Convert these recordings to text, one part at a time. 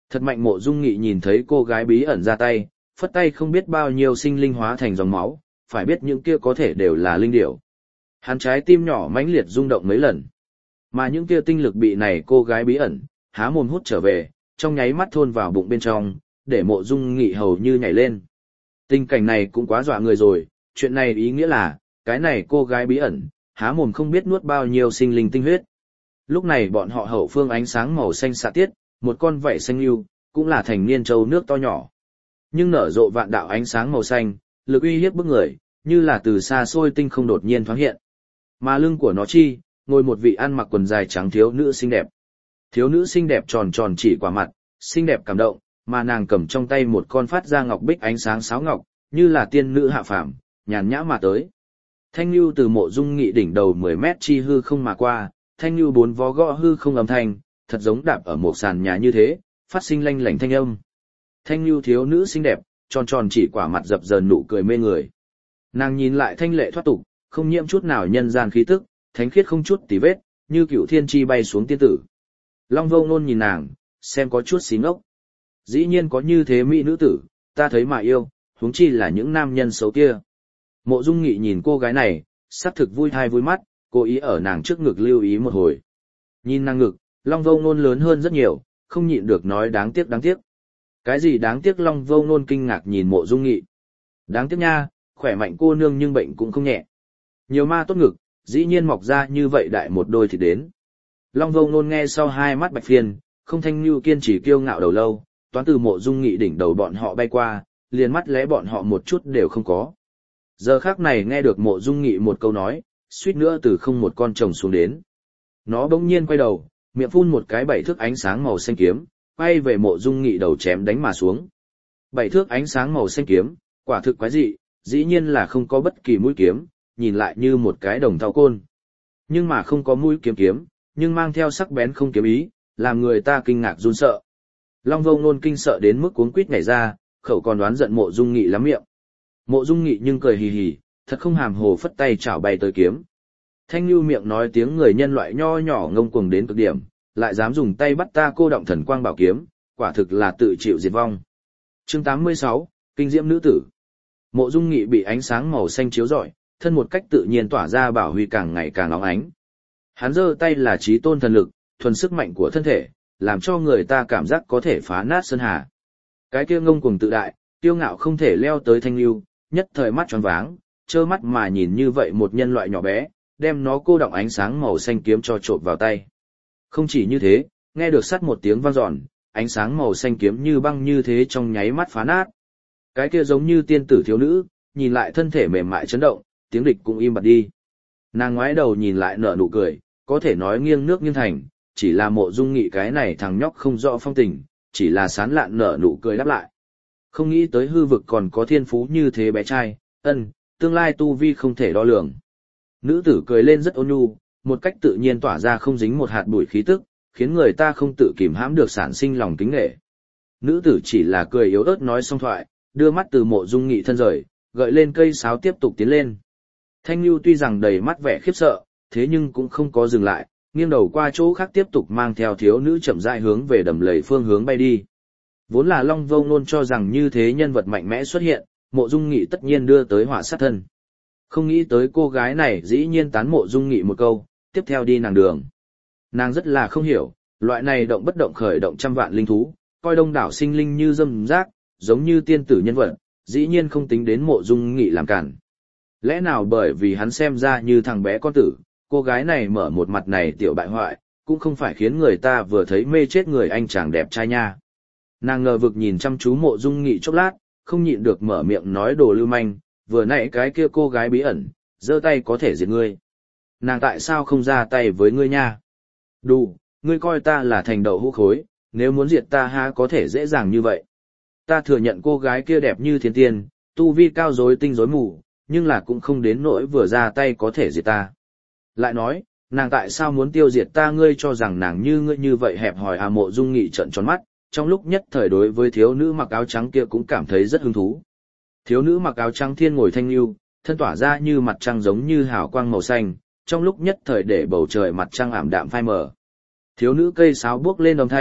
Thật mạnh. Mộ Dung Nghị nhìn thấy cô gái bí ẩn ra tay, phất tay không biết bao nhiêu sinh linh hóa thành dòng máu, phải biết những kia có thể đều là linh điểu. Hắn trái tim nhỏ mãnh liệt rung động mấy lần. Mà những kia tinh lực bị này cô gái bí ẩn, há mồm hút trở về, trong nháy mắt thôn vào bụng bên trong, để Mộ Dung Nghị hầu như nhảy lên. Tình cảnh này cũng quá dọa người rồi, chuyện này ý nghĩa là, cái này cô gái bí ẩn, há mồm không biết nuốt bao nhiêu sinh linh tinh huyết. Lúc này bọn họ hậu phương ánh sáng màu xanh xạ tiết, một con vảy xanh lưu, cũng là thành niên châu nước to nhỏ. Nhưng nở rộ vạn đạo ánh sáng màu xanh, lực uy hiếp bức người, như là từ xa xôi tinh không đột nhiên thoáng hiện. Mà lưng của nó chi, ngồi một vị ăn mặc quần dài trắng thiếu nữ xinh đẹp. Thiếu nữ xinh đẹp tròn tròn chỉ quả mặt, xinh đẹp cảm động, mà nàng cầm trong tay một con phát ra ngọc bích ánh sáng sáo ngọc, như là tiên nữ hạ phàm, nhàn nhã mà tới. Thanh lưu từ Mộ Dung Nghị đỉnh đầu 10 mét chi hư không mà qua, thanh lưu bốn vó gõ hư không âm thanh, thật giống đạp ở một sàn nhà như thế, phát sinh lanh lảnh thanh âm. Thanh lưu thiếu nữ xinh đẹp, tròn tròn chỉ quả mặt dập dờn nụ cười mê người. Nàng nhìn lại thanh lệ thoát tục, không nhiễm chút nào nhân gian khí tức, thánh khiết không chút tì vết, như cựu thiên chi bay xuống tiên tử. Long Vô Ngôn nhìn nàng, xem có chút xí ngốc. Dĩ nhiên có như thế mỹ nữ tử, ta thấy mà yêu, huống chi là những nam nhân xấu kia. Mộ Dung Nghị nhìn cô gái này, sắc thực vui thai vui mắt, cố ý ở nàng trước ngực lưu ý một hồi. Nhìn nàng ngực, Long Vô Ngôn lớn hơn rất nhiều, không nhịn được nói đáng tiếc đáng tiếc. Cái gì đáng tiếc? Long Vô Ngôn kinh ngạc nhìn Mộ Dung Nghị. Đáng tiếc nha, khỏe mạnh cô nương nhưng bệnh cũng không nhẹ. Nhiều ma tốt ngực, dĩ nhiên mọc ra như vậy đại một đôi thì đến. Long Vô Ngôn nghe sau hai mắt bạch phiền, không thanh như kiên trì kiêu ngạo đầu lâu, toán từ Mộ Dung Nghị đỉnh đầu bọn họ bay qua, liền mắt lẽ bọn họ một chút đều không có. Giờ khắc này nghe được Mộ Dung Nghị một câu nói, suýt nữa từ không một con trồng xuống đến. Nó bỗng nhiên quay đầu, miệng phun một cái 7 thước ánh sáng màu xanh kiếm, quay về Mộ Dung Nghị đầu chém đánh mà xuống. 7 thước ánh sáng màu xanh kiếm, quả thực quái dị, dĩ nhiên là không có bất kỳ mũi kiếm, nhìn lại như một cái đồng thau côn. Nhưng mà không có mũi kiếm kiếm, nhưng mang theo sắc bén không kiếm ý, làm người ta kinh ngạc run sợ. Long Vô Ngôn kinh sợ đến mức cuống quýt nhảy ra, khẩu còn đoán giận Mộ Dung Nghị lắm miệng. Mộ Dung Nghị nhưng cười hì hì, thật không hàm hồ phất tay chảo bay tới kiếm. Thanh Nhu miệng nói tiếng người nhân loại nho nhỏ ngông cuồng đến cực điểm, lại dám dùng tay bắt ta cô động thần quang bảo kiếm, quả thực là tự chịu diệt vong. Chương 86, kinh diễm nữ tử. Mộ Dung Nghị bị ánh sáng màu xanh chiếu rọi, thân một cách tự nhiên tỏa ra bảo huy càng ngày càng óng ánh. Hắn giơ tay là chí tôn thần lực, thuần sức mạnh của thân thể, làm cho người ta cảm giác có thể phá nát sơn hà. Cái kia ngông cuồng tự đại, kiêu ngạo không thể leo tới Thanh Nhu, nhất thời mắt tròn váng, trơ mắt mà nhìn như vậy một nhân loại nhỏ bé, đem nó cô động ánh sáng màu xanh kiếm cho trộn vào tay. Không chỉ như thế, nghe được sắt một tiếng vang dọn, ánh sáng màu xanh kiếm như băng như thế trong nháy mắt phá nát. Cái kia giống như tiên tử thiếu nữ, nhìn lại thân thể mềm mại chấn động, tiếng địch cũng im bặt đi. Nàng ngoái đầu nhìn lại nở nụ cười, có thể nói nghiêng nước nghiêng thành, chỉ là Mộ Dung Nghị cái này thằng nhóc không rõ phong tình, chỉ là sán lạn nở nụ cười đáp lại. Không nghĩ tới hư vực còn có thiên phú như thế bé trai, tương lai tu vi không thể đo lường. Nữ tử cười lên rất ôn nhu, một cách tự nhiên tỏa ra không dính một hạt bụi khí tức, khiến người ta không tự kìm hãm được sản sinh lòng kính nể. Nữ tử chỉ là cười yếu ớt nói xong thoại, đưa mắt từ Mộ Dung Nghị thân rời, gợi lên cây sáo tiếp tục tiến lên. Thanh Nhu tuy rằng đầy mắt vẻ khiếp sợ, thế nhưng cũng không có dừng lại, nghiêng đầu qua chỗ khác tiếp tục mang theo thiếu nữ chậm rãi hướng về đầm lầy phương hướng bay đi. Vốn là Long Vô Ngôn cho rằng như thế nhân vật mạnh mẽ xuất hiện, Mộ Dung Nghị tất nhiên đưa tới họa sát thân. Không nghĩ tới cô gái này dĩ nhiên tán Mộ Dung Nghị một câu, tiếp theo đi nàng đường. Nàng rất là không hiểu, loại này động bất động khởi động trăm vạn linh thú, coi đông đảo sinh linh như dâm rác, giống như tiên tử nhân vật, dĩ nhiên không tính đến Mộ Dung Nghị làm cản. Lẽ nào bởi vì hắn xem ra như thằng bé con tử, cô gái này mở một mặt này tiểu bại hoại, cũng không phải khiến người ta vừa thấy mê chết người anh chàng đẹp trai nha. Nàng ngờ vực nhìn chăm chú Mộ Dung Nghị chốc lát, không nhịn được mở miệng nói đồ lưu manh, vừa nãy cái kia cô gái bí ẩn, giơ tay có thể diệt ngươi. Nàng tại sao không ra tay với ngươi nha? Đủ, ngươi coi ta là thành đậu hũ khối, nếu muốn diệt ta ha có thể dễ dàng như vậy. Ta thừa nhận cô gái kia đẹp như thiên tiên, tu vi cao rối tinh rối mù, nhưng là cũng không đến nỗi vừa ra tay có thể diệt ta. Lại nói, nàng tại sao muốn tiêu diệt ta? Ngươi cho rằng nàng như ngươi như vậy hẹp hòi à? Mộ Dung Nghị trợn tròn mắt, trong lúc nhất thời đối với thiếu nữ mặc áo trắng kia cũng cảm thấy rất hứng thú. Thiếu nữ mặc áo trắng thiên ngồi thanh lưu, thân tỏa ra như mặt trăng giống như hào quang màu xanh, trong lúc nhất thời để bầu trời mặt trăng ảm đạm phai mờ. Thiếu nữ cây sáo bước lên đồng thanh,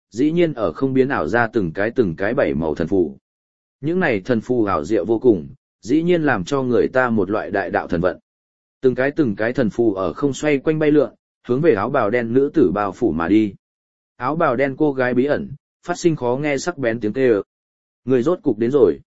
dĩ nhiên ở không biến ảo ra từng cái bảy màu thần phù. Những này thần phù ảo diệu vô cùng, dĩ nhiên làm cho người ta một loại đại đạo thần vận. Từng cái thần phù ở không xoay quanh bay lượn, hướng về áo bào đen nữ tử bao phủ mà đi. Áo bào đen cô gái bí ẩn, phát sinh khó nghe sắc bén tiếng kêu. Người rốt cục đến rồi.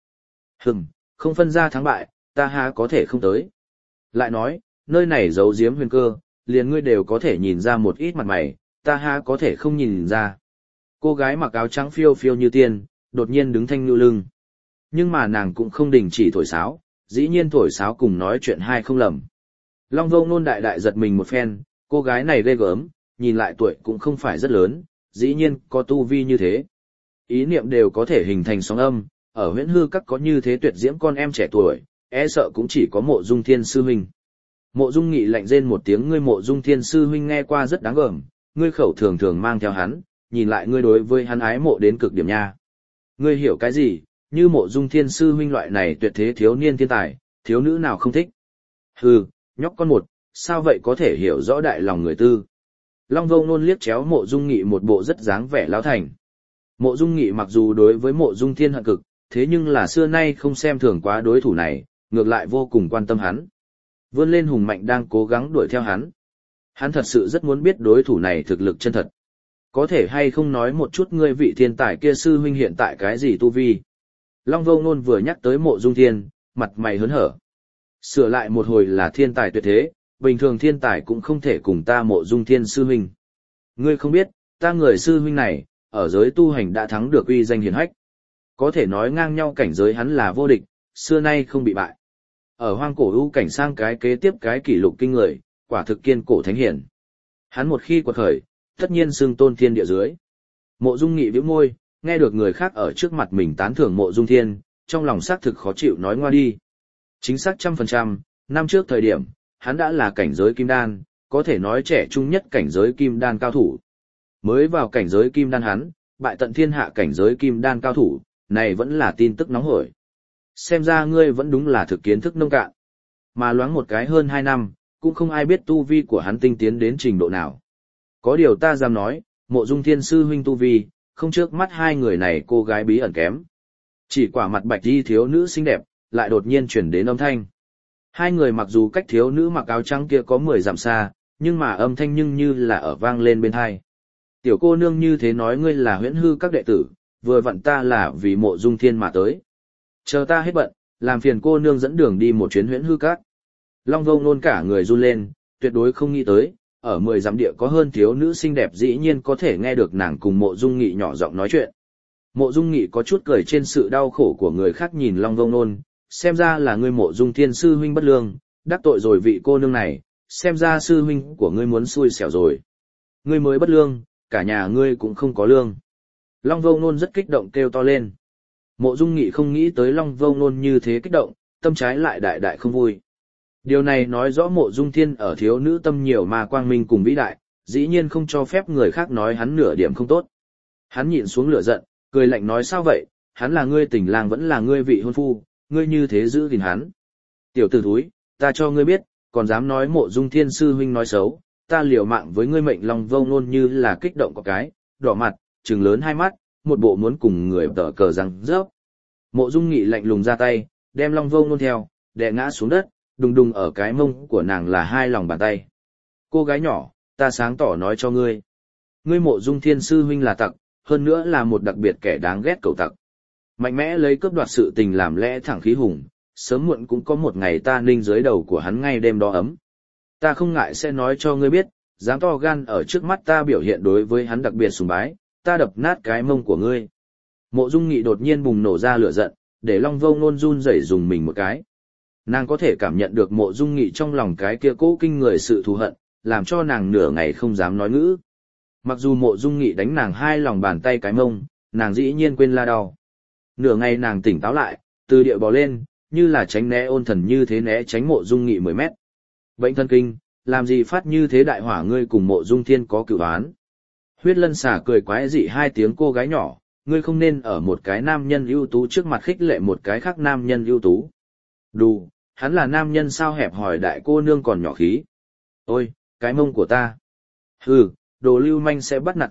Không phân ra thắng bại, ta há có thể không tới. Lại nói, nơi này giấu giếm huyền cơ, liền ngươi đều có thể nhìn ra một ít mặt mày, ta há có thể không nhìn ra. Cô gái mặc áo trắng phiêu phiêu như tiên, đột nhiên đứng thanh nhu lưng. Nhưng mà nàng cũng không đình chỉ thổi sáo, dĩ nhiên thổi sáo cùng nói chuyện hai không lầm. Long Vô Nôn đại đại giật mình một phen, cô gái này ghê gớm, nhìn lại tuổi cũng không phải rất lớn, dĩ nhiên có tu vi như thế. Ý niệm đều có thể hình thành sóng âm, ở huyễn hư các có như thế tuyệt diễm con em trẻ tuổi, e sợ cũng chỉ có Mộ Dung Thiên sư huynh. Mộ Dung Nghị lạnh rên một tiếng, ngươi Mộ Dung Thiên sư huynh nghe qua rất đáng gờm, ngươi khẩu thường thường mang theo hắn, nhìn lại ngươi đối với hắn ái mộ đến cực điểm nha. Ngươi hiểu cái gì, như Mộ Dung Thiên sư huynh loại này tuyệt thế thiếu niên thiên tài, thiếu nữ nào không thích. Hừ, nhóc con một, sao vậy có thể hiểu rõ đại lòng người tư. Long Vô Nôn liếc chéo Mộ Dung Nghị một bộ rất dáng vẻ lão thành. Mộ Dung Nghị mặc dù đối với Mộ Dung Thiên hận cực, thế nhưng là xưa nay không xem thường quá đối thủ này, ngược lại vô cùng quan tâm hắn. Vươn lên hùng mạnh đang cố gắng đuổi theo hắn. Hắn thật sự rất muốn biết đối thủ này thực lực chân thật. Có thể hay không nói một chút ngươi vị thiên tài kia sư huynh hiện tại cái gì tu vi. Long Vô Nôn vừa nhắc tới Mộ Dung Thiên, mặt mày hớn hở. Sửa lại một hồi là thiên tài tuyệt thế, bình thường thiên tài cũng không thể cùng ta Mộ Dung Thiên sư huynh. Ngươi không biết, ta người sư huynh này, ở giới tu hành đã thắng được uy danh hiển hách. Có thể nói ngang nhau cảnh giới hắn là vô địch, xưa nay không bị bại. Ở hoang cổ ưu cảnh sang cái kế tiếp cái kỷ lục kinh người, quả thực kiên cổ thánh hiển. Hắn một khi quật khởi, tất nhiên xưng tôn thiên địa dưới. Mộ Dung Nghị bĩu môi, nghe được người khác ở trước mặt mình tán thưởng Mộ Dung Thiên, trong lòng xác thực khó chịu nói ngoa đi. Chính xác 100%, năm trước thời điểm, hắn đã là cảnh giới kim đan, có thể nói trẻ trung nhất cảnh giới kim đan cao thủ. Mới vào cảnh giới kim đan hắn, bại tận thiên hạ cảnh giới kim đan cao thủ, này vẫn là tin tức nóng hổi. Xem ra ngươi vẫn đúng là thực kiến thức nông cạn. Mà loáng một cái hơn 2 năm, cũng không ai biết tu vi của hắn tinh tiến đến trình độ nào. Có điều ta dám nói, Mộ Dung Thiên sư huynh tu vi, không trước mắt hai người này cô gái bí ẩn kém. Chỉ quả mặt bạch đi thiếu nữ xinh đẹp, lại đột nhiên chuyển đến âm thanh. Hai người mặc dù cách thiếu nữ mặc áo trắng kia có 10 dặm xa, nhưng mà âm thanh nhưng như là ở vang lên bên tai. Tiểu cô nương như thế nói ngươi là huyễn hư các đệ tử, vừa vặn ta là vì Mộ Dung Thiên mà tới. Chờ ta hết bận, làm phiền cô nương dẫn đường đi một chuyến huyễn hư các. Long Vô Nôn cả người run lên, tuyệt đối không nghĩ tới, ở 10 dặm địa có hơn thiếu nữ xinh đẹp dĩ nhiên có thể nghe được nàng cùng Mộ Dung Nghị nhỏ giọng nói chuyện. Mộ Dung Nghị có chút cười trên sự đau khổ của người khác nhìn Long Vô Nôn, xem ra là ngươi Mộ Dung Thiên sư huynh bất lương, đắc tội rồi vị cô nương này, xem ra sư huynh của ngươi muốn xui xẻo rồi. Ngươi mới bất lương, cả nhà ngươi cũng không có lương. Long Vô Nôn rất kích động kêu to lên. Mộ Dung Nghị không nghĩ tới Long Vô Nôn như thế kích động, tâm trái lại đại đại không vui. Điều này nói rõ Mộ Dung Thiên ở thiếu nữ tâm nhiều mà quang minh cùng vĩ đại, dĩ nhiên không cho phép người khác nói hắn nửa điểm không tốt. Hắn nhịn xuống lửa giận, cười lạnh nói sao vậy, hắn là ngươi tình lang vẫn là ngươi vị hôn phu, ngươi như thế giữ gìn hắn. Tiểu tử thúi, ta cho ngươi biết, còn dám nói Mộ Dung Thiên sư huynh nói xấu, ta liều mạng với ngươi. Mệnh Long Vô Nôn như là kích động có cái, đỏ mặt, trừng lớn hai mắt, một bộ muốn cùng người tở cờ răng rớp. Mộ Dung Nghị lạnh lùng ra tay, đem Long Vô Nôn theo, đè ngã xuống đất, đùng đùng ở cái mông của nàng là hai lòng bàn tay. Cô gái nhỏ, ta sáng tỏ nói cho ngươi. Ngươi Mộ Dung Thiên sư huynh là tặc, hơn nữa là một đặc biệt kẻ đáng ghét cẩu tặc. Mạnh mẽ lấy cướp đoạt sự tình làm lẽ thẳng khí hùng, sớm muộn cũng có một ngày ta ninh dưới đầu của hắn ngay đêm đó ấm. Ta không ngại sẽ nói cho ngươi biết, dám to gan ở trước mắt ta biểu hiện đối với hắn đặc biệt sùng bái, ta đập nát cái mông của ngươi. Mộ Dung Nghị đột nhiên bùng nổ ra lửa giận, để Long Vô Nôn run rẩy dùng mình một cái. Nàng có thể cảm nhận được Mộ Dung Nghị trong lòng cái kia cố kinh người sự thù hận, làm cho nàng nửa ngày không dám nói ngữ. Mặc dù Mộ Dung Nghị đánh nàng hai lòng bàn tay cái mông, nàng dĩ nhiên quên la đau. Nửa ngày nàng tỉnh táo lại, từ địa bò lên, như là tránh né ôn thần như thế né tránh Mộ Dung Nghị 10 mét. Bệnh thân kinh, làm gì phát như thế đại hỏa, ngươi cùng Mộ Dung Thiên có cửu oán. Huyết Lân xà cười quái dị hai tiếng, cô gái nhỏ, ngươi không nên ở một cái nam nhân ưu tú trước mặt khích lệ một cái khác nam nhân ưu tú. Đù, hắn là nam nhân sao hẹp hỏi đại cô nương còn nhỏ khí. Ôi, cái mông của ta. Hừ, đồ lưu manh sẽ bắt nạt ta,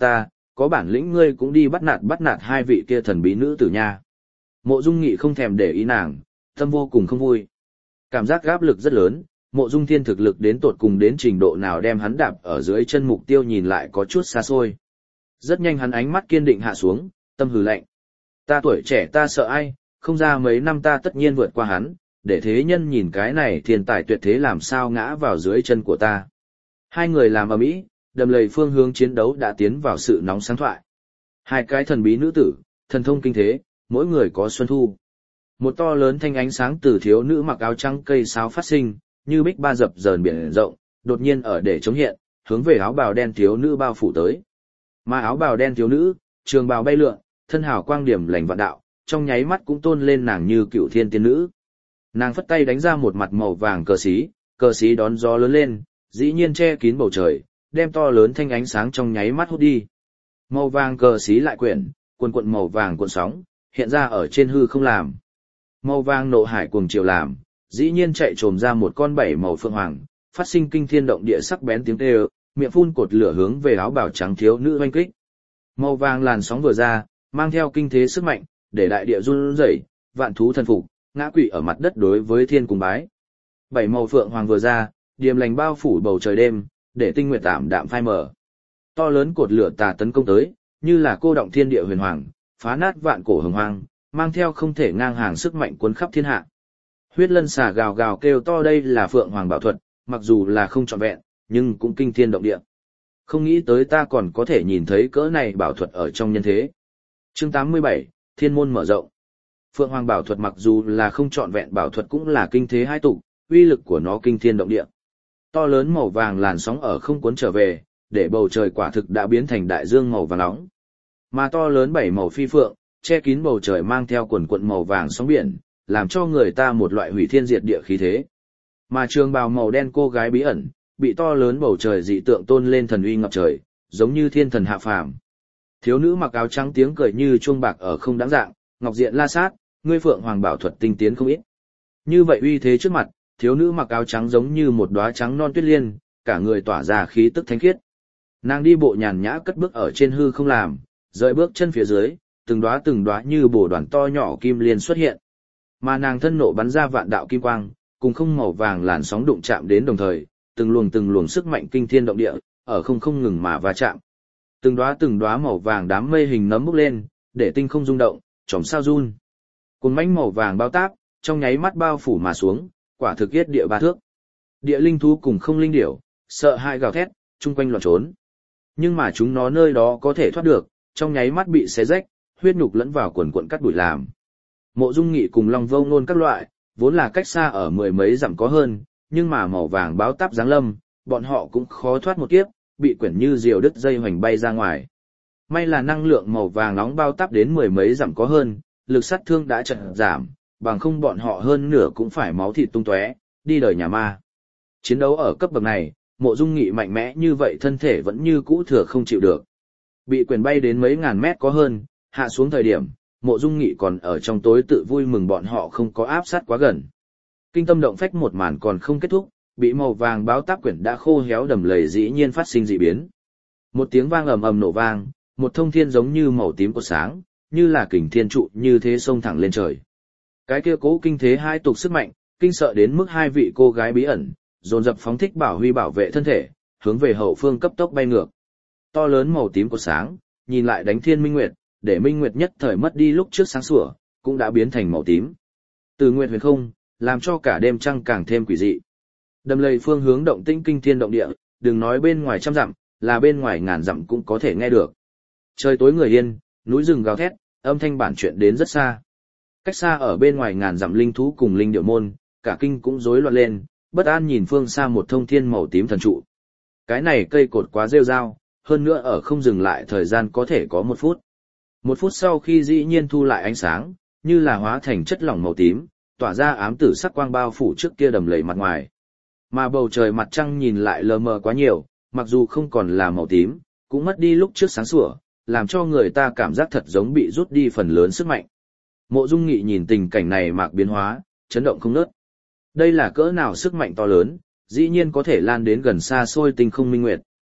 có bản lĩnh ngươi cũng đi bắt nạt hai vị kia thần bí nữ tử nha. Mộ Dung Nghị không thèm để ý nàng, tâm vô cùng không vui. Cảm giác áp lực rất lớn, Mộ Dung Thiên thực lực đến tột cùng đến trình độ nào đem hắn đạp ở dưới chân mục tiêu nhìn lại có chút xa xôi. Rất nhanh hắn ánh mắt kiên định hạ xuống, tâm hừ lạnh. Ta tuổi trẻ ta sợ ai, không ra mấy năm ta tất nhiên vượt qua hắn, để thế nhân nhìn cái này thiên tài tuyệt thế làm sao ngã vào dưới chân của ta. Hai người làm ầm ĩ, đầm lầy phương hướng chiến đấu đã tiến vào sự nóng sáng thoại. Hai cái thần bí nữ tử, thần thông kinh thế, mỗi người có xuân thu. Một to lớn thanh ánh sáng từ thiếu nữ mặc áo trắng cây sáo phát sinh, như bích ba dập dờn biển rộng, đột nhiên ở để chống hiện, hướng về áo bào đen thiếu nữ bao phủ tới. Mà áo bào đen thiếu nữ, trường bào bay lượn, thân hào quang điểm lành vạn đạo, trong nháy mắt cũng tôn lên nàng như cựu thiên tiên nữ. Nàng phất tay đánh ra một mặt màu vàng cờ xí đón gió lớn lên, dĩ nhiên che kín bầu trời, đem to lớn thanh ánh sáng trong nháy mắt hút đi. Màu vàng cờ xí lại quyển, cuộn màu vàng cuộn sóng, hiện ra ở trên hư không làm. Màu vàng nộ hải cuồng chiều làm, dĩ nhiên chạy trồm ra một con bảy màu phượng hoàng, phát sinh kinh thiên động địa sắc bén tiếng kêu, miệng phun cột lửa hướng về áo bào trắng thiếu nữ oanh kích. Màu vàng làn sóng vừa ra, mang theo kinh thế sức mạnh, để đại địa run rẩy, vạn thú thần phục, ngã quỵ ở mặt đất đối với thiên cùng bái. Bảy màu phượng hoàng vừa ra, điềm lành bao phủ bầu trời đêm, để tinh nguyệt tạm đạm phai mờ. To lớn cột lửa tà tấn công tới, như là cô động thiên địa huyền hoàng, phá nát vạn cổ hồng hoang, mang theo không thể ngang hàng sức mạnh cuốn khắp thiên hạ. Huyết lân xà gào gào kêu to đây là phượng hoàng bảo thuật, mặc dù là không trọn vẹn, nhưng cũng kinh thiên động địa. Không nghĩ tới ta còn có thể nhìn thấy cỡ này bảo thuật ở trong nhân thế. Chương 87, Thiên môn mở rộng. Phượng hoàng bảo thuật mặc dù là không trọn vẹn bảo thuật cũng là kinh thế hai tục, uy lực của nó kinh thiên động địa. To lớn màu vàng làn sóng ở không cuốn trở về, để bầu trời quả thực đã biến thành đại dương màu vàng nóng. Mà to lớn bảy màu phi phượng, che kín bầu trời mang theo quần quận màu vàng sóng biển, làm cho người ta một loại hủy thiên diệt địa khí thế. Mà trường bào màu đen cô gái bí ẩn, bị to lớn bầu trời dị tượng tôn lên thần uy ngập trời, giống như thiên thần hạ phàm. Thiếu nữ mặc áo trắng tiếng cười như chuông bạc ở không đáng dạng, ngọc diện la sát, ngươi phượng hoàng bảo thuật tinh tiến không ít. Như vậy uy thế trước mặt, thiếu nữ mặc áo trắng giống như một đóa trắng non tuyết liên, cả người tỏa ra khí tức thánh khiết. Nàng đi bộ nhàn nhã cất bước ở trên hư không làm, rời bước chân phía dưới, từng đóa như bổ đoàn to nhỏ kim liên xuất hiện. Mà nàng thân nộ bắn ra vạn đạo kim quang, cùng không màu vàng làn sóng đụng chạm đến đồng thời, từng luồng sức mạnh kinh thiên động địa, ở không ngừng mà va chạm. Từng đóa màu vàng đám mây hình nấm bốc lên, để tinh không rung động, chòm sao run. Cuốn mãnh màu vàng bao táp, trong nháy mắt bao phủ mà xuống, quả thực yết địa ba thước. Địa linh thú cùng không linh điểu, sợ hãi gào thét, chung quanh loạn trốn. Nhưng mà chúng nó nơi đó có thể thoát được, trong nháy mắt bị xé rách, huyết nhục lẫn vào quần quần cắt đuổi làm. Mộ Dung Nghị cùng Long Vô Ngôn các loại, vốn là cách xa ở mười mấy dặm có hơn, nhưng mà màu vàng báo táp giáng lâm, bọn họ cũng khó thoát một kiếp, bị quyển như diều đứt dây hoành bay ra ngoài. May là năng lượng màu vàng nóng bao táp đến mười mấy dặm có hơn, lực sát thương đã chợt giảm, bằng không bọn họ hơn nửa cũng phải máu thịt tung tóe, đi đời nhà ma. Chiến đấu ở cấp bậc này, Mộ Dung Nghị mạnh mẽ như vậy thân thể vẫn như cũ thừa không chịu được. Bị quyền bay đến mấy ngàn mét có hơn, hạ xuống thời điểm, Mộ Dung Nghị còn ở trong tối tự vui mừng bọn họ không có áp sát quá gần. Kinh tâm động phách một màn còn không kết thúc, bị màu vàng báo táp quyển đã khô héo đầm lầy dĩ nhiên phát sinh dị biến. Một tiếng vang ầm ầm nổ vang, một thông thiên giống như màu tím của sáng, như là kình thiên trụ như thế xông thẳng lên trời. Cái kia cố kinh thế hai tục sức mạnh, kinh sợ đến mức hai vị cô gái bí ẩn, dồn dập phóng thích bảo huy bảo vệ thân thể, hướng về hậu phương cấp tốc bay ngược. To lớn màu tím của sáng, nhìn lại đánh thiên minh nguyệt, để minh nguyệt nhất thời mất đi lúc trước sáng sủa, cũng đã biến thành màu tím. Từ nguyệt huyền không, làm cho cả đêm trăng càng thêm quỷ dị. Đầm lầy phương hướng động tĩnh kinh thiên động địa, đừng nói bên ngoài trăm dặm, là bên ngoài ngàn dặm cũng có thể nghe được. Trời tối người yên, núi rừng gào thét, âm thanh bản chuyện đến rất xa. Cách xa ở bên ngoài ngàn dặm linh thú cùng linh điệu môn, cả kinh cũng rối loạn lên, bất an nhìn phương xa một thông thiên màu tím thần trụ. Cái này cây cột quá rêu rao, hơn nữa ở không dừng lại thời gian có thể có 1 phút. 1 phút sau khi dĩ nhiên thu lại ánh sáng, như là hóa thành chất lỏng màu tím, tỏa ra ám tử sắc quang bao phủ trước kia đầm lầy mặt ngoài. Mà bầu trời mặt trăng nhìn lại lờ mờ quá nhiều, mặc dù không còn là màu tím, cũng mất đi lúc trước sáng sủa, làm cho người ta cảm giác thật giống bị rút đi phần lớn sức mạnh. Mộ Dung Nghị nhìn tình cảnh này mạc biến hóa, chấn động không ngớt. Đây là cỡ nào sức mạnh to lớn, dĩ nhiên có thể lan đến gần xa xôi tinh không minh nguyệt.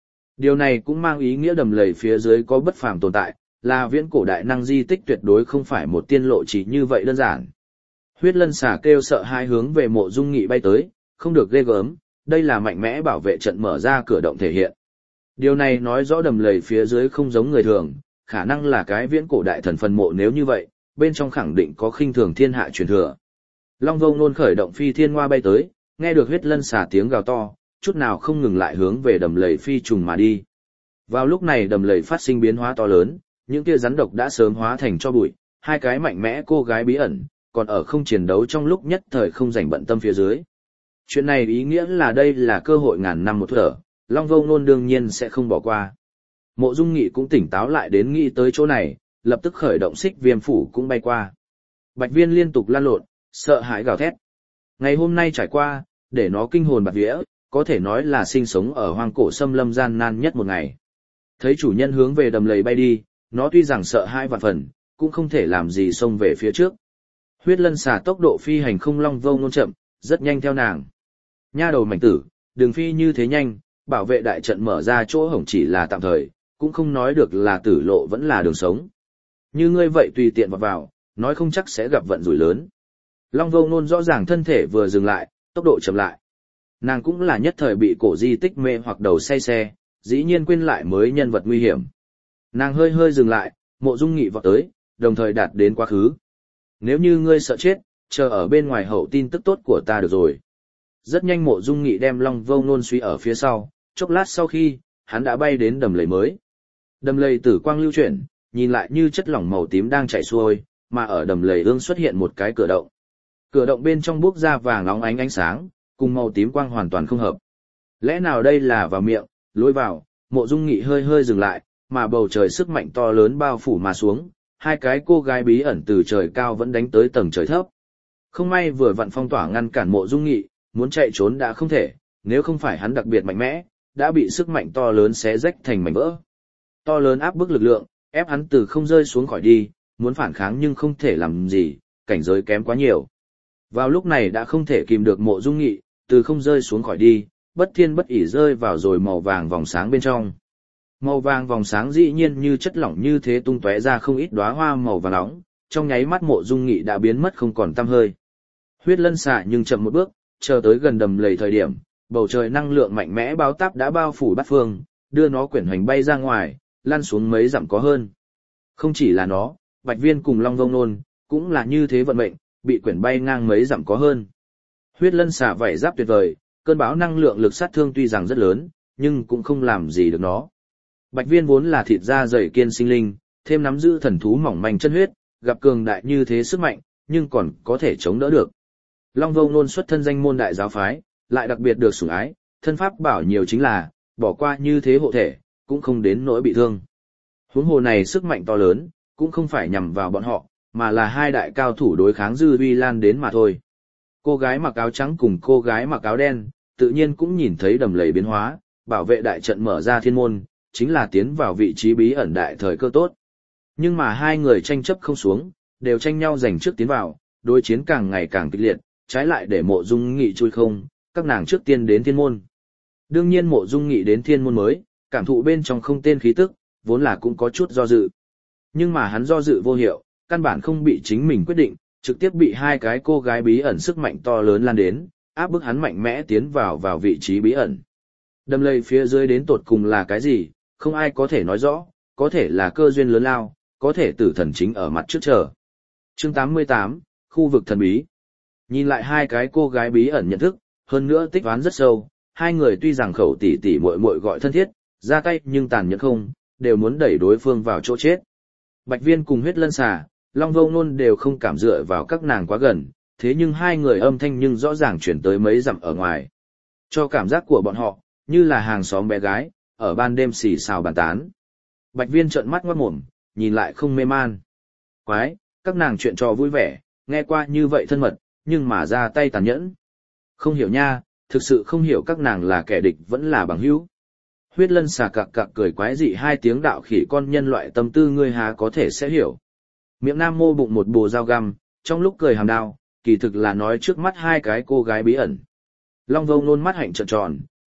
Điều này cũng mang ý nghĩa đầm lầy phía dưới có bất phàm tồn tại, là viễn cổ đại năng di tích tuyệt đối không phải một tiên lộ chỉ như vậy đơn giản. Huyết lân xà kêu sợ hai hướng về Mộ Dung Nghị bay tới, không được ghê gớm, đây là mạnh mẽ bảo vệ trận mở ra cửa động thể hiện. Điều này nói rõ đầm lầy phía dưới không giống người thường, khả năng là cái viễn cổ đại thần phần mộ, nếu như vậy, bên trong khẳng định có khinh thường thiên hạ truyền thừa. Long Vô Nôn khởi động phi thiên hoa bay tới, nghe được huyết lân xà tiếng gào to, chút nào không ngừng lại hướng về đầm lầy phi trùng mà đi. Vào lúc này đầm lầy phát sinh biến hóa to lớn, những tia rắn độc đã sớm hóa thành tro bụi, hai cái mạnh mẽ cô gái bí ẩn, còn ở không chiến đấu trong lúc nhất thời không rảnh bận tâm phía dưới. Chuyện này ý nghĩa là đây là cơ hội ngàn năm một thở, Long Vô Nôn đương nhiên sẽ không bỏ qua. Mộ Dung Nghị cũng tỉnh táo lại đến nghĩ tới chỗ này, lập tức khởi động xích viêm phủ cũng bay qua. Bạch Viên liên tục lăn lộn, sợ hãi gào thét. Ngày hôm nay trải qua, để nó kinh hồn bạt vía, có thể nói là sinh sống ở hoang cổ xâm lâm gian nan nhất một ngày. Thấy chủ nhân hướng về đầm lầy bay đi, nó tuy rằng sợ hai vạn phần, cũng không thể làm gì xông về phía trước. Huyết lân xà tốc độ phi hành không Long Vô Nôn chậm, rất nhanh theo nàng. Nha đầu mảnh tử, đường phi như thế nhanh, bảo vệ đại trận mở ra chỗ hổng chỉ là tạm thời, cũng không nói được là tử lộ vẫn là đường sống. Như ngươi vậy tùy tiện vào, nói không chắc sẽ gặp vận rủi lớn. Long Vô Nôn rõ ràng thân thể vừa dừng lại, tốc độ chậm lại. Nàng cũng là nhất thời bị cổ di tích mê hoặc đầu say xe, dĩ nhiên quên lại mới nhân vật nguy hiểm. Nàng hơi hơi dừng lại, Mộ Dung Nghị vọt tới, đồng thời đạt đến quá khứ. Nếu như ngươi sợ chết, chờ ở bên ngoài hậu tin tức tốt của ta được rồi. Rất nhanh Mộ Dung Nghị đem Long Vô Nôn suy ở phía sau, chốc lát sau khi, hắn đã bay đến đầm lầy mới. Đầm lầy tử quang lưu chuyển, nhìn lại như chất lỏng màu tím đang chảy xuôi, mà ở đầm lầy ương xuất hiện một cái cửa động. Cửa động bên trong bốc ra vàng óng ánh ánh sáng, cùng màu tím quang hoàn toàn không hợp. Lẽ nào đây là vào miệng, lối vào? Mộ Dung Nghị hơi hơi dừng lại, mà bầu trời sức mạnh to lớn bao phủ mà xuống, hai cái cô gái bí ẩn từ trời cao vẫn đánh tới tầng trời thấp. Không may vừa vặn phong tỏa ngăn cản Mộ Dung Nghị, muốn chạy trốn đã không thể, nếu không phải hắn đặc biệt mạnh mẽ, đã bị sức mạnh to lớn xé rách thành mảnh vỡ. To lớn áp bức lực lượng, ép hắn từ không rơi xuống khỏi đi, muốn phản kháng nhưng không thể làm gì, cảnh giới kém quá nhiều. Vào lúc này đã không thể kìm được Mộ Dung Nghị, từ không rơi xuống khỏi đi, bất thiên bất ỷ rơi vào rồi màu vàng vòng sáng bên trong. Màu vàng vòng sáng dĩ nhiên như chất lỏng như thế tung tóe ra không ít đóa hoa màu vàng nóng, trong nháy mắt Mộ Dung Nghị đã biến mất không còn tăm hơi. Huyết lân xà nhưng chậm một bước, chờ tới gần đầm lầy thời điểm, bầu trời năng lượng mạnh mẽ báo táp đã bao phủ bát phương, đưa nó quyển hoành bay ra ngoài, lăn xuống mấy dặm có hơn. Không chỉ là nó, Bạch Viên cùng Long Vô Nôn cũng là như thế vận mệnh, bị quyển bay ngang mấy dặm có hơn. Huyết lân xà vảy giáp tuyệt vời, cơn bão năng lượng lực sát thương tuy rằng rất lớn, nhưng cũng không làm gì được nó. Bạch Viên vốn là thịt da dày kiên sinh linh, thêm nắm giữ thần thú mỏng manh chân huyết, gặp cường đại như thế sức mạnh, nhưng còn có thể chống đỡ được. Long Vô Nôn xuất thân danh môn đại giáo phái, lại đặc biệt được sủng ái, thân pháp bảo nhiều chính là, bỏ qua như thế hộ thể, cũng không đến nỗi bị thương. Huống hồ này sức mạnh to lớn, cũng không phải nhằm vào bọn họ, mà là hai đại cao thủ đối kháng dư uy lan đến mà thôi. Cô gái mặc áo trắng cùng cô gái mặc áo đen, tự nhiên cũng nhìn thấy đầm lầy biến hóa, bảo vệ đại trận mở ra thiên môn, chính là tiến vào vị trí bí ẩn đại thời cơ tốt. Nhưng mà hai người tranh chấp không xuống, đều tranh nhau giành trước tiến vào, đối chiến càng ngày càng kịch liệt, trái lại để Mộ Dung Nghị chui không, các nàng trước tiên đến thiên môn. Đương nhiên Mộ Dung Nghị đến thiên môn mới, cảm thụ bên trong không tên khí tức, vốn là cũng có chút do dự. Nhưng mà hắn do dự vô hiệu, căn bản không bị chính mình quyết định, trực tiếp bị hai cái cô gái bí ẩn sức mạnh to lớn lan đến, áp bức hắn mạnh mẽ tiến vào vị trí bí ẩn. Đầm lầy phía dưới đến tột cùng là cái gì, không ai có thể nói rõ, có thể là cơ duyên lớn lao, có thể tử thần chính ở mặt trước chờ. Chương 88, khu vực thần bí. Nhìn lại hai cái cô gái bí ẩn nhận thức, hơn nữa tích oán rất sâu, hai người tuy rằng khẩu tỉ tỉ muội muội gọi thân thiết, ra tay nhưng tàn nhẫn không, đều muốn đẩy đối phương vào chỗ chết. Bạch Viên cùng huyết lân xà, Long Vô Nôn đều không cảm dựa vào các nàng quá gần, thế nhưng hai người âm thanh nhưng rõ ràng chuyển tới mấy dặm ở ngoài. Cho cảm giác của bọn họ, như là hàng xóm bé gái, ở ban đêm xì xào bàn tán. Bạch Viên trợn mắt ngoát mồm, nhìn lại không mê man. Quái, các nàng chuyện trò vui vẻ, nghe qua như vậy thân mật, nhưng mà ra tay tàn nhẫn. Không hiểu nha, thực sự không hiểu các nàng là kẻ địch vẫn là bằng hữu. Huyết lân xà cặc cặc cười quái dị hai tiếng đạo khỉ con nhân loại tâm tư ngươi há có thể sẽ hiểu. Miệng nam mô bụng một bồ dao găm, trong lúc cười hàm đao, kỳ thực là nói trước mắt hai cái cô gái bí ẩn. Long Vô Nôn mắt hạnh trợn tròn,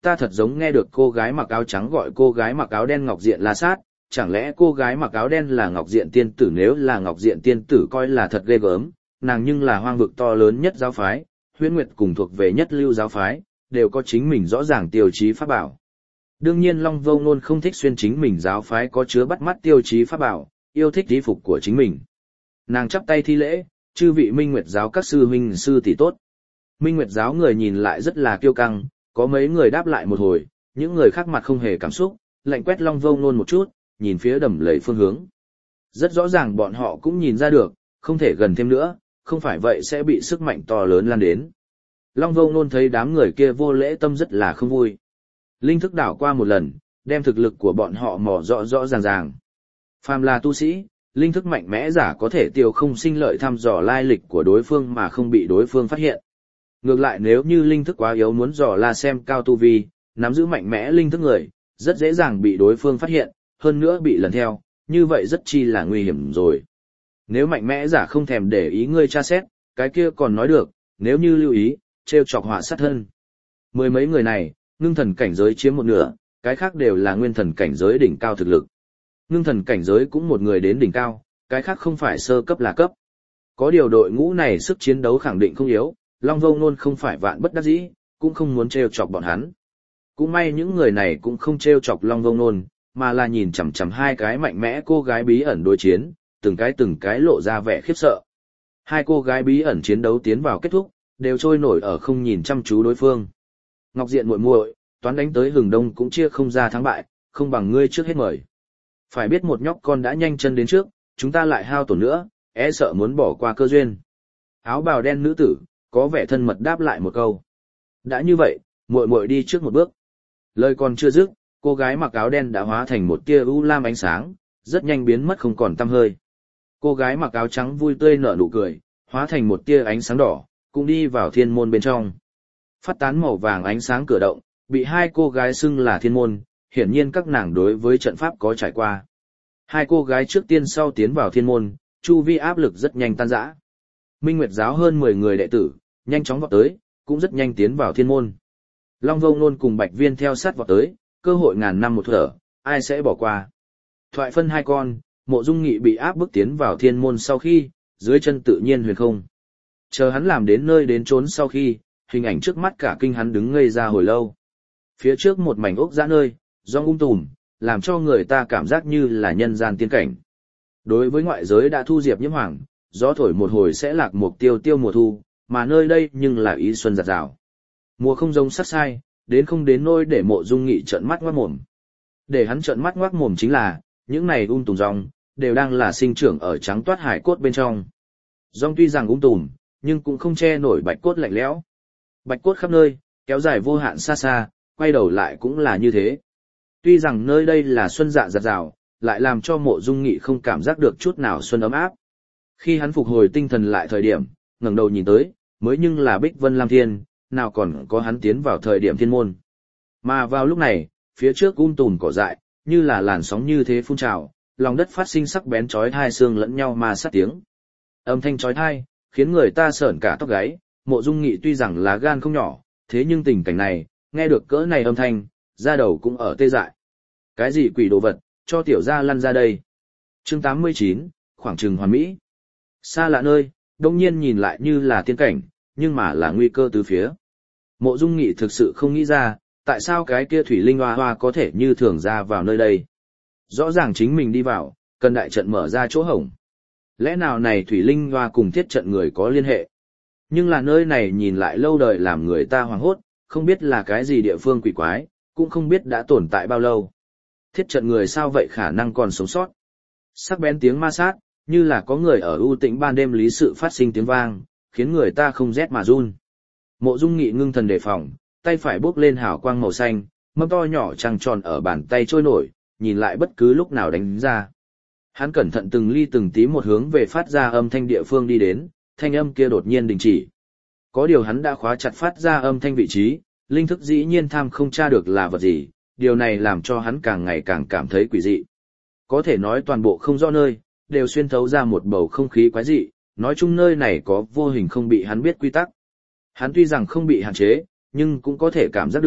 ta thật giống nghe được cô gái mặc áo trắng gọi cô gái mặc áo đen Ngọc Diện La Sát, chẳng lẽ cô gái mặc áo đen là Ngọc Diện tiên tử? Nếu là Ngọc Diện tiên tử coi là thật ghê gớm, nàng nhưng là hoang vực to lớn nhất giáo phái, Huyễn Nguyệt cùng thuộc về nhất lưu giáo phái, đều có chính mình rõ ràng tiêu chí pháp bảo. Đương nhiên Long Vô Ngôn không thích xuyên chính mình giáo phái có chứa bắt mắt tiêu chí pháp bảo, yêu thích y phục của chính mình. Nàng chắp tay thi lễ, chư vị Minh Nguyệt giáo các sư huynh sư tỷ tốt. Minh Nguyệt giáo người nhìn lại rất là kiêu căng, có mấy người đáp lại một hồi, những người khác mặt không hề cảm xúc, lạnh quét Long Vô Ngôn một chút, nhìn phía đầm lầy phương hướng. Rất rõ ràng bọn họ cũng nhìn ra được, không thể gần thêm nữa, không phải vậy sẽ bị sức mạnh to lớn lan đến. Long Vô Ngôn thấy đám người kia vô lễ tâm rất là không vui. Linh thức đảo qua một lần, đem thực lực của bọn họ mò rõ rõ ràng ràng. Phàm là tu sĩ, linh thức mạnh mẽ giả có thể tiêu không sinh lợi thăm dò lai lịch của đối phương mà không bị đối phương phát hiện. Ngược lại nếu như linh thức quá yếu muốn dò la xem cao tu vi, nắm giữ mạnh mẽ linh thức người, rất dễ dàng bị đối phương phát hiện, hơn nữa bị lần theo, như vậy rất chi là nguy hiểm rồi. Nếu mạnh mẽ giả không thèm để ý ngươi tra xét, cái kia còn nói được, nếu như lưu ý, trêu chọc họa sát thân. Mười mấy người này, ngưng thần cảnh giới chiếm một nửa, cái khác đều là nguyên thần cảnh giới đỉnh cao thực lực. Ngưng thần cảnh giới cũng một người đến đỉnh cao, cái khác không phải sơ cấp là cấp. Có điều đội ngũ này sức chiến đấu khẳng định không yếu, Long Vô Ngôn không phải vạn bất đắc dĩ, cũng không muốn trêu chọc bọn hắn. Cũng may những người này cũng không trêu chọc Long Vô Ngôn, mà là nhìn chằm chằm hai cái mạnh mẽ cô gái bí ẩn đối chiến, từng cái lộ ra vẻ khiếp sợ. Hai cô gái bí ẩn chiến đấu tiến vào kết thúc, đều trôi nổi ở không nhìn chăm chú đối phương. Ngọc Diện muội muội, toán đánh tới hừng đông cũng chia không ra thắng bại, không bằng ngươi trước hết mời. Phải biết một nhóc con đã nhanh chân đến trước, chúng ta lại hao tổn nữa, e sợ muốn bỏ qua cơ duyên. Áo bào đen nữ tử, có vẻ thân mật đáp lại một câu. Đã như vậy, muội muội đi trước một bước. Lời còn chưa dứt, cô gái mặc áo đen đã hóa thành một tia u lam ánh sáng, rất nhanh biến mất không còn tăm hơi. Cô gái mặc áo trắng vui tươi nở nụ cười, hóa thành một tia ánh sáng đỏ, cũng đi vào thiên môn bên trong. Phát tán màu vàng ánh sáng cửa động, bị hai cô gái xưng là thiên môn, hiển nhiên các nàng đối với trận pháp có trải qua. Hai cô gái trước tiên sau tiến vào thiên môn, chu vi áp lực rất nhanh tan rã. Minh Nguyệt giáo hơn 10 người đệ tử, nhanh chóng vọt tới, cũng rất nhanh tiến vào thiên môn. Long Vô Ngôn cùng Bạch Viên theo sát vọt tới, cơ hội ngàn năm một thở, ai sẽ bỏ qua. Thoại phân hai con, Mộ Dung Nghị bị áp bức tiến vào thiên môn sau khi, dưới chân tự nhiên huyền không. Chờ hắn làm đến nơi đến chốn sau khi, hình ảnh trước mắt cả kinh hắn đứng ngây ra hồi lâu. Phía trước một mảnh ốc dã nơi, rong tùm, làm cho người ta cảm giác như là nhân gian tiên cảnh. Đối với ngoại giới đã thu diệp nhiễm hoàng, gió thổi một hồi sẽ lạc mục tiêu tiêu mùa thu, mà nơi đây nhưng là ý xuân giặt rào. Mùa không giống sắc sai, đến không đến nôi để Mộ Dung Nghị trợn mắt ngoác mồm. Để hắn trợn mắt ngoác mồm chính là, những này tùm rong, đều đang là sinh trưởng ở trắng toát hải cốt bên trong. Rong tuy rằng tùm, nhưng cũng không che nổi bạch cốt lạnh lẽo. Bạch cốt khắp nơi, kéo dài vô hạn xa xa, quay đầu lại cũng là như thế. Tuy rằng nơi đây là xuân dạ giặt rào, lại làm cho Mộ Dung Nghị không cảm giác được chút nào xuân ấm áp. Khi hắn phục hồi tinh thần lại thời điểm, ngẩng đầu nhìn tới, mới nhưng là Bích Vân Lam Thiên, nào còn có hắn tiến vào thời điểm thiên môn. Mà vào lúc này, phía trước tùm cỏ dại, như là làn sóng như thế phun trào, lòng đất phát sinh sắc bén chói tai xương lẫn nhau ma sát tiếng. Âm thanh chói tai, khiến người ta sởn cả tóc gáy. Mộ Dung Nghị tuy rằng lá gan không nhỏ, thế nhưng tình cảnh này, nghe được cỡ này âm thanh, da đầu cũng ở tê dại. Cái gì quỷ đồ vật, cho tiểu gia lăn ra đây. Chương 89, khoảng trừng hoàn mỹ. Xa lạ nơi, đông nhiên nhìn lại như là tiên cảnh, nhưng mà là nguy cơ từ phía. Mộ Dung Nghị thực sự không nghĩ ra, tại sao cái kia thủy linh hoa hoa có thể như thường ra vào nơi đây. Rõ ràng chính mình đi vào, cần đại trận mở ra chỗ hổng. Lẽ nào này thủy linh hoa cùng thiết trận người có liên hệ? Nhưng là nơi này nhìn lại lâu đời làm người ta hoảng hốt, không biết là cái gì địa phương quỷ quái, cũng không biết đã tồn tại bao lâu. Thiết trận người sao vậy khả năng còn sống sót? Sắc bén tiếng ma sát, như là có người ở u tĩnh ban đêm lý sự phát sinh tiếng vang, khiến người ta không rét mà run. Mộ Dung Nghị ngưng thần đề phòng, tay phải bốc lên hào quang màu xanh, mâm to nhỏ trăng tròn ở bàn tay trôi nổi, nhìn lại bất cứ lúc nào đánh ra. Hắn cẩn thận từng ly từng tí một hướng về phát ra âm thanh địa phương đi đến, thanh âm kia đột nhiên đình chỉ. Có điều hắn đã khóa chặt phát ra âm thanh vị trí, linh thức dĩ nhiên tham không tra được là vật gì, điều này làm cho hắn càng ngày càng cảm thấy quỷ dị. Có thể nói toàn bộ không rõ nơi, đều xuyên thấu ra một bầu không khí quái dị, nói chung nơi này có vô hình không bị hắn biết quy tắc. Hắn tuy rằng không bị hạn chế, nhưng cũng có thể cảm giác được,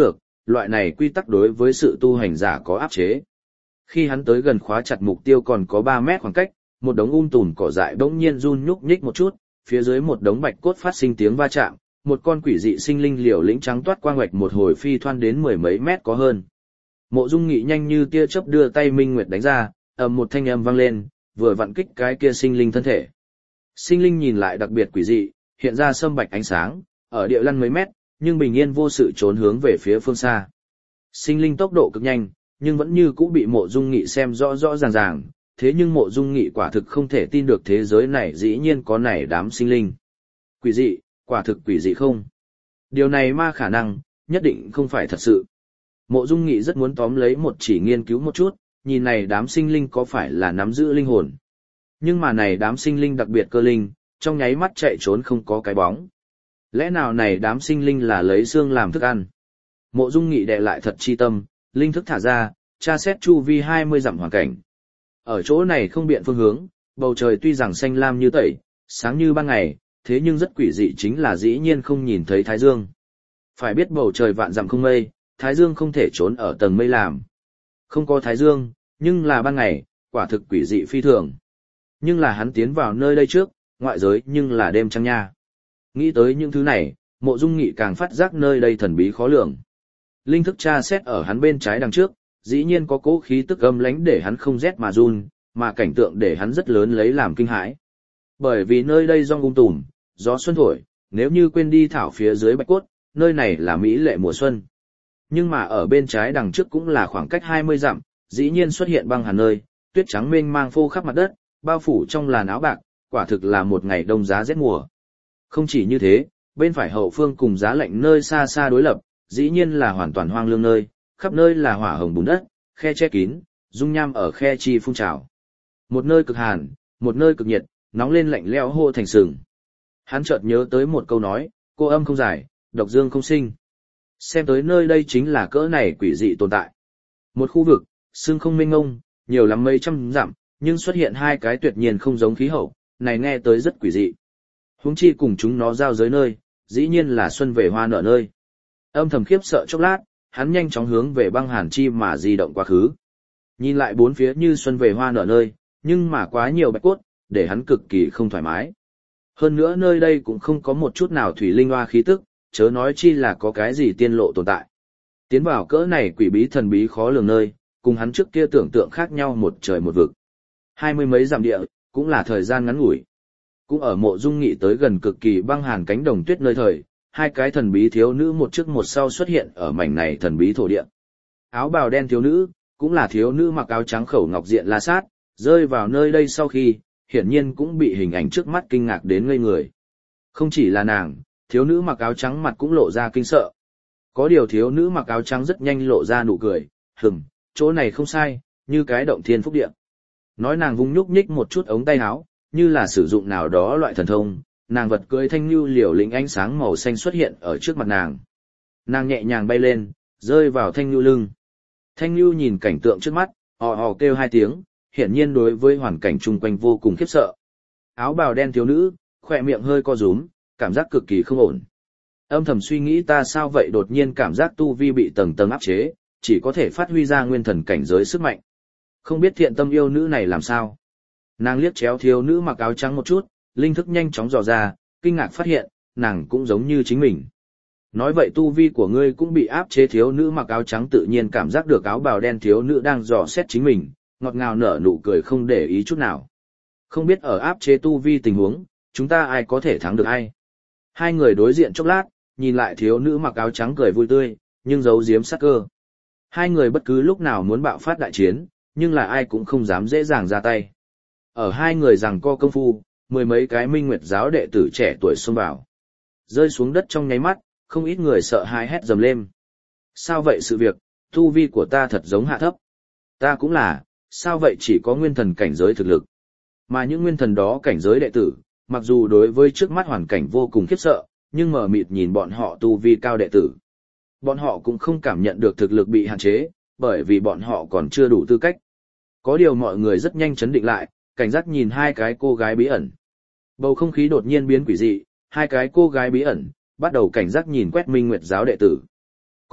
loại này quy tắc đối với sự tu hành giả có áp chế. Khi hắn tới gần khóa chặt mục tiêu còn có 3 mét khoảng cách, một đống tùm cỏ dại bỗng nhiên run nhúc nhích một chút, phía dưới một đống bạch cốt phát sinh tiếng va chạm, một con quỷ dị sinh linh liều lĩnh trắng toát quang hoạch một hồi phi thoăn đến 10 mấy mét có hơn. Mộ Dung Nghị nhanh như tia chớp đưa tay minh nguyệt đánh ra, ầm một thanh âm vang lên, vừa vặn kích cái kia sinh linh thân thể. Sinh linh nhìn lại đặc biệt quỷ dị, hiện ra sâm bạch ánh sáng, ở địa lăn mấy mét, nhưng bình yên vô sự trốn hướng về phía phương xa. Sinh linh tốc độ cực nhanh, nhưng vẫn như cũ bị Mộ Dung Nghị xem rõ rõ ràng ràng, thế nhưng Mộ Dung Nghị quả thực không thể tin được thế giới này dĩ nhiên có này đám sinh linh. Quỷ dị, quả thực quỷ dị không? Điều này ma khả năng, nhất định không phải thật sự. Mộ Dung Nghị rất muốn tóm lấy một chỉ nghiên cứu một chút, nhìn này đám sinh linh có phải là nắm giữ linh hồn. Nhưng mà này đám sinh linh đặc biệt cơ linh, trong nháy mắt chạy trốn không có cái bóng. Lẽ nào này đám sinh linh là lấy xương làm thức ăn? Mộ Dung Nghị đè lại thật chi tâm, linh thức thả ra, tra xét chu vi 20 dặm hoàn cảnh. Ở chỗ này không biện phương hướng, bầu trời tuy rằng xanh lam như tẩy, sáng như ban ngày, thế nhưng rất quỷ dị chính là dĩ nhiên không nhìn thấy thái dương. Phải biết bầu trời vạn dặm không mây, thái dương không thể trốn ở tầng mây làm. Không có thái dương, nhưng là ban ngày, quả thực quỷ dị phi thường. Nhưng là hắn tiến vào nơi đây trước, ngoại giới nhưng là đêm trăng nha. Nghĩ tới những thứ này, Mộ Dung Nghị càng phát giác nơi đây thần bí khó lường. Linh thức tra xét ở hắn bên trái đằng trước, dĩ nhiên có cỗ khí tức âm lãnh để hắn không rét mà run, mà cảnh tượng để hắn rất lớn lấy làm kinh hãi. Bởi vì nơi đây rong tùm, gió xuân thổi, nếu như quên đi thảo phía dưới bạch cốt, nơi này là mỹ lệ mùa xuân. Nhưng mà ở bên trái đằng trước cũng là khoảng cách 20 dặm, dĩ nhiên xuất hiện băng hàn nơi, tuyết trắng mênh mang phô khắp mặt đất, bao phủ trong làn áo bạc, quả thực là một ngày đông giá rét mùa. Không chỉ như thế, bên phải hậu phương cùng giá lạnh nơi xa xa đối lập, dĩ nhiên là hoàn toàn hoang lương nơi, khắp nơi là hỏa hồng bùn đất, khe che kín, dung nham ở khe chi phun trào. Một nơi cực hàn, một nơi cực nhiệt, nóng lên lạnh lẽo hô thành sừng. Hắn chợt nhớ tới một câu nói, cô âm không giải, độc dương không sinh. Xem tới nơi đây chính là cỡ này quỷ dị tồn tại. Một khu vực, sương không mênh ngông, nhiều lắm mấy trăm dặm, nhưng xuất hiện hai cái tuyệt nhiên không giống khí hậu, này nghe tới rất quỷ dị. Huống chi cùng chúng nó giao giới nơi, dĩ nhiên là xuân về hoa nở nơi. Âm thầm khiếp sợ chốc lát, hắn nhanh chóng hướng về băng hàn chi mà di động quá khứ. Nhìn lại bốn phía như xuân về hoa nở nơi, nhưng mà quá nhiều bạch cốt, để hắn cực kỳ không thoải mái. Hơn nữa nơi đây cũng không có một chút nào thủy linh hoa khí tức, chớ nói chi là có cái gì tiên lộ tồn tại. Tiến vào cỡ này quỷ bí thần bí khó lường nơi, cùng hắn trước kia tưởng tượng khác nhau một trời một vực. 20 mấy dặm địa, cũng là thời gian ngắn ngủi. Cũng ở Mộ Dung Nghị tới gần cực kỳ băng hàn cánh đồng tuyết nơi thời, hai cái thần bí thiếu nữ một trước một sau xuất hiện ở mảnh này thần bí thổ địa. Áo bào đen thiếu nữ, cũng là thiếu nữ mặc áo trắng khẩu ngọc diện la sát, rơi vào nơi đây sau khi, hiển nhiên cũng bị hình ảnh trước mắt kinh ngạc đến ngây người. Không chỉ là nàng, thiếu nữ mặc áo trắng mặt cũng lộ ra kinh sợ. Có điều thiếu nữ mặc áo trắng rất nhanh lộ ra nụ cười, chỗ này không sai, như cái động thiên phúc địa. Nói nàng vung nhúc nhích một chút ống tay áo, như là sử dụng nào đó loại thần thông, nàng vật cưỡi thanh lưu liều lĩnh ánh sáng màu xanh xuất hiện ở trước mặt nàng. Nàng nhẹ nhàng bay lên, rơi vào thanh lưu lưng. Thanh lưu nhìn cảnh tượng trước mắt, ò kêu hai tiếng, hiển nhiên đối với hoàn cảnh chung quanh vô cùng khiếp sợ. Áo bào đen thiếu nữ, khỏe miệng hơi co rúm, cảm giác cực kỳ không ổn. Âm thầm suy nghĩ ta sao vậy đột nhiên cảm giác tu vi bị tầng tầng áp chế, chỉ có thể phát huy ra nguyên thần cảnh giới sức mạnh. Không biết thiện tâm yêu nữ này làm sao. Nàng liếc chéo thiếu nữ mặc áo trắng một chút, linh thức nhanh chóng dò ra, kinh ngạc phát hiện, nàng cũng giống như chính mình. Nói vậy tu vi của ngươi cũng bị áp chế thiếu nữ mặc áo trắng tự nhiên cảm giác được áo bào đen thiếu nữ đang dò xét chính mình, ngọt ngào nở nụ cười không để ý chút nào. Không biết ở áp chế tu vi tình huống, chúng ta ai có thể thắng được ai. Hai người đối diện chốc lát, nhìn lại thiếu nữ mặc áo trắng cười vui tươi, nhưng giấu giếm sắc cơ. Hai người bất cứ lúc nào muốn bạo phát đại chiến, nhưng là ai cũng không dám dễ dàng ra tay. Ở hai người giằng co công phu, mười mấy cái minh nguyệt giáo đệ tử trẻ tuổi xông vào. Rơi xuống đất trong nháy mắt, không ít người sợ hãi hét dầm lên. Sao vậy sự việc, tu vi của ta thật giống hạ thấp. Ta cũng là, sao vậy chỉ có nguyên thần cảnh giới thực lực. Mà những nguyên thần đó cảnh giới đệ tử, mặc dù đối với trước mắt hoàn cảnh vô cùng khiếp sợ, nhưng mờ mịt nhìn bọn họ tu vi cao đệ tử. Bọn họ cũng không cảm nhận được thực lực bị hạn chế, bởi vì bọn họ còn chưa đủ tư cách. Có điều mọi người rất nhanh chấn định lại, cảnh giác nhìn hai cái cô gái bí ẩn. Bầu không khí đột nhiên biến quỷ dị, hai cái cô gái bí ẩn, bắt đầu cảnh giác nhìn quét minh nguyệt giáo đệ tử.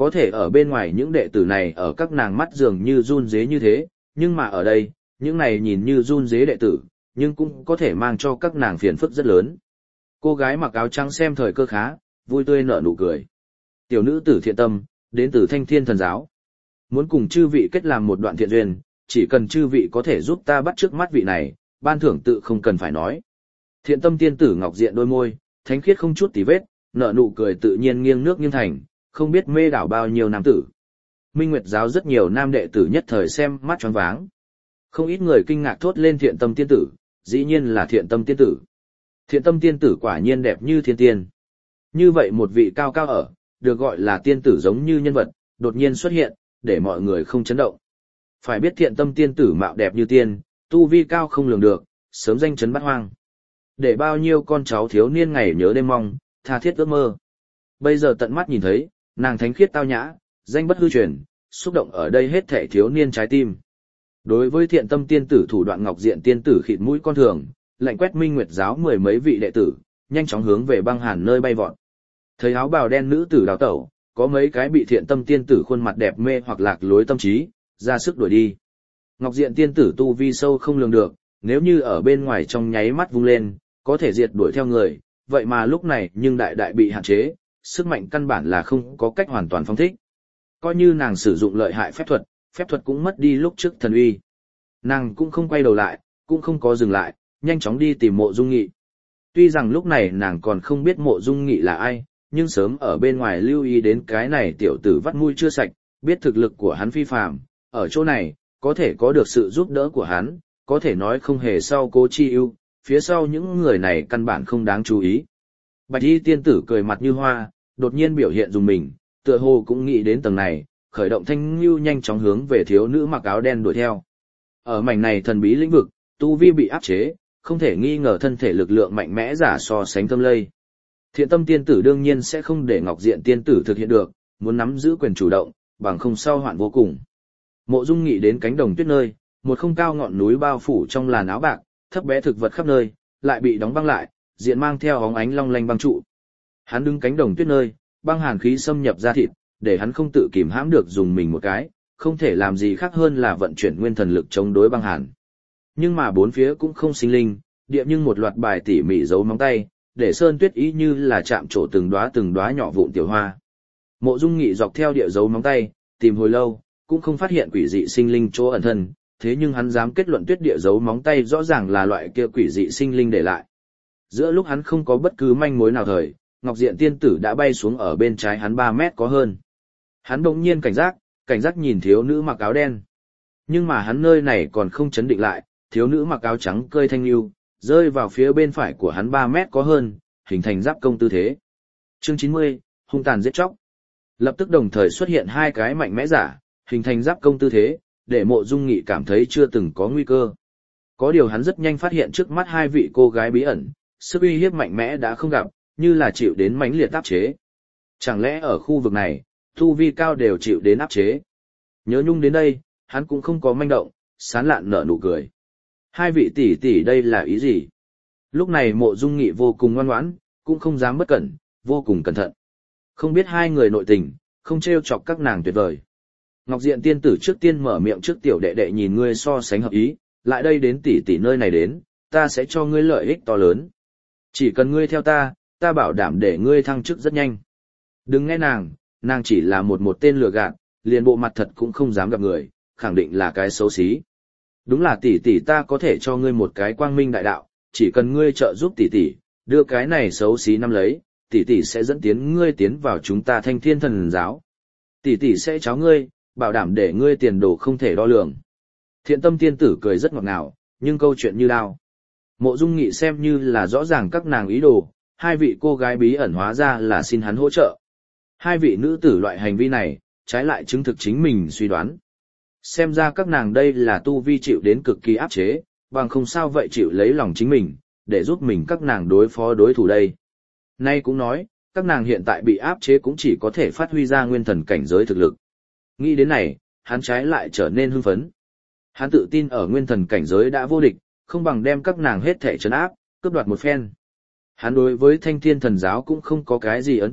Có thể ở bên ngoài những đệ tử này ở các nàng mắt dường như run dế như thế, nhưng mà ở đây, những này nhìn như run dế đệ tử, nhưng cũng có thể mang cho các nàng phiền phức rất lớn. Cô gái mặc áo trắng xem thời cơ khá, vui tươi nở nụ cười. Tiểu nữ tử Thiện Tâm, đến từ Thanh Thiên Thần Giáo. Muốn cùng chư vị kết làm một đoạn thiện duyên, chỉ cần chư vị có thể giúp ta bắt trước mắt vị này, ban thưởng tự không cần phải nói. Thiện Tâm tiên tử ngọc diện đôi môi, thánh khiết không chút tì vết, nở nụ cười tự nhiên nghiêng nước nghiêng thành, không biết mê đảo bao nhiêu nam tử. Minh Nguyệt giáo rất nhiều nam đệ tử nhất thời xem mắt choáng váng. Không ít người kinh ngạc thốt lên Thiện Tâm tiên tử, dĩ nhiên là Thiện Tâm tiên tử. Thiện Tâm tiên tử quả nhiên đẹp như thiên tiên. Như vậy một vị cao cao ở, được gọi là tiên tử giống như nhân vật, đột nhiên xuất hiện, để mọi người không chấn động. Phải biết Thiện Tâm tiên tử mạo đẹp như tiên, tu vi cao không lường được, sớm danh chấn bát hoang. Để bao nhiêu con cháu thiếu niên ngày nhớ đêm mong, tha thiết ước mơ. Bây giờ tận mắt nhìn thấy, nàng thánh khiết tao nhã, danh bất hư truyền, xúc động ở đây hết thảy thiếu niên trái tim. Đối với Thiện Tâm tiên tử thủ đoạn ngọc diện tiên tử khịt mũi con thường, lạnh quét Minh Nguyệt giáo mười mấy vị đệ tử, nhanh chóng hướng về băng hàn nơi bay vọt. Thấy áo bào đen nữ tử đào tẩu, có mấy cái bị Thiện Tâm tiên tử khuôn mặt đẹp mê hoặc lạc lối tâm trí, ra sức đuổi đi. Ngọc diện tiên tử tu vi sâu không lường được, nếu như ở bên ngoài trong nháy mắt vung lên, có thể diệt đuổi theo người, vậy mà lúc này nhưng đại đại bị hạn chế, sức mạnh căn bản là không có cách hoàn toàn phóng thích. Coi như nàng sử dụng lợi hại phép thuật cũng mất đi lúc trước thần uy. Nàng cũng không quay đầu lại, cũng không có dừng lại, nhanh chóng đi tìm Mộ Dung Nghị. Tuy rằng lúc này nàng còn không biết Mộ Dung Nghị là ai, nhưng sớm ở bên ngoài lưu ý đến cái này tiểu tử vắt mũi chưa sạch, biết thực lực của hắn phi phàm, ở chỗ này, có thể có được sự giúp đỡ của hắn, có thể nói không hề sau cố chi ưu, phía sau những người này căn bản không đáng chú ý. Bạch y tiên tử cười mặt như hoa, đột nhiên biểu hiện dùng mình, tựa hồ cũng nghĩ đến tầng này, khởi động thanh lưu nhanh chóng hướng về thiếu nữ mặc áo đen đuổi theo. Ở mảnh này thần bí lĩnh vực, tu vi bị áp chế, không thể nghi ngờ thân thể lực lượng mạnh mẽ giả so sánh Tâm Lây. Thiện Tâm tiên tử đương nhiên sẽ không để Ngọc Diện tiên tử thực hiện được, muốn nắm giữ quyền chủ động, bằng không sau hoạn vô cùng. Mộ Dung Nghị đến cánh đồng tuyết nơi, một không cao ngọn núi bao phủ trong làn áo bạc, thấp bé thực vật khắp nơi, lại bị đóng băng lại, diện mang theo óng ánh long lanh băng trụ. Hắn đứng cánh đồng tuyết nơi, băng hàn khí xâm nhập da thịt, để hắn không tự kìm hãm được dùng mình một cái, không thể làm gì khác hơn là vận chuyển nguyên thần lực chống đối băng hàn. Nhưng mà bốn phía cũng không sinh linh, địa nhưng một loạt bài tỉ mỉ giấu móng tay, để sơn tuyết ý như là chạm trổ từng đóa nhỏ vụn tiểu hoa. Mộ Dung Nghị dọc theo địa dấu móng tay, tìm hồi lâu, cũng không phát hiện quỷ dị sinh linh chỗ ẩn thân, thế nhưng hắn dám kết luận tuyết địa dấu móng tay rõ ràng là loại kia quỷ dị sinh linh để lại. Giữa lúc hắn không có bất cứ manh mối nào thời, Ngọc Diện tiên tử đã bay xuống ở bên trái hắn 3 mét có hơn. Hắn bỗng nhiên cảnh giác nhìn thiếu nữ mặc áo đen. Nhưng mà hắn nơi này còn không chấn định lại, thiếu nữ mặc áo trắng cơi thanh lưu, rơi vào phía bên phải của hắn 3 mét có hơn, hình thành giáp công tư thế. Chương 90, hung tàn giết chóc. Lập tức đồng thời xuất hiện hai cái mạnh mẽ giả, hình thành giáp công tư thế, để Mộ Dung Nghị cảm thấy chưa từng có nguy cơ. Có điều hắn rất nhanh phát hiện trước mắt hai vị cô gái bí ẩn, sức uy hiếp mạnh mẽ đã không gặp, như là chịu đến mãnh liệt áp chế. Chẳng lẽ ở khu vực này, tu vi cao đều chịu đến áp chế? Nhớ nhung đến đây, hắn cũng không có manh động, sán lạn nở nụ cười. Hai vị tỷ tỷ đây là ý gì? Lúc này Mộ Dung Nghị vô cùng ngoan ngoãn, cũng không dám bất cẩn, vô cùng cẩn thận. Không biết hai người nội tình, không trêu chọc các nàng tuyệt vời. Ngọc Diện tiên tử trước tiên mở miệng trước tiểu đệ đệ nhìn ngươi so sánh hợp ý, lại đây đến tỷ tỷ nơi này đến, ta sẽ cho ngươi lợi ích to lớn. Chỉ cần ngươi theo ta, ta bảo đảm để ngươi thăng chức rất nhanh. Đừng nghe nàng chỉ là một tên lừa gạt, liền bộ mặt thật cũng không dám gặp người, khẳng định là cái xấu xí. Đúng là tỷ tỷ ta có thể cho ngươi một cái quang minh đại đạo, chỉ cần ngươi trợ giúp tỷ tỷ, đưa cái này xấu xí nắm lấy, tỷ tỷ sẽ dẫn ngươi tiến vào chúng ta Thanh Thiên Thần giáo. Tỷ tỷ sẽ cháu ngươi, bảo đảm để ngươi tiền đồ không thể đo lường. Thiện Tâm tiên tử cười rất ngọt ngào, nhưng câu chuyện như đao. Mộ Dung Nghị xem như là rõ ràng các nàng ý đồ, hai vị cô gái bí ẩn hóa ra là xin hắn hỗ trợ. Hai vị nữ tử loại hành vi này, trái lại chứng thực chính mình suy đoán. Xem ra các nàng đây là tu vi chịu đến cực kỳ áp chế, bằng không sao vậy chịu lấy lòng chính mình, để giúp mình các nàng đối phó đối thủ đây. Nay cũng nói, các nàng hiện tại bị áp chế cũng chỉ có thể phát huy ra nguyên thần cảnh giới thực lực. Nghĩ đến này, hắn trái lại trở nên hưng phấn. Hắn tự tin ở nguyên thần cảnh giới đã vô địch, không bằng đem các nàng hết thể trấn áp, cướp đoạt một phen. Hắn đối với Thanh Thiên Thần giáo cũng không có cái gì ấn tượng,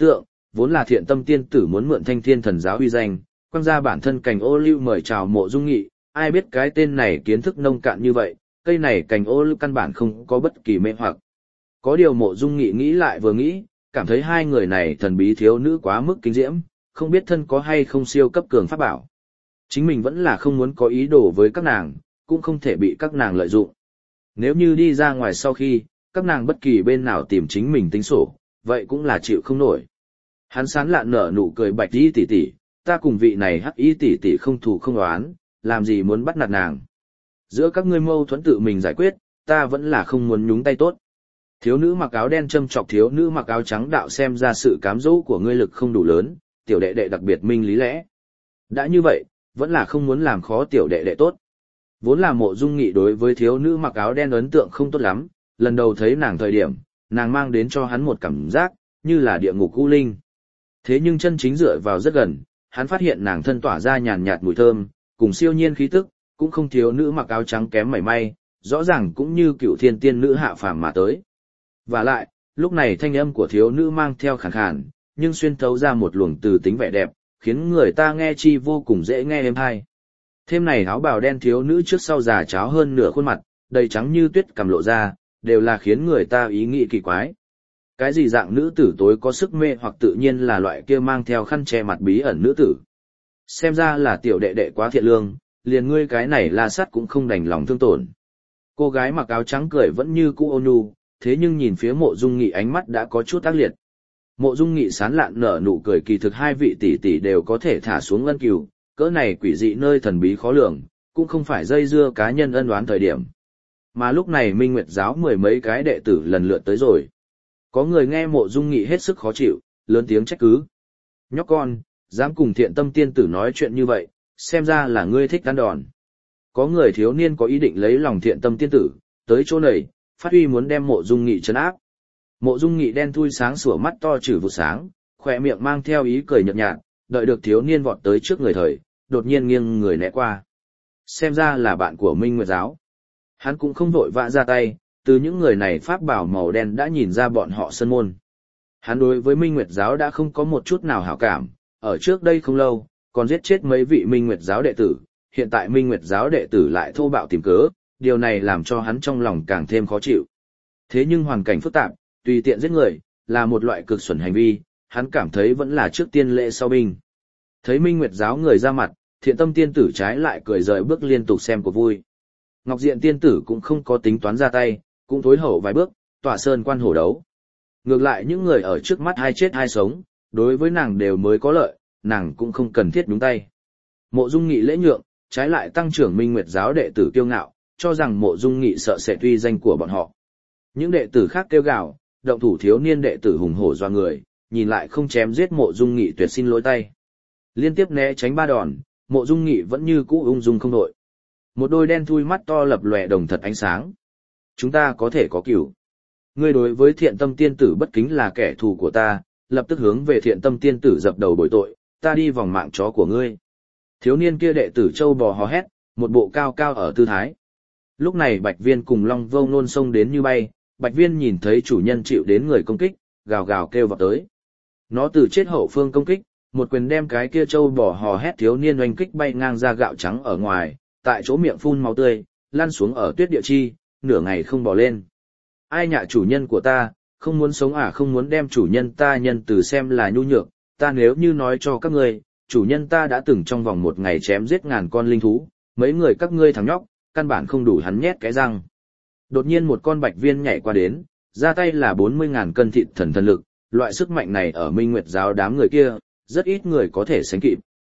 vốn là thiện tâm tiên tử muốn mượn Thanh Thiên Thần giáo uy danh, quăng ra bản thân cành ô liu mời chào Mộ Dung Nghị, ai biết cái tên này kiến thức nông cạn như vậy, cây này cành ô liu căn bản không có bất kỳ mê hoặc. Có điều Mộ Dung Nghị nghĩ lại vừa nghĩ, cảm thấy hai người này thần bí thiếu nữ quá mức kinh diễm, không biết thân có hay không siêu cấp cường pháp bảo. Chính mình vẫn là không muốn có ý đồ với các nàng, cũng không thể bị các nàng lợi dụng. Nếu như đi ra ngoài sau khi, các nàng bất kỳ bên nào tìm chính mình tính sổ, vậy cũng là chịu không nổi. Hắn sán lạn nở nụ cười Bạch Y tỷ tỷ, ta cùng vị này Hắc Y tỷ tỷ không thù không oán, làm gì muốn bắt nạt nàng. Giữa các ngươi mâu thuẫn tự mình giải quyết, ta vẫn là không muốn nhúng tay tốt. Thiếu nữ mặc áo đen châm chọc thiếu nữ mặc áo trắng đạo xem ra sự cám dỗ của ngươi lực không đủ lớn, tiểu đệ đệ đặc biệt minh lý lẽ. Đã như vậy, vẫn là không muốn làm khó tiểu đệ đệ tốt. Vốn là Mộ Dung Nghị đối với thiếu nữ mặc áo đen ấn tượng không tốt lắm, lần đầu thấy nàng thời điểm, nàng mang đến cho hắn một cảm giác, như là địa ngục u linh. Thế nhưng chân chính dựa vào rất gần, hắn phát hiện nàng thân tỏa ra nhàn nhạt mùi thơm, cùng siêu nhiên khí tức, cũng không thiếu nữ mặc áo trắng kém mảy may, rõ ràng cũng như cựu thiên tiên nữ hạ phàm mà tới. Và lại, lúc này thanh âm của thiếu nữ mang theo khàn khàn, nhưng xuyên thấu ra một luồng từ tính vẻ đẹp, khiến người ta nghe chi vô cùng dễ nghe êm tai. Thêm này áo bào đen thiếu nữ trước sau già cháo hơn nửa khuôn mặt, đầy trắng như tuyết cầm lộ ra, đều là khiến người ta ý nghĩ kỳ quái. Cái gì dạng nữ tử tối có sức mê hoặc tự nhiên là loại kia mang theo khăn che mặt bí ẩn nữ tử. Xem ra là tiểu đệ đệ quá thiện lương, liền ngươi cái này La Sắt cũng không đành lòng thương tổn. Cô gái mặc áo trắng cười vẫn như cũ ôn nhu, thế nhưng nhìn phía Mộ Dung Nghị ánh mắt đã có chút ác liệt. Mộ Dung Nghị sán lạn nở nụ cười, kỳ thực hai vị tỷ tỷ đều có thể thả xuống ân cừu, cỡ này quỷ dị nơi thần bí khó lường, cũng không phải dây dưa cá nhân ân oán thời điểm. Mà lúc này Minh Nguyệt giáo mười mấy cái đệ tử lần lượt tới rồi. Có người nghe Mộ Dung Nghị hết sức khó chịu, lớn tiếng trách cứ. Nhóc con, dám cùng thiện tâm tiên tử nói chuyện như vậy, xem ra là ngươi thích ăn đòn. Có người thiếu niên có ý định lấy lòng thiện tâm tiên tử, tới chỗ này, phát huy muốn đem Mộ Dung Nghị trấn áp. Mộ Dung Nghị đen thui sáng sủa mắt to trừ vụ sáng, khỏe miệng mang theo ý cười nhợt nhạt, đợi được thiếu niên vọt tới trước người thời, đột nhiên nghiêng người né qua. Xem ra là bạn của Minh Nguyệt giáo. Hắn cũng không vội vã ra tay, từ những người này pháp bảo màu đen đã nhìn ra bọn họ sơn môn. Hắn đối với Minh Nguyệt giáo đã không có một chút nào hảo cảm, ở trước đây không lâu, còn giết chết mấy vị Minh Nguyệt giáo đệ tử, hiện tại Minh Nguyệt giáo đệ tử lại thô bạo tìm cớ, điều này làm cho hắn trong lòng càng thêm khó chịu. Thế nhưng hoàn cảnh phức tạp, tùy tiện giết người, là một loại cực xuẩn hành vi, hắn cảm thấy vẫn là trước tiên lễ sau binh. Thấy Minh Nguyệt giáo người ra mặt, thiện tâm tiên tử trái lại cười rời bước liên tục xem của vui. Ngọc Diện tiên tử cũng không có tính toán ra tay, cũng thối hậu vài bước, tỏa sơn quan hổ đấu. Ngược lại những người ở trước mắt hai chết hai sống, đối với nàng đều mới có lợi, nàng cũng không cần thiết đúng tay. Mộ Dung Nghị lễ nhượng, trái lại tăng trưởng Minh Nguyệt giáo đệ tử kiêu ngạo, cho rằng Mộ Dung Nghị sợ sẽ uy danh của bọn họ. Những đệ tử khác kêu gào, động thủ thiếu niên đệ tử hùng hổ doa người, nhìn lại không chém giết Mộ Dung Nghị tuyệt xin lỗi tay. Liên tiếp né tránh ba đòn, Mộ Dung Nghị vẫn như cũ ung dung không đội. Một đôi đen thui mắt to lập lòe đồng thật ánh sáng. Chúng ta có thể có cửu. Ngươi đối với thiện tâm tiên tử bất kính là kẻ thù của ta, lập tức hướng về thiện tâm tiên tử dập đầu bồi tội, ta đi vòng mạng chó của ngươi. Thiếu niên kia đệ tử châu bò hò hét, một bộ cao cao ở tư thái. Lúc này Bạch Viên cùng Long Vô Nôn xông đến như bay, Bạch Viên nhìn thấy chủ nhân chịu đến người công kích, gào gào kêu vào tới. Nó từ chết hậu phương công kích, một quyền đem cái kia châu bò hò hét thiếu niên oanh kích bay ngang ra gạo trắng ở ngoài, tại chỗ miệng phun máu tươi, lăn xuống ở tuyết địa chi, nửa ngày không bò lên. Ai nhạ chủ nhân của ta, không muốn sống à, không muốn đem chủ nhân ta nhân từ xem là nhu nhược, ta nếu như nói cho các ngươi, chủ nhân ta đã từng trong vòng một ngày chém giết ngàn con linh thú, mấy người các ngươi thằng nhóc, căn bản không đủ hắn nhét cái răng. Đột nhiên một con Bạch Viên nhảy qua đến, ra tay là 40.000 cân thịt thần thần lực, loại sức mạnh này ở Minh Nguyệt giáo đám người kia, rất ít người có thể sánh kịp.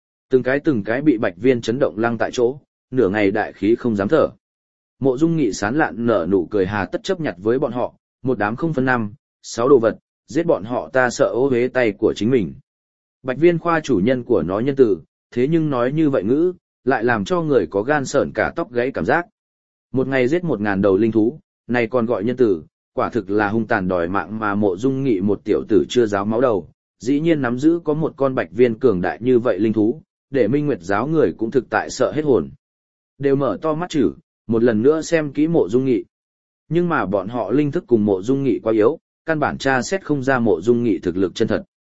Từng cái bị Bạch Viên chấn động lăng tại chỗ, nửa ngày đại khí không dám thở. Mộ Dung Nghị sán lạn nở nụ cười, hà tất chấp nhặt với bọn họ, một đám không phân 5, 6 đồ vật, giết bọn họ ta sợ ô uế tay của chính mình. Bạch Viên khoa chủ nhân của nó nhân từ, thế nhưng nói như vậy ngữ, lại làm cho người có gan sởn cả tóc gáy cảm giác. Một ngày giết 1.000 đầu linh thú, này còn gọi nhân từ, quả thực là hung tàn đòi mạng mà Mộ Dung Nghị một tiểu tử chưa giáo máu đầu, dĩ nhiên nắm giữ có một con Bạch Viên cường đại như vậy linh thú, để Minh Nguyệt giáo người cũng thực tại sợ hết hồn. Đều mở to mắt chử, một lần nữa xem kỹ Mộ Dung Nghị. Nhưng mà bọn họ linh thức cùng Mộ Dung Nghị quá yếu, căn bản tra xét không ra Mộ Dung Nghị thực lực chân thật.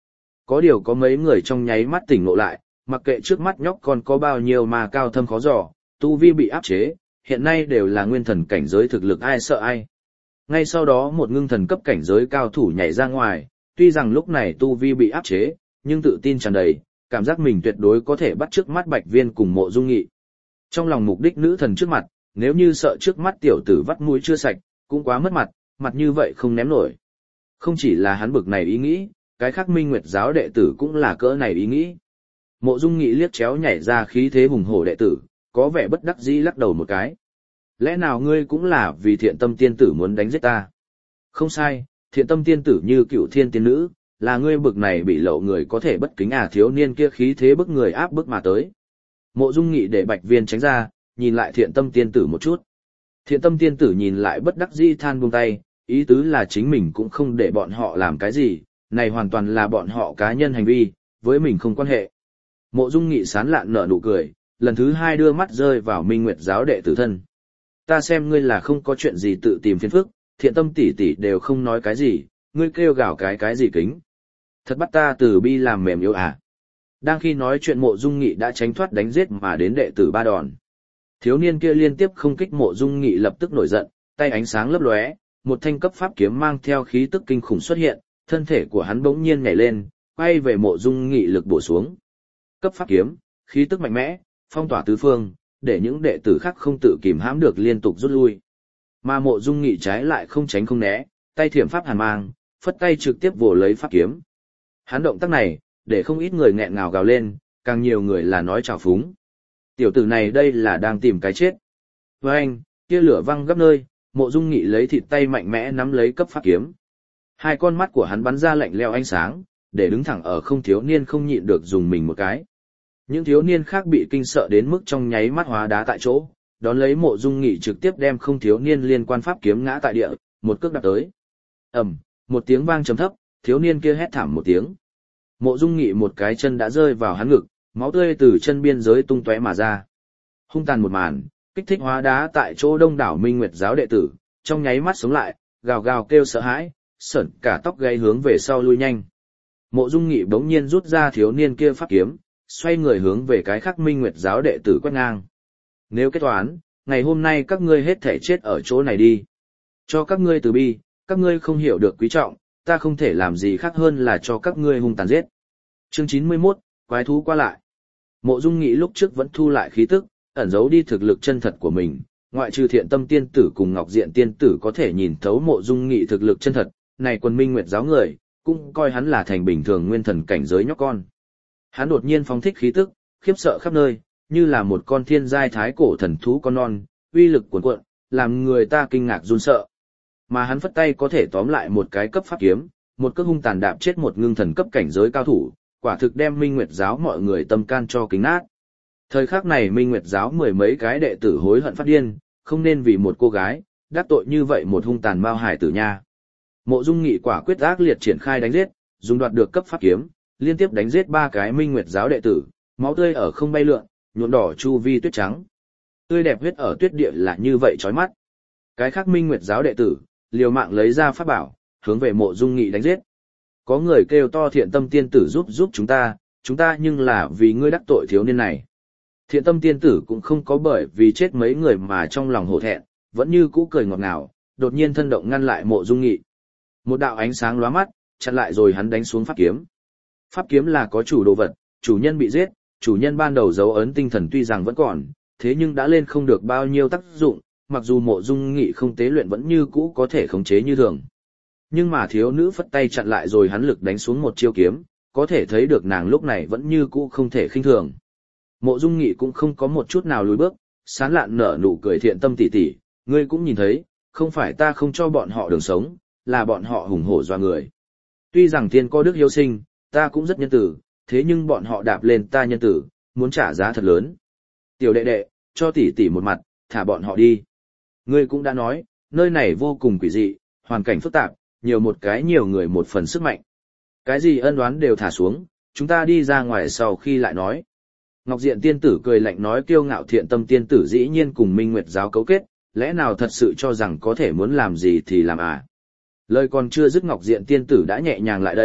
Có điều có mấy người trong nháy mắt tỉnh ngộ lại, mặc kệ trước mắt nhóc con có bao nhiêu mà cao thâm khó dò, tu vi bị áp chế, hiện nay đều là nguyên thần cảnh giới thực lực ai sợ ai. Ngay sau đó một ngưng thần cấp cảnh giới cao thủ nhảy ra ngoài, tuy rằng lúc này tu vi bị áp chế, nhưng tự tin tràn đầy, cảm giác mình tuyệt đối có thể bắt trước mắt Bạch Viên cùng Mộ Dung Nghị. Trong lòng mục đích nữ thần trước mặt, nếu như sợ trước mắt tiểu tử vắt mũi chưa sạch, cũng quá mất mặt, mặt như vậy không ném nổi. Không chỉ là hắn bực này ý nghĩ, cái khác Minh Nguyệt giáo đệ tử cũng là cỡ này ý nghĩ. Mộ Dung Nghị liếc chéo nhảy ra khí thế hùng hổ đệ tử, có vẻ bất đắc dĩ lắc đầu một cái. Lẽ nào ngươi cũng là vì thiện tâm tiên tử muốn đánh giết ta? Không sai, thiện tâm tiên tử như cựu thiên tiên nữ, là ngươi bực này bị lậu người có thể bất kính thiếu niên kia khí thế bức người áp bức mà tới. Mộ Dung Nghị để Bạch Viên tránh ra, nhìn lại thiện tâm tiên tử một chút. Thiện tâm tiên tử nhìn lại bất đắc dĩ than buông tay, ý tứ là chính mình cũng không để bọn họ làm cái gì, này hoàn toàn là bọn họ cá nhân hành vi, với mình không quan hệ. Mộ Dung Nghị sán lạn nở nụ cười, lần thứ hai đưa mắt rơi vào Minh Nguyệt giáo đệ tử thân. Ta xem ngươi là không có chuyện gì tự tìm phiền phức, thiện tâm tỷ tỷ đều không nói cái gì, ngươi kêu gào cái gì kính. Thật bắt ta từ bi làm mềm yếu à. Đang khi nói chuyện Mộ Dung Nghị đã tránh thoát đánh giết mà đến đệ tử ba đòn. Thiếu niên kia liên tiếp không kích Mộ Dung Nghị lập tức nổi giận, tay ánh sáng lấp lóe, một thanh cấp pháp kiếm mang theo khí tức kinh khủng xuất hiện, thân thể của hắn bỗng nhiên nhảy lên, quay về Mộ Dung Nghị lực bổ xuống. Cấp pháp kiếm, khí tức mạnh mẽ, phong tỏa tứ phương, để những đệ tử khác không tự kìm hãm được liên tục rút lui. Mà Mộ Dung Nghị trái lại không tránh không né, tay thiểm pháp hàn mang, phất tay trực tiếp vồ lấy pháp kiếm. Hắn động tác này, để không ít người nghẹn ngào gào lên, càng nhiều người là nói trào phúng. Tiểu tử này đây là đang tìm cái chết. Với anh, kia lửa văng gấp nơi, Mộ Dung Nghị lấy thịt tay mạnh mẽ nắm lấy cấp pháp kiếm. Hai con mắt của hắn bắn ra lạnh lẽo ánh sáng, để đứng thẳng ở không thiếu niên không nhịn được dùng mình một cái. Những thiếu niên khác bị kinh sợ đến mức trong nháy mắt hóa đá tại chỗ, đón lấy Mộ Dung Nghị trực tiếp đem không thiếu niên liên quan pháp kiếm ngã tại địa, một cước đạp tới. Ầm, một tiếng vang trầm thấp, thiếu niên kia hét thảm một tiếng. Mộ Dung Nghị một cái chân đã rơi vào hắn ngực, máu tươi từ chân biên giới tung tóe mà ra. Hung tàn một màn, kích thích hóa đá tại chỗ đông đảo Minh Nguyệt giáo đệ tử, trong nháy mắt sống lại, gào gào kêu sợ hãi, sởn cả tóc gáy hướng về sau lui nhanh. Mộ Dung Nghị bỗng nhiên rút ra thiếu niên kia pháp kiếm, xoay người hướng về cái khác Minh Nguyệt giáo đệ tử quét ngang. Nếu kết toán, ngày hôm nay các ngươi hết thể chết ở chỗ này đi. Cho các ngươi từ bi, các ngươi không hiểu được quý trọng, ta không thể làm gì khác hơn là cho các ngươi hung tàn giết. Chương 91, quái thú qua lại. Mộ Dung Nghị lúc trước vẫn thu lại khí tức, ẩn giấu đi thực lực chân thật của mình, ngoại trừ Thiện Tâm tiên tử cùng Ngọc Diện tiên tử có thể nhìn thấu Mộ Dung Nghị thực lực chân thật, này quân Minh Nguyệt giáo người, cũng coi hắn là thành bình thường nguyên thần cảnh giới nhóc con. Hắn đột nhiên phóng thích khí tức, khiếp sợ khắp nơi, như là một con thiên giai thái cổ thần thú con non, uy lực cuồn cuộn, làm người ta kinh ngạc run sợ. Mà hắn phất tay có thể tóm lại một cái cấp pháp kiếm, một cước hung tàn đạp chết một ngưng thần cấp cảnh giới cao thủ, quả thực đem Minh Nguyệt giáo mọi người tâm can cho kính nát. Thời khắc này Minh Nguyệt giáo mười mấy cái đệ tử hối hận phát điên, không nên vì một cô gái, đắc tội như vậy một hung tàn mao hải tử nha. Mộ Dung Nghị quả quyết ác liệt triển khai đánh giết, dùng đoạt được cấp pháp kiếm, liên tiếp đánh giết ba cái Minh Nguyệt giáo đệ tử, máu tươi ở không bay lượn, nhuộm đỏ chu vi tuyết trắng. Tươi đẹp huyết ở tuyết địa là như vậy chói mắt. Cái khác Minh Nguyệt giáo đệ tử, liều mạng lấy ra pháp bảo, hướng về Mộ Dung Nghị đánh giết. Có người kêu to Thiện Tâm tiên tử giúp chúng ta nhưng là vì ngươi đắc tội thiếu niên này. Thiện Tâm tiên tử cũng không có bởi vì chết mấy người mà trong lòng hổ thẹn, vẫn như cũ cười ngọt ngào, đột nhiên thân động ngăn lại Mộ Dung Nghị. Một đạo ánh sáng lóa mắt, chặn lại rồi hắn đánh xuống pháp kiếm. Pháp kiếm là có chủ đồ vật, chủ nhân bị giết, chủ nhân ban đầu dấu ấn tinh thần tuy rằng vẫn còn, thế nhưng đã lên không được bao nhiêu tác dụng, mặc dù Mộ Dung Nghị không tế luyện vẫn như cũ có thể khống chế như thường. Nhưng mà thiếu nữ phất tay chặn lại rồi hắn lực đánh xuống một chiêu kiếm, có thể thấy được nàng lúc này vẫn như cũ không thể khinh thường. Mộ Dung Nghị cũng không có một chút nào lùi bước, sán lạn nở nụ cười Thiện Tâm tỷ tỷ, ngươi cũng nhìn thấy, không phải ta không cho bọn họ đường sống, là bọn họ hùng hổ doa người. Tuy rằng thiên có đức hiếu sinh, ta cũng rất nhân tử, thế nhưng bọn họ đạp lên ta nhân tử, muốn trả giá thật lớn. Tiểu đệ đệ, cho tỷ tỷ một mặt, thả bọn họ đi. Ngươi cũng đã nói, nơi này vô cùng quỷ dị, hoàn cảnh phức tạp, nhiều người một phần sức mạnh. Cái gì ân oán đều thả xuống, chúng ta đi ra ngoài sau khi lại nói. Ngọc Diện tiên tử cười lạnh nói kiêu ngạo Thiện Tâm tiên tử dĩ nhiên cùng Minh Nguyệt giáo cấu kết, lẽ nào thật sự cho rằng có thể muốn làm gì thì làm à. Lời còn chưa dứt Ngọc Diện tiên tử đã nhẹ nhàng lại đây,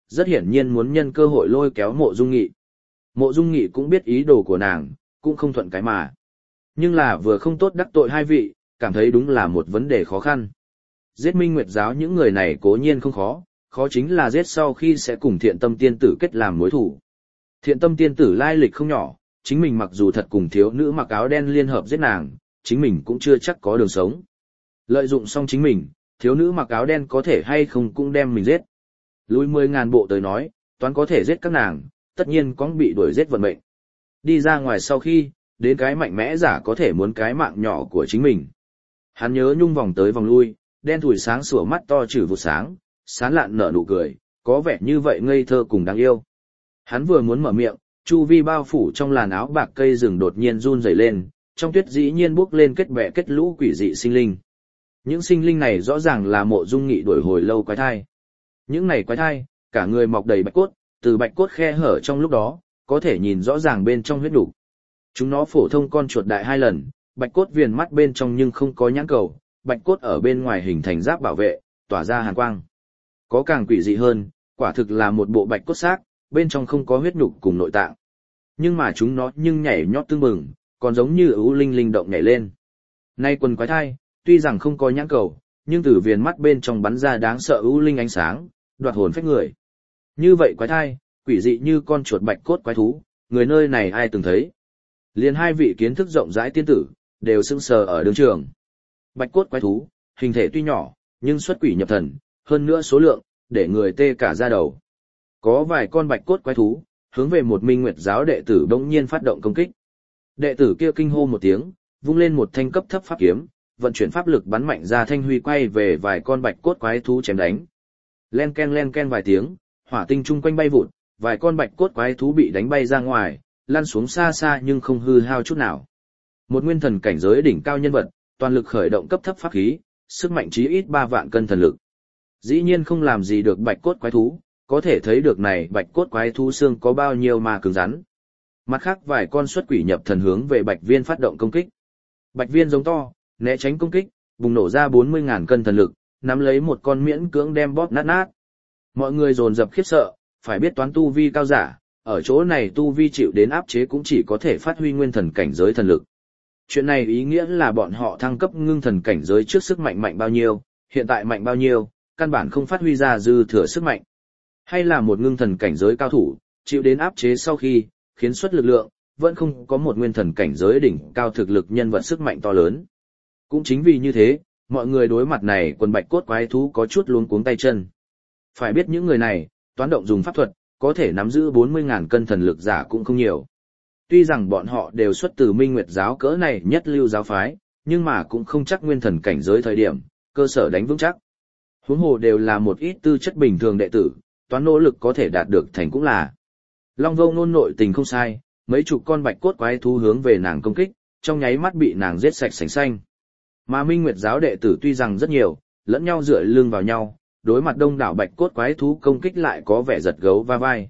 rất hiển nhiên muốn nhân cơ hội lôi kéo Mộ Dung Nghị. Mộ Dung Nghị cũng biết ý đồ của nàng, cũng không thuận cái mà. Nhưng là vừa không tốt đắc tội hai vị, cảm thấy đúng là một vấn đề khó khăn. Giết Minh Nguyệt giáo những người này cố nhiên không khó, khó chính là giết sau khi sẽ cùng Thiện Tâm tiên tử kết làm mối thủ. Thiện Tâm tiên tử lai lịch không nhỏ, chính mình mặc dù thật cùng thiếu nữ mặc áo đen liên hợp giết nàng, chính mình cũng chưa chắc có đường sống. Lợi dụng xong chính mình, thiếu nữ mặc áo đen có thể hay không cũng đem mình giết. Lùi 10.000 bộ tới nói, toán có thể giết các nàng, tất nhiên có bị đuổi giết vận mệnh. Đi ra ngoài sau khi, đến cái mạnh mẽ giả có thể muốn cái mạng nhỏ của chính mình. Hắn nhớ nhung vòng tới vòng lui, đen thủi sáng sủa mắt to trừ vụ sáng, sán lạn nở nụ cười, có vẻ như vậy ngây thơ cùng đáng yêu. Hắn vừa muốn mở miệng, chu vi bao phủ trong làn áo bạc cây rừng đột nhiên run rẩy lên, trong tuyết dĩ nhiên bốc lên kết bè kết lũ quỷ dị sinh linh. Những sinh linh này rõ ràng là Mộ Dung Nghị đuổi hồi lâu quái thai. Những này quái thai, cả người mọc đầy bạch cốt, từ bạch cốt khe hở trong lúc đó, có thể nhìn rõ ràng bên trong huyết đủ. Chúng nó phổ thông con chuột đại 2 lần, bạch cốt viền mắt bên trong nhưng không có nhãn cầu, bạch cốt ở bên ngoài hình thành giáp bảo vệ, tỏa ra hàn quang. Có càng quỷ dị hơn, quả thực là một bộ bạch cốt xác, bên trong không có huyết nhục cùng nội tạng. Nhưng mà chúng nó nhưng nhảy nhót tưng bừng, còn giống như ưu linh linh động nhảy lên. Nay quần quái thai, tuy rằng không có nhãn cầu, nhưng từ viền mắt bên trong bắn ra đáng sợ ưu linh ánh sáng, đoạt hồn phách người. Như vậy quái thai, quỷ dị như con chuột bạch cốt quái thú, người nơi này ai từng thấy. Liền hai vị kiến thức rộng rãi tiên tử, đều sững sờ ở đường trường. Bạch cốt quái thú, hình thể tuy nhỏ, nhưng xuất quỷ nhập thần, hơn nữa số lượng, để người tê cả da đầu. Có vài con bạch cốt quái thú, hướng về một Minh Nguyệt giáo đệ tử bỗng nhiên phát động công kích. Đệ tử kia kinh hô một tiếng, vung lên một thanh cấp thấp pháp kiếm, vận chuyển pháp lực bắn mạnh ra thanh huy quay về vài con bạch cốt quái thú chém đánh. Len ken vài tiếng, hỏa tinh chung quanh bay vụt, vài con bạch cốt quái thú bị đánh bay ra ngoài, lăn xuống xa xa nhưng không hư hao chút nào. Một nguyên thần cảnh giới đỉnh cao nhân vật, toàn lực khởi động cấp thấp pháp khí, sức mạnh chí ít 3 vạn cân thần lực. Dĩ nhiên không làm gì được bạch cốt quái thú, có thể thấy được này bạch cốt quái thú xương có bao nhiêu mà cứng rắn. Mặt khác vài con xuất quỷ nhập thần hướng về bạch viên phát động công kích. Bạch viên giống to, né tránh công kích, bùng nổ ra 40.000 cân thần lực, nắm lấy một con miễn cưỡng đem bóp nát nát. Mọi người dồn dập khiếp sợ, phải biết toán tu vi cao giả, ở chỗ này tu vi chịu đến áp chế cũng chỉ có thể phát huy nguyên thần cảnh giới thần lực. Chuyện này ý nghĩa là bọn họ thăng cấp ngưng thần cảnh giới trước sức mạnh mạnh bao nhiêu, hiện tại mạnh bao nhiêu, căn bản không phát huy ra dư thừa sức mạnh. Hay là một ngưng thần cảnh giới cao thủ, chịu đến áp chế sau khi, khiến xuất lực lượng, vẫn không có một nguyên thần cảnh giới đỉnh cao thực lực nhân vật sức mạnh to lớn. Cũng chính vì như thế, mọi người đối mặt này quần bạch cốt quái thú có chút luống cuống tay chân. Phải biết những người này, toán động dùng pháp thuật, có thể nắm giữ 40.000 cân thần lực giả cũng không nhiều. Tuy rằng bọn họ đều xuất từ Minh Nguyệt giáo cỡ này nhất lưu giáo phái, nhưng mà cũng không chắc nguyên thần cảnh giới thời điểm, cơ sở đánh vững chắc. Huống hồ đều là một ít tư chất bình thường đệ tử, toán nỗ lực có thể đạt được thành cũng là. Long Vô Ngôn nội tình không sai, mấy chục con bạch cốt quái thú hướng về nàng công kích, trong nháy mắt bị nàng giết sạch sành xanh. Mà Minh Nguyệt giáo đệ tử tuy rằng rất nhiều, lẫn nhau dựa lưng vào nhau, đối mặt đông đảo bạch cốt quái thú công kích lại có vẻ giật gấu va vai.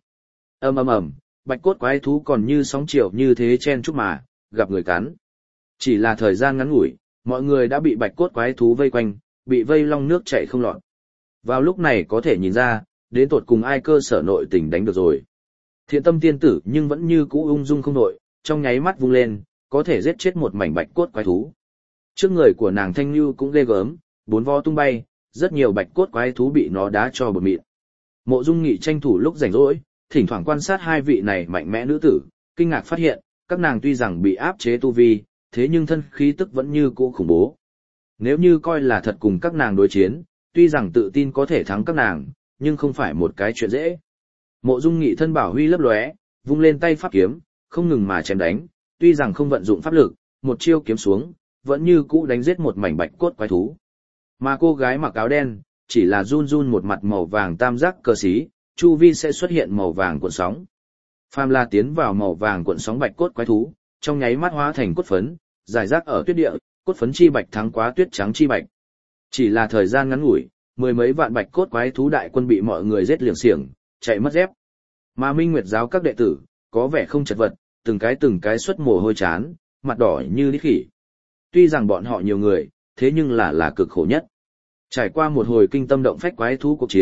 Ầm, bạch cốt quái thú còn như sóng chiều như thế chen chúc mà, gặp người cắn. Chỉ là thời gian ngắn ngủi, mọi người đã bị bạch cốt quái thú vây quanh, bị vây long nước chảy không lọt. Vào lúc này có thể nhìn ra, đến tột cùng ai cơ sở nội tình đánh được rồi. Thiện Tâm tiên tử nhưng vẫn như cũ ung dung không đội, trong nháy mắt vung lên, có thể giết chết một mảnh bạch cốt quái thú. Trước người của nàng Thanh Nhu cũng ghê gớm, 4 vo tung bay, rất nhiều bạch cốt quái thú bị nó đá cho bột mịn. Mộ Dung Nghị tranh thủ lúc rảnh rỗi, thỉnh thoảng quan sát hai vị này mạnh mẽ nữ tử, kinh ngạc phát hiện, các nàng tuy rằng bị áp chế tu vi, thế nhưng thân khí tức vẫn như cũ khủng bố. Nếu như coi là thật cùng các nàng đối chiến, tuy rằng tự tin có thể thắng các nàng, nhưng không phải một cái chuyện dễ. Mộ Dung Nghị thân bảo huy lấp lóe, vung lên tay pháp kiếm, không ngừng mà chém đánh, tuy rằng không vận dụng pháp lực, một chiêu kiếm xuống, vẫn như cũ đánh giết một mảnh bạch cốt quái thú. Mà cô gái mặc áo đen, chỉ là run run một mặt màu vàng tam giác cờ xí, chu vi sẽ xuất hiện màu vàng cuộn sóng. Phàm là tiến vào màu vàng cuộn sóng bạch cốt quái thú, trong nháy mắt hóa thành cốt phấn, giải rác ở tuyết địa, cốt phấn chi bạch thắng quá tuyết trắng chi bạch. Chỉ là thời gian ngắn ngủi, 10 mấy vạn bạch cốt quái thú đại quân bị mọi người giết liệng xiềng, chạy mất dép. Mà Minh Nguyệt giáo các đệ tử, có vẻ không chật vật, từng cái xuất mồ hôi chán, mặt đỏ như đít khỉ. Tuy rằng bọn họ nhiều người, thế nhưng là cực khổ nhất. Trải qua một hồi kinh tâm động phách quái thú cuộc chiến,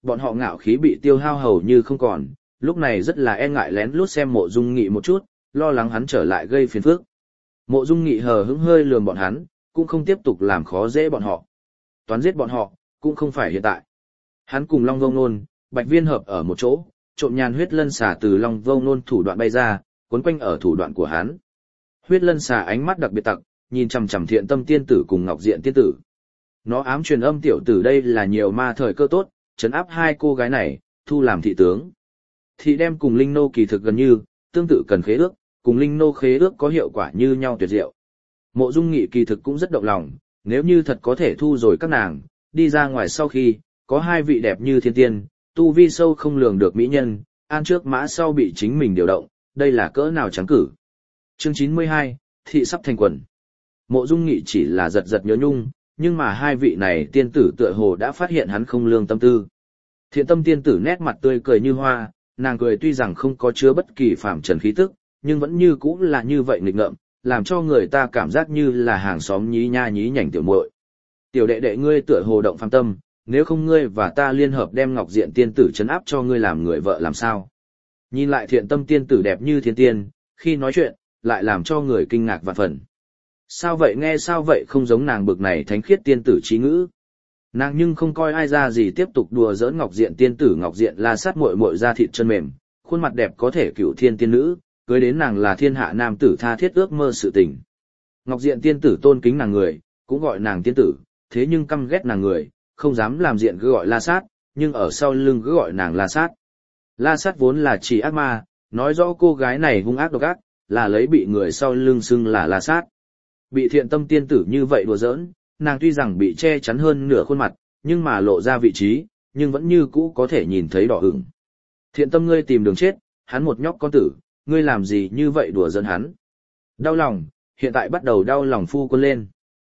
bọn họ ngạo khí bị tiêu hao hầu như không còn, lúc này rất là e ngại lén lút xem Mộ Dung Nghị một chút, lo lắng hắn trở lại gây phiền phức. Mộ Dung Nghị hờ hững hơi lườm bọn hắn, cũng không tiếp tục làm khó dễ bọn họ. Toán giết bọn họ, cũng không phải hiện tại. Hắn cùng Long Vô Nôn, Bạch Viên hợp ở một chỗ, trộm nhàn huyết lân xà từ Long Vô Nôn thủ đoạn bay ra, quấn quanh ở thủ đoạn của hắn. Huyết lân xà ánh mắt đặc biệt tặc, nhìn chằm chằm Thiện Tâm tiên tử cùng Ngọc Diện tiên tử. Nó ám truyền âm tiểu tử đây là nhiều ma thời cơ tốt, trấn áp hai cô gái này, thu làm thị tướng. Thị đem cùng Linh Nô kỳ thực gần như, tương tự cần khế ước, cùng Linh Nô khế ước có hiệu quả như nhau tuyệt diệu. Mộ Dung Nghị kỳ thực cũng rất động lòng, nếu như thật có thể thu rồi các nàng, đi ra ngoài sau khi, có hai vị đẹp như thiên tiên, tu vi sâu không lường được mỹ nhân, an trước mã sau bị chính mình điều động, đây là cỡ nào trắng cử. Chương 92, thị sắp thành quần. Mộ Dung Nghị chỉ là giật giật nhớ nhung, nhưng mà hai vị này tiên tử tựa hồ đã phát hiện hắn không lương tâm tư. Thiện Tâm tiên tử nét mặt tươi cười như hoa, nàng cười tuy rằng không có chứa bất kỳ phàm trần khí tức, nhưng vẫn như cũ là như vậy nghịch ngợm, làm cho người ta cảm giác như là hàng xóm nhí nha nhí nhảnh tiểu muội. Tiểu đệ đệ ngươi tựa hồ động phàm tâm, nếu không ngươi và ta liên hợp đem Ngọc Diện tiên tử trấn áp cho ngươi làm người vợ làm sao? Nhìn lại Thiện Tâm tiên tử đẹp như thiên tiên, khi nói chuyện, lại làm cho người kinh ngạc vạn phần. Sao vậy nghe sao vậy không giống nàng bực này thánh khiết tiên tử trí ngữ. Nàng nhưng không coi ai ra gì tiếp tục đùa giỡn Ngọc Diện tiên tử Ngọc Diện la sát muội muội da thịt chân mềm, khuôn mặt đẹp có thể cựu thiên tiên nữ, cưới đến nàng là thiên hạ nam tử tha thiết ước mơ sự tình. Ngọc Diện tiên tử tôn kính nàng người, cũng gọi nàng tiên tử, thế nhưng căm ghét nàng người, không dám làm diện cứ gọi la sát, nhưng ở sau lưng cứ gọi nàng la sát. La sát vốn là chỉ ác ma, nói rõ cô gái này hung ác độc ác, là lấy bị người sau lưng xưng là la sát. Bị Thiện Tâm tiên tử như vậy đùa giỡn, nàng tuy rằng bị che chắn hơn nửa khuôn mặt, nhưng mà lộ ra vị trí, nhưng vẫn như cũ có thể nhìn thấy đỏ ửng. Thiện Tâm ngươi tìm đường chết, hắn một nhóc con tử, ngươi làm gì như vậy đùa giỡn hắn. Đau lòng, hiện tại bắt đầu đau lòng phu quân lên.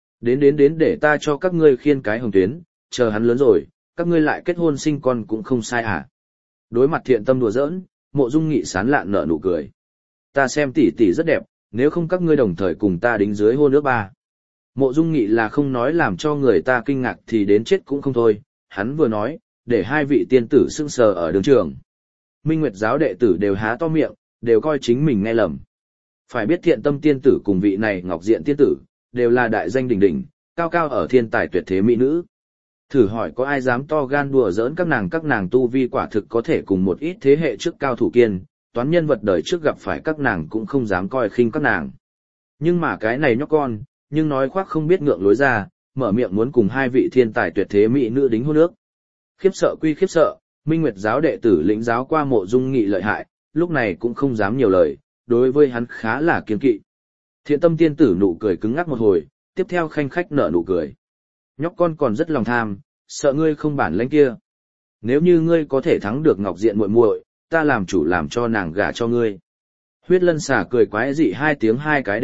Đến để ta cho các ngươi khiên cái hồng tuyến, chờ hắn lớn rồi, các ngươi lại kết hôn sinh con cũng không sai à. Đối mặt Thiện Tâm đùa giỡn, Mộ Dung Nghị sán lạn nở nụ cười. Ta xem tỷ tỷ rất đẹp, nếu không các ngươi đồng thời cùng ta đính dưới hôn ước ba. Mộ Dung Nghị là không nói làm cho người ta kinh ngạc thì đến chết cũng không thôi, hắn vừa nói, để hai vị tiên tử sững sờ ở đường trường. Minh Nguyệt giáo đệ tử đều há to miệng, đều coi chính mình nghe lầm. Phải biết Thiện Tâm tiên tử cùng vị này Ngọc Diện tiên tử, đều là đại danh đỉnh đỉnh, cao cao ở thiên tài tuyệt thế mỹ nữ. Thử hỏi có ai dám to gan đùa giỡn các nàng tu vi quả thực có thể cùng một ít thế hệ trước cao thủ kiên, toán nhân vật đời trước gặp phải các nàng cũng không dám coi khinh các nàng. Nhưng mà cái này nhóc con, nhưng nói khoác không biết ngượng lối ra, mở miệng muốn cùng hai vị thiên tài tuyệt thế mỹ nữ đính hôn ước. Khiếp sợ quy khiếp sợ, Minh Nguyệt giáo đệ tử lĩnh giáo qua Mộ Dung Nghị lợi hại, lúc này cũng không dám nhiều lời, đối với hắn khá là kiêng kỵ. Thiện Tâm tiên tử nụ cười cứng ngắc một hồi, tiếp theo khanh khách nở nụ cười. Nhóc con còn rất lòng tham, sợ ngươi không bản lĩnh kia. Nếu như ngươi có thể thắng được Ngọc Diện muội muội, ta làm chủ làm cho nàng gả cho ngươi. Huyết lân xà cười quái dị hai tiếng hai cái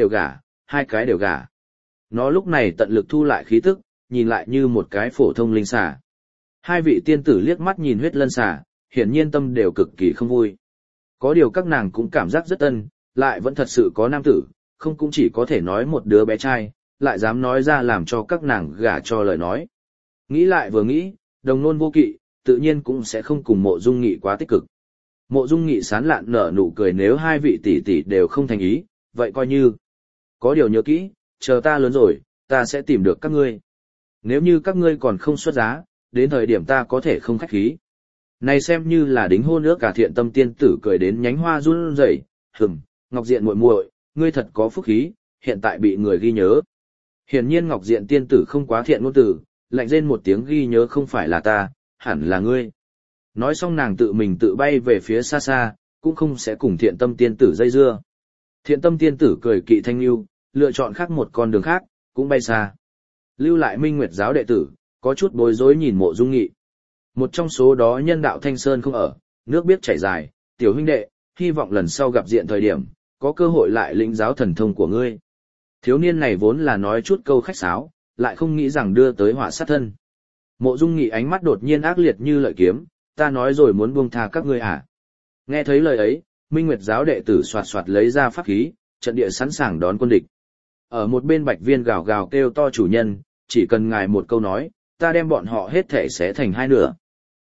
đều gả. Nó lúc này tận lực thu lại khí tức, nhìn lại như một cái phổ thông linh xà. Hai vị tiên tử liếc mắt nhìn huyết lân xà, hiển nhiên tâm đều cực kỳ không vui. Có điều các nàng cũng cảm giác rất ân, lại vẫn thật sự có nam tử, không cũng chỉ có thể nói một đứa bé trai, lại dám nói ra làm cho các nàng gả cho lời nói. Nghĩ lại vừa nghĩ, đồng nôn vô kỵ, tự nhiên cũng sẽ không cùng Mộ Dung Nghị quá tích cực. Mộ Dung Nghị sán lạn nở nụ cười nếu hai vị tỷ tỷ đều không thành ý, vậy coi như. Có điều nhớ kỹ, chờ ta lớn rồi, ta sẽ tìm được các ngươi. Nếu như các ngươi còn không xuất giá, đến thời điểm ta có thể không khách khí. Này xem như là đính hôn ước cả. Thiện Tâm tiên tử cười đến nhánh hoa run rẩy, Ngọc Diện muội muội, ngươi thật có phúc khí, hiện tại bị người ghi nhớ. Hiển nhiên Ngọc Diện tiên tử không quá thiện ngôn từ, lạnh rên một tiếng ghi nhớ không phải là ta, hẳn là ngươi. Nói xong nàng tự mình tự bay về phía xa xa, cũng không sẽ cùng Thiện Tâm tiên tử dây dưa. Thiện Tâm tiên tử cười kỵ thanh lưu, lựa chọn khác một con đường khác, cũng bay xa. Lưu lại Minh Nguyệt giáo đệ tử, có chút bối rối nhìn Mộ Dung Nghị. Một trong số đó nhân đạo Thanh Sơn không ở, nước biết chảy dài, tiểu huynh đệ, hy vọng lần sau gặp diện thời điểm, có cơ hội lại lĩnh giáo thần thông của ngươi. Thiếu niên này vốn là nói chút câu khách sáo, lại không nghĩ rằng đưa tới họa sát thân. Mộ Dung Nghị ánh mắt đột nhiên ác liệt như lợi kiếm, ta nói rồi muốn buông tha các ngươi à. Nghe thấy lời ấy, Minh Nguyệt giáo đệ tử soạt soạt lấy ra pháp khí, trận địa sẵn sàng đón quân địch. Ở một bên Bạch Viên gào gào kêu to chủ nhân, chỉ cần ngài một câu nói, ta đem bọn họ hết thể xé thành hai nửa.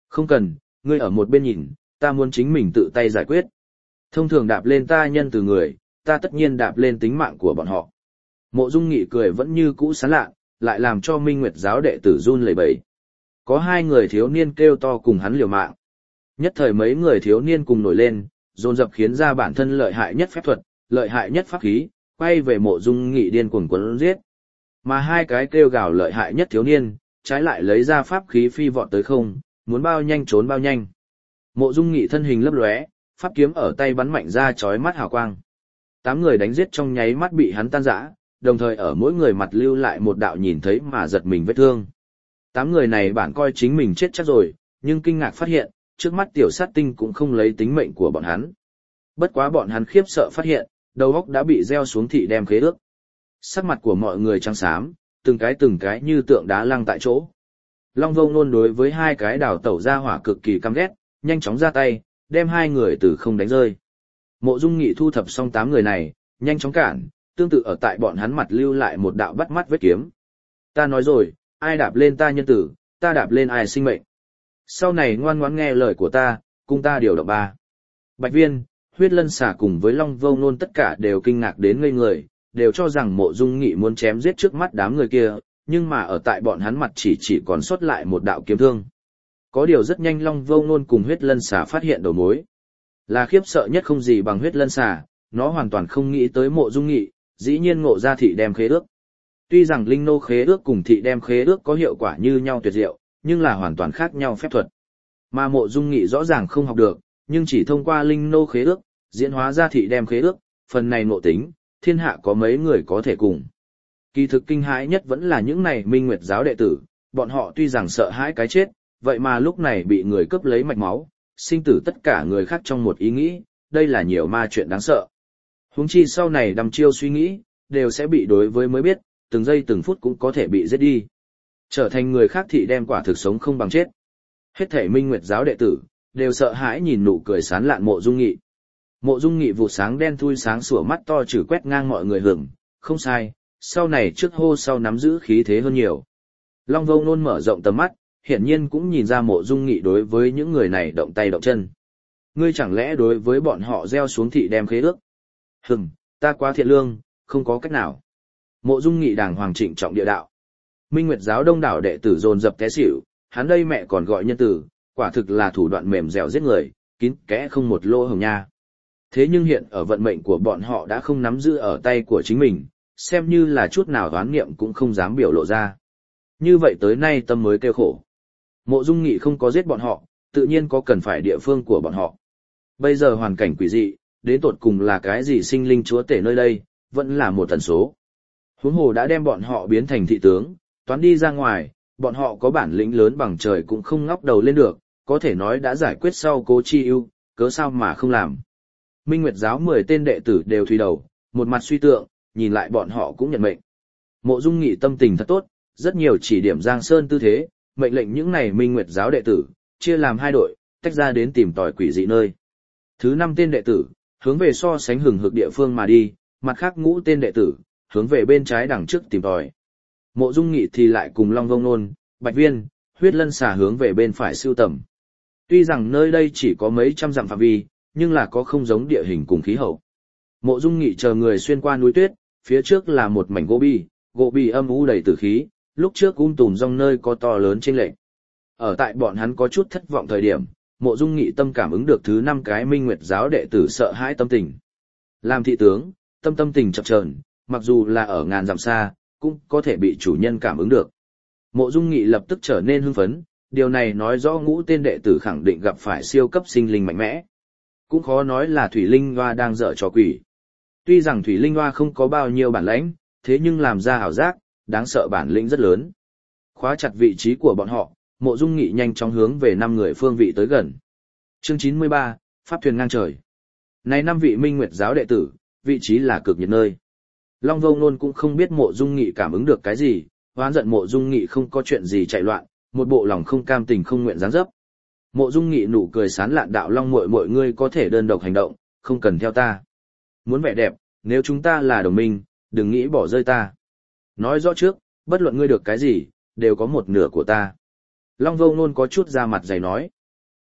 Không cần, ngươi ở một bên nhìn, ta muốn chính mình tự tay giải quyết. Thông thường đạp lên ta nhân từ người, ta tất nhiên đạp lên tính mạng của bọn họ. Mộ Dung Nghị cười vẫn như cũ sán lạ, lại làm cho Minh Nguyệt giáo đệ tử run lẩy bẩy. Có hai người thiếu niên kêu to cùng hắn liều mạng. Nhất thời mấy người thiếu niên cùng nổi lên, dồn dập khiến ra bản thân lợi hại nhất phép thuật, lợi hại nhất pháp khí, quay về Mộ Dung Nghị điên cuồng quấn giết. Mà hai cái kêu gào lợi hại nhất thiếu niên, trái lại lấy ra pháp khí phi vọt tới không, muốn bao nhanh trốn bao nhanh. Mộ Dung Nghị thân hình lấp lóe, pháp kiếm ở tay bắn mạnh ra chói mắt hào quang. 8 người đánh giết trong nháy mắt bị hắn tan rã, đồng thời ở mỗi người mặt lưu lại một đạo nhìn thấy mà giật mình vết thương. 8 người này bản coi chính mình chết chắc rồi, nhưng kinh ngạc phát hiện, trước mắt tiểu sát tinh cũng không lấy tính mệnh của bọn hắn. Bất quá bọn hắn khiếp sợ phát hiện, đầu óc đã bị gieo xuống thị đem khế ước. Sắc mặt của mọi người trắng xám, từng cái như tượng đá lăng tại chỗ. Long Vô Nôn đối với hai cái đào tẩu ra hỏa cực kỳ căm ghét, nhanh chóng ra tay, đem hai người từ không đánh rơi. Mộ Dung Nghị thu thập xong 8 người này, nhanh chóng cản, tương tự ở tại bọn hắn mặt lưu lại một đạo bắt mắt vết kiếm. Ta nói rồi, ai đạp lên ta nhân tử, ta đạp lên ai sinh mệnh. Sau này ngoan ngoãn nghe lời của ta, cùng ta điều động 3. Bạch Viên, Huyết Lân Xà cùng với Long Vô Nôn tất cả đều kinh ngạc đến ngây người, đều cho rằng Mộ Dung Nghị muốn chém giết trước mắt đám người kia, nhưng mà ở tại bọn hắn mặt chỉ còn sót lại một đạo kiếm thương. Có điều rất nhanh Long Vô Nôn cùng Huyết Lân Xà phát hiện đầu mối. Là khiếp sợ nhất không gì bằng Huyết Lân Xà, nó hoàn toàn không nghĩ tới Mộ Dung Nghị, dĩ nhiên ngộ ra thị đem khế ước. Tuy rằng linh nô khế ước cùng thị đem khế ước có hiệu quả như nhau tuyệt diệu, nhưng là hoàn toàn khác nhau phép thuật. Mà Mộ Dung Nghị rõ ràng không học được, nhưng chỉ thông qua linh nô khế ước, diễn hóa ra thị đem khế ước, phần này ngộ tính, thiên hạ có mấy người có thể cùng. Kỳ thực kinh hãi nhất vẫn là những này Minh Nguyệt giáo đệ tử, bọn họ tuy rằng sợ hãi cái chết, vậy mà lúc này bị người cướp lấy mạch máu, sinh tử tất cả người khác trong một ý nghĩ, đây là nhiều ma chuyện đáng sợ. Huống chi sau này đăm chiêu suy nghĩ, đều sẽ bị đối với mới biết, từng giây từng phút cũng có thể bị giết đi. Trở thành người khác thì đem quả thực sống không bằng chết. Hết thảy Minh Nguyệt giáo đệ tử, đều sợ hãi nhìn nụ cười sán lạn Mộ Dung Nghị. Mộ Dung Nghị vụ sáng đen thui sáng sủa mắt to trừ quét ngang mọi người hưởng, không sai, sau này trước hô sau nắm giữ khí thế hơn nhiều. Long Vô Nôn mở rộng tầm mắt, hiển nhiên cũng nhìn ra Mộ Dung Nghị đối với những người này động tay động chân. Ngươi chẳng lẽ đối với bọn họ gieo xuống thị đem khế ước? Ta quá thiện lương, không có cách nào. Mộ Dung Nghị đàng hoàng trịnh trọng địa đạo. Minh Nguyệt giáo đông đảo đệ tử dồn dập té xỉu, hắn đây mẹ còn gọi nhân tử, quả thực là thủ đoạn mềm dẻo giết người, kín kẽ không một lỗ hổng nha. Thế nhưng hiện ở vận mệnh của bọn họ đã không nắm giữ ở tay của chính mình, xem như là chút nào đoán niệm cũng không dám biểu lộ ra. Như vậy tới nay tâm mới kêu khổ. Mộ Dung Nghị không có giết bọn họ, tự nhiên có cần phải địa phương của bọn họ. Bây giờ hoàn cảnh quỷ dị, đến tột cùng là cái gì sinh linh chúa tể nơi đây, vẫn là một tần số. Huống hồ đã đem bọn họ biến thành thị tướng, toán đi ra ngoài, bọn họ có bản lĩnh lớn bằng trời cũng không ngóc đầu lên được, có thể nói đã giải quyết sau Cố Chi Ưu, cớ sao mà không làm. Minh Nguyệt giáo 10 tên đệ tử đều thùy đầu, một mặt suy tượng, nhìn lại bọn họ cũng nhận mệnh. Mộ Dung Nghị tâm tình thật tốt, rất nhiều chỉ điểm Giang Sơn tư thế, mệnh lệnh những này Minh Nguyệt giáo đệ tử, chia làm 2 đội, tách ra đến tìm tòi quỷ dị nơi. Thứ 5 tên đệ tử, hướng về so sánh hừng hực địa phương mà đi, mặt khác ngũ tên đệ tử, hướng về bên trái đằng trước tìm tòi. Mộ Dung Nghị thì lại cùng Long Vô Nôn, Bạch Viên, Huyết Lân Xà hướng về bên phải sưu tầm. Tuy rằng nơi đây chỉ có mấy trăm dặm phạm vi, nhưng là có không giống địa hình cùng khí hậu. Mộ Dung Nghị chờ người xuyên qua núi tuyết, phía trước là một mảnh gỗ bì âm u đầy tử khí, lúc trước tùm rong nơi có to lớn chênh lệch. Ở tại bọn hắn có chút thất vọng thời điểm, Mộ Dung Nghị tâm cảm ứng được thứ 5 cái Minh Nguyệt giáo đệ tử sợ hãi tâm tình. Làm thị tướng, tâm tình chập chờn, mặc dù là ở ngàn dặm xa, cũng có thể bị chủ nhân cảm ứng được. Mộ Dung Nghị lập tức trở nên hưng phấn, điều này nói rõ ngũ tên đệ tử khẳng định gặp phải siêu cấp sinh linh mạnh mẽ. Cũng khó nói là Thủy Linh Hoa đang dở trò quỷ. Tuy rằng Thủy Linh Hoa không có bao nhiêu bản lãnh, thế nhưng làm ra ảo giác, đáng sợ bản lĩnh rất lớn. Khóa chặt vị trí của bọn họ, Mộ Dung Nghị nhanh chóng hướng về 5 người phương vị tới gần. Chương 93, Pháp thuyền ngang trời. Này 5 vị Minh Nguyệt giáo đệ tử, vị trí là cực nhiệt nơi. Long Vô Nôn cũng không biết Mộ Dung Nghị cảm ứng được cái gì, oán giận Mộ Dung Nghị không có chuyện gì chạy loạn, một bộ lòng không cam tình không nguyện dáng dấp. Mộ Dung Nghị nụ cười sán lạn đạo Long muội muội ngươi có thể đơn độc hành động, không cần theo ta. Muốn vẻ đẹp, nếu chúng ta là đồng minh, đừng nghĩ bỏ rơi ta. Nói rõ trước, bất luận ngươi được cái gì, đều có một nửa của ta. Long Vô Nôn có chút ra mặt dày nói.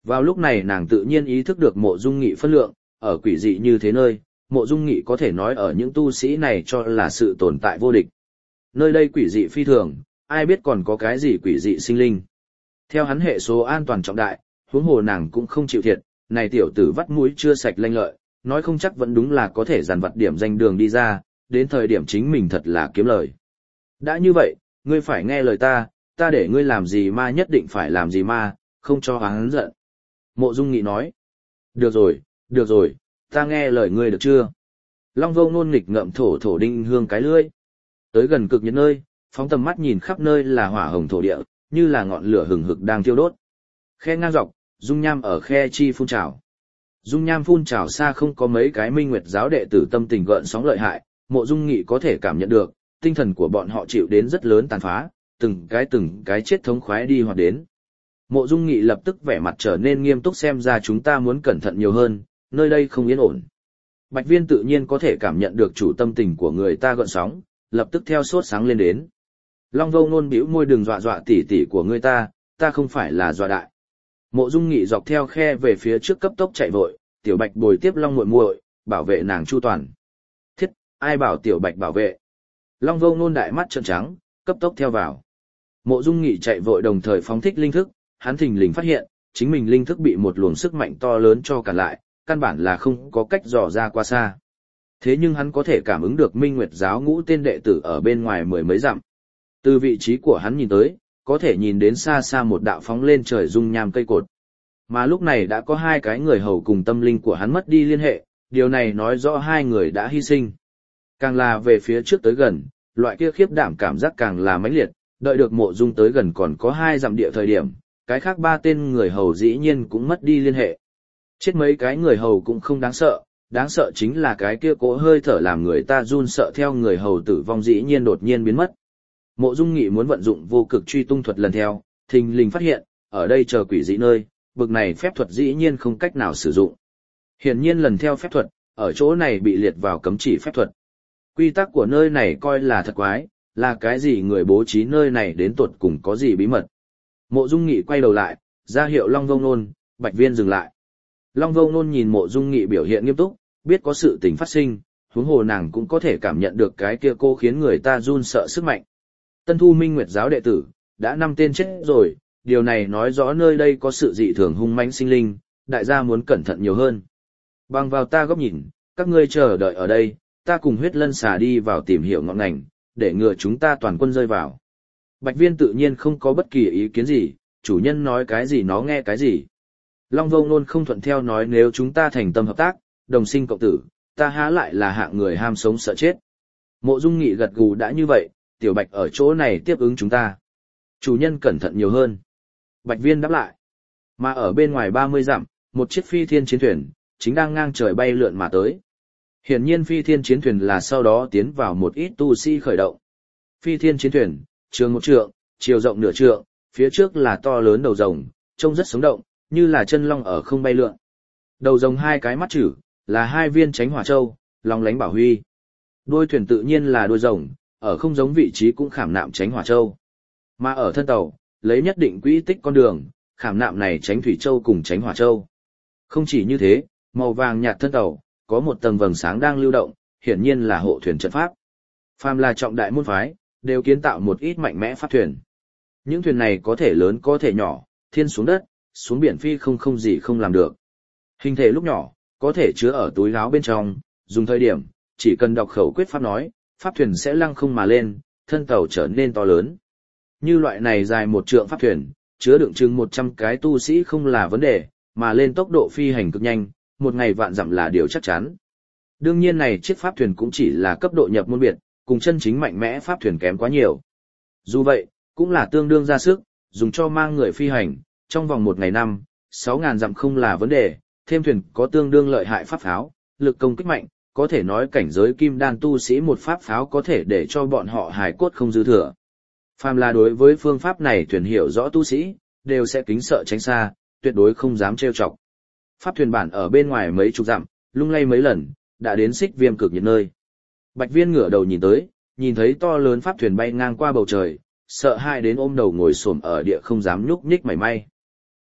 Vào lúc này nàng tự nhiên ý thức được Mộ Dung Nghị phân lượng, ở quỷ dị như thế nơi, Mộ Dung Nghị có thể nói ở những tu sĩ này cho là sự tồn tại vô địch. Nơi đây quỷ dị phi thường, ai biết còn có cái gì quỷ dị sinh linh. Theo hắn hệ số an toàn trọng đại, huống hồ nàng cũng không chịu thiệt, này tiểu tử vắt mũi chưa sạch lanh lợi, nói không chắc vẫn đúng là có thể dàn vặt điểm danh đường đi ra, đến thời điểm chính mình thật là kiếm lời. Đã như vậy, ngươi phải nghe lời ta để ngươi làm gì ma nhất định phải làm gì ma, không cho hắn giận. Mộ Dung Nghị nói, được rồi, ta nghe lời ngươi được chưa? Long Vô Ngôn nghịch ngậm thổ thổ đinh hương cái lưỡi. Tới gần cực nhiệt nơi, phóng tầm mắt nhìn khắp nơi là hỏa hồng thổ địa, như là ngọn lửa hừng hực đang thiêu đốt. Khe ngang dọc, dung nham ở khe chi phun trào. Dung nham phun trào xa không có mấy cái Minh Nguyệt giáo đệ tử tâm tình gợn sóng lợi hại, Mộ Dung Nghị có thể cảm nhận được, tinh thần của bọn họ chịu đến rất lớn tàn phá, từng cái chết thống khoái đi hoặc đến. Mộ Dung Nghị lập tức vẻ mặt trở nên nghiêm túc, xem ra chúng ta muốn cẩn thận nhiều hơn, nơi đây không yên ổn. Bạch Viên tự nhiên có thể cảm nhận được chủ tâm tình của người ta gợn sóng, lập tức theo sốt sáng lên đến. Long Vô Ngôn bĩu môi, đừng dọa tỷ tỷ của ngươi ta không phải là dọa đại. Mộ Dung Nghị dọc theo khe về phía trước cấp tốc chạy vội, Tiểu Bạch bồi tiếp Long muội muội, bảo vệ nàng chu toàn. Thiết, ai bảo Tiểu Bạch bảo vệ? Long Vô Ngôn đại mắt trợn trắng, cấp tốc theo vào. Mộ Dung Nghị chạy vội đồng thời phóng thích linh thức, hắn thình lình phát hiện, chính mình linh thức bị một luồng sức mạnh to lớn cho cản lại, căn bản là không có cách dò ra qua xa. Thế nhưng hắn có thể cảm ứng được Minh Nguyệt giáo ngũ tên đệ tử ở bên ngoài mười mấy dặm. Từ vị trí của hắn nhìn tới, có thể nhìn đến xa xa một đạo phóng lên trời dung nham cây cột. Mà lúc này đã có hai cái người hầu cùng tâm linh của hắn mất đi liên hệ, điều này nói rõ hai người đã hy sinh. Càng là về phía trước tới gần, loại kia khiếp đảm cảm giác càng là mãnh liệt, đợi được Mộ Dung tới gần còn có 2 dặm địa thời điểm, cái khác 3 tên người hầu dĩ nhiên cũng mất đi liên hệ. Chết mấy cái người hầu cũng không đáng sợ chính là cái kia cỗ hơi thở làm người ta run sợ theo người hầu tử vong dĩ nhiên đột nhiên biến mất. Mộ Dung Nghị muốn vận dụng vô cực truy tung thuật lần theo, thình lình phát hiện, ở đây chờ quỷ dị nơi, bực này phép thuật dĩ nhiên không cách nào sử dụng. Hiển nhiên lần theo phép thuật, ở chỗ này bị liệt vào cấm chỉ phép thuật. Quy tắc của nơi này coi là thật quái, là cái gì người bố trí nơi này đến tột cùng có gì bí mật. Mộ Dung Nghị quay đầu lại, ra hiệu Long Vô Ngôn, Bạch Viên dừng lại. Long Vô Ngôn nhìn Mộ Dung Nghị biểu hiện nghiêm túc, biết có sự tình phát sinh, huống hồ nàng cũng có thể cảm nhận được cái kia cô khiến người ta run sợ sức mạnh. Tân thu Minh Nguyệt giáo đệ tử, đã 5 tên chết rồi, điều này nói rõ nơi đây có sự dị thường hung mãnh sinh linh, đại gia muốn cẩn thận nhiều hơn. Bằng vào ta góc nhìn, các ngươi chờ đợi ở đây, ta cùng Huyết Lân xà đi vào tìm hiểu ngọn ngành, để ngừa chúng ta toàn quân rơi vào. Bạch Viên tự nhiên không có bất kỳ ý kiến gì, chủ nhân nói cái gì nó nghe cái gì. Long Vô Ngôn không thuận theo nói nếu chúng ta thành tâm hợp tác, đồng sinh cộng tử, ta há lại là hạng người ham sống sợ chết. Mộ Dung Nghị gật gù, đã như vậy, Tiểu Bạch ở chỗ này tiếp ứng chúng ta. Chủ nhân cẩn thận nhiều hơn. Bạch Viên đáp lại. Mà ở bên ngoài 30 dặm, một chiếc phi thiên chiến thuyền, chính đang ngang trời bay lượn mà tới. Hiển nhiên phi thiên chiến thuyền là sau đó tiến vào một ít tu sĩ khởi động. Phi thiên chiến thuyền, trường 1 trượng, chiều rộng nửa trượng, phía trước là to lớn đầu rồng, trông rất sống động, như là chân long ở không bay lượn. Đầu rồng 2 cái mắt chữ, là 2 viên chánh hỏa châu, long lánh bảo huy. Đuôi thuyền tự nhiên là đuôi rồng, ở không giống vị trí cũng khảm nạm chánh hỏa châu. Mà ở thân tàu, lấy nhất định quỹ tích con đường, khảm nạm này chánh thủy châu cùng chánh hỏa châu. Không chỉ như thế, màu vàng nhạt thân tàu, có một tầng vầng sáng đang lưu động, hiển nhiên là hộ thuyền trận pháp. Phàm là trọng đại môn phái, đều kiến tạo một ít mạnh mẽ pháp thuyền. Những thuyền này có thể lớn có thể nhỏ, thiên xuống đất, xuống biển phi không gì không làm được. Hình thể lúc nhỏ, có thể chứa ở túi áo bên trong, dùng thời điểm, chỉ cần đọc khẩu quyết pháp nói, pháp thuyền sẽ lăng không mà lên, thân tàu trở nên to lớn. Như loại này dài 1 trượng pháp thuyền, chứa đựng chừng 100 cái tu sĩ không là vấn đề, mà lên tốc độ phi hành cực nhanh, một ngày vạn dặm là điều chắc chắn. Đương nhiên này chiếc pháp thuyền cũng chỉ là cấp độ nhập môn biệt, cùng chân chính mạnh mẽ pháp thuyền kém quá nhiều. Dù vậy, cũng là tương đương ra sức, dùng cho mang người phi hành, trong vòng 1 ngày 6.000 dặm không là vấn đề, thêm thuyền có tương đương lợi hại pháp pháo, lực công kích mạnh, có thể nói cảnh giới kim đan tu sĩ một pháp pháo có thể để cho bọn họ hài cốt không dư thừa. Phàm là đối với phương pháp này thuyền hiểu rõ tu sĩ, đều sẽ kính sợ tránh xa, tuyệt đối không dám trêu chọc. Pháp thuyền bản ở bên ngoài mấy chục dặm, lung lay mấy lần, đã đến Xích Viêm cực nhiệt nơi. Bạch Viên ngửa đầu nhìn tới, nhìn thấy to lớn pháp thuyền bay ngang qua bầu trời, sợ hãi đến ôm đầu ngồi xổm ở địa không dám nhúc nhích mảy may.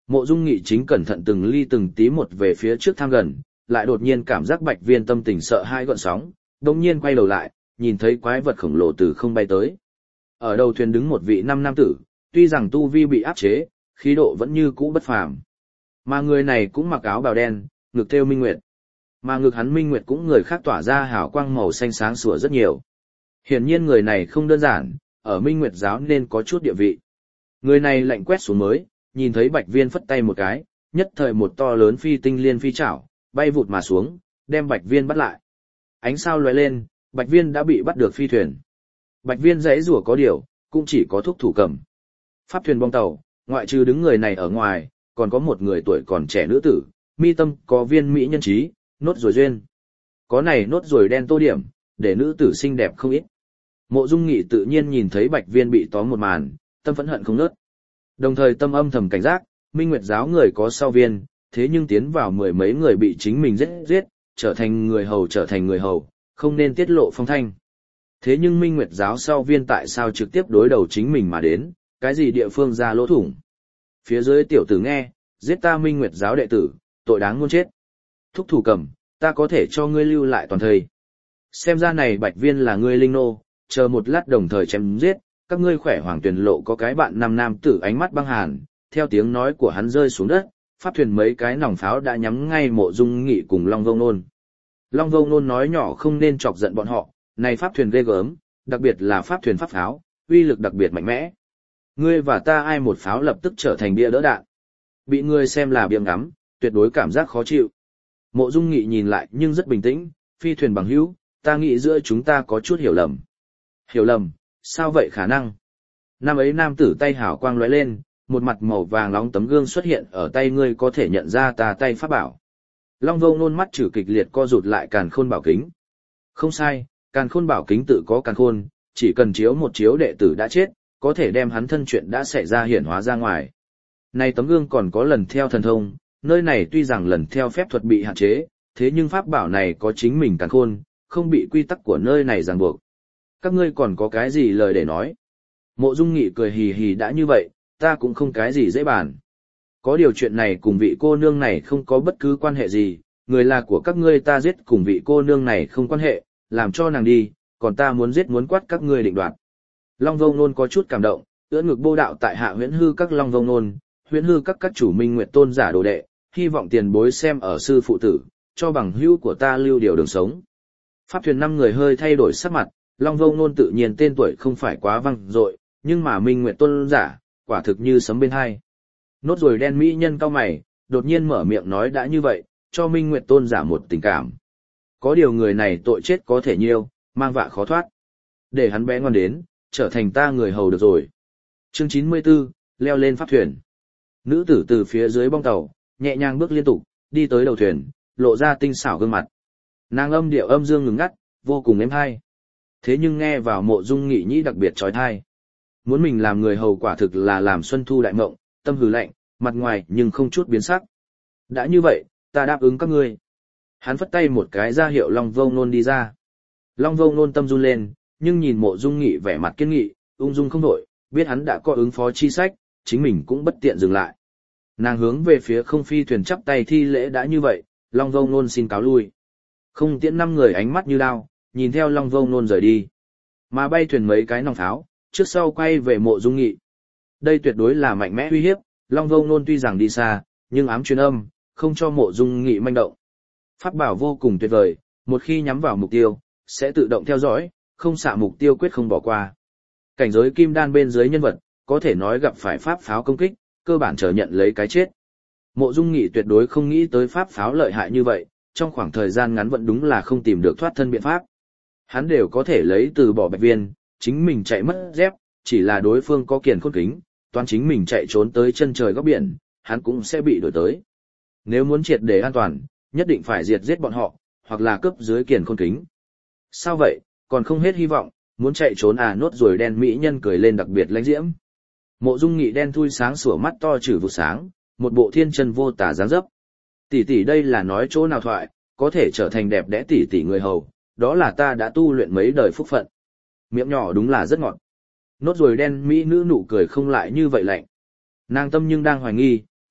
Mộ Dung Nghị chính cẩn thận từng ly từng tí một về phía trước tham gần, lại đột nhiên cảm giác Bạch Viên tâm tình sợ hãi gợn sóng, đột nhiên quay đầu lại, nhìn thấy quái vật khổng lồ từ không bay tới. Ở đầu thuyền đứng một vị nam tử, tuy rằng tu vi bị áp chế, khí độ vẫn như cũ bất phàm. Mà người này cũng mặc áo bào đen, ngực thêu minh nguyệt. Mà ngực hắn minh nguyệt cũng người khác tỏa ra hào quang màu xanh sáng sủa rất nhiều. Hiển nhiên người này không đơn giản, ở Minh Nguyệt giáo nên có chút địa vị. Người này lạnh quét xuống mới, nhìn thấy Bạch Viên phất tay một cái, nhất thời một to lớn phi tinh liên phi chảo, bay vụt mà xuống, đem Bạch Viên bắt lại. Ánh sao lóe lên, Bạch Viên đã bị bắt được phi thuyền. Bạch Viên giãy giụa có điều, cũng chỉ có thúc thủ cầm. Pháp thuyền bong tàu, ngoại trừ đứng người này ở ngoài, còn có một người tuổi còn trẻ nữ tử, mi tâm có viên mỹ nhân trí, nốt ruồi duyên. Có này nốt ruồi đen tô điểm, để nữ tử xinh đẹp không ít. Mộ Dung Nghị tự nhiên nhìn thấy Bạch Viên bị tóm một màn, tâm phẫn hận không ngớt. Đồng thời tâm âm thầm cảnh giác, Minh Nguyệt giáo người có sau viên, thế nhưng tiến vào mười mấy người bị chính mình giết, trở thành người hầu, không nên tiết lộ phong thanh. Thế nhưng Minh Nguyệt giáo sau viên tại sao trực tiếp đối đầu chính mình mà đến, cái gì địa phương ra lỗ thủng. Phía dưới tiểu tử nghe, giết ta Minh Nguyệt giáo đệ tử, tội đáng muôn chết. Thúc thủ cầm, ta có thể cho ngươi lưu lại toàn thời. Xem ra này Bạch Viên là ngươi linh nô, chờ một lát đồng thời chém giết, các ngươi khỏe hoàng tuyển lộ có cái bạn nam tử ánh mắt băng hàn, theo tiếng nói của hắn rơi xuống đất, pháp thuyền mấy cái nòng pháo đã nhắm ngay Mộ Dung Nghị cùng Long Vô Nôn. Long Vô Nôn nói nhỏ không nên chọc giận bọn họ, này pháp thuyền ghê gớm, đặc biệt là pháp thuyền pháp pháo, uy lực đặc biệt mạnh mẽ. Ngươi và ta ai một pháo lập tức trở thành bia đỡ đạn. Bị ngươi xem là biếng ngắm, tuyệt đối cảm giác khó chịu. Mộ Dung Nghị nhìn lại nhưng rất bình tĩnh, phi thuyền bằng hữu, ta nghĩ giữa chúng ta có chút hiểu lầm. Hiểu lầm, sao vậy khả năng? Năm ấy nam tử tay hào quang lóe lên, một mặt màu vàng nóng tấm gương xuất hiện ở tay ngươi có thể nhận ra ta tay pháp bảo. Long Vô Nôn mắt trừ kịch liệt co rụt lại càn khôn bảo kính. Không sai, càn khôn bảo kính tự có càn khôn, chỉ cần chiếu một chiếu đệ tử đã chết, có thể đem hắn thân chuyện đã xảy ra hiển hóa ra ngoài. Này tấm gương còn có lần theo thần thông, nơi này tuy rằng lần theo phép thuật bị hạn chế, thế nhưng pháp bảo này có chính mình càn khôn, không bị quy tắc của nơi này ràng buộc. Các ngươi còn có cái gì lời để nói? Mộ Dung Nghị cười hì hì đã như vậy, ta cũng không cái gì dễ bàn. Có điều chuyện này cùng vị cô nương này không có bất cứ quan hệ gì, người là của các ngươi ta giết cùng vị cô nương này không quan hệ, làm cho nàng đi, còn ta muốn giết muốn quát các ngươi định đoạt. Long Vô Nôn có chút cảm động, ưỡn ngực bô đạo tại hạ huyễn hư các Long Vô Nôn, huyễn hư các chủ Minh Nguyệt tôn giả đồ đệ, hy vọng tiền bối xem ở sư phụ tử, cho bằng hữu của ta lưu điều đường sống. Pháp thuyền 5 người hơi thay đổi sắc mặt, Long Vô Nôn tự nhiên tên tuổi không phải quá vang dội, nhưng mà Minh Nguyệt tôn giả, quả thực như sấm bên hai. Nốt ruồi đen mỹ nhân cao mày, đột nhiên mở miệng nói đã như vậy, cho Minh Nguyệt tôn giả một tình cảm. Có điều người này tội chết có thể nhiêu, mang vạ khó thoát. Để hắn bé ngoan đến, trở thành ta người hầu được rồi. Chương 94, leo lên pháp thuyền. Nữ tử từ phía dưới bong tàu, nhẹ nhàng bước liên tục, đi tới đầu thuyền, lộ ra tinh xảo gương mặt. Nàng âm điệu âm dương ngừng ngắt, vô cùng êm hay. Thế nhưng nghe vào Mộ Dung Nghị nhĩ đặc biệt trói thai. Muốn mình làm người hầu quả thực là làm xuân thu đại mộng, tâm hừ lạnh, mặt ngoài nhưng không chút biến sắc. Đã như vậy, ta đáp ứng các ngươi. Hắn phất tay một cái ra hiệu Long Vô Nôn đi ra. Long Vô Nôn tâm run lên, nhưng nhìn Mộ Dung Nghị vẻ mặt kiên nghị, ung dung không đổi, biết hắn đã có ứng phó chi sách, chính mình cũng bất tiện dừng lại. Nàng hướng về phía không phi thuyền chắp tay thi lễ đã như vậy, Long Vô Nôn xin cáo lui. Không tiễn 5 người ánh mắt như đao, nhìn theo Long Vô Nôn rời đi. Mà bay thuyền mấy cái nòng pháo, trước sau quay về Mộ Dung Nghị. Đây tuyệt đối là mạnh mẽ uy hiếp, Long Vô Nôn tuy rằng đi xa, nhưng ám truyền âm, không cho Mộ Dung Nghị manh động. Pháp bảo vô cùng tuyệt vời, một khi nhắm vào mục tiêu, sẽ tự động theo dõi, không xạ mục tiêu quyết không bỏ qua. Cảnh giới kim đan bên dưới nhân vật, có thể nói gặp phải pháp pháo công kích, cơ bản chờ nhận lấy cái chết. Mộ Dung Nghị tuyệt đối không nghĩ tới pháp pháo lợi hại như vậy, trong khoảng thời gian ngắn vẫn đúng là không tìm được thoát thân biện pháp. Hắn đều có thể lấy từ bỏ Bạch Viên, chính mình chạy mất dép, chỉ là đối phương có kiền khôn kính, toán chính mình chạy trốn tới chân trời góc biển, hắn cũng sẽ bị đuổi tới. Nếu muốn triệt để an toàn, nhất định phải diệt giết bọn họ, hoặc là cướp dưới kiền khôn kính. Sao vậy, còn không hết hy vọng, muốn chạy trốn à? Nốt ruồi đen mỹ nhân cười lên đặc biệt lãnh diễm. Mộ Dung Nghị đen thui sáng sủa mắt to trừ vụ sáng, một bộ thiên chân vô tả dáng dấp. Tỷ tỷ đây là nói chỗ nào thoại, có thể trở thành đẹp đẽ tỷ tỷ người hầu, đó là ta đã tu luyện mấy đời phúc phận. Miệng nhỏ đúng là rất ngọt. Nốt ruồi đen mỹ nữ nụ cười không lại như vậy lạnh. Nàng tâm nhưng đang hoài nghi,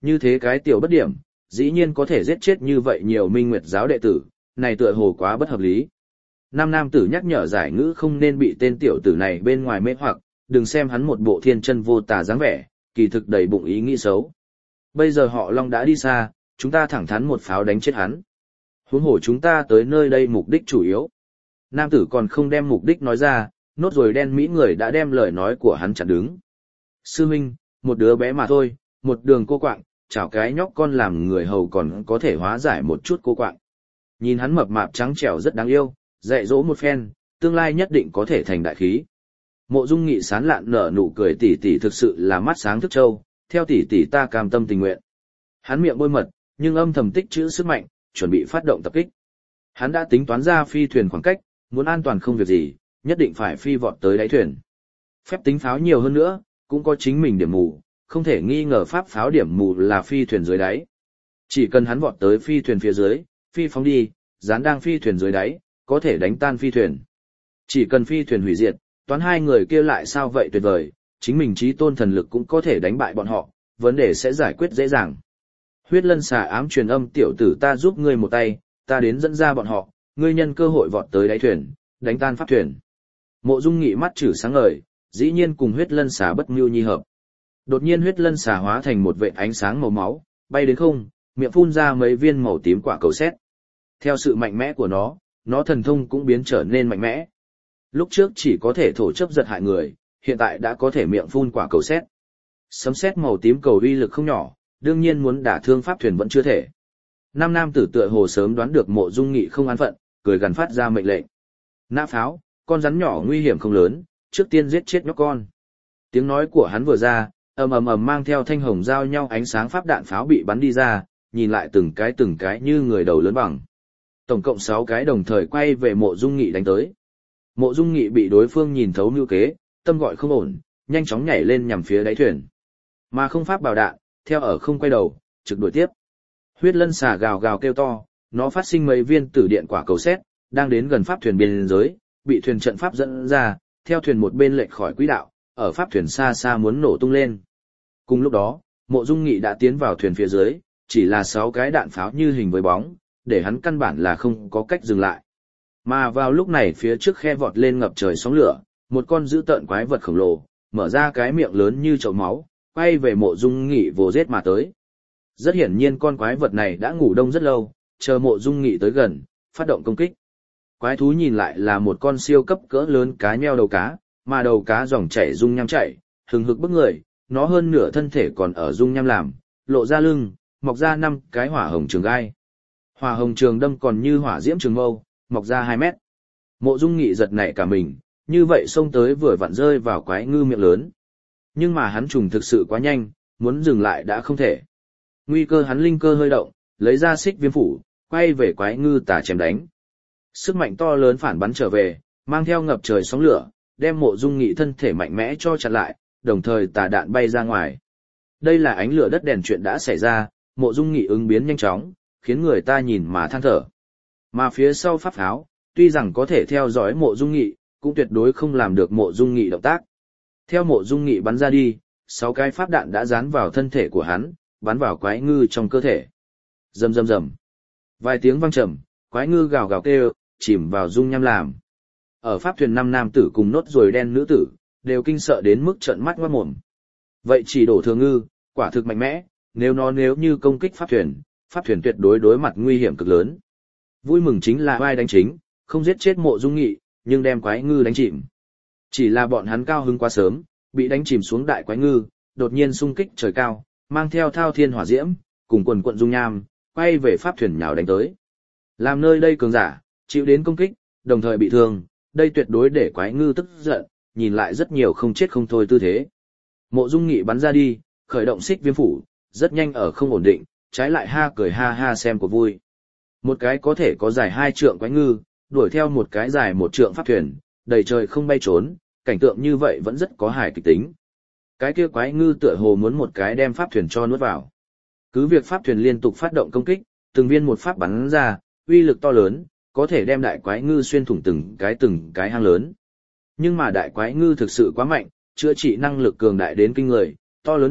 Như thế cái tiểu bất điểm, dĩ nhiên có thể giết chết như vậy nhiều Minh Nguyệt giáo đệ tử, này tựa hồ quá bất hợp lý. Nam nam tử nhắc nhở giải ngữ không nên bị tên tiểu tử này bên ngoài mê hoặc, đừng xem hắn một bộ thiên chân vô tà dáng vẻ, kỳ thực đầy bụng ý nghĩ xấu. Bây giờ họ Long đã đi xa, chúng ta thẳng thắn một pháo đánh chết hắn. Huống hồ chúng ta tới nơi đây mục đích chủ yếu. Nam tử còn không đem mục đích nói ra, nốt rồi đen mỹ người đã đem lời nói của hắn chặn đứng. Sư huynh, một đứa bé mà thôi, một đường cô quạng, chảo cái nhóc con làm người hầu còn có thể hóa giải một chút cô quạng. Nhìn hắn mập mạp trắng trẻo rất đáng yêu, dạy dỗ một phen, tương lai nhất định có thể thành đại khí. Mộ Dung Nghị sán lạn nở nụ cười, tỷ tỷ thực sự là mắt sáng thức châu, theo tỷ tỷ ta cam tâm tình nguyện. Hắn miệng bôi mật, nhưng âm thầm tích trữ sức mạnh, chuẩn bị phát động tập kích. Hắn đã tính toán ra phi thuyền khoảng cách, muốn an toàn không việc gì, nhất định phải phi vọt tới đáy thuyền. Phép tính pháo nhiều hơn nữa, cũng có chính mình điểm mù, không thể nghi ngờ pháp pháo điểm mù là phi thuyền dưới đáy. Chỉ cần hắn vọt tới phi thuyền phía dưới, phi phóng đi, dán đang phi thuyền dưới đáy, có thể đánh tan phi thuyền. Chỉ cần phi thuyền hủy diệt, toán hai người kia lại sao vậy tuyệt vời, chính mình chí tôn thần lực cũng có thể đánh bại bọn họ, vấn đề sẽ giải quyết dễ dàng. Huyết lân xà ám truyền âm, tiểu tử ta giúp ngươi một tay, ta đến dẫn ra bọn họ, ngươi nhân cơ hội vọt tới đáy thuyền, đánh tan pháp thuyền. Mộ Dung Nghị mắt chử sáng ngời, dĩ nhiên cùng huyết lân xà bất mưu nhi hợp. Đột nhiên huyết lân xà hóa thành một vệt ánh sáng màu máu, bay đến không, miệng phun ra mấy viên màu tím quả cầu sét. Theo sự mạnh mẽ của nó thần thông cũng biến trở nên mạnh mẽ. Lúc trước chỉ có thể thổ chấp giật hại người, hiện tại đã có thể miệng phun quả cầu sét. Sấm sét màu tím cầu uy lực không nhỏ, đương nhiên muốn đả thương pháp thuyền vẫn chưa thể. Nam nam tử tựa hồ sớm đoán được Mộ Dung Nghị không an phận, cười gần phát ra mệnh lệnh. Nã pháo, con rắn nhỏ nguy hiểm không lớn, trước tiên giết chết nhóc con. Tiếng nói của hắn vừa ra, ầm ầm ầm mang theo thanh hồng giao nhau ánh sáng pháp đạn pháo bị bắn đi ra, nhìn lại từng cái như người đầu lớn bằng. Tổng cộng 6 cái đồng thời quay về Mộ Dung Nghị đánh tới. Mộ Dung Nghị bị đối phương nhìn thấu mưu kế, tâm gọi không ổn, nhanh chóng nhảy lên nhằm phía đáy thuyền. Mà không pháp bảo đạn, theo ở không quay đầu, trực đuổi tiếp. Huyết lân xà gào gào kêu to, nó phát sinh mấy viên tử điện quả cầu sét, đang đến gần pháp thuyền biên giới, bị thuyền trận pháp dẫn ra, theo thuyền một bên lệch khỏi quỹ đạo, ở pháp thuyền xa xa muốn nổ tung lên. Cùng lúc đó, Mộ Dung Nghị đã tiến vào thuyền phía dưới, chỉ là 6 cái đạn pháo như hình với bóng, để hắn căn bản là không có cách dừng lại. Mà vào lúc này phía trước khe vọt lên ngập trời sóng lửa, một con dữ tợn quái vật khổng lồ, mở ra cái miệng lớn như chậu máu, quay về Mộ Dung Nghị vồ giết mà tới. Rất hiển nhiên con quái vật này đã ngủ đông rất lâu, chờ Mộ Dung Nghị tới gần, phát động công kích. Quái thú nhìn lại là một con siêu cấp cỡ lớn cá nheo đầu cá, mà đầu cá dòng chảy dung nham chảy, hừng hực bức người, nó hơn nửa thân thể còn ở dung nham làm, lộ ra lưng, mọc ra 5 cái hỏa hồng trường gai. Hỏa hồng trường đâm còn như hỏa diễm trường mâu, mọc ra 2 mét. Mộ Dung Nghị giật nảy cả mình, như vậy xông tới vừa vặn rơi vào quái ngư miệng lớn. Nhưng mà hắn trùng thực sự quá nhanh, muốn dừng lại đã không thể. Nguy cơ hắn linh cơ hơi động, lấy ra xích viêm phủ, quay về quái ngư tà chém đánh. Sức mạnh to lớn phản bắn trở về, mang theo ngập trời sóng lửa, đem Mộ Dung Nghị thân thể mạnh mẽ cho chặn lại, đồng thời tà đạn bay ra ngoài. Đây là ánh lửa đất đèn chuyện đã xảy ra, Mộ Dung Nghị ứng biến nhanh chóng, khiến người ta nhìn mà than thở. Mà phía sau pháp pháo, tuy rằng có thể theo dõi Mộ Dung Nghị, cũng tuyệt đối không làm được Mộ Dung Nghị động tác. Theo Mộ Dung Nghị bắn ra đi, 6 cái pháp đạn đã dán vào thân thể của hắn, bắn vào quái ngư trong cơ thể. Rầm rầm rầm. Vài tiếng vang trầm, quái ngư gào gào kêu, chìm vào dung nham làm. Ở pháp thuyền 5 nam tử cùng nốt ruồi đen nữ tử, đều kinh sợ đến mức trợn mắt ngoác mồm. Vậy chỉ đổ thừa ngư, quả thực mạnh mẽ, nếu như công kích pháp thuyền tuyệt đối đối mặt nguy hiểm cực lớn. Vui mừng chính là vai đánh chính, không giết chết Mộ Dung Nghị, nhưng đem quái ngư đánh chìm. Chỉ là bọn hắn cao hứng quá sớm, bị đánh chìm xuống đại quái ngư, đột nhiên xung kích trời cao, mang theo thao thiên hỏa diễm, cùng quần quận dung nham, quay về pháp thuyền nhào đánh tới. Làm nơi đây cường giả, chịu đến công kích, đồng thời bị thương, đây tuyệt đối để quái ngư tức giận, nhìn lại rất nhiều không chết không thôi tư thế. Mộ Dung Nghị bắn ra đi, khởi động xích viêm phủ, rất nhanh ở không ổn định, trái lại cười ha ha xem của vui. Một cái có thể có dài 2 trượng quái ngư, đuổi theo một cái dài 1 trượng pháp thuyền, đầy trời không bay trốn, cảnh tượng như vậy vẫn rất có hài kịch tính. Cái kia quái ngư tựa hồ muốn một cái đem pháp thuyền cho nuốt vào. Cứ việc pháp thuyền liên tục phát động công kích, từng viên một pháp bắn ra, uy lực to lớn, có thể đem đại quái ngư xuyên thủng từng cái hang lớn. Nhưng mà đại quái ngư thực sự quá mạnh, chữa trị năng lực cường đại đến kinh người, to lớn động,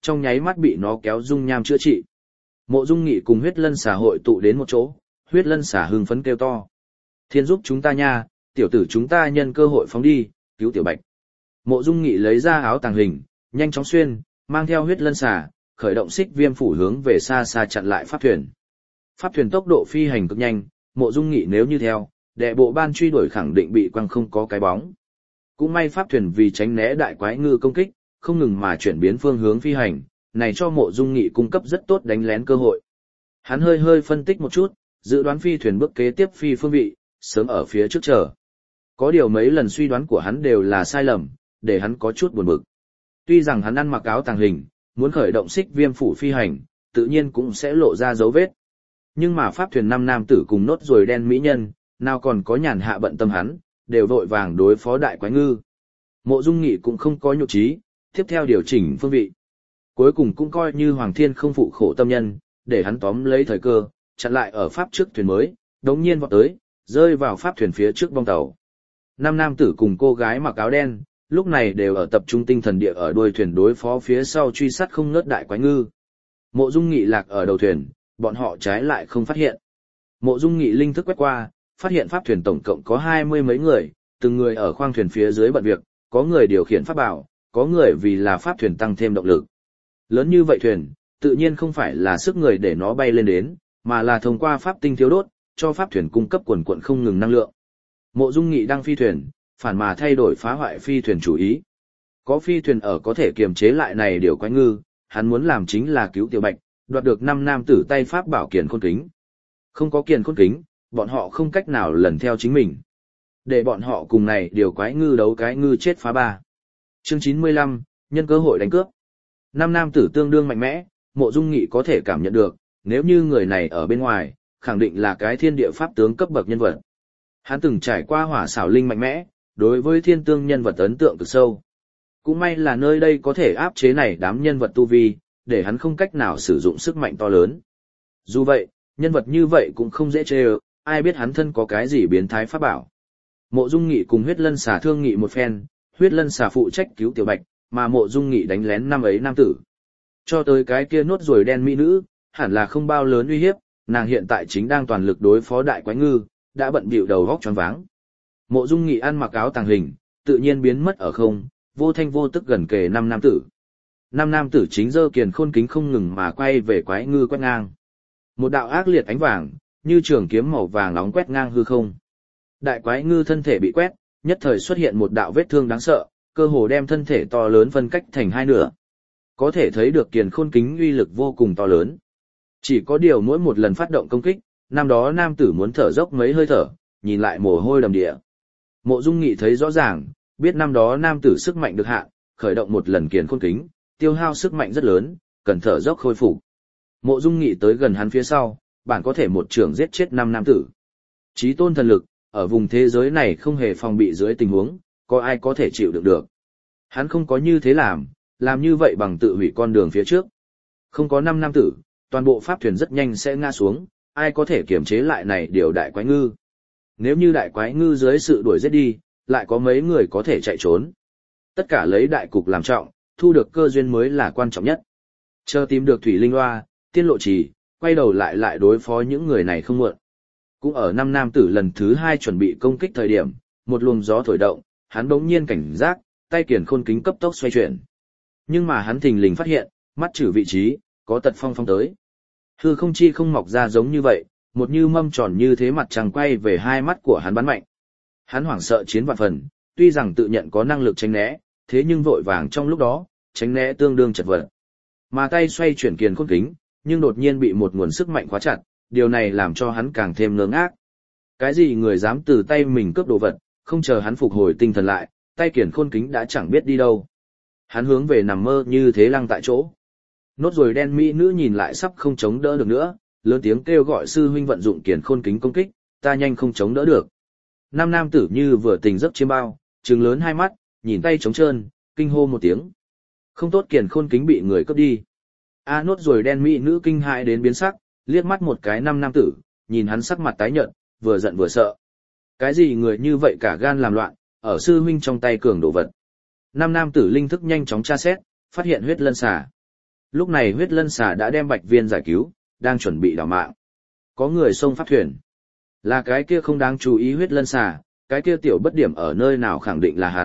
trong nháy mắt bị nó kéo dung nham chữa trị. Mộ Dung Nghị cùng huyết lân xà hội tụ đến một chỗ, huyết lân xà hưng phấn kêu to. Thiên giúp chúng ta nha, tiểu tử chúng ta nhân cơ hội phóng đi, cứu tiểu bạch. Mộ Dung Nghị lấy ra áo tàng hình, nhanh chóng xuyên, mang theo huyết lân xà, khởi động xích viêm phủ hướng về xa xa chặn lại pháp thuyền. Pháp thuyền tốc độ phi hành cực nhanh, Mộ Dung Nghị nếu như theo, đệ bộ ban truy đuổi khẳng định bị quăng không có cái bóng. Cũng may pháp thuyền vì tránh né đại quái ngư công kích, không ngừng mà chuyển biến phương hướng phi hành, này cho Mộ Dung Nghị cung cấp rất tốt đánh lén cơ hội. Hắn hơi phân tích một chút, dự đoán phi thuyền bước kế tiếp phi phương vị, sớm ở phía trước chờ. Có điều mấy lần suy đoán của hắn đều là sai lầm, để hắn có chút buồn bực. Tuy rằng hắn ăn mặc áo tàng hình, muốn khởi động xích viêm phủ phi hành, tự nhiên cũng sẽ lộ ra dấu vết. Nhưng mà pháp thuyền 5 nam tử cùng nốt ruồi đen mỹ nhân, nào còn có nhàn hạ bận tâm hắn, đều vội vàng đối phó đại quái ngư. Mộ Dung Nghị cũng không có nhục trí, tiếp theo điều chỉnh phương vị. Cuối cùng cũng coi như Hoàng Thiên không phụ khổ tâm nhân, để hắn tóm lấy thời cơ, chặn lại ở pháp trước thuyền mới, đống nhiên vọt tới, rơi vào pháp thuyền phía trước bong tàu. 5 nam tử cùng cô gái mặc áo đen, lúc này đều ở tập trung tinh thần địa ở đuôi thuyền đối phó phía sau truy sát không ngớt đại quái ngư. Mộ Dung Nghị lạc ở đầu thuyền, bọn họ trái lại không phát hiện. Mộ Dung Nghị linh thức quét qua, phát hiện pháp thuyền tổng cộng có 20 mấy người, từng người ở khoang thuyền phía dưới bận việc, có người điều khiển pháp bảo, có người vì là pháp thuyền tăng thêm động lực. Lớn như vậy thuyền, tự nhiên không phải là sức người để nó bay lên đến, mà là thông qua pháp tinh thiếu đốt, cho pháp thuyền cung cấp quần quần không ngừng năng lượng. Mộ Dung Nghị đang phi thuyền, phản mà thay đổi phá hoại phi thuyền chủ ý. Có phi thuyền ở có thể kiềm chế lại này điều quái ngư, hắn muốn làm chính là cứu tiểu bạch, đoạt được 5 nam tử tay pháp bảo kiền khôn kính. Không có kiền khôn kính, bọn họ không cách nào lần theo chính mình. Để bọn họ cùng này điều quái ngư đấu cái ngư chết phá ba. Chương 95, nhân cơ hội đánh cướp. 5 nam tử tương đương mạnh mẽ, Mộ Dung Nghị có thể cảm nhận được, nếu như người này ở bên ngoài, khẳng định là cái thiên địa pháp tướng cấp bậc nhân vật. Hắn từng trải qua hỏa xảo linh mạnh mẽ, đối với thiên tương nhân vật ấn tượng cực sâu. Cũng may là nơi đây có thể áp chế này đám nhân vật tu vi, để hắn không cách nào sử dụng sức mạnh to lớn. Dù vậy, nhân vật như vậy cũng không dễ chê ơ, ai biết hắn thân có cái gì biến thái pháp bảo. Mộ Dung Nghị cùng huyết lân xà thương nghị một phen, huyết lân xà phụ trách cứu tiểu bạch, mà Mộ Dung Nghị đánh lén năm ấy nam tử. Cho tới cái kia nốt ruồi đen mỹ nữ, hẳn là không bao lớn uy hiếp, nàng hiện tại chính đang toàn lực đối phó đại quái ngư, đã bận bịu đầu góc choáng váng. Mộ Dung Nghị ăn mặc áo tàng hình, tự nhiên biến mất ở không, vô thanh vô tức gần kề 5 nam tử. 5 nam tử chính giơ kiền khôn kính không ngừng mà quay về quái ngư quét ngang. Một đạo ác liệt ánh vàng, như trường kiếm màu vàng nóng quét ngang hư không. Đại quái ngư thân thể bị quét, nhất thời xuất hiện một đạo vết thương đáng sợ, cơ hồ đem thân thể to lớn phân cách thành hai nửa. Có thể thấy được kiền khôn kính uy lực vô cùng to lớn. Chỉ có điều mỗi một lần phát động công kích, năm đó nam tử muốn thở dốc mấy hơi thở, nhìn lại mồ hôi đầm địa. Mộ Dung Nghị thấy rõ ràng, biết năm đó nam tử sức mạnh được hạn, khởi động một lần kiền khôn kính, tiêu hao sức mạnh rất lớn, cần thở dốc khôi phục. Mộ Dung Nghị tới gần hắn phía sau, bản có thể một trường giết chết 5 nam tử. Chí tôn thần lực, ở vùng thế giới này không hề phòng bị dưới tình huống, có ai có thể chịu đựng được. Hắn không có như thế làm như vậy bằng tự hủy con đường phía trước. Không có 5 nam tử, toàn bộ pháp thuyền rất nhanh sẽ ngã xuống, ai có thể kiềm chế lại này điều đại quái ngư. Nếu như đại quái ngư dưới sự đuổi giết đi, lại có mấy người có thể chạy trốn. Tất cả lấy đại cục làm trọng, thu được cơ duyên mới là quan trọng nhất. Chờ tìm được thủy linh loa, tiên lộ trì, quay đầu lại đối phó những người này không muộn. Cũng ở 5 nam tử lần thứ 2 chuẩn bị công kích thời điểm, một luồng gió thổi động, hắn bỗng nhiên cảnh giác, tay kiền khôn kính cấp tốc xoay chuyển. Nhưng mà hắn thình lình phát hiện, mắt trừ vị trí, có tật phong phong tới. Hư không chi không mọc ra giống như vậy, một như mâm tròn như thế mặt trăng quay về hai mắt của hắn bắn mạnh. Hắn hoảng sợ chiến vạn phần, tuy rằng tự nhận có năng lực tránh né, thế nhưng vội vàng trong lúc đó, tránh né tương đương chật vật. Mà tay xoay chuyển kiền khôn kính, nhưng đột nhiên bị một nguồn sức mạnh khóa chặt, điều này làm cho hắn càng thêm ngơ ngác. Cái gì người dám từ tay mình cướp đồ vật, không chờ hắn phục hồi tinh thần lại, tay kiền khôn kính đã chẳng biết đi đâu. Hắn hướng về nằm mơ như thế lăng tại chỗ. Nốt ruồi đen mỹ nữ nhìn lại sắp không chống đỡ được nữa, lớn tiếng kêu gọi sư huynh vận dụng kiền khôn kính công kích, ta nhanh không chống đỡ được. 5 nam tử như vừa tỉnh giấc chiêm bao, trừng lớn hai mắt, nhìn tay trống trơn, kinh hô một tiếng. Không tốt, kiền khôn kính bị người cướp đi. Nốt ruồi đen mỹ nữ kinh hãi đến biến sắc, liếc mắt một cái 5 nam tử, nhìn hắn sắc mặt tái nhợt, vừa giận vừa sợ. Cái gì người như vậy cả gan làm loạn, ở sư huynh trong tay cường đồ vật. 5 nam tử linh thức nhanh chóng tra xét, phát hiện huyết lân xà. Lúc này huyết lân xà đã đem Bạch Viên giải cứu, đang chuẩn bị đào mạng. Có người xông pháp thuyền. Là cái kia không đáng chú ý huyết lân xà, cái kia tiểu bất điểm ở nơi nào khẳng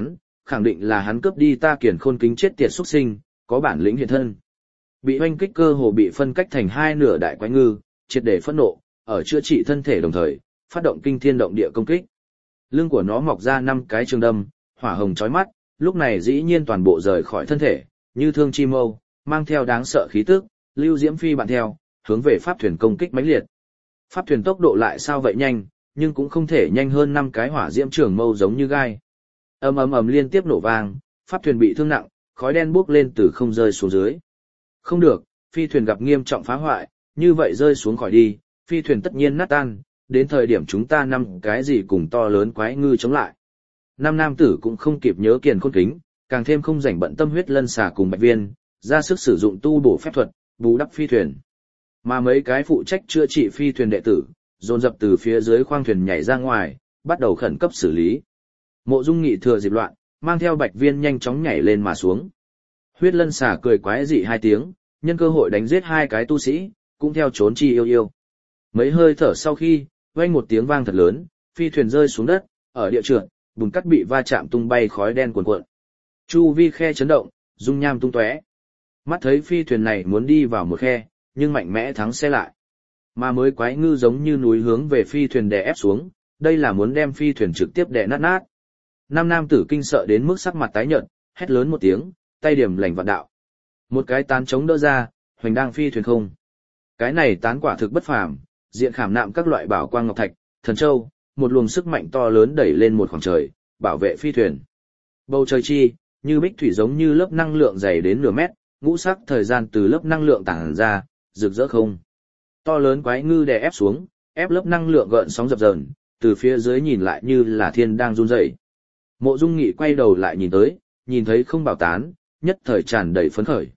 định là hắn cướp đi ta Kiền Khôn Kính chết tiệt xuất sinh, có bản lĩnh hiện thân. Bị hoanh kích cơ hồ bị phân cách thành hai nửa đại quái ngư, triệt để phẫn nộ, ở chữa trị thân thể đồng thời, phát động kinh thiên động địa công kích. Lưng của nó mọc ra 5 cái trường đâm, hỏa hồng chói mắt, lúc này dĩ nhiên toàn bộ rời khỏi thân thể, như thương chi mâu, mang theo đáng sợ khí tức, lưu diễm phi bạn theo, hướng về pháp thuyền công kích mãnh liệt. Pháp thuyền tốc độ lại sao vậy nhanh, nhưng cũng không thể nhanh hơn 5 cái hỏa diễm trường mâu giống như gai. Ầm ầm ầm liên tiếp nổ vang, pháp thuyền bị thương nặng, khói đen bốc lên từ không rơi xuống dưới. Không được, phi thuyền gặp nghiêm trọng phá hoại, như vậy rơi xuống khỏi đi, phi thuyền tất nhiên nát tan, đến thời điểm chúng ta năm cái gì cùng to lớn quái ngư chống lại. Năm nam tử cũng không kịp nhớ Kiền Khôn Kính, càng thêm không rảnh bận tâm huyết lân xà cùng Bạch Viên, ra sức sử dụng tu bổ phép thuật, bù đắp phi thuyền. Mà mấy cái phụ trách chữa trị phi thuyền đệ tử, dồn dập từ phía dưới khoang thuyền nhảy ra ngoài, bắt đầu khẩn cấp xử lý. Mộ Dung Nghị thừa dịp loạn, mang theo Bạch Viên nhanh chóng nhảy lên mà xuống. Huyết lân xà cười quái dị 2 tiếng, nhân cơ hội đánh giết 2 cái tu sĩ, cũng theo trốn chi yêu yêu. Mấy hơi thở sau khi, vang một tiếng vang thật lớn, phi thuyền rơi xuống đất, ở địa trượt, bùn cát bị va chạm tung bay khói đen cuồn cuộn. Chu vi khe chấn động, dung nham tung tóe. Mắt thấy phi thuyền này muốn đi vào một khe, nhưng mạnh mẽ thắng xe lại. Mà mới quái ngư giống như núi hướng về phi thuyền đè ép xuống, đây là muốn đem phi thuyền trực tiếp đè nát nát. Nam nam tử kinh sợ đến mức sắc mặt tái nhợt, hét lớn một tiếng, tay điểm lành vạn đạo. Một cái tán chống đỡ ra, hoành đang phi thuyền không. Cái này tán quả thực bất phàm, diện khảm nạm các loại bảo quang ngọc thạch, thần châu, một luồng sức mạnh to lớn đẩy lên một khoảng trời, bảo vệ phi thuyền. Bầu trời chi, như bích thủy giống như lớp năng lượng dày đến nửa mét, ngũ sắc thời gian từ lớp năng lượng tản ra, rực rỡ không. To lớn quái ngư đè ép xuống, ép lớp năng lượng gợn sóng dập dờn, từ phía dưới nhìn lại như là thiên đang run rẩy. Mộ Dung Nghị quay đầu lại nhìn tới, nhìn thấy không bảo tán, nhất thời tràn đầy phấn khởi.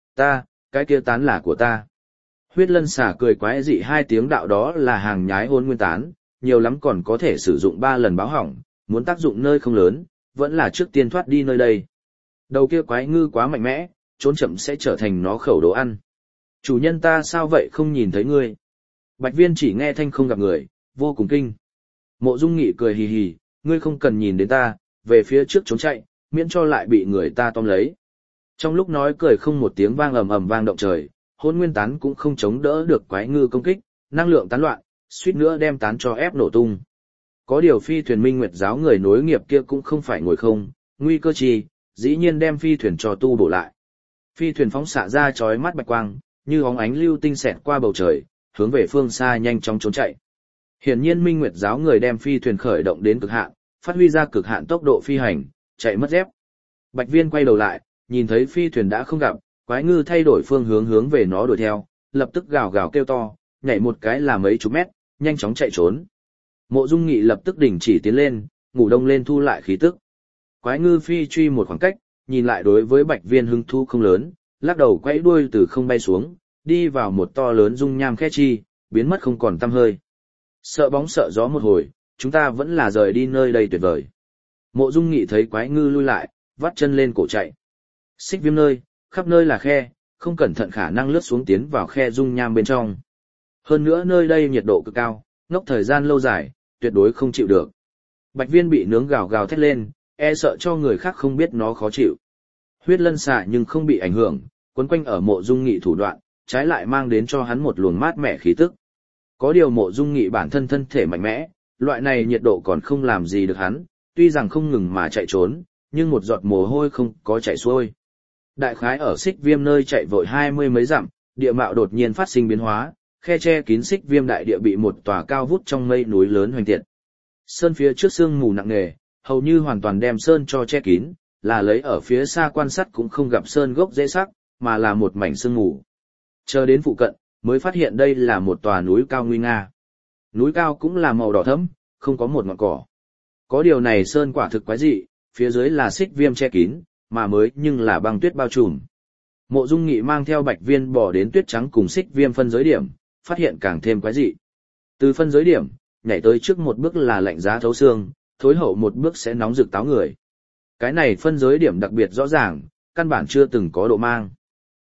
Cái kia tán là của ta. Huyết lân xà cười quái dị 2 tiếng đạo đó là hàng nhái hôn nguyên tán, nhiều lắm còn có thể sử dụng 3 lần báo hỏng, muốn tác dụng nơi không lớn, vẫn là trước tiên thoát đi nơi đây. Đầu kia quái ngư quá mạnh mẽ, trốn chậm sẽ trở thành nó khẩu đồ ăn. Chủ nhân ta sao vậy không nhìn thấy ngươi? Bạch Viên chỉ nghe thanh không gặp người, vô cùng kinh. Mộ Dung Nghị cười hì hì, ngươi không cần nhìn đến ta, về phía trước trốn chạy, miễn cho lại bị người ta tóm lấy. Trong lúc nói cười không một tiếng vang ầm ầm vang động trời, hôn nguyên tán cũng không chống đỡ được quái ngư công kích, năng lượng tán loạn, suýt nữa đem tán cho ép nổ tung. Có điều phi thuyền Minh Nguyệt giáo người nối nghiệp kia cũng không phải ngồi không, nguy cơ chi, dĩ nhiên đem phi thuyền cho tu bổ lại. Phi thuyền phóng xạ ra chói mắt bạch quang, như óng ánh lưu tinh xẹt qua bầu trời, hướng về phương xa nhanh chóng trốn chạy. Hiển nhiên Minh Nguyệt giáo người đem phi thuyền khởi động đến cực hạn, phát huy ra cực hạn tốc độ phi hành, chạy mất dép. Bạch Viên quay đầu lại, nhìn thấy phi thuyền đã không gặp, quái ngư thay đổi phương hướng hướng về nó đuổi theo, lập tức gào gào kêu to, nhảy một cái là mấy chục mét, nhanh chóng chạy trốn. Mộ Dung Nghị lập tức đình chỉ tiến lên, ngủ đông lên thu lại khí tức. Quái ngư phi truy một khoảng cách, nhìn lại đối với Bạch Viên hứng thú không lớn, lắc đầu quay đuôi từ không bay xuống, đi vào một to lớn dung nham khe chi, biến mất không còn tăm hơi. Sợ bóng sợ gió một hồi, chúng ta vẫn là rời đi nơi đây tuyệt vời. Mộ Dung Nghị thấy quái ngư lui lại, vắt chân lên cổ chạy. Xích Viêm nơi, khắp nơi là khe, không cẩn thận khả năng lướt xuống tiến vào khe dung nham bên trong. Hơn nữa nơi đây nhiệt độ cực cao, ngốc thời gian lâu dài, tuyệt đối không chịu được. Bạch Viên bị nướng gào gào thét lên, e sợ cho người khác không biết nó khó chịu. Huyết lân xà nhưng không bị ảnh hưởng, quấn quanh ở Mộ Dung Nghị thủ đoạn, trái lại mang đến cho hắn một luồng mát mẻ khí tức. Có điều Mộ Dung Nghị bản thân thân thể mạnh mẽ, loại này nhiệt độ còn không làm gì được hắn, tuy rằng không ngừng mà chạy trốn, nhưng một giọt mồ hôi không có chảy xuôi. Đại khái ở Xích Viêm nơi chạy vội 20 mấy dặm, địa mạo đột nhiên phát sinh biến hóa, khe che kín Xích Viêm đại địa bị một tòa cao vút trong mây núi lớn hoành tiệt. Sơn phía trước sương mù nặng nề, hầu như hoàn toàn đem sơn cho che kín, là lấy ở phía xa quan sát cũng không gặp sơn gốc dễ sắc, mà là một mảnh sương mù. Chờ đến phụ cận, mới phát hiện đây là một tòa núi cao nguy nga. Núi cao cũng là màu đỏ thẫm, không có một ngọn cỏ. Có điều này sơn quả thực quái dị, phía dưới là Xích Viêm che kín, mà mới nhưng là băng tuyết bao trùm. Mộ Dung Nghị mang theo Bạch Viên bỏ đến tuyết trắng cùng Xích Viêm phân giới điểm, phát hiện càng thêm quái dị. Từ phân giới điểm, nhảy tới trước một bước là lạnh giá thấu xương, thối hậu một bước sẽ nóng rực táo người. Cái này phân giới điểm đặc biệt rõ ràng, căn bản chưa từng có độ mang.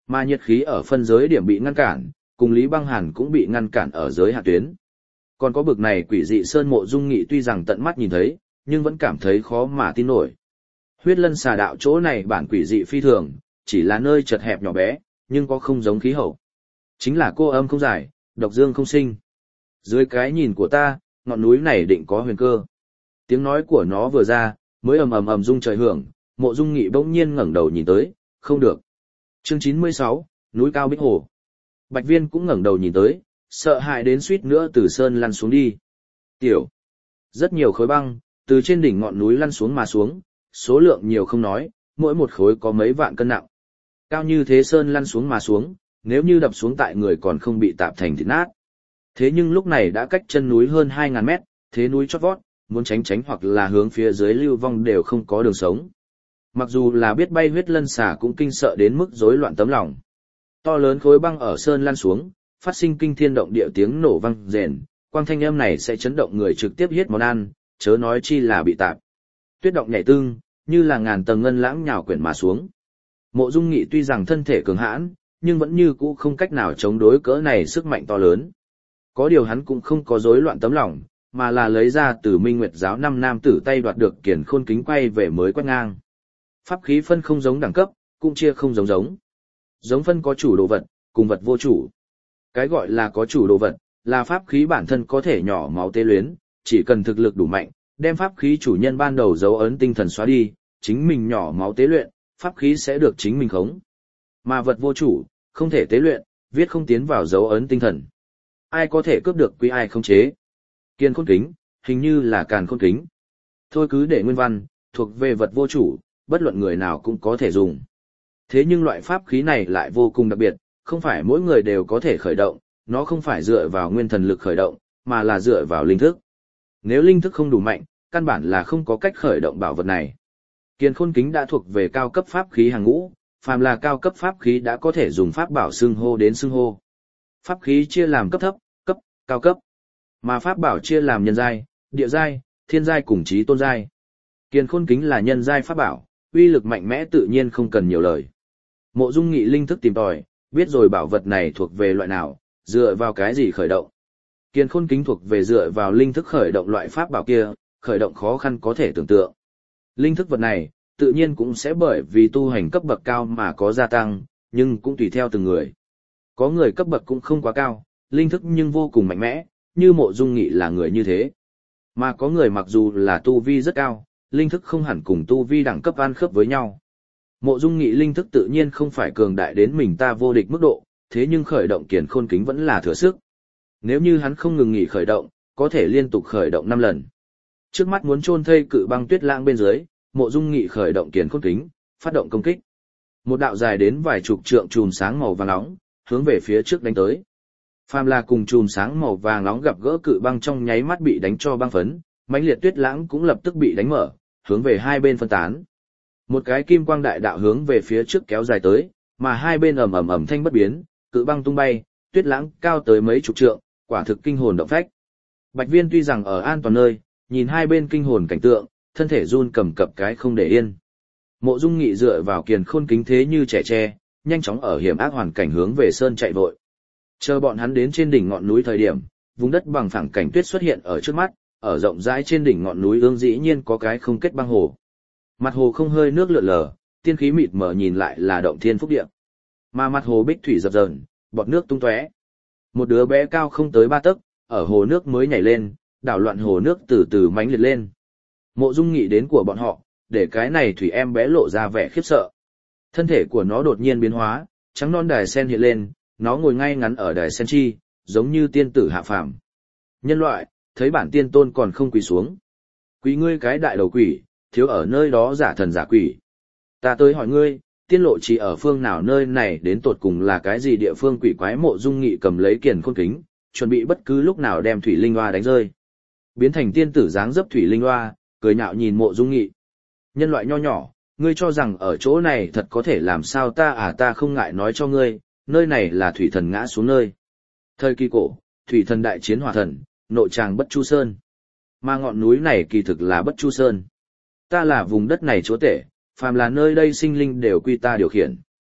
Mà nhiệt khí ở phân giới điểm bị ngăn cản, cùng Lý Băng Hàn cũng bị ngăn cản ở giới hạn tuyến. Còn có bực này quỷ dị sơn Mộ Dung Nghị tuy rằng tận mắt nhìn thấy, nhưng vẫn cảm thấy khó mà tin nổi. Huyết Lân Xà đạo chỗ này bản quỷ dị phi thường, chỉ là nơi chật hẹp nhỏ bé, nhưng có không giống khí hậu. Chính là cô âm không giải, độc dương không sinh. Dưới cái nhìn của ta, ngọn núi này định có huyền cơ. Tiếng nói của nó vừa ra, mới ầm ầm ầm rung trời hưởng, Mộ Dung Nghị bỗng nhiên ngẩng đầu nhìn tới, không được. Chương 96, núi cao Bích Hồ. Bạch Viên cũng ngẩng đầu nhìn tới, sợ hãi đến suýt nữa từ sơn lăn xuống đi. Tiểu, rất nhiều khối băng từ trên đỉnh ngọn núi lăn xuống mà xuống, số lượng nhiều không nói, mỗi một khối có mấy vạn cân nặng. Cao như thế sơn lăn xuống mà xuống, nếu như đập xuống tại người còn không bị tạp thành thịt nát. Thế nhưng lúc này đã cách chân núi hơn 2.000 mét, thế núi chót vót, muốn tránh hoặc là hướng phía dưới lưu vong đều không có đường sống. Mặc dù là biết bay Huyết Lân Xà cũng kinh sợ đến mức rối loạn tấm lòng. To lớn khối băng ở sơn lăn xuống, phát sinh kinh thiên động địa tiếng nổ vang rền, quang thanh âm này sẽ chấn động người trực tiếp hiết món ăn, chớ nói chi là bị tạp. Tuyết động nhảy tưng, như là ngàn tầng ngân lãng nhào quyển mà xuống. Mộ Dung Nghị tuy rằng thân thể cường hãn, nhưng vẫn như cũ không cách nào chống đối cỡ này sức mạnh to lớn. Có điều hắn cũng không có rối loạn tấm lòng, mà là lấy ra từ Minh Nguyệt giáo 5 nam tử tay đoạt được Kiền Khôn kính quay về mới quét ngang. Pháp khí phân không giống đẳng cấp, cũng chia không giống. Giống phân có chủ đồ vật, cùng vật vô chủ. Cái gọi là có chủ đồ vật, là pháp khí bản thân có thể nhỏ máu tế luyến, chỉ cần thực lực đủ mạnh, đem pháp khí chủ nhân ban đầu dấu ấn tinh thần xóa đi, chính mình nhỏ máu tế luyện, pháp khí sẽ được chính mình khống. Mà vật vô chủ, không thể tế luyện, viết không tiến vào dấu ấn tinh thần. Ai có thể cướp được quý ai không chế. Kiên Khôn kính, hình như là Càn Khôn kính. Thôi cứ để nguyên văn, thuộc về vật vô chủ, bất luận người nào cũng có thể dùng. Thế nhưng loại pháp khí này lại vô cùng đặc biệt, không phải mỗi người đều có thể khởi động, nó không phải dựa vào nguyên thần lực khởi động, mà là dựa vào linh thức. Nếu linh thức không đủ mạnh, căn bản là không có cách khởi động bảo vật này. Kiền Khôn kính đã thuộc về cao cấp pháp khí hàng ngũ, phàm là cao cấp pháp khí đã có thể dùng pháp bảo xưng hô đến xưng hô. Pháp khí chia làm cấp thấp, cấp, cao cấp. Mà pháp bảo chia làm nhân giai, địa giai, thiên giai cùng chí tôn giai. Kiền Khôn kính là nhân giai pháp bảo, uy lực mạnh mẽ tự nhiên không cần nhiều lời. Mộ Dung Nghị linh thức tìm tòi, biết rồi bảo vật này thuộc về loại nào, dựa vào cái gì khởi động. Kiền Khôn kính thuộc về dựa vào linh thức khởi động loại pháp bảo kia, khởi động khó khăn có thể tưởng tượng. Linh thức vật này, tự nhiên cũng sẽ bởi vì tu hành cấp bậc cao mà có gia tăng, nhưng cũng tùy theo từng người. Có người cấp bậc cũng không quá cao, linh thức nhưng vô cùng mạnh mẽ, như Mộ Dung Nghị là người như thế. Mà có người mặc dù là tu vi rất cao, linh thức không hẳn cùng tu vi đẳng cấp ăn khớp với nhau. Mộ Dung Nghị linh thức tự nhiên không phải cường đại đến mình ta vô địch mức độ, thế nhưng khởi động Kiền Khôn kính vẫn là thừa sức. Nếu như hắn không ngừng nghỉ khởi động, có thể liên tục khởi động 5 lần. Trước mắt muốn chôn thây cự băng tuyết lãng bên dưới, Mộ Dung Nghị khởi động Kiền Khôn kính, phát động công kích. Một đạo dài đến vài chục trượng chùm sáng màu vàng nóng, hướng về phía trước đánh tới. Phàm là cùng chùm sáng màu vàng nóng gặp gỡ cự băng trong nháy mắt bị đánh cho băng phấn, mãnh liệt tuyết lãng cũng lập tức bị đánh mở, hướng về hai bên phân tán. Một cái kim quang đại đạo hướng về phía trước kéo dài tới, mà hai bên ầm ầm ầm thanh bất biến, cự băng tung bay, tuyết lãng cao tới mấy chục trượng, quả thực kinh hồn động phách. Bạch Viên tuy rằng ở an toàn nơi, nhìn hai bên kinh hồn cảnh tượng, thân thể run cầm cập cái không để yên. Mộ Dung Nghị dựa vào Kiền Khôn kính thế như trẻ tre, nhanh chóng ở hiểm ác hoàn cảnh hướng về sơn chạy vội. Chờ bọn hắn đến trên đỉnh ngọn núi thời điểm, vùng đất bằng phẳng cảnh tuyết xuất hiện ở trước mắt, ở rộng rãi trên đỉnh ngọn núi ương dĩ nhiên có cái không kết băng hồ. Mặt hồ không hơi nước lượn lờ, tiên khí mịt mờ nhìn lại là động thiên phúc địa. Mà mặt hồ bích thủy dập dờn, bọt nước tung tóe. Một đứa bé cao không tới 3 tấc, ở hồ nước mới nhảy lên, đảo loạn hồ nước từ từ mãnh liệt lên. Mộ Dung Nghị đến của bọn họ, để cái này thủy em bé lộ ra vẻ khiếp sợ. Thân thể của nó đột nhiên biến hóa, trắng non đài sen hiện lên, nó ngồi ngay ngắn ở đài sen chi, giống như tiên tử hạ phàm. Nhân loại, thấy bản tiên tôn còn không quỳ xuống. Quỳ ngươi cái đại đầu quỷ, thiếu ở nơi đó giả thần giả quỷ. Ta tới hỏi ngươi, tiên lộ chỉ ở phương nào nơi này đến tột cùng là cái gì địa phương quỷ quái. Mộ Dung Nghị cầm lấy Kiền Khôn kính, chuẩn bị bất cứ lúc nào đem Thủy Linh Hoa đánh rơi. Biến thành tiên tử dáng dấp Thủy Linh Hoa, cười nhạo nhìn Mộ Dung Nghị. Nhân loại nho nhỏ, ngươi cho rằng ở chỗ này thật có thể làm sao ta không ngại nói cho ngươi, nơi này là thủy thần ngã xuống nơi. Thời kỳ cổ, thủy thần đại chiến hỏa thần, nội tràng Bất Chu Sơn. Mà ngọn núi này kỳ thực là Bất Chu Sơn. Ta là vùng đất này chúa tể, phàm là nơi đây sinh linh đều quy ta điều khiển.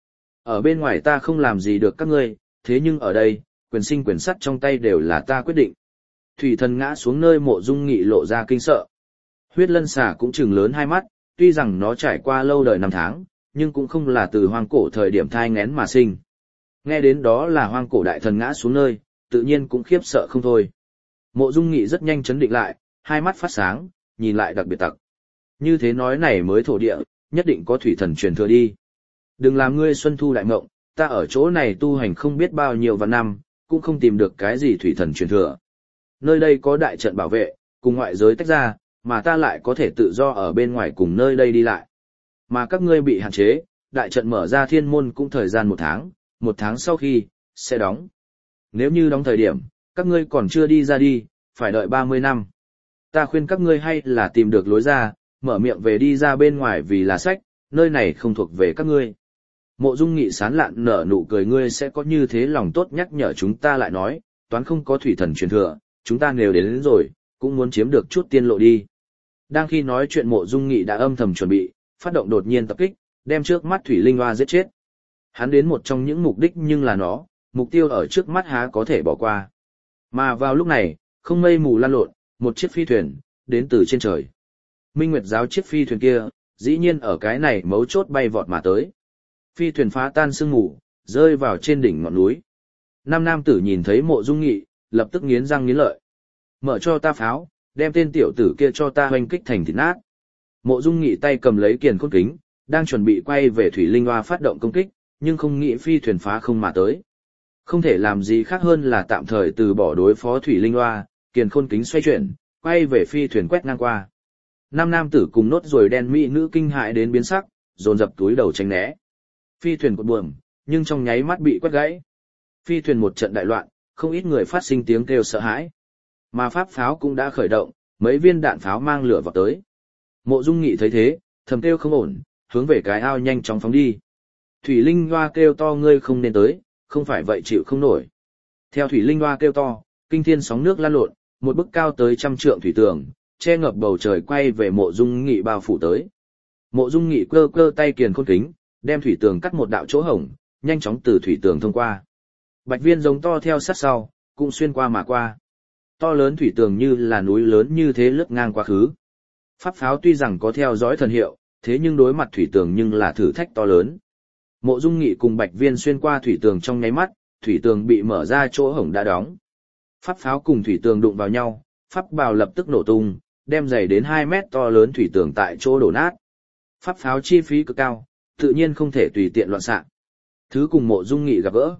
Ở bên ngoài ta không làm gì được các ngươi, thế nhưng ở đây, quyền sinh quyền sắt trong tay đều là ta quyết định. Thủy thần ngã xuống nơi Mộ Dung Nghị lộ ra kinh sợ. Huyết lân xà cũng trừng lớn hai mắt, tuy rằng nó trải qua lâu đời năm tháng, nhưng cũng không là từ hoang cổ thời điểm thai nghén mà sinh. Nghe đến đó là hoang cổ đại thần ngã xuống nơi, tự nhiên cũng khiếp sợ không thôi. Mộ Dung Nghị rất nhanh chấn định lại, hai mắt phát sáng, nhìn lại đặc biệt tặc. Như thế nói này mới thổ địa, nhất định có thủy thần truyền thừa đi. Đừng làm ngươi xuân thu đại ngộng, ta ở chỗ này tu hành không biết bao nhiêu vạn năm, cũng không tìm được cái gì thủy thần truyền thừa. Nơi đây có đại trận bảo vệ, cùng ngoại giới tách ra, mà ta lại có thể tự do ở bên ngoài cùng nơi đây đi lại. Mà các ngươi bị hạn chế, đại trận mở ra thiên môn cũng thời gian một tháng sau khi, sẽ đóng. Nếu như đóng thời điểm, các ngươi còn chưa đi ra đi, phải đợi 30 năm. Ta khuyên các ngươi hay là tìm được lối ra, mở miệng về đi ra bên ngoài vì là sách, nơi này không thuộc về các ngươi. Mộ Dung Nghị sán lạn nở nụ cười, ngươi sẽ có như thế lòng tốt nhắc nhở chúng ta lại nói, toán không có thủy thần truyền thừa, chúng ta nếu đến rồi, cũng muốn chiếm được chút tiên lộ đi. Đang khi nói chuyện Mộ Dung Nghị đã âm thầm chuẩn bị, phát động đột nhiên tập kích, đem trước mắt Thủy Linh Hoa giết chết. Hắn đến một trong những mục đích nhưng là nó, mục tiêu ở trước mắt há có thể bỏ qua. Mà vào lúc này, không mây mù lan lộn, một chiếc phi thuyền, đến từ trên trời. Minh Nguyệt giáo chiếc phi thuyền kia, dĩ nhiên ở cái này mấu chốt bay vọt mà tới. Phi thuyền phá tan sương mù, rơi vào trên đỉnh ngọn núi. Năm nam tử nhìn thấy Mộ Dung Nghị, lập tức nghiến răng nghiến lợi. Mở cho ta pháo, đem tên tiểu tử kia cho ta hoành kích thành thịt nát. Mộ Dung Nghị tay cầm lấy kiền khôn kính, đang chuẩn bị quay về Thủy Linh Hoa phát động công kích, nhưng không nghĩ phi thuyền phá không mà tới. Không thể làm gì khác hơn là tạm thời từ bỏ đối phó Thủy Linh Hoa, kiền khôn kính xoay chuyển, quay về phi thuyền quét ngang qua. Năm nam tử cùng nốt ruồi đen mỹ nữ kinh hại đến biến sắc, dồn dập túi đầu tránh né. Phi thuyền cột buồm, nhưng trong nháy mắt bị quét gãy. Phi thuyền một trận đại loạn, không ít người phát sinh tiếng kêu sợ hãi. Mà pháp pháo cũng đã khởi động, mấy viên đạn pháo mang lửa vào tới. Mộ Dung Nghị thấy thế, thầm kêu không ổn, hướng về cái ao nhanh chóng phóng đi. Thủy Linh Hoa kêu to, ngươi không nên tới, không phải vậy chịu không nổi. Theo Thủy Linh Hoa kêu to, kinh thiên sóng nước lan lộn, một bức cao tới 100 trượng thủy tường, che ngập bầu trời quay về Mộ Dung Nghị bao phủ tới. Mộ Dung Nghị cơ cơ tay kiền khôn kính, đem thủy tường cắt một đạo chỗ hổng, nhanh chóng từ thủy tường thông qua. Bạch viên giống to theo sát sau, cũng xuyên qua mà qua. To lớn thủy tường như là núi lớn như thế lướt ngang quá khứ. Pháp pháo tuy rằng có theo dõi thần hiệu, thế nhưng đối mặt thủy tường nhưng là thử thách to lớn. Mộ Dung Nghị cùng Bạch viên xuyên qua thủy tường trong nháy mắt, thủy tường bị mở ra, chỗ hổng đã đóng. Pháp pháo cùng thủy tường đụng vào nhau, pháp bào lập tức nổ tung, đem dày đến 2 mét to lớn thủy tường tại chỗ đổ nát. Pháp pháo chi phí cực cao, tự nhiên không thể tùy tiện loạn xạ. Thứ cùng Mộ Dung Nghị gặp gỡ,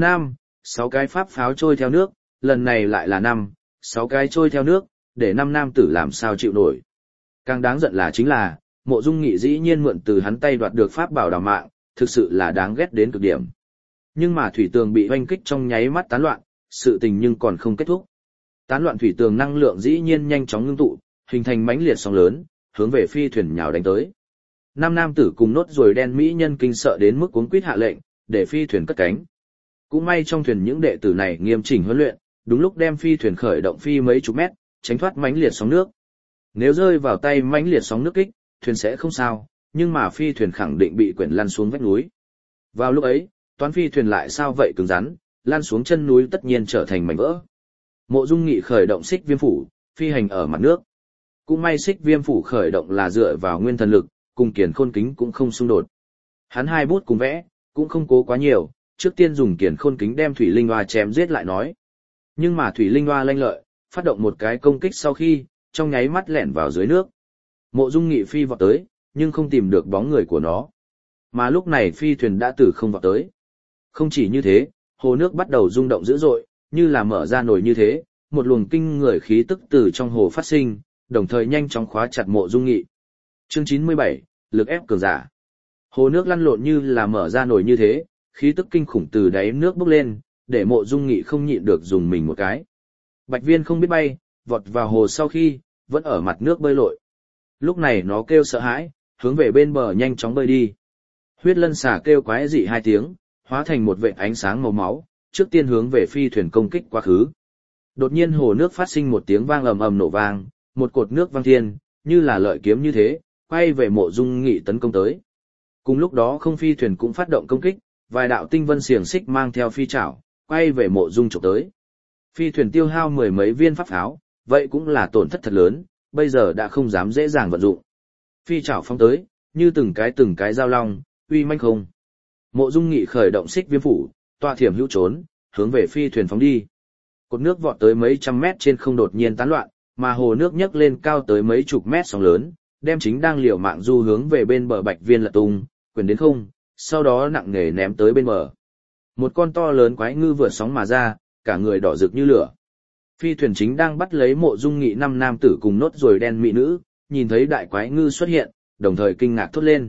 6 cái pháp pháo trôi theo nước, lần này lại là 6 cái trôi theo nước, để 5 nam tử làm sao chịu nổi. Càng đáng giận là chính là, Mộ Dung Nghị dĩ nhiên mượn từ hắn tay đoạt được pháp bảo đào mạng, thực sự là đáng ghét đến cực điểm. Nhưng mà thủy tường bị hoanh kích trong nháy mắt tán loạn, sự tình nhưng còn không kết thúc. Tán loạn thủy tường năng lượng dĩ nhiên nhanh chóng ngưng tụ, hình thành mãnh liệt sóng lớn, hướng về phi thuyền nhào đánh tới. 5 nam tử cùng nốt ruồi đen mỹ nhân kinh sợ đến mức cuống quýt hạ lệnh, để phi thuyền cất cánh. Cũng may trong thuyền những đệ tử này nghiêm chỉnh huấn luyện, đúng lúc đem phi thuyền khởi động phi mấy chục mét, tránh thoát mãnh liệt sóng nước. Nếu rơi vào tay mãnh liệt sóng nước kích, thuyền sẽ không sao, nhưng mà phi thuyền khẳng định bị quyển lăn xuống vách núi. Vào lúc ấy, toán phi thuyền lại sao vậy cứng rắn, lăn xuống chân núi tất nhiên trở thành mảnh vỡ. Mộ Dung Nghị khởi động xích viêm phủ, phi hành ở mặt nước. Cũng may xích viêm phủ khởi động là dựa vào nguyên thần lực, cùng kiền khôn kính cũng không xung đột. Hắn hai bút cùng vẽ, cũng không cố quá nhiều, trước tiên dùng kiền khôn kính đem Thủy Linh Hoa chém giết lại nói. Nhưng mà Thủy Linh Hoa lanh lợi, phát động một cái công kích sau khi, trong nháy mắt lẻn vào dưới nước. Mộ Dung Nghị phi vọt tới, nhưng không tìm được bóng người của nó. Mà lúc này phi thuyền đã từ không vọt tới. Không chỉ như thế, hồ nước bắt đầu rung động dữ dội, như là mở ra nồi như thế, một luồng kinh người khí tức từ trong hồ phát sinh, đồng thời nhanh chóng khóa chặt Mộ Dung Nghị. Chương 97, lực ép cường giả. Hồ nước lăn lộn như là mở ra nồi như thế, khí tức kinh khủng từ đáy nước bốc lên, để Mộ Dung Nghị không nhịn được dùng mình một cái. Bạch viên không biết bay, vọt vào hồ sau khi, vẫn ở mặt nước bơi lội. Lúc này nó kêu sợ hãi, hướng về bên bờ nhanh chóng bơi đi. Huyết lân xà kêu quái dị 2 tiếng, hóa thành một vệt ánh sáng màu máu, trước tiên hướng về phi thuyền công kích quá khứ. Đột nhiên hồ nước phát sinh một tiếng vang ầm ầm nổ vang, một cột nước vang thiên, như là lợi kiếm như thế, quay về Mộ Dung Nghị tấn công tới. Cùng lúc đó không phi thuyền cũng phát động công kích, vài đạo tinh vân xiềng xích mang theo phi chảo, quay về mộ dung chụp tới. Phi thuyền tiêu hao mười mấy viên pháp pháo, vậy cũng là tổn thất thật lớn, bây giờ đã không dám dễ dàng vận dụng. Phi chảo phóng tới, như từng cái dao long, uy manh không. Mộ Dung Nghị khởi động xích viêm phủ, tọa thiểm hữu trốn, hướng về phi thuyền phóng đi. Cột nước vọt tới mấy trăm mét trên không đột nhiên tán loạn, mà hồ nước nhấc lên cao tới mấy chục mét sóng lớn, đem chính đang liều mạng du hướng về bên bờ Bạch Viên lật tung, quyền đến không, sau đó nặng nề ném tới bên bờ. Một con to lớn quái ngư vượt sóng mà ra, cả người đỏ rực như lửa. Phi thuyền chính đang bắt lấy Mộ Dung Nghị năm nam tử cùng nốt ruồi đen mỹ nữ, nhìn thấy đại quái ngư xuất hiện, đồng thời kinh ngạc thốt lên.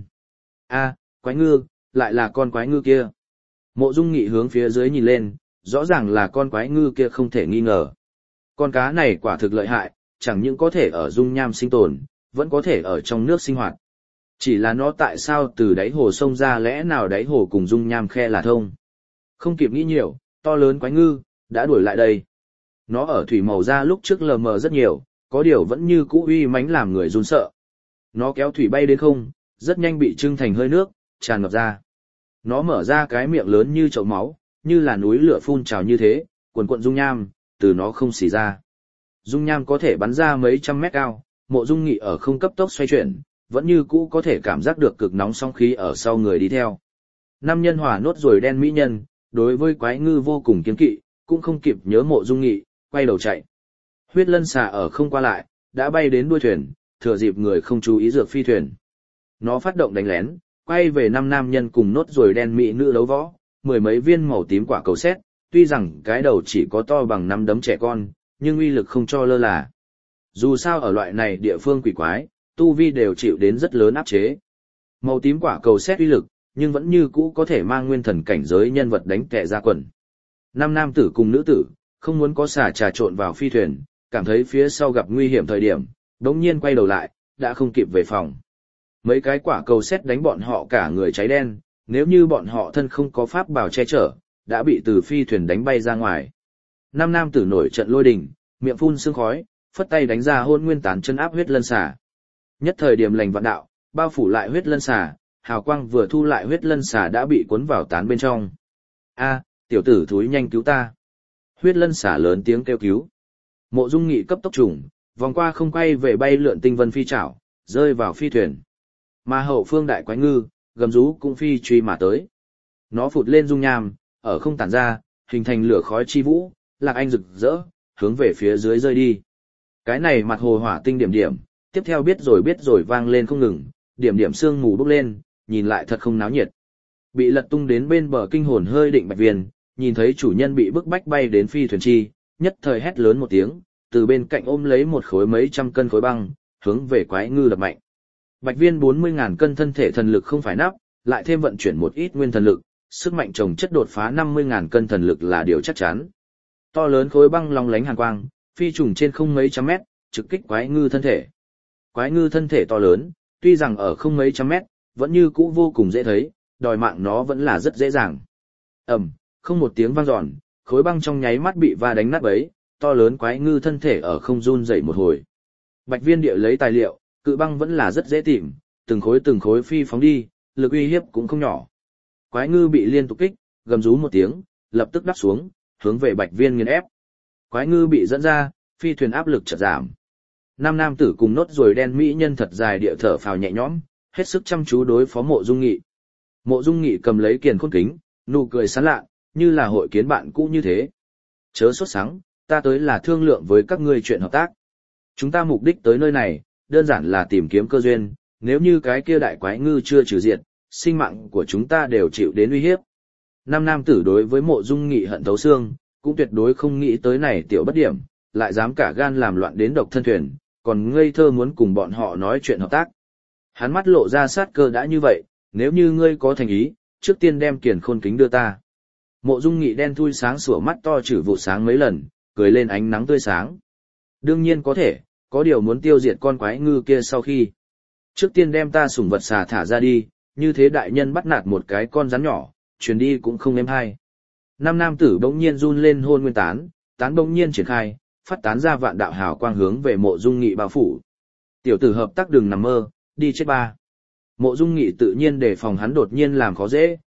A, quái ngư, lại là con quái ngư kia. Mộ Dung Nghị hướng phía dưới nhìn lên, rõ ràng là con quái ngư kia không thể nghi ngờ. Con cá này quả thực lợi hại, chẳng những có thể ở dung nham sinh tồn, vẫn có thể ở trong nước sinh hoạt. Chỉ là nó tại sao từ đáy hồ sông ra lẽ nào đáy hồ cùng dung nham khe là thông. Không kịp nghĩ nhiều, to lớn quái ngư, đã đuổi lại đây. Nó ở thủy màu ra lúc trước lờ mờ rất nhiều, có điều vẫn như cũ uy mãnh làm người run sợ. Nó kéo thủy bay đến không, rất nhanh bị trưng thành hơi nước, tràn ngập ra. Nó mở ra cái miệng lớn như chậu máu, như là núi lửa phun trào như thế, cuồn cuộn dung nham, từ nó không xì ra. Dung nham có thể bắn ra mấy trăm mét cao, Mộ Dung Nghị ở không cấp tốc xoay chuyển, vẫn như cũ có thể cảm giác được cực nóng sóng khí ở sau người đi theo. Năm nhân hỏa nốt ruồi đen mỹ nhân, đối với quái ngư vô cùng kiêng kỵ, cũng không kịp nhớ Mộ Dung Nghị, quay đầu chạy. Huyết lân xà ở không qua lại, đã bay đến đuôi thuyền, thừa dịp người không chú ý dược phi thuyền. Nó phát động đánh lén, quay về năm nam nhân cùng nốt ruồi đen mỹ nữ đấu võ, mười mấy viên màu tím quả cầu sét, tuy rằng cái đầu chỉ có to bằng năm đấm trẻ con, nhưng uy lực không cho lơ là. Dù sao ở loại này địa phương quỷ quái, tu vi đều chịu đến rất lớn áp chế. Màu tím quả cầu sét uy lực, nhưng vẫn như cũ có thể mang nguyên thần cảnh giới nhân vật đánh tè ra quần. Năm nam tử cùng nữ tử, không muốn có xà trà trộn vào phi thuyền, cảm thấy phía sau gặp nguy hiểm thời điểm, đống nhiên quay đầu lại, đã không kịp về phòng. Mấy cái quả cầu sét đánh bọn họ cả người cháy đen, nếu như bọn họ thân không có pháp bảo che chở, đã bị từ phi thuyền đánh bay ra ngoài. Năm nam tử nổi trận lôi đình, miệng phun sương khói, phất tay đánh ra hôn nguyên tán chân áp huyết lân xà. Nhất thời điểm lành vạn đạo, bao phủ lại huyết lân xà, hào quang vừa thu lại huyết lân xà đã bị cuốn vào tán bên trong. A, tiểu tử thúi nhanh cứu ta. Huyết lân xà lớn tiếng kêu cứu. Mộ Dung Nghị cấp tốc trùng, vòng qua không quay về bay lượn tinh vân phi chảo, rơi vào phi thuyền. Mà hậu phương đại quái ngư, gầm rú cũng phi truy mà tới. Nó phụt lên dung nham, ở không tản ra, hình thành lửa khói chi vũ, lạc anh rực rỡ, hướng về phía dưới rơi đi. Cái này mặt hồ hỏa tinh điểm điểm, tiếp theo biết rồi vang lên không ngừng, điểm điểm sương mù bốc lên, nhìn lại thật không náo nhiệt. Bị lật tung đến bên bờ kinh hồn hơi định Bạch Viên, nhìn thấy chủ nhân bị bức bách bay đến phi thuyền chi, nhất thời hét lớn một tiếng, từ bên cạnh ôm lấy một khối mấy trăm cân khối băng, hướng về quái ngư đập mạnh. Bạch Viên 40.000 cân thân thể thần lực không phải nắp, lại thêm vận chuyển một ít nguyên thần lực, sức mạnh chồng chất đột phá 50.000 cân thần lực là điều chắc chắn. To lớn khối băng long lánh hàn quang, phi trùng trên không mấy trăm mét, trực kích quái ngư thân thể. Quái ngư thân thể to lớn, tuy rằng ở không mấy trăm mét, vẫn như cũ vô cùng dễ thấy, đòi mạng nó vẫn là rất dễ dàng. Không một tiếng vang dọn, khối băng trong nháy mắt bị va đánh nát bấy, to lớn quái ngư thân thể ở không run dậy một hồi. Bạch Viên địa lấy tài liệu, cự băng vẫn là rất dễ tìm, từng khối phi phóng đi, lực uy hiếp cũng không nhỏ. Quái ngư bị liên tục kích, gầm rú một tiếng, lập tức đáp xuống, hướng về Bạch Viên nghiền ép. Quái ngư bị dẫn ra, phi thuyền áp lực chợt giảm. Năm nam tử cùng nốt ruồi đen mỹ nhân thật dài địa thở phào nhẹ nhõm, hết sức chăm chú đối phó Mộ Dung Nghị. Mộ Dung Nghị cầm lấy kiền khôn kính, nụ cười sán lạ, như là hội kiến bạn cũ như thế. Chớ sốt sắng, ta tới là thương lượng với các ngươi chuyện hợp tác. Chúng ta mục đích tới nơi này, đơn giản là tìm kiếm cơ duyên, nếu như cái kia đại quái ngư chưa trừ diệt, sinh mạng của chúng ta đều chịu đến uy hiếp. Năm nam tử đối với Mộ Dung Nghị hận thấu xương, cũng tuyệt đối không nghĩ tới này tiểu bất điểm, lại dám cả gan làm loạn đến độc thân thuyền, còn ngây thơ muốn cùng bọn họ nói chuyện hợp tác. Hắn mắt lộ ra sát cơ đã như vậy, nếu như ngươi có thành ý, trước tiên đem kiền khôn kính đưa ta. Mộ Dung Nghị đen thui sáng sủa mắt to chử vụ sáng mấy lần, cười lên ánh nắng tươi sáng. Đương nhiên có thể, có điều muốn tiêu diệt con quái ngư kia sau khi. Trước tiên đem ta sủng vật xà thả ra đi, như thế đại nhân bắt nạt một cái con rắn nhỏ, truyền đi cũng không êm hay. Năm nam tử bỗng nhiên run lên hôn nguyên tán, tán bỗng nhiên triển khai, phát tán ra vạn đạo hào quang hướng về Mộ Dung Nghị bao phủ. Tiểu tử hợp tác đừng nằm mơ, đi chết ba. Mộ Dung Nghị tự nhiên đề phòng hắn đột nhiên làm khó dễ,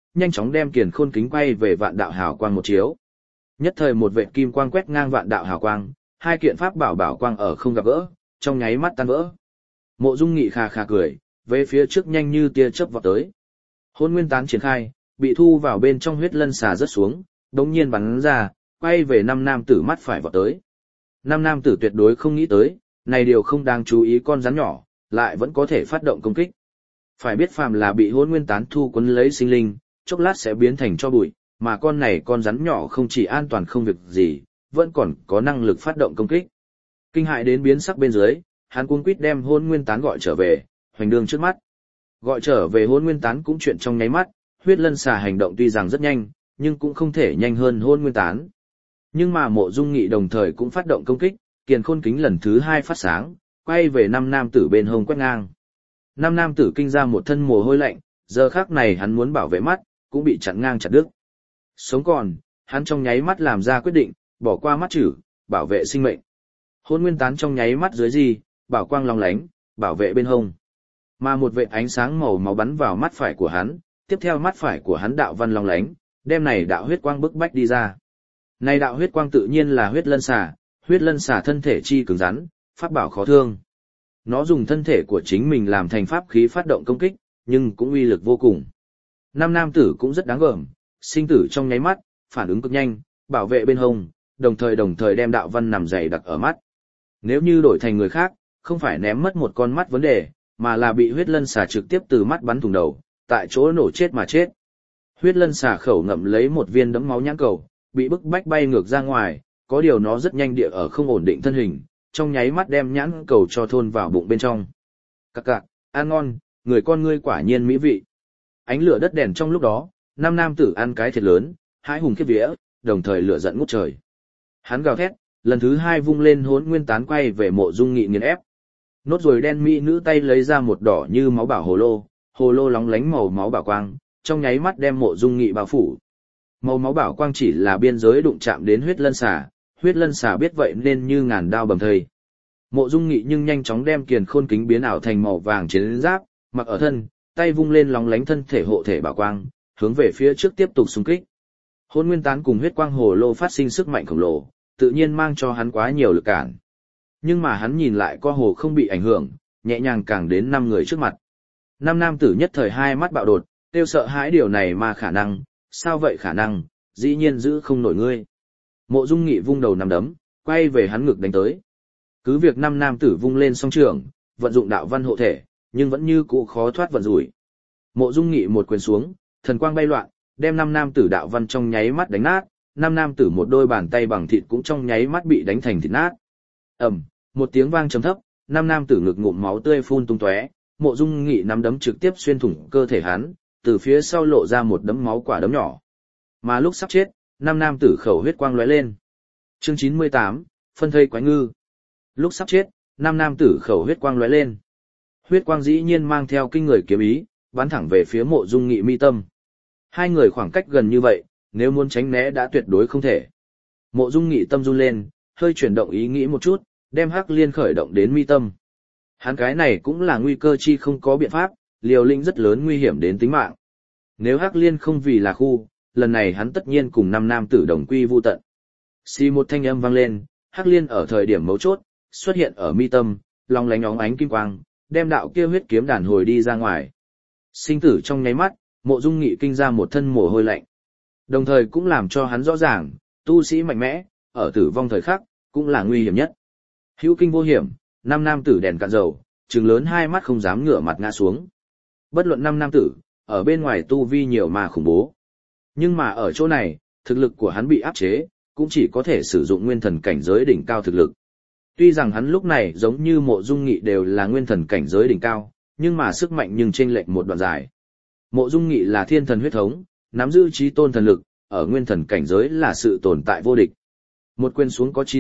nhanh chóng đem kiền khôn kính quay về vạn đạo hào quang một chiếu. Nhất thời một vệt kim quang quét ngang vạn đạo hào quang, hai kiện pháp bảo quang ở không gặp gỡ, trong nháy mắt tan vỡ. Mộ Dung Nghị khà khà cười, về phía trước nhanh như tia chớp vọt tới. Hôn Nguyên Tán triển khai, bị thu vào bên trong huyết lân xà rớt xuống, đống nhiên bắn ra, quay về năm nam tử mắt phải vọt tới. Năm nam tử tuyệt đối không nghĩ tới, này điều không đáng chú ý con rắn nhỏ, lại vẫn có thể phát động công kích. Phải biết phàm là bị Hôn Nguyên Tán thu quấn lấy sinh linh, chốc lát sẽ biến thành tro bụi, mà con rắn nhỏ không chỉ an toàn không việc gì, vẫn còn có năng lực phát động công kích. Kinh hại đến biến sắc bên dưới, hắn cuống quýt đem Hôn Nguyên Tán gọi trở về, hoành đương trước mắt. Gọi trở về Hôn Nguyên Tán cũng chuyện trong nháy mắt, huyết lân xà hành động tuy rằng rất nhanh, nhưng cũng không thể nhanh hơn Hôn Nguyên Tán. Nhưng mà Mộ Dung Nghị đồng thời cũng phát động công kích, kiền khôn kính lần thứ 2 phát sáng, quay về năm nam tử bên hông quét ngang. Năm nam tử kinh ra một thân mồ hôi lạnh, giờ khắc này hắn muốn bảo vệ mắt, cũng bị chặn ngang chặt đứt. Sống còn, hắn trong nháy mắt làm ra quyết định, bỏ qua mắt chữ, bảo vệ sinh mệnh. Hôn Nguyên Tán trong nháy mắt dưới gì, bảo quang long lánh, bảo vệ bên hông. Mà một vệt ánh sáng màu máu bắn vào mắt phải của hắn, tiếp theo mắt phải của hắn đạo văn long lánh, đem này đạo huyết quang bức bách đi ra. Này đạo huyết quang tự nhiên là huyết lân xà thân thể chi cứng rắn, pháp bảo khó thương. Nó dùng thân thể của chính mình làm thành pháp khí phát động công kích, nhưng cũng uy lực vô cùng. Năm nam tử cũng rất đáng gờm, sinh tử trong nháy mắt, phản ứng cực nhanh, bảo vệ bên hông, đồng thời đem đạo văn nằm dày đặc ở mắt. Nếu như đổi thành người khác, không phải ném mất một con mắt vấn đề, mà là bị huyết lân xà trực tiếp từ mắt bắn thủng đầu, tại chỗ nổ chết mà chết. Huyết lân xà khẩu ngậm lấy một viên đẫm máu nhãn cầu, bị bức bách bay ngược ra ngoài, có điều nó rất nhanh địa ở không ổn định thân hình, trong nháy mắt đem nhãn cầu cho thôn vào bụng bên trong. Cặc cặc, ăn ngon, người con ngươi quả nhiên mỹ vị. Ánh lửa đất đèn trong lúc đó, năm nam tử ăn cái thiệt lớn, hãi hùng khiếp vía, đồng thời lửa giận ngút trời. Hắn gào thét, lần thứ 2 vung lên Hỗn Nguyên Tán quay về Mộ Dung Nghị nghiền ép. Nốt rồi đen mỹ nữ tay lấy ra một đỏ như máu bảo hồ lô lóng lánh màu máu bảo quang, trong nháy mắt đem Mộ Dung Nghị bao phủ. Màu máu bảo quang chỉ là biên giới đụng chạm đến huyết lân xà biết vậy nên như ngàn đao bầm thây. Mộ Dung Nghị nhưng nhanh chóng đem kiền khôn kính biến ảo thành màu vàng chiến giáp, mặc ở thân, tay vung lên lóng lánh thân thể hộ thể bảo quang, hướng về phía trước tiếp tục xung kích. Hôn Nguyên Tán cùng huyết quang hồ lô phát sinh sức mạnh khổng lồ, tự nhiên mang cho hắn quá nhiều lực cản. Nhưng mà hắn nhìn lại co hồ không bị ảnh hưởng, nhẹ nhàng càng đến 5 người trước mặt. 5 nam tử nhất thời hai mắt bạo đột, tiêu sợ hãi điều này mà khả năng, sao vậy khả năng, dĩ nhiên giữ không nổi ngươi. Mộ Dung Nghị vung đầu nắm đấm, quay về hắn ngực đánh tới. Cứ việc 5 nam tử vung lên song trường, vận dụng đạo văn hộ thể, nhưng vẫn như cũ khó thoát vận rủi. Mộ Dung Nghị một quyền xuống, thần quang bay loạn, đem 5 nam tử đạo văn trong nháy mắt đánh nát, 5 nam tử một đôi bàn tay bằng thịt cũng trong nháy mắt bị đánh thành thịt nát. Ầm, một tiếng vang trầm thấp, 5 nam tử ngực ngụm máu tươi phun tung tóe, Mộ Dung Nghị nắm đấm trực tiếp xuyên thủng cơ thể hắn, từ phía sau lộ ra một đấm máu quả đấm nhỏ. Mà lúc sắp chết, 5 nam tử khẩu huyết quang lóe lên. Chương 98, phân thây quái ngư. Lúc sắp chết, 5 nam tử khẩu huyết quang lóe lên. Huyết quang dĩ nhiên mang theo kinh người kiếm ý, bắn thẳng về phía Mộ Dung Nghị mi tâm. Hai người khoảng cách gần như vậy, nếu muốn tránh né đã tuyệt đối không thể. Mộ Dung Nghị tâm run lên, hơi chuyển động ý nghĩ một chút, đem Hắc Liên khởi động đến mi tâm. Hắn cái này cũng là nguy cơ chi không có biện pháp, liều lĩnh rất lớn nguy hiểm đến tính mạng. Nếu Hắc Liên không vì là khu, lần này hắn tất nhiên cùng 5 nam tử đồng quy vu tận. Xì một thanh âm vang lên, Hắc Liên ở thời điểm mấu chốt, xuất hiện ở mi tâm, long lánh óng ánh kim quang, đem đạo kia huyết kiếm đàn hồi đi ra ngoài. Sinh tử trong nháy mắt, Mộ Dung Nghị kinh ra một thân mồ hôi lạnh. Đồng thời cũng làm cho hắn rõ ràng, tu sĩ mạnh mẽ, ở tử vong thời khắc, cũng là nguy hiểm nhất. Hữu kinh vô hiểm, 5 nam tử đèn cạn dầu, trừng lớn hai mắt không dám ngửa mặt ngã xuống. Bất luận 5 nam tử, ở bên ngoài tu vi nhiều mà khủng bố. Nhưng mà ở chỗ này, thực lực của hắn bị áp chế, cũng chỉ có thể sử dụng nguyên thần cảnh giới đỉnh cao thực lực. Tuy rằng hắn lúc này giống như Mộ Dung Nghị đều là nguyên thần cảnh giới đỉnh cao, nhưng mà sức mạnh nhưng chênh lệch một đoạn dài. Mộ Dung Nghị là thiên thần huyết thống, nắm giữ chí tôn thần lực, ở nguyên thần cảnh giới là sự tồn tại vô địch. Một quyền xuống có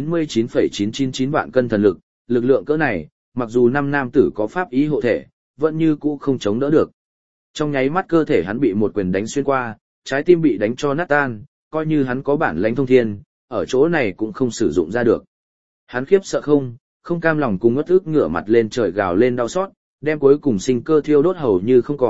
99,999 vạn cân thần lực, lực lượng cỡ này, mặc dù 5 nam tử có pháp ý hộ thể, vẫn như cũ không chống đỡ được. Trong nháy mắt cơ thể hắn bị một quyền đánh xuyên qua, trái tim bị đánh cho nát tan, coi như hắn có bản lãnh thông thiên, ở chỗ này cũng không sử dụng ra được. Hắn khiếp sợ không cam lòng cùng ngất ức ngửa mặt lên trời gào lên đau xót, đem cuối cùng sinh cơ thiêu đốt hầu như không còn,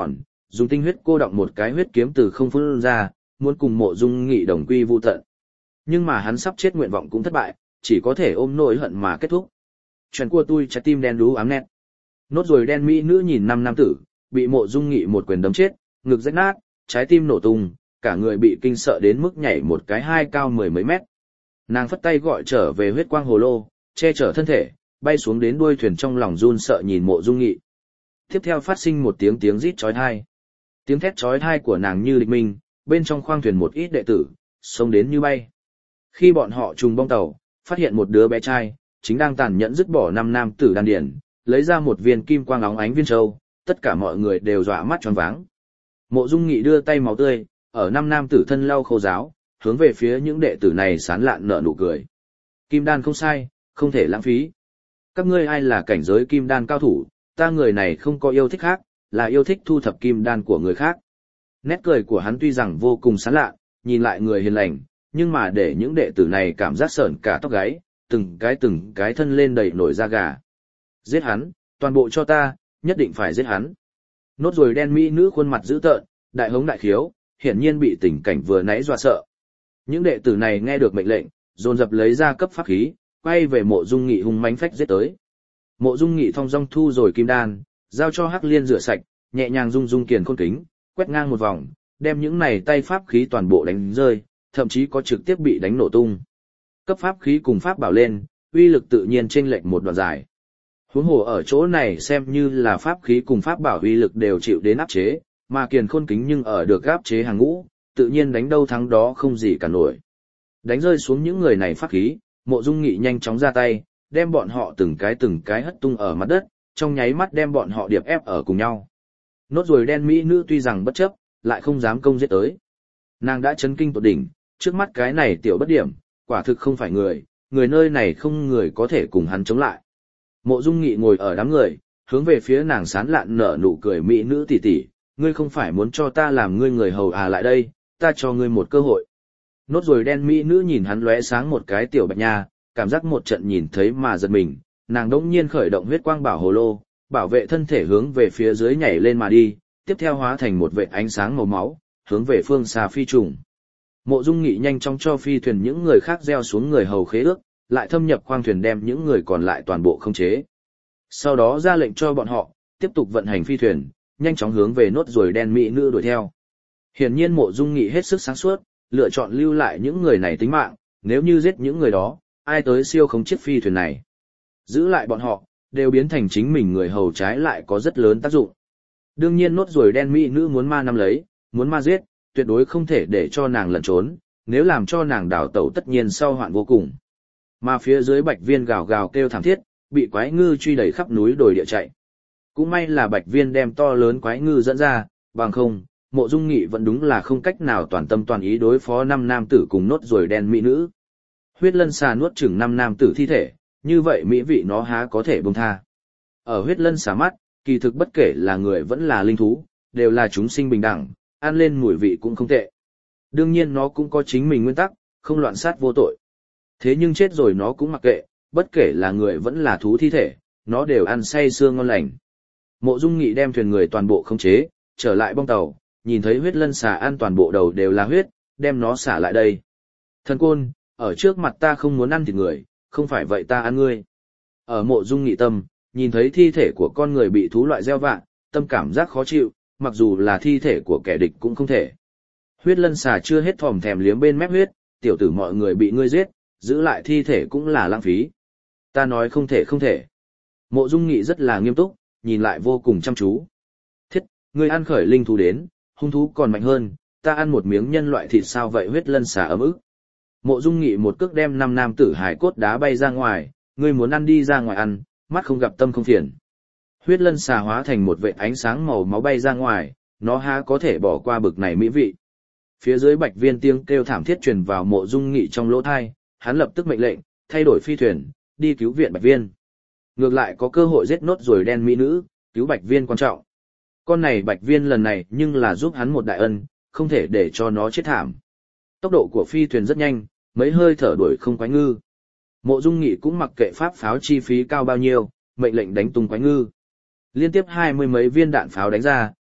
dùng tinh huyết cô đọng một cái huyết kiếm từ không phun ra, muốn cùng Mộ Dung Nghị đồng quy vu tận. Nhưng mà hắn sắp chết nguyện vọng cũng thất bại, chỉ có thể ôm nỗi hận mà kết thúc. Chuyện của tôi trái tim đen đú ám nét. Nốt ruồi đen mỹ nữ nhìn năm nam tử, bị Mộ Dung Nghị một quyền đấm chết, ngực rách nát, trái tim nổ tung, cả người bị kinh sợ đến mức nhảy một cái hai cao mười mấy mét. Nàng phất tay gọi trở về huyết quang hồ lô, che chở thân thể, bay xuống đến đuôi thuyền trong lòng run sợ nhìn Mộ Dung Nghị. Tiếp theo phát sinh một tiếng rít chói tai. Tiếng thét chói tai của nàng như địch minh, bên trong khoang thuyền một ít đệ tử xông đến như bay. Khi bọn họ trùng bong tàu, phát hiện một đứa bé trai chính đang tàn nhẫn dứt bỏ năm nam tử đan điền, lấy ra một viên kim quang óng ánh viên châu, tất cả mọi người đều dọa mắt choáng váng. Mộ Dung Nghị đưa tay máu tươi ở năm nam tử thân lau khô ráo, hướng về phía những đệ tử này sán lạn nở nụ cười. Kim đan không sai, không thể lãng phí. Các ngươi ai là cảnh giới kim đan cao thủ, ta người này không có yêu thích khác, là yêu thích thu thập kim đan của người khác. Nét cười của hắn tuy rằng vô cùng sán lạ, nhìn lại người hiền lành, nhưng mà để những đệ tử này cảm giác sởn cả tóc gáy, từng cái thân lên đầy nổi da gà. Giết hắn, toàn bộ cho ta, nhất định phải giết hắn. Nốt ruồi đen mỹ nữ khuôn mặt dữ tợn, đại hống đại khiếu, hiển nhiên bị tình cảnh vừa nãy dọa sợ. Những đệ tử này nghe được mệnh lệnh, dồn dập lấy ra cấp pháp khí, quay về Mộ Dung Nghị hung mãnh phách giết tới. Mộ Dung Nghị thong dong thu rồi kim đan, giao cho Hắc Liên rửa sạch, nhẹ nhàng rung kiền khôn kính, quét ngang một vòng, đem những này tay pháp khí toàn bộ đánh rơi, thậm chí có trực tiếp bị đánh nổ tung. Cấp pháp khí cùng pháp bảo lên, uy lực tự nhiên chênh lệch một đoạn dài. Huống hồ ở chỗ này xem như là pháp khí cùng pháp bảo uy lực đều chịu đến áp chế, mà kiền khôn kính nhưng ở được áp chế hàng ngũ, tự nhiên đánh đâu thắng đó không gì cả nổi. Đánh rơi xuống những người này pháp khí, Mộ Dung Nghị nhanh chóng ra tay, đem bọn họ từng cái hất tung ở mặt đất, trong nháy mắt đem bọn họ điệp ép ở cùng nhau. Nốt ruồi đen mỹ nữ tuy rằng bất chấp, lại không dám công giết tới. Nàng đã chấn kinh tột đỉnh, trước mắt cái này tiểu bất điểm, quả thực không phải người nơi này không người có thể cùng hắn chống lại. Mộ Dung Nghị ngồi ở đám người, hướng về phía nàng sán lạn nở nụ cười mỹ nữ tỷ tỷ, ngươi không phải muốn cho ta làm ngươi người hầu à, lại đây, ta cho ngươi một cơ hội. Nốt ruồi đen mỹ nữ nhìn hắn lóe sáng một cái tiểu bạch nha, cảm giác một trận nhìn thấy mà giật mình, nàng đỗng nhiên khởi động huyết quang bảo hồ lô, bảo vệ thân thể hướng về phía dưới nhảy lên mà đi, tiếp theo hóa thành một vệt ánh sáng màu máu, hướng về phương xa phi trùng. Mộ Dung Nghị nhanh chóng cho phi thuyền những người khác gieo xuống người hầu khế ước, lại thâm nhập khoang thuyền đem những người còn lại toàn bộ khống chế. Sau đó ra lệnh cho bọn họ tiếp tục vận hành phi thuyền, nhanh chóng hướng về nốt ruồi đen mỹ nữ đuổi theo. Hiển nhiên Mộ Dung Nghị hết sức sáng suốt, lựa chọn lưu lại những người này tính mạng, nếu như giết những người đó, ai tới siêu khống chiếc phi thuyền này. Giữ lại bọn họ, đều biến thành chính mình người hầu, trái lại có rất lớn tác dụng. Đương nhiên nốt ruồi đen mỹ nữ muốn ma nắm lấy, muốn ma giết, tuyệt đối không thể để cho nàng lẩn trốn, nếu làm cho nàng đào tẩu tất nhiên sau hoạn vô cùng. Mà phía dưới Bạch Viên gào gào kêu thảm thiết, bị quái ngư truy đẩy khắp núi đồi địa chạy. Cũng may là Bạch Viên đem to lớn quái ngư dẫn ra, bằng không, Mộ Dung Nghị vẫn đúng là không cách nào toàn tâm toàn ý đối phó 5 nam tử cùng nốt ruồi đen mỹ nữ. Huyết lân xà nuốt chửng 5 nam tử thi thể, như vậy mỹ vị nó há có thể buông tha. Ở huyết lân xà mắt, kỳ thực bất kể là người vẫn là linh thú, đều là chúng sinh bình đẳng, ăn lên mùi vị cũng không tệ. Đương nhiên nó cũng có chính mình nguyên tắc, không loạn sát vô tội. Thế nhưng chết rồi nó cũng mặc kệ, bất kể là người vẫn là thú thi thể, nó đều ăn say sưa ngon lành. Mộ Dung Nghị đem thuyền người toàn bộ khống chế, trở lại bong tàu, nhìn thấy huyết lân xà ăn toàn bộ đầu đều là huyết, đem nó xả lại đây. Thần Côn, ở trước mặt ta không muốn ăn thịt người, không phải vậy ta ăn ngươi. Ở Mộ Dung Nghị tâm, nhìn thấy thi thể của con người bị thú loại gieo vạ, tâm cảm giác khó chịu, mặc dù là thi thể của kẻ địch cũng không thể. Huyết lân xà chưa hết thòm thèm liếm bên mép huyết, tiểu tử mọi người bị ngươi giết, giữ lại thi thể cũng là lãng phí. Ta nói không thể. Mộ Dung Nghị rất là nghiêm túc, nhìn lại vô cùng chăm chú. Thiết, ngươi ăn khởi linh thú đến, hung thú còn mạnh hơn, ta ăn một miếng nhân loại thịt sao vậy? Huyết lân xà ấm ức. Mộ Dung Nghị một cước đem 5 nam tử hải cốt đá bay ra ngoài, ngươi muốn ăn đi ra ngoài ăn, mắt không gặp tâm không phiền. Huyết lân xà hóa thành một vệt ánh sáng màu máu bay ra ngoài, nó há có thể bỏ qua bực này mỹ vị. Phía dưới Bạch Viên tiếng kêu thảm thiết truyền vào Mộ Dung Nghị trong lỗ tai, hắn lập tức mệnh lệnh, thay đổi phi thuyền, đi cứu viện Bạch Viên. Ngược lại có cơ hội giết nốt ruồi đen mỹ nữ, cứu Bạch Viên quan trọng. Con này Bạch Viên lần này nhưng là giúp hắn một đại ân, không thể để cho nó chết thảm. Tốc độ của phi thuyền rất nhanh, mấy hơi thở đuổi không quái ngư. Mộ Dung Nghị cũng mặc kệ pháp pháo chi phí cao bao nhiêu, mệnh lệnh đánh tung quái ngư. Liên tiếp 20 mấy viên đạn pháo đánh ra,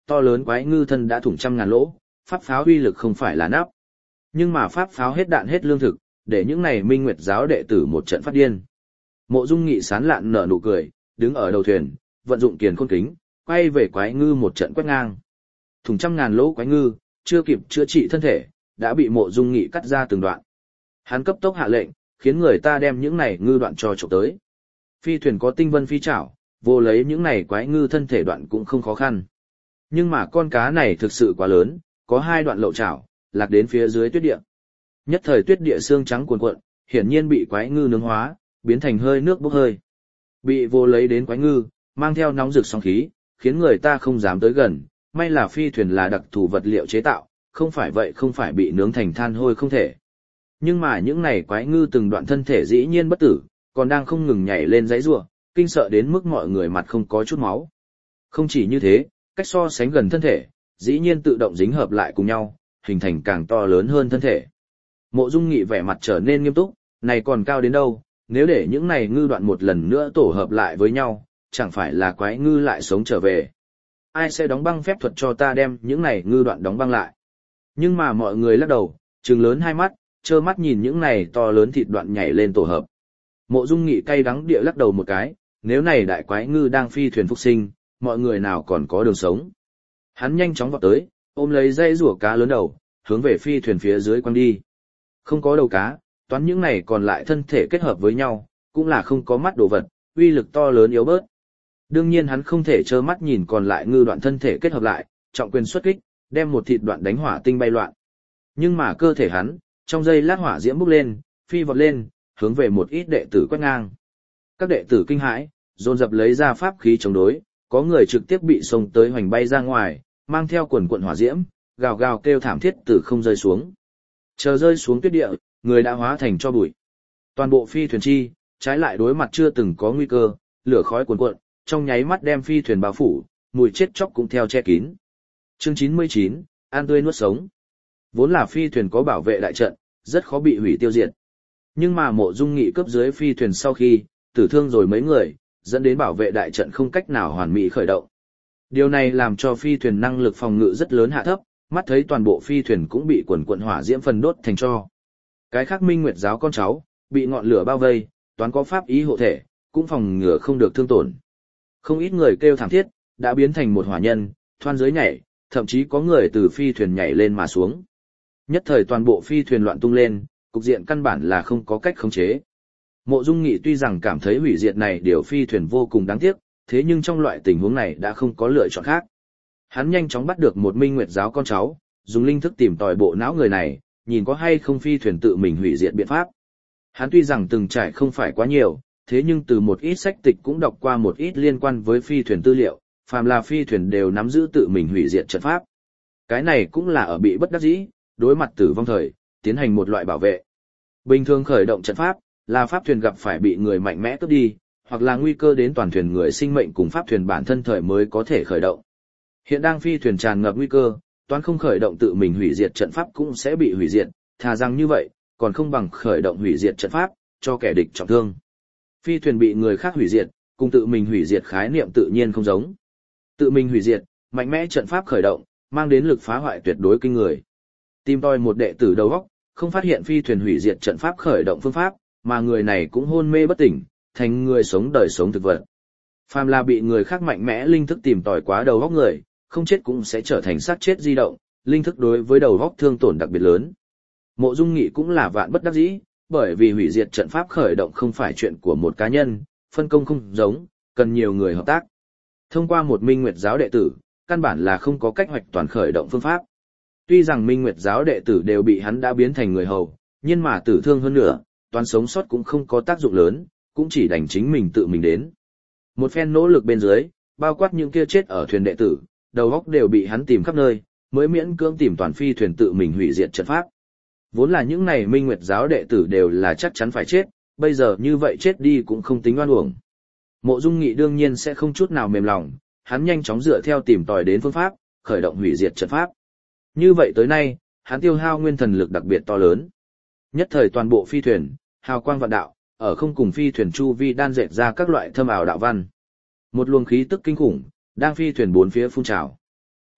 to lớn quái ngư thân đã thủng trăm ngàn lỗ, pháp pháo uy lực không phải là nắp. Nhưng mà pháp pháo hết đạn hết lương thực, để những này Minh Nguyệt giáo đệ tử một trận phát điên. Mộ Dung Nghị sán lạn nở nụ cười, đứng ở đầu thuyền, vận dụng kiền khôn kính, quay về quái ngư một trận quét ngang. Thủng trăm ngàn lỗ quái ngư, chưa kịp chữa trị thân thể, đã bị Mộ Dung Nghị cắt ra từng đoạn. Hắn cấp tốc hạ lệnh, khiến người ta đem những này ngư đoạn cho trộm tới. Phi thuyền có tinh vân phi chảo, vô lấy những này quái ngư thân thể đoạn cũng không khó khăn. Nhưng mà con cá này thực sự quá lớn, có 2 đoạn lậu chảo, lạc đến phía dưới tuyết địa. Nhất thời tuyết địa xương trắng cuồn cuộn, hiển nhiên bị quái ngư nướng hóa, biến thành hơi nước bốc hơi. Bị vô lấy đến quái ngư, mang theo nóng rực sóng khí, khiến người ta không dám tới gần, may là phi thuyền là đặc thù vật liệu chế tạo, không phải vậy không phải bị nướng thành than hôi không thể. Nhưng mà những này quái ngư từng đoạn thân thể dĩ nhiên bất tử, còn đang không ngừng nhảy lên dãy rủa, kinh sợ đến mức mọi người mặt không có chút máu. Không chỉ như thế, cách so sánh gần thân thể, dĩ nhiên tự động dính hợp lại cùng nhau, hình thành càng to lớn hơn thân thể. Mộ Dung Nghị vẻ mặt trở nên nghiêm túc, này còn cao đến đâu, nếu để những này ngư đoạn một lần nữa tổ hợp lại với nhau, chẳng phải là quái ngư lại sống trở về. Ai sẽ đóng băng phép thuật cho ta đem những này ngư đoạn đóng băng lại? Nhưng mà mọi người lắc đầu, trừng lớn hai mắt, trơ mắt nhìn những này to lớn thịt đoạn nhảy lên tổ hợp. Mộ Dung Nghị cay đắng địa lắc đầu một cái, nếu này đại quái ngư đang phi thuyền phục sinh, mọi người nào còn có đường sống. Hắn nhanh chóng vọt tới, ôm lấy dây rùa cá lớn đầu, hướng về phi thuyền phía dưới quăng đi. Không có đầu cá, toán những này còn lại thân thể kết hợp với nhau, cũng là không có mắt đồ vật, uy lực to lớn yếu bớt. Đương nhiên hắn không thể trơ mắt nhìn còn lại ngư đoạn thân thể kết hợp lại, trọng quyền xuất kích, đem một thịt đoạn đánh hỏa tinh bay loạn. Nhưng mà cơ thể hắn, trong giây lát hỏa diễm bốc lên, phi vọt lên, hướng về một ít đệ tử quét ngang. Các đệ tử kinh hãi, dồn dập lấy ra pháp khí chống đối, có người trực tiếp bị xông tới hoành bay ra ngoài, mang theo quần quần hỏa diễm, gào gào kêu thảm thiết từ không rơi xuống. Chờ rơi xuống tuyết địa, người đã hóa thành tro bụi. Toàn bộ phi thuyền chi, trái lại đối mặt chưa từng có nguy cơ, lửa khói cuồn cuộn, trong nháy mắt đem phi thuyền bao phủ, mùi chết chóc cũng theo che kín. Chương 99, ăn tươi nuốt sống. Vốn là phi thuyền có bảo vệ đại trận, rất khó bị hủy tiêu diệt. Nhưng mà Mộ Dung Nghị cướp dưới phi thuyền sau khi, tử thương rồi mấy người, dẫn đến bảo vệ đại trận không cách nào hoàn mỹ khởi động. Điều này làm cho phi thuyền năng lực phòng ngự rất lớn hạ thấp, mắt thấy toàn bộ phi thuyền cũng bị quần quần hỏa diễm phần đốt thành tro. Cái khác Minh Nguyệt giáo con cháu, bị ngọn lửa bao vây, toán có pháp ý hộ thể, cũng phòng ngừa không được thương tổn. Không ít người kêu thảm thiết, đã biến thành một hỏa nhân, thoan dưới nhảy, thậm chí có người từ phi thuyền nhảy lên mà xuống. Nhất thời toàn bộ phi thuyền loạn tung lên, cục diện căn bản là không có cách khống chế. Mộ Dung Nghị tuy rằng cảm thấy hủy diệt này điều phi thuyền vô cùng đáng tiếc, thế nhưng trong loại tình huống này đã không có lựa chọn khác. Hắn nhanh chóng bắt được một Minh Nguyệt giáo con cháu, dùng linh thức tìm tòi bộ não người này, nhìn có hay không phi thuyền tự mình hủy diệt biện pháp. Hắn tuy rằng từng trải không phải quá nhiều, thế nhưng từ một ít sách tịch cũng đọc qua một ít liên quan với phi thuyền tư liệu, phàm là phi thuyền đều nắm giữ tự mình hủy diệt trận pháp. Cái này cũng là ở bị bất đắc dĩ, đối mặt tử vong thời, tiến hành một loại bảo vệ. Bình thường khởi động trận pháp, là pháp thuyền gặp phải bị người mạnh mẽ cướp đi, hoặc là nguy cơ đến toàn thuyền người sinh mệnh cùng pháp thuyền bản thân thời mới có thể khởi động. Hiện đang phi thuyền tràn ngập nguy cơ, toán không khởi động tự mình hủy diệt trận pháp cũng sẽ bị hủy diệt, thà rằng như vậy, còn không bằng khởi động hủy diệt trận pháp, cho kẻ địch trọng thương. Phi thuyền bị người khác hủy diệt, cùng tự mình hủy diệt khái niệm tự nhiên không giống. Tự mình hủy diệt, mạnh mẽ trận pháp khởi động, mang đến lực phá hoại tuyệt đối kinh người. Tìm tòi một đệ tử đầu óc, không phát hiện phi thuyền hủy diệt trận pháp khởi động phương pháp, mà người này cũng hôn mê bất tỉnh, thành người sống đời sống thực vật. Phàm là bị người khác mạnh mẽ linh thức tìm tòi quá đầu óc người, không chết cũng sẽ trở thành xác chết di động, linh thức đối với đầu óc thương tổn đặc biệt lớn. Mộ Dung Nghị cũng là vạn bất đắc dĩ, bởi vì hủy diệt trận pháp khởi động không phải chuyện của một cá nhân, phân công không giống, cần nhiều người hợp tác. Thông qua một Minh Nguyệt giáo đệ tử, căn bản là không có cách hoạch toàn khởi động phương pháp. Tuy rằng Minh Nguyệt giáo đệ tử đều bị hắn đã biến thành người hầu, nhưng mà tử thương hơn nữa, toàn sống sót cũng không có tác dụng lớn, cũng chỉ đành chính mình tự mình đến. Một phen nỗ lực bên dưới, bao quát những kia chết ở thuyền đệ tử, đầu óc đều bị hắn tìm khắp nơi, mới miễn cưỡng tìm toàn phi thuyền tự mình hủy diệt trận pháp. Vốn là những này Minh Nguyệt giáo đệ tử đều là chắc chắn phải chết, bây giờ như vậy chết đi cũng không tính oan uổng. Mộ Dung Nghị đương nhiên sẽ không chút nào mềm lòng, hắn nhanh chóng dựa theo tìm tòi đến phương pháp, khởi động hủy diệt trận pháp. Như vậy tới nay, hắn tiêu hao nguyên thần lực đặc biệt to lớn. Nhất thời toàn bộ phi thuyền, hào quang vạn đạo, ở không cùng phi thuyền chu vi đan dệt ra các loại thâm ảo đạo văn. Một luồng khí tức kinh khủng, đang phi thuyền bốn phía phun trào.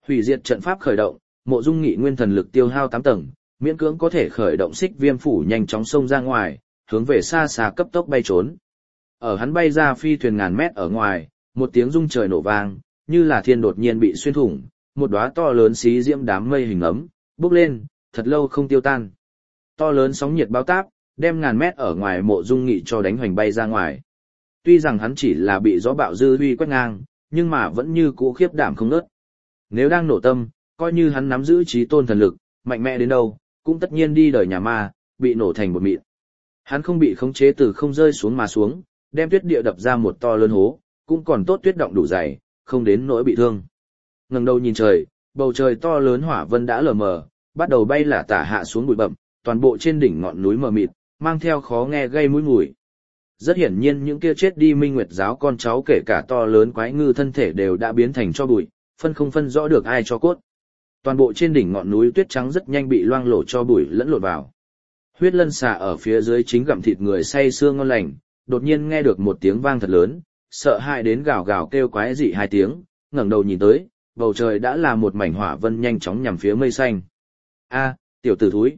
Hủy diệt trận pháp khởi động, Mộ Dung Nghị nguyên thần lực tiêu hao 8 tầng, miễn cưỡng có thể khởi động xích viêm phủ nhanh chóng xông ra ngoài, hướng về xa xa cấp tốc bay trốn. Ở hắn bay ra phi thuyền ngàn mét ở ngoài, một tiếng rung trời nổ vang, như là thiên đột nhiên bị xuyên thủng, một đóa to lớn xí diễm đám mây hình ấm, bốc lên, thật lâu không tiêu tan. To lớn sóng nhiệt bao táp, đem ngàn mét ở ngoài Mộ Dung Nghị cho đánh hoành bay ra ngoài. Tuy rằng hắn chỉ là bị gió bạo dư huy quét ngang, nhưng mà vẫn như cũ khiếp đảm không ngớt. Nếu đang nổ tâm, coi như hắn nắm giữ trí tôn thần lực, mạnh mẽ đến đâu, cũng tất nhiên đi đời nhà ma, bị nổ thành bột mịn. Hắn không bị khống chế từ không rơi xuống mà xuống, đem tuyết địa đập ra một to lớn hố, cũng còn tốt tuyết động đủ dày, không đến nỗi bị thương. Ngẩng đầu nhìn trời, bầu trời to lớn hỏa vân đã lờ mờ, bắt đầu bay lả tả hạ xuống bụi bậm, toàn bộ trên đỉnh ngọn núi mờ mịt, mang theo khó nghe gây mũi mùi. Rất hiển nhiên những kia chết đi Minh Nguyệt giáo con cháu kể cả to lớn quái ngư thân thể đều đã biến thành tro bụi, không phân rõ được ai cho cốt. Toàn bộ trên đỉnh ngọn núi tuyết trắng rất nhanh bị loang lổ cho bụi lẫn lộn vào. Huyết lân xà ở phía dưới chính gặm thịt người say sưa ngon lành, đột nhiên nghe được một tiếng vang thật lớn, sợ hãi đến gào gào kêu quái dị 2 tiếng, ngẩng đầu nhìn tới, bầu trời đã là một mảnh hỏa vân nhanh chóng nhằm phía mây xanh. A, tiểu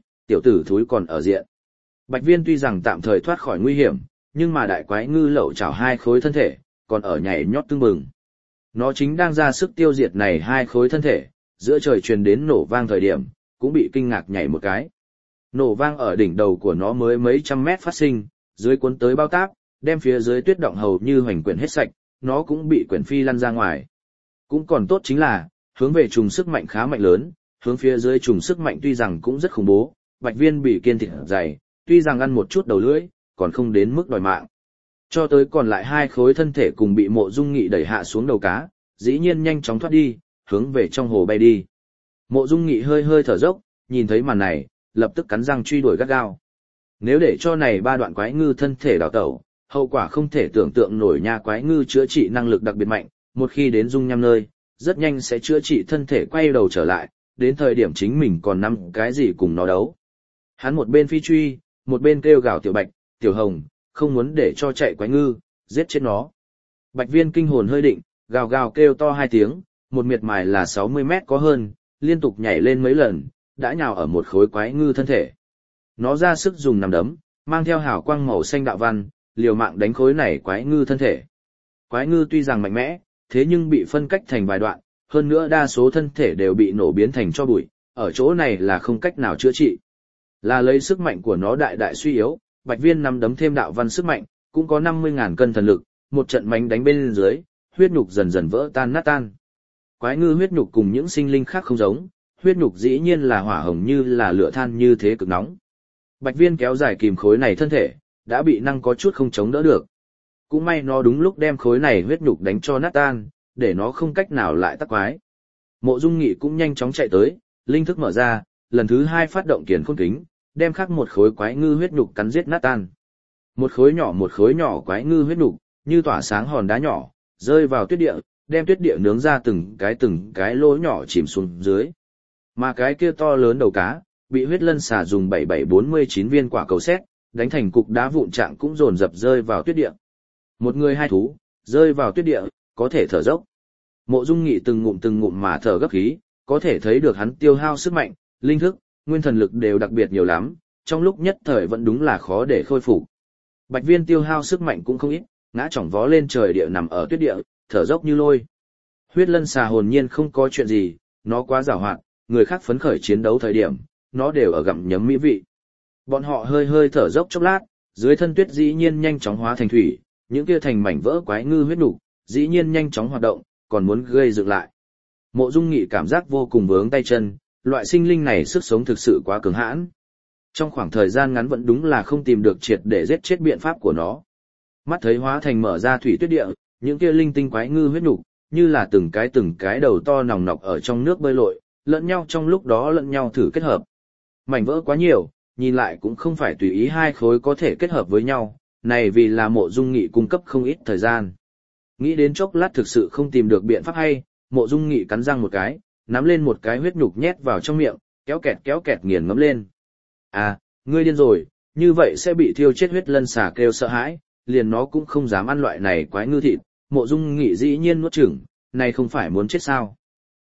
tử thúi còn ở diện. Bạch Viên tuy rằng tạm thời thoát khỏi nguy hiểm, nhưng mà đại quái ngư lậu chảo 2 khối thân thể, còn ở nhảy nhót tưng bừng. Nó chính đang ra sức tiêu diệt này 2 khối thân thể, giữa trời truyền đến nổ vang thời điểm, cũng bị kinh ngạc nhảy một cái. Nổ vang ở đỉnh đầu của nó mới mấy trăm mét phát sinh, dưới cuốn tới bao táp, đem phía dưới tuyết động hầu như hoành quyển hết sạch, nó cũng bị quyển phi lăn ra ngoài. Cũng còn tốt chính là, hướng về trùng sức mạnh khá mạnh lớn, hướng phía dưới trùng sức mạnh tuy rằng cũng rất khủng bố, Bạch Viên bị kiên thịt dày, tuy rằng ăn một chút đầu lưỡi, còn không đến mức đòi mạng. Cho tới còn lại 2 khối thân thể cùng bị Mộ Dung Nghị đẩy hạ xuống đầu cá, dĩ nhiên nhanh chóng thoát đi, hướng về trong hồ bay đi. Mộ Dung Nghị hơi hơi thở dốc, nhìn thấy màn này, lập tức cắn răng truy đuổi gắt gao. Nếu để cho này 3 đoạn quái ngư thân thể đào tẩu, hậu quả không thể tưởng tượng nổi nha. Quái ngư chữa trị năng lực đặc biệt mạnh, một khi đến dung nham nơi, rất nhanh sẽ chữa trị thân thể quay đầu trở lại, đến thời điểm chính mình còn nắm cái gì cùng nó đấu. Hắn một bên phi truy, một bên kêu gào Tiểu Bạch, Tiểu Hồng, không muốn để cho chạy quái ngư, giết chết nó. Bạch Viên kinh hồn hơi định, gào gào kêu to 2 tiếng, một miệt mài là 60 mét có hơn, liên tục nhảy lên mấy lần, đã nhào ở một khối quái ngư thân thể. Nó ra sức dùng nắm đấm, mang theo hào quang màu xanh đạo văn, liều mạng đánh khối này quái ngư thân thể. Quái ngư tuy rằng mạnh mẽ, thế nhưng bị phân cách thành vài đoạn, hơn nữa đa số thân thể đều bị nổ biến thành tro bụi, ở chỗ này là không cách nào chữa trị. Là lấy sức mạnh của nó đại đại suy yếu, Bạch Viên nắm đấm thêm đạo văn sức mạnh, cũng có 50.000 cân thần lực, một trận mánh đánh bên dưới, huyết nhục dần dần vỡ tan nát tan. Quái ngư huyết nhục cùng những sinh linh khác không giống, huyết nhục dĩ nhiên là hỏa hồng như là lửa than như thế cực nóng. Bạch Viên kéo dài kìm khối này thân thể, đã bị năng có chút không chống đỡ được. Cũng may nó đúng lúc đem khối này huyết nhục đánh cho nát tan, để nó không cách nào lại tắc quái. Mộ Dung Nghị cũng nhanh chóng chạy tới, linh thức mở ra, lần thứ 2 phát động kiền khôn kính, đem khắc một khối quái ngư huyết nhục cắn giết nát tan. Một khối nhỏ quái ngư huyết nhục, như tỏa sáng hòn đá nhỏ, rơi vào tuyết địa, đem tuyết địa nướng ra từng cái lỗ nhỏ chìm xuống dưới. Mà cái kia to lớn đầu cá, bị huyết lân xà dùng 7749 viên quả cầu sét, đánh thành cục đá vụn trạng cũng dồn dập rơi vào tuyết địa. Một người 2 thú, rơi vào tuyết địa, có thể thở dốc. Mộ Dung Nghị từng ngụm mà thở gấp khí, có thể thấy được hắn tiêu hao sức mạnh, linh thức, nguyên thần lực đều đặc biệt nhiều lắm, trong lúc nhất thời vẫn đúng là khó để khôi phục. Bạch Viên tiêu hao sức mạnh cũng không ít, ngã chỏng vó lên trời địa nằm ở tuyết địa, thở dốc như lôi. Huyết lân xà hồn nhiên không có chuyện gì, nó quá giàu hoạt, người khác phấn khởi chiến đấu thời điểm, nó đều ở gặm nhấm mỹ vị. Bọn họ hơi hơi thở dốc chốc lát, dưới thân tuyết dĩ nhiên nhanh chóng hóa thành thủy, những kia thành mảnh vỡ quái ngư huyết nục, dĩ nhiên nhanh chóng hoạt động, còn muốn gây dựng lại. Mộ Dung Nghị cảm giác vô cùng vướng tay chân, loại sinh linh này sức sống thực sự quá cường hãn. Trong khoảng thời gian ngắn vẫn đúng là không tìm được triệt để giết chết biện pháp của nó. Mắt thấy hóa thành mở ra thủy tuyết địa, những kia linh tinh quái ngư huyết nục, như là từng cái đầu to nòng nọc ở trong nước bơi lội, lẫn nhau trong lúc đó lẫn nhau thử kết hợp. Mảnh vỡ quá nhiều, nhìn lại cũng không phải tùy ý 2 khối có thể kết hợp với nhau, này vì là Mộ Dung Nghị cung cấp không ít thời gian. Nghĩ đến chốc lát thực sự không tìm được biện pháp hay, Mộ Dung Nghị cắn răng một cái, nắm lên một cái huyết nhục nhét vào trong miệng, kéo kẹt nghiền ngấm lên. À, ngươi điên rồi, như vậy sẽ bị thiêu chết. Huyết lân xà kêu sợ hãi, liền nó cũng không dám ăn loại này quái ngư thịt. Mộ Dung Nghị dĩ nhiên nuốt chửng, này không phải muốn chết sao?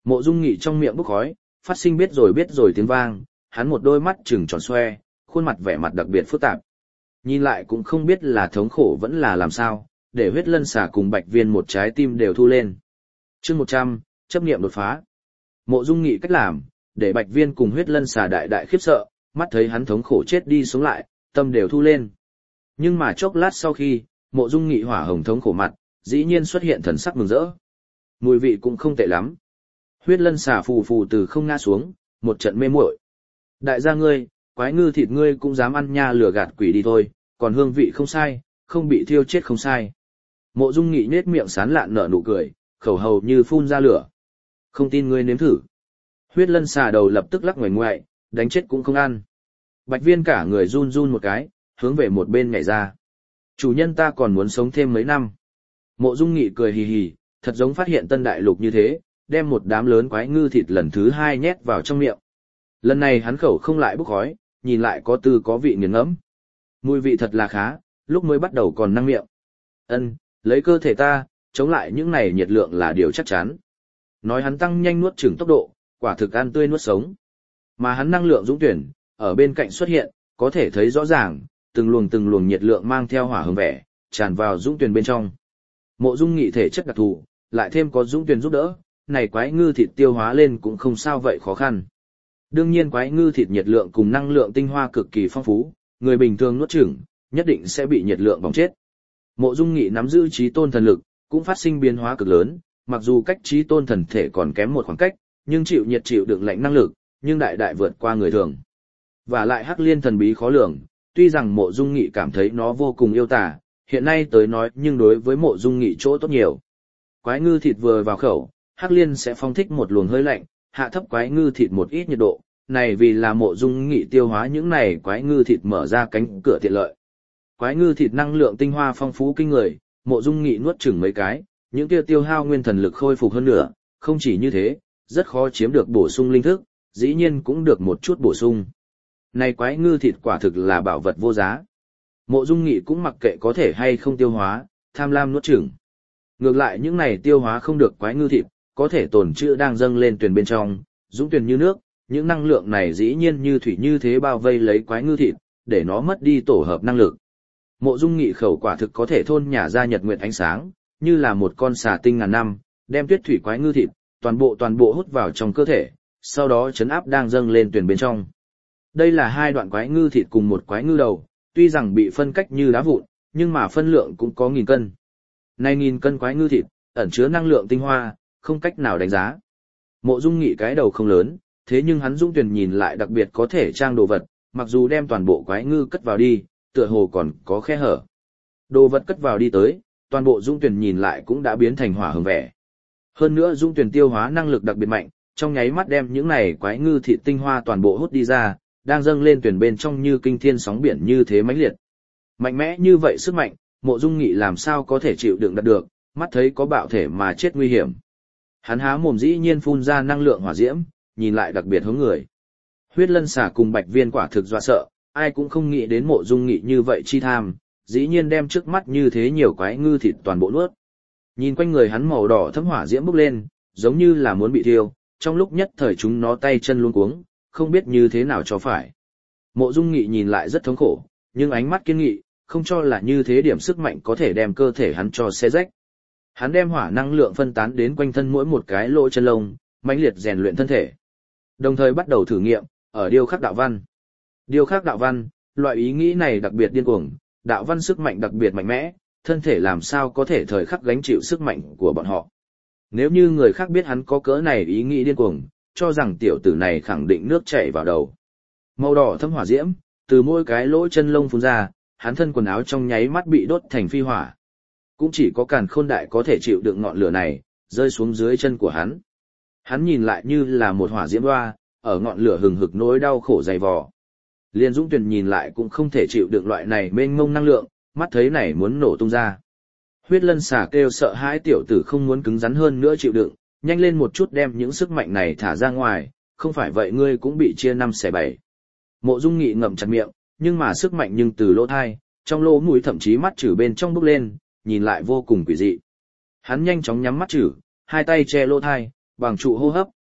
Mộ Dung Nghị trong miệng bốc khói, phát sinh biết rồi tiếng vang, hắn một đôi mắt trừng tròn xoe, khuôn mặt vẻ mặt đặc biệt phức tạp. Nhìn lại cũng không biết là thống khổ vẫn là làm sao, để huyết lân xà cùng Bạch Viên một trái tim đều thu lên. Chương 100, chấp niệm đột phá. Mộ Dung Nghị cách làm, để Bạch Viên cùng huyết lân xà đại đại khiếp sợ, mắt thấy hắn thống khổ chết đi sống lại, tâm đều thu lên. Nhưng mà chốc lát sau khi, Mộ Dung Nghị hỏa hồng thống khổ mặt, dĩ nhiên xuất hiện thần sắc mừng rỡ. Mùi vị cũng không tệ lắm. Huyết lân xà phù phù từ không ngã xuống, một trận mê muội. Đại gia ngươi, quái ngư thịt ngươi cũng dám ăn nha, lừa gạt quỷ đi thôi, còn hương vị không sai, không bị thiêu chết không sai. Mộ Dung Nghị nhếch miệng sán lạn nở nụ cười, khẩu hầu như phun ra lửa. Không tin ngươi nếm thử. Huyết lân xà đầu lập tức lắc ngoảnh ngoại, đánh chết cũng không ăn. Bạch Viên cả người run run một cái, hướng về một bên nhảy ra. Chủ nhân ta còn muốn sống thêm mấy năm. Mộ Dung Nghị cười hì hì, thật giống phát hiện tân đại lục như thế, đem một đám lớn quái ngư thịt lần thứ 2 nhét vào trong miệng. Lần này hắn khẩu không lại bốc khói, nhìn lại có tư có vị nghiền ngẫm. Mùi vị thật là khá, lúc mới bắt đầu còn năng miệng. Lấy cơ thể ta, chống lại những này nhiệt lượng là điều chắc chắn. Nói hắn tăng nhanh nuốt chửng tốc độ, quả thực ăn tươi nuốt sống. Mà hắn năng lượng dũng tuyển, ở bên cạnh xuất hiện, có thể thấy rõ ràng, từng luồng nhiệt lượng mang theo hỏa hồng vẻ, tràn vào dũng tuyển bên trong. Mộ Dung Nghị thể chất đặc thù, lại thêm có dũng tuyển giúp đỡ, này quái ngư thịt tiêu hóa lên cũng không sao vậy khó khăn. Đương nhiên quái ngư thịt nhiệt lượng cùng năng lượng tinh hoa cực kỳ phong phú, người bình thường nuốt chửng, nhất định sẽ bị nhiệt lượng bỏng chết. Mộ Dung Nghị nắm giữ chí tôn thần lực, cũng phát sinh biến hóa cực lớn, mặc dù cách chí tôn thần thể còn kém một khoảng cách, nhưng chịu nhiệt chịu đựng lạnh năng lực, nhưng đại đại vượt qua người thường. Và lại Hắc Liên thần bí khó lường, tuy rằng Mộ Dung Nghị cảm thấy nó vô cùng yêu tà, hiện nay tới nói nhưng đối với Mộ Dung Nghị chỗ tốt nhiều. Quái ngư thịt vừa vào khẩu, Hắc Liên sẽ phong thích một luồng hơi lạnh, hạ thấp quái ngư thịt một ít nhiệt độ, này vì là Mộ Dung Nghị tiêu hóa những này quái ngư thịt mở ra cánh cửa tiện lợi. Quái ngư thịt năng lượng tinh hoa phong phú kinh người, Mộ Dung Nghị nuốt chửng mấy cái, những kia tiêu hao nguyên thần lực khôi phục hơn nữa, không chỉ như thế, rất khó chiếm được bổ sung linh thức, dĩ nhiên cũng được một chút bổ sung. Này quái ngư thịt quả thực là bảo vật vô giá. Mộ Dung Nghị cũng mặc kệ có thể hay không tiêu hóa, tham lam nuốt chửng. Ngược lại những này tiêu hóa không được quái ngư thịt, có thể tồn trữ đang dâng lên tuyển bên trong, dũng tuyển như nước, những năng lượng này dĩ nhiên như thủy như thế bao vây lấy quái ngư thịt, để nó mất đi tổ hợp năng lực. Mộ Dung Nghị khẩu quả thực có thể thôn nhả ra nhật nguyệt ánh sáng, như là một con xà tinh ngàn năm, đem tuyết thủy quái ngư thịt, toàn bộ hút vào trong cơ thể, sau đó chấn áp đang dâng lên tuyển bên trong. Đây là 2 đoạn quái ngư thịt cùng một quái ngư đầu, tuy rằng bị phân cách như đá vụn, nhưng mà phân lượng cũng có 1000 cân. Này 1000 cân quái ngư thịt, ẩn chứa năng lượng tinh hoa, không cách nào đánh giá. Mộ Dung Nghị cái đầu không lớn, thế nhưng hắn dũng tuyển nhìn lại đặc biệt có thể trang đồ vật, mặc dù đem toàn bộ quái ngư cất vào đi, tựa hồ còn có khe hở. Đồ vật cất vào đi tới, toàn bộ dũng tuyển nhìn lại cũng đã biến thành hỏa hồng vẻ. Hơn nữa dũng tuyển tiêu hóa năng lực đặc biệt mạnh, trong nháy mắt đem những này quái ngư thịt tinh hoa toàn bộ hút đi ra, đang dâng lên tuyển bên trong như kinh thiên sóng biển như thế mãnh liệt. Mạnh mẽ như vậy sức mạnh, Mộ Dung Nghị làm sao có thể chịu đựng được, mắt thấy có bạo thể mà chết nguy hiểm. Hắn há mồm dĩ nhiên phun ra năng lượng hỏa diễm, nhìn lại đặc biệt hướng người. Huyết lân xà cùng Bạch Viên quả thực dọa sợ, ai cũng không nghĩ đến Mộ Dung Nghị như vậy chi tham, dĩ nhiên đem trước mắt như thế nhiều quái ngư thịt toàn bộ nuốt. Nhìn quanh người hắn màu đỏ thấm hỏa diễm bốc lên, giống như là muốn bị thiêu, trong lúc nhất thời chúng nó tay chân luống cuống, không biết như thế nào cho phải. Mộ Dung Nghị nhìn lại rất thống khổ, nhưng ánh mắt kiên nghị, không cho là như thế điểm sức mạnh có thể đem cơ thể hắn cho xé rách. Hắn đem hỏa năng lượng phân tán đến quanh thân mỗi một cái lỗ chân lông, mãnh liệt rèn luyện thân thể. Đồng thời bắt đầu thử nghiệm ở điêu khắc đạo văn. Điêu khắc đạo văn, loại ý nghĩ này đặc biệt điên cuồng, đạo văn sức mạnh đặc biệt mạnh mẽ, thân thể làm sao có thể thời khắc gánh chịu sức mạnh của bọn họ. Nếu như người khác biết hắn có cỡ này ý nghĩ điên cuồng, cho rằng tiểu tử này khẳng định nước chảy vào đầu. Màu đỏ thâm hỏa diễm, từ mỗi cái lỗ chân lông phun ra, hắn thân quần áo trong nháy mắt bị đốt thành phi hỏa. Cũng chỉ có Càn Khôn Đại có thể chịu đựng ngọn lửa này, rơi xuống dưới chân của hắn. Hắn nhìn lại như là một hỏa diễm hoa, ở ngọn lửa hừng hực nỗi đau khổ dày vò. Liên Dũng Tuyền nhìn lại cũng không thể chịu đựng loại này mênh mông năng lượng, mắt thấy này muốn nổ tung ra. Huyết lân xà kêu sợ hãi tiểu tử không muốn cứng rắn hơn nữa chịu đựng, nhanh lên một chút đem những sức mạnh này thả ra ngoài, không phải vậy ngươi cũng bị chia 5 xẻ 7. Mộ Dung Nghị ngậm chặt miệng, nhưng mà sức mạnh nhưng từ lỗ tai, trong lỗ mũi thậm chí mắt chữ bên trong bốc lên, nhìn lại vô cùng quỷ dị. Hắn nhanh chóng nhắm mắt chữ, hai tay che lỗ tai, bằng trụ hô hấp,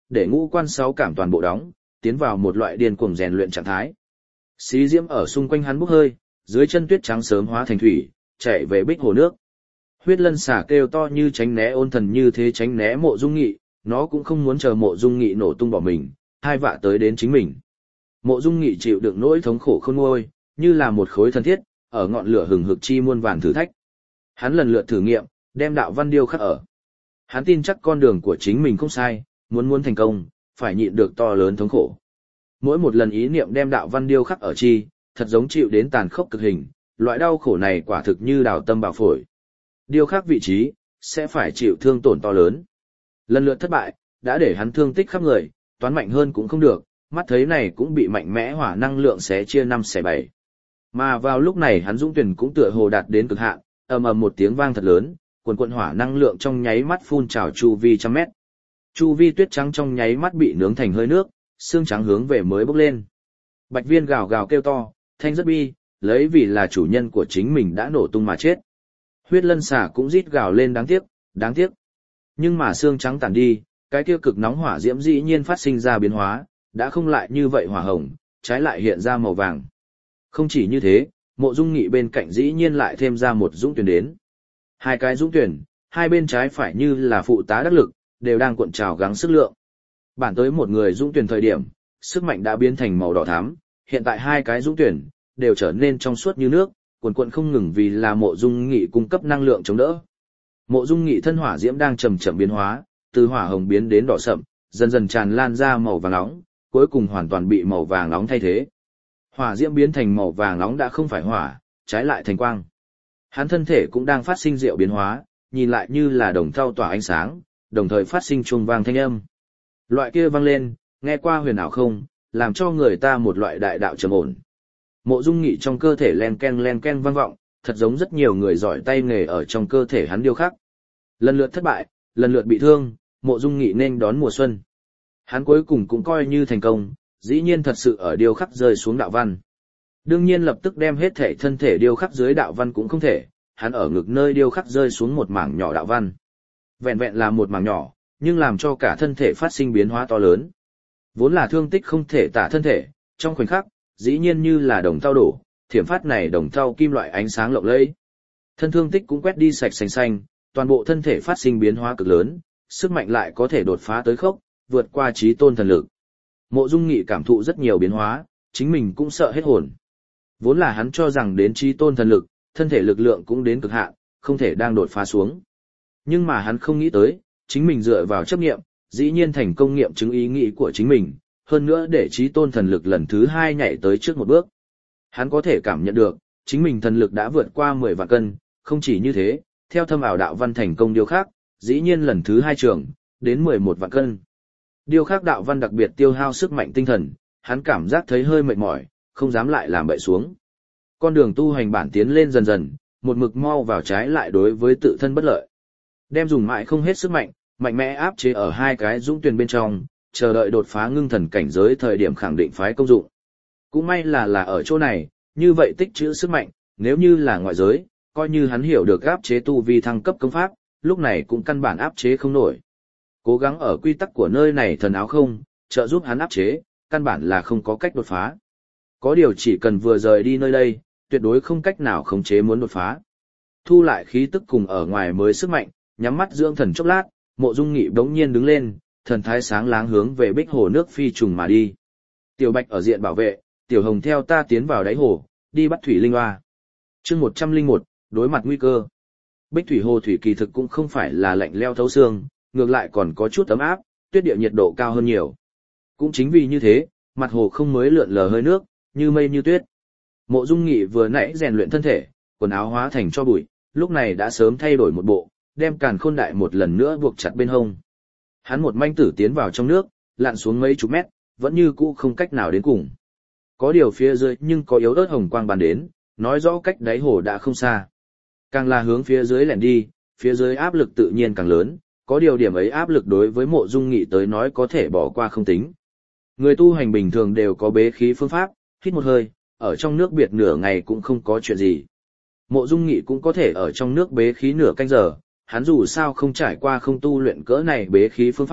để ngũ quan sáu cảm toàn bộ đóng, tiến vào một loại điên cuồng rèn luyện trạng thái. Xí diễm ở xung quanh hắn bốc hơi, dưới chân tuyết trắng sớm hóa thành thủy, chạy về bích hồ nước. Huyết lân xà kêu to như tránh né ôn thần như thế tránh né Mộ Dung Nghị, nó cũng không muốn chờ Mộ Dung Nghị nổ tung bỏ mình, hai vạ tới đến chính mình. Mộ Dung Nghị chịu đựng nỗi thống khổ khôn nguôi, như là một khối thân thiết, ở ngọn lửa hừng hực chi muôn vàn thử thách. Hắn lần lượt thử nghiệm, đem đạo văn điêu khắc ở. Hắn tin chắc con đường của chính mình không sai, muốn thành công, phải nhịn được to lớn thống khổ. Mỗi một lần ý niệm đem đạo văn điêu khắc ở chi, thật giống chịu đến tàn khốc cực hình, loại đau khổ này quả thực như đào tâm bạo phổi. Điêu khắc vị trí, sẽ phải chịu thương tổn to lớn. Lần lượt thất bại, đã để hắn thương tích khắp người, toán mạnh hơn cũng không được, mắt thấy này cũng bị mạnh mẽ hỏa năng lượng xé chia 5 xẻ 7. Mà vào lúc này hắn dũng tuyển cũng tựa hồ đạt đến cực hạn, ầm ầm một tiếng vang thật lớn, quần quần hỏa năng lượng trong nháy mắt phun trào chu vi trăm mét. Chu vi tuyết trắng trong nháy mắt bị nướng thành hơi nước, xương trắng hướng về mới bốc lên. Bạch Viên gào gào kêu to, thanh rất bi, lấy vì là chủ nhân của chính mình đã nổ tung mà chết. Huyết lân xà cũng rít gào lên đáng tiếc, đáng tiếc. Nhưng mà xương trắng tàn đi, cái kia cực nóng hỏa diễm dĩ nhiên phát sinh ra biến hóa, đã không lại như vậy hỏa hồng, trái lại hiện ra màu vàng. Không chỉ như thế, Mộ Dung Nghị bên cạnh dĩ nhiên lại thêm ra một dũng tuyển đến. Hai cái dũng tuyển, hai bên trái phải như là phụ tá đắc lực, đều đang cuộn trào gắng sức lượng. Bản tới một người dũng tuyển thời điểm, sức mạnh đã biến thành màu đỏ thắm, hiện tại hai cái dũng tuyển đều trở nên trong suốt như nước, cuồn cuộn không ngừng vì là Mộ Dung Nghị cung cấp năng lượng chống đỡ. Mộ Dung Nghị thân hỏa diễm đang chậm chậm biến hóa, từ hỏa hồng biến đến đỏ sậm, dần dần tràn lan ra màu vàng nóng, cuối cùng hoàn toàn bị màu vàng nóng thay thế. Hỏa diễm biến thành màu vàng nóng đã không phải hỏa, trái lại thành quang. Hắn thân thể cũng đang phát sinh diệu biến hóa, nhìn lại như là đồng thau tỏa ánh sáng, đồng thời phát sinh chuông vang thanh âm. Loại kia vang lên, nghe qua huyền ảo không, làm cho người ta một loại đại đạo trầm ổn. Mộ Dung Nghị trong cơ thể len ken vang vọng, thật giống rất nhiều người giỏi tay nghề ở trong cơ thể hắn điêu khắc. Lần lượt thất bại, lần lượt bị thương, Mộ Dung Nghị nên đón mùa xuân. Hắn cuối cùng cũng coi như thành công, dĩ nhiên thật sự ở điêu khắc rơi xuống đạo văn. Đương nhiên lập tức đem hết thể thân thể điêu khắc dưới đạo văn cũng không thể, hắn ở ngực nơi điêu khắc rơi xuống một mảng nhỏ đạo văn. Vẹn vẹn là một mảng nhỏ, nhưng làm cho cả thân thể phát sinh biến hóa to lớn. Vốn là thương tích không thể tả thân thể, trong khoảnh khắc, dĩ nhiên như là đồng thau đổ, thiểm phát này đồng thau kim loại ánh sáng lộng lẫy. Thân thương tích cũng quét đi sạch sành xanh, toàn bộ thân thể phát sinh biến hóa cực lớn, sức mạnh lại có thể đột phá tới khốc, vượt qua chí tôn thần lực. Mộ Dung Nghị cảm thụ rất nhiều biến hóa, chính mình cũng sợ hết hồn. Vốn là hắn cho rằng đến chí tôn thần lực, thân thể lực lượng cũng đến cực hạn, không thể đang đột phá xuống. Nhưng mà hắn không nghĩ tới, chính mình dựa vào chấp nghiệm, dĩ nhiên thành công nghiệm chứng ý nghĩ của chính mình, hơn nữa để chí tôn thần lực lần thứ 2 nhảy tới trước một bước. Hắn có thể cảm nhận được, chính mình thần lực đã vượt qua 10 vạn cân, không chỉ như thế, theo thâm ảo đạo văn thành công điêu khắc, dĩ nhiên lần thứ 2 trường, đến 11 vạn cân. Điêu khắc đạo văn đặc biệt tiêu hao sức mạnh tinh thần, hắn cảm giác thấy hơi mệt mỏi, không dám lại làm bậy xuống. Con đường tu hành bản tiến lên dần dần, một mực mau vào trái lại đối với tự thân bất lợi. Đem dùng mãi không hết sức mạnh, mạnh mẽ áp chế ở hai cái dũng tuyền bên trong, chờ đợi đột phá ngưng thần cảnh giới thời điểm khẳng định phái công dụng. Cũng may là ở chỗ này, như vậy tích trữ sức mạnh, nếu như là ngoại giới, coi như hắn hiểu được áp chế tu vi thăng cấp công pháp, lúc này cũng căn bản áp chế không nổi. Cố gắng ở quy tắc của nơi này thần áo không, trợ giúp hắn áp chế, căn bản là không có cách đột phá. Có điều chỉ cần vừa rời đi nơi đây, tuyệt đối không cách nào khống chế muốn đột phá. Thu lại khí tức cùng ở ngoài mới sức mạnh, nhắm mắt dưỡng thần chốc lát, Mộ Dung Nghị bỗng nhiên đứng lên, thần thái sáng láng hướng về bích hồ nước phi trùng mà đi. Tiểu Bạch ở diện bảo vệ, Tiểu Hồng theo ta tiến vào đáy hồ, đi bắt thủy linh hoa. Chương 101, đối mặt nguy cơ. Bích thủy hồ thủy kỳ thực cũng không phải là lạnh leo thấu xương, ngược lại còn có chút ấm áp, tuyết địa nhiệt độ cao hơn nhiều. Cũng chính vì như thế, mặt hồ không mới lượn lờ hơi nước, như mây như tuyết. Mộ Dung Nghị vừa nãy rèn luyện thân thể, quần áo hóa thành cho bụi, lúc này đã sớm thay đổi một bộ, đem Càn Khôn Đại một lần nữa buộc chặt bên hông. Hắn một manh tử tiến vào trong nước, lặn xuống mấy chục mét, vẫn như cũ không cách nào đến cùng. Có điều phía dưới nhưng có yếu ớt hồng quang bàn đến, nói rõ cách đáy hồ đã không xa. Càng là hướng phía dưới lẻn đi, phía dưới áp lực tự nhiên càng lớn, có điều điểm ấy áp lực đối với Mộ Dung Nghị tới nói có thể bỏ qua không tính. Người tu hành bình thường đều có bế khí phương pháp, hít một hơi, ở trong nước biệt nửa ngày cũng không có chuyện gì. Mộ Dung Nghị cũng có thể ở trong nước bế khí nửa canh giờ, hắn dù sao không trải qua không tu luyện cỡ này bế khí phương pháp,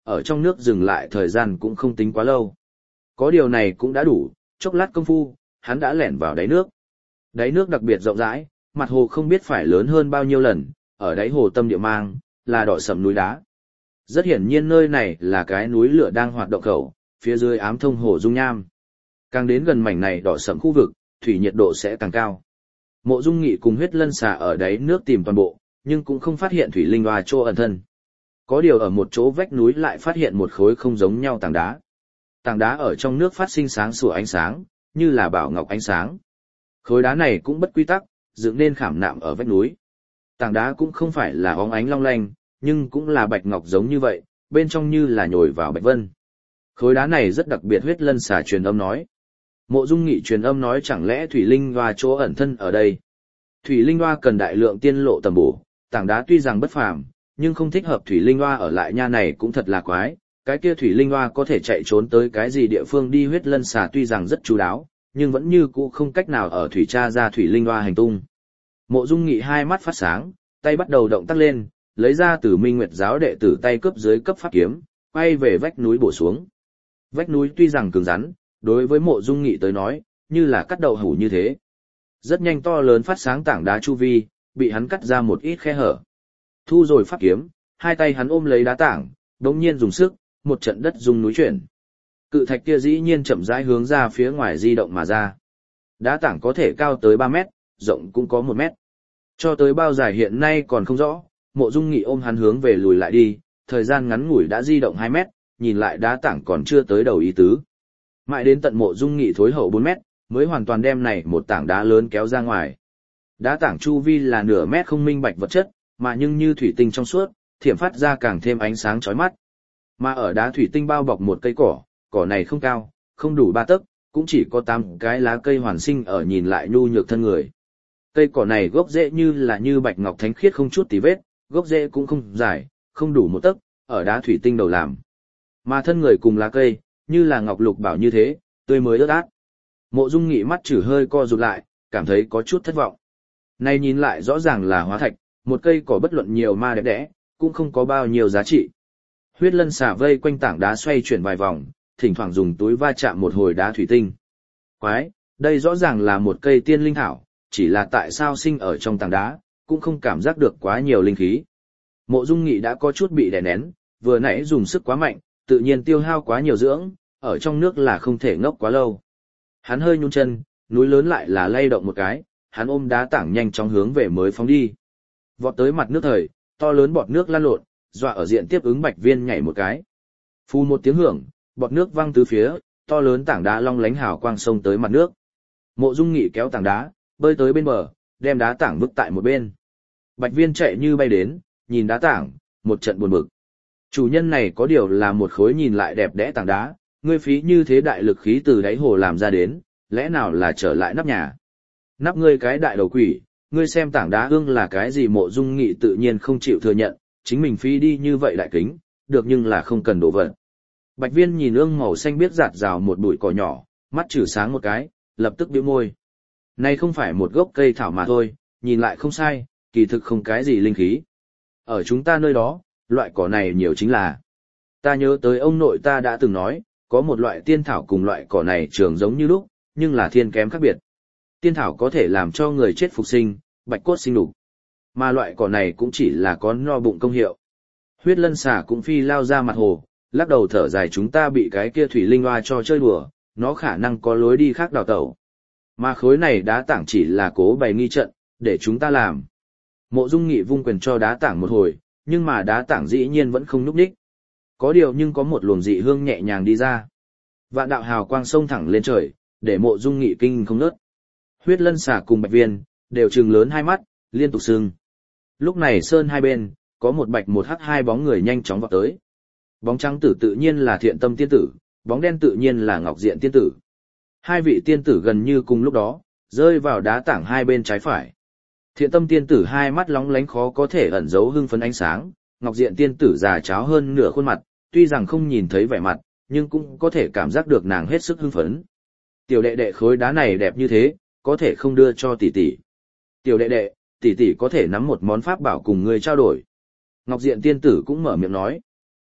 ở trong nước dừng lại thời gian cũng không tính quá lâu. Có điều này cũng đã đủ, chốc lát công phu, hắn đã lẻn vào đáy nước. Đáy nước đặc biệt rộng rãi, mặt hồ không biết phải lớn hơn bao nhiêu lần, ở đáy hồ tâm địa mang, là đỏ sầm núi đá. Rất hiển nhiên nơi này là cái núi lửa đang hoạt động khẩu, phía dưới ám thông hồ dung nham. Càng đến gần mảnh này đỏ sầm khu vực, thủy nhiệt độ sẽ càng cao. Mộ Dung Nghị cùng Huyết Lân Xà ở đáy nước tìm toàn bộ, nhưng cũng không phát hiện thủy linh oa chỗ ẩn thân. Có điều ở một chỗ vách núi lại phát hiện một khối không giống nhau tảng đá. Tảng đá ở trong nước phát sinh sáng sủa ánh sáng, như là bảo ngọc ánh sáng. Khối đá này cũng bất quy tắc, dựng nên khảm nạm ở vách núi. Tảng đá cũng không phải là óng ánh long lanh, nhưng cũng là bạch ngọc giống như vậy, bên trong như là nhồi vào bạch vân. Khối đá này rất đặc biệt. Huyết Lân Xà truyền âm nói. Mộ Dung Nghị truyền âm nói chẳng lẽ thủy linh hoa chỗ ẩn thân ở đây. Thủy linh hoa cần đại lượng tiên lộ tầm bổ, tảng đá tuy rằng bất phàm, nhưng không thích hợp thủy linh hoa ở lại nha này cũng thật là quái. Cái kia thủy linh hoa có thể chạy trốn tới cái gì địa phương đi. Huyết Lân Xà tuy rằng rất chú đáo, nhưng vẫn như cũ không cách nào ở thủy tra ra thủy linh hoa hành tung. Mộ Dung Nghị hai mắt phát sáng, tay bắt đầu động tác lên, lấy ra từ Minh Nguyệt giáo đệ tử tay cướp dưới cấp pháp kiếm, quay về vách núi bổ xuống. Vách núi tuy rằng cứng rắn, đối với Mộ Dung Nghị tới nói, như là cắt đậu hủ như thế. Rất nhanh to lớn phát sáng tảng đá chu vi, bị hắn cắt ra một ít khe hở. Thu rồi pháp kiếm, hai tay hắn ôm lấy đá tảng, đống nhiên dùng sức, một trận đất rung núi chuyển. Cự thạch kia dĩ nhiên chậm rãi hướng ra phía ngoài di động mà ra. Đá tảng có thể cao tới 3 mét, rộng cũng có 1 mét. Cho tới bao dài hiện nay còn không rõ, Mộ Dung Nghị ôm hắn hướng về lùi lại đi, thời gian ngắn ngủi đã di động 2 mét, nhìn lại đá tảng còn chưa tới đầu ý tứ. Mãi đến tận Mộ Dung Nghị thối hậu 4 mét, mới hoàn toàn đem này một tảng đá lớn kéo ra ngoài. Đá tảng chu vi là nửa mét không minh bạch vật chất, mà nhưng như thủy tinh trong suốt, thiểm phát ra càng thêm ánh sáng chói mắt. Mà ở đá thủy tinh bao bọc một cây cỏ, cỏ này không cao, không đủ 3 tấc, cũng chỉ có 8 cái lá cây hoàn sinh ở nhìn lại nhu nhược thân người. Cây cỏ này gốc rễ như bạch ngọc thánh khiết không chút tì vết, gốc rễ cũng không dài, không đủ 1 tấc, ở đá thủy tinh đầu làm. Mà thân người cùng lá cây, như là ngọc lục bảo như thế, tươi mới ướt át. Mộ Dung Nghị mắt chử hơi co rụt lại, cảm thấy có chút thất vọng. Này nhìn lại rõ ràng là hóa thạch, một cây cỏ bất luận nhiều ma đẹp đẽ, cũng không có bao nhiêu giá trị. Huyết Lân Xà vây quanh tảng đá xoay chuyển vài vòng, thỉnh thoảng dùng túi va chạm một hồi đá thủy tinh. Quái, đây rõ ràng là một cây tiên linh thảo, chỉ là tại sao sinh ở trong tảng đá, cũng không cảm giác được quá nhiều linh khí. Mộ Dung Nghị đã có chút bị đè nén, vừa nãy dùng sức quá mạnh, tự nhiên tiêu hao quá nhiều dưỡng, ở trong nước là không thể ngốc quá lâu. Hắn hơi nhún chân, núi lớn lại là lay động một cái, hắn ôm đá tảng nhanh chóng hướng về mới phóng đi. Vọt tới mặt nước thời, to lớn bọt nước lan lộn, dọa ở diện tiếp ứng Bạch Viên nhảy một cái. Phù một tiếng hưởng, bọt nước văng tứ phía, to lớn tảng đá long lánh hào quang sông tới mặt nước. Mộ Dung Nghị kéo tảng đá, bơi tới bên bờ, đem đá tảng vứt tại một bên. Bạch Viên chạy như bay đến, nhìn đá tảng, một trận buồn bực. Chủ nhân này có điều là một khối nhìn lại đẹp đẽ tảng đá, ngươi phí như thế đại lực khí từ đáy hồ làm ra đến, lẽ nào là trở lại nắp nhà? Nắp ngươi cái đại đầu quỷ, ngươi xem tảng đá ương là cái gì? Mộ Dung Nghị tự nhiên không chịu thừa nhận, chính mình phí đi như vậy đại kính, được nhưng là không cần đổ vật. Bạch Viên nhìn ương màu xanh biếc rạt rào một bụi cỏ nhỏ, mắt chử sáng một cái, lập tức bĩu môi. Này không phải một gốc cây thảo mà thôi, nhìn lại không sai, kỳ thực không cái gì linh khí. Ở chúng ta nơi đó, loại cỏ này nhiều chính là. Ta nhớ tới ông nội ta đã từng nói, có một loại tiên thảo cùng loại cỏ này trường giống như lúc, nhưng là thiên kém khác biệt. Tiên thảo có thể làm cho người chết phục sinh, bạch cốt sinh đục. Mà loại cỏ này cũng chỉ là có no bụng công hiệu. Huyết Lân Xà cũng phi lao ra mặt hồ, lắc đầu thở dài chúng ta bị cái kia thủy linh hoa cho chơi đùa, nó khả năng có lối đi khác đào tẩu. Mà khối này đá tảng chỉ là cố bày nghi trận, để chúng ta làm. Mộ Dung Nghị vung quyền cho đá tảng một hồi, nhưng mà đá tảng dĩ nhiên vẫn không nhúc nhích. Có điều nhưng có một luồng dị hương nhẹ nhàng đi ra. Vạn đạo hào quang sông thẳng lên trời, để Mộ Dung Nghị kinh không ngớt. Huyết Lân Xà cùng Bạch Viên đều trừng lớn hai mắt, liên tục sưng. Lúc này sơn hai bên, có một bạch một hắc hai bóng người nhanh chóng vọt tới. Bóng trắng tử tự nhiên là Thiện Tâm tiên tử, bóng đen tự nhiên là Ngọc Diện tiên tử. Hai vị tiên tử gần như cùng lúc đó, rơi vào đá tảng hai bên trái phải. Thiện Tâm tiên tử hai mắt lóng lánh khó có thể ẩn giấu hưng phấn ánh sáng, Ngọc Diện tiên tử già cháo hơn nửa khuôn mặt, tuy rằng không nhìn thấy vẻ mặt, nhưng cũng có thể cảm giác được nàng hết sức hưng phấn. Tiểu đệ đệ khối đá này đẹp như thế, có thể không đưa cho tỷ tỷ. Tiểu đệ đệ, tỷ tỷ có thể nắm một món pháp bảo cùng ngươi trao đổi. Ngọc Diện tiên tử cũng mở miệng nói.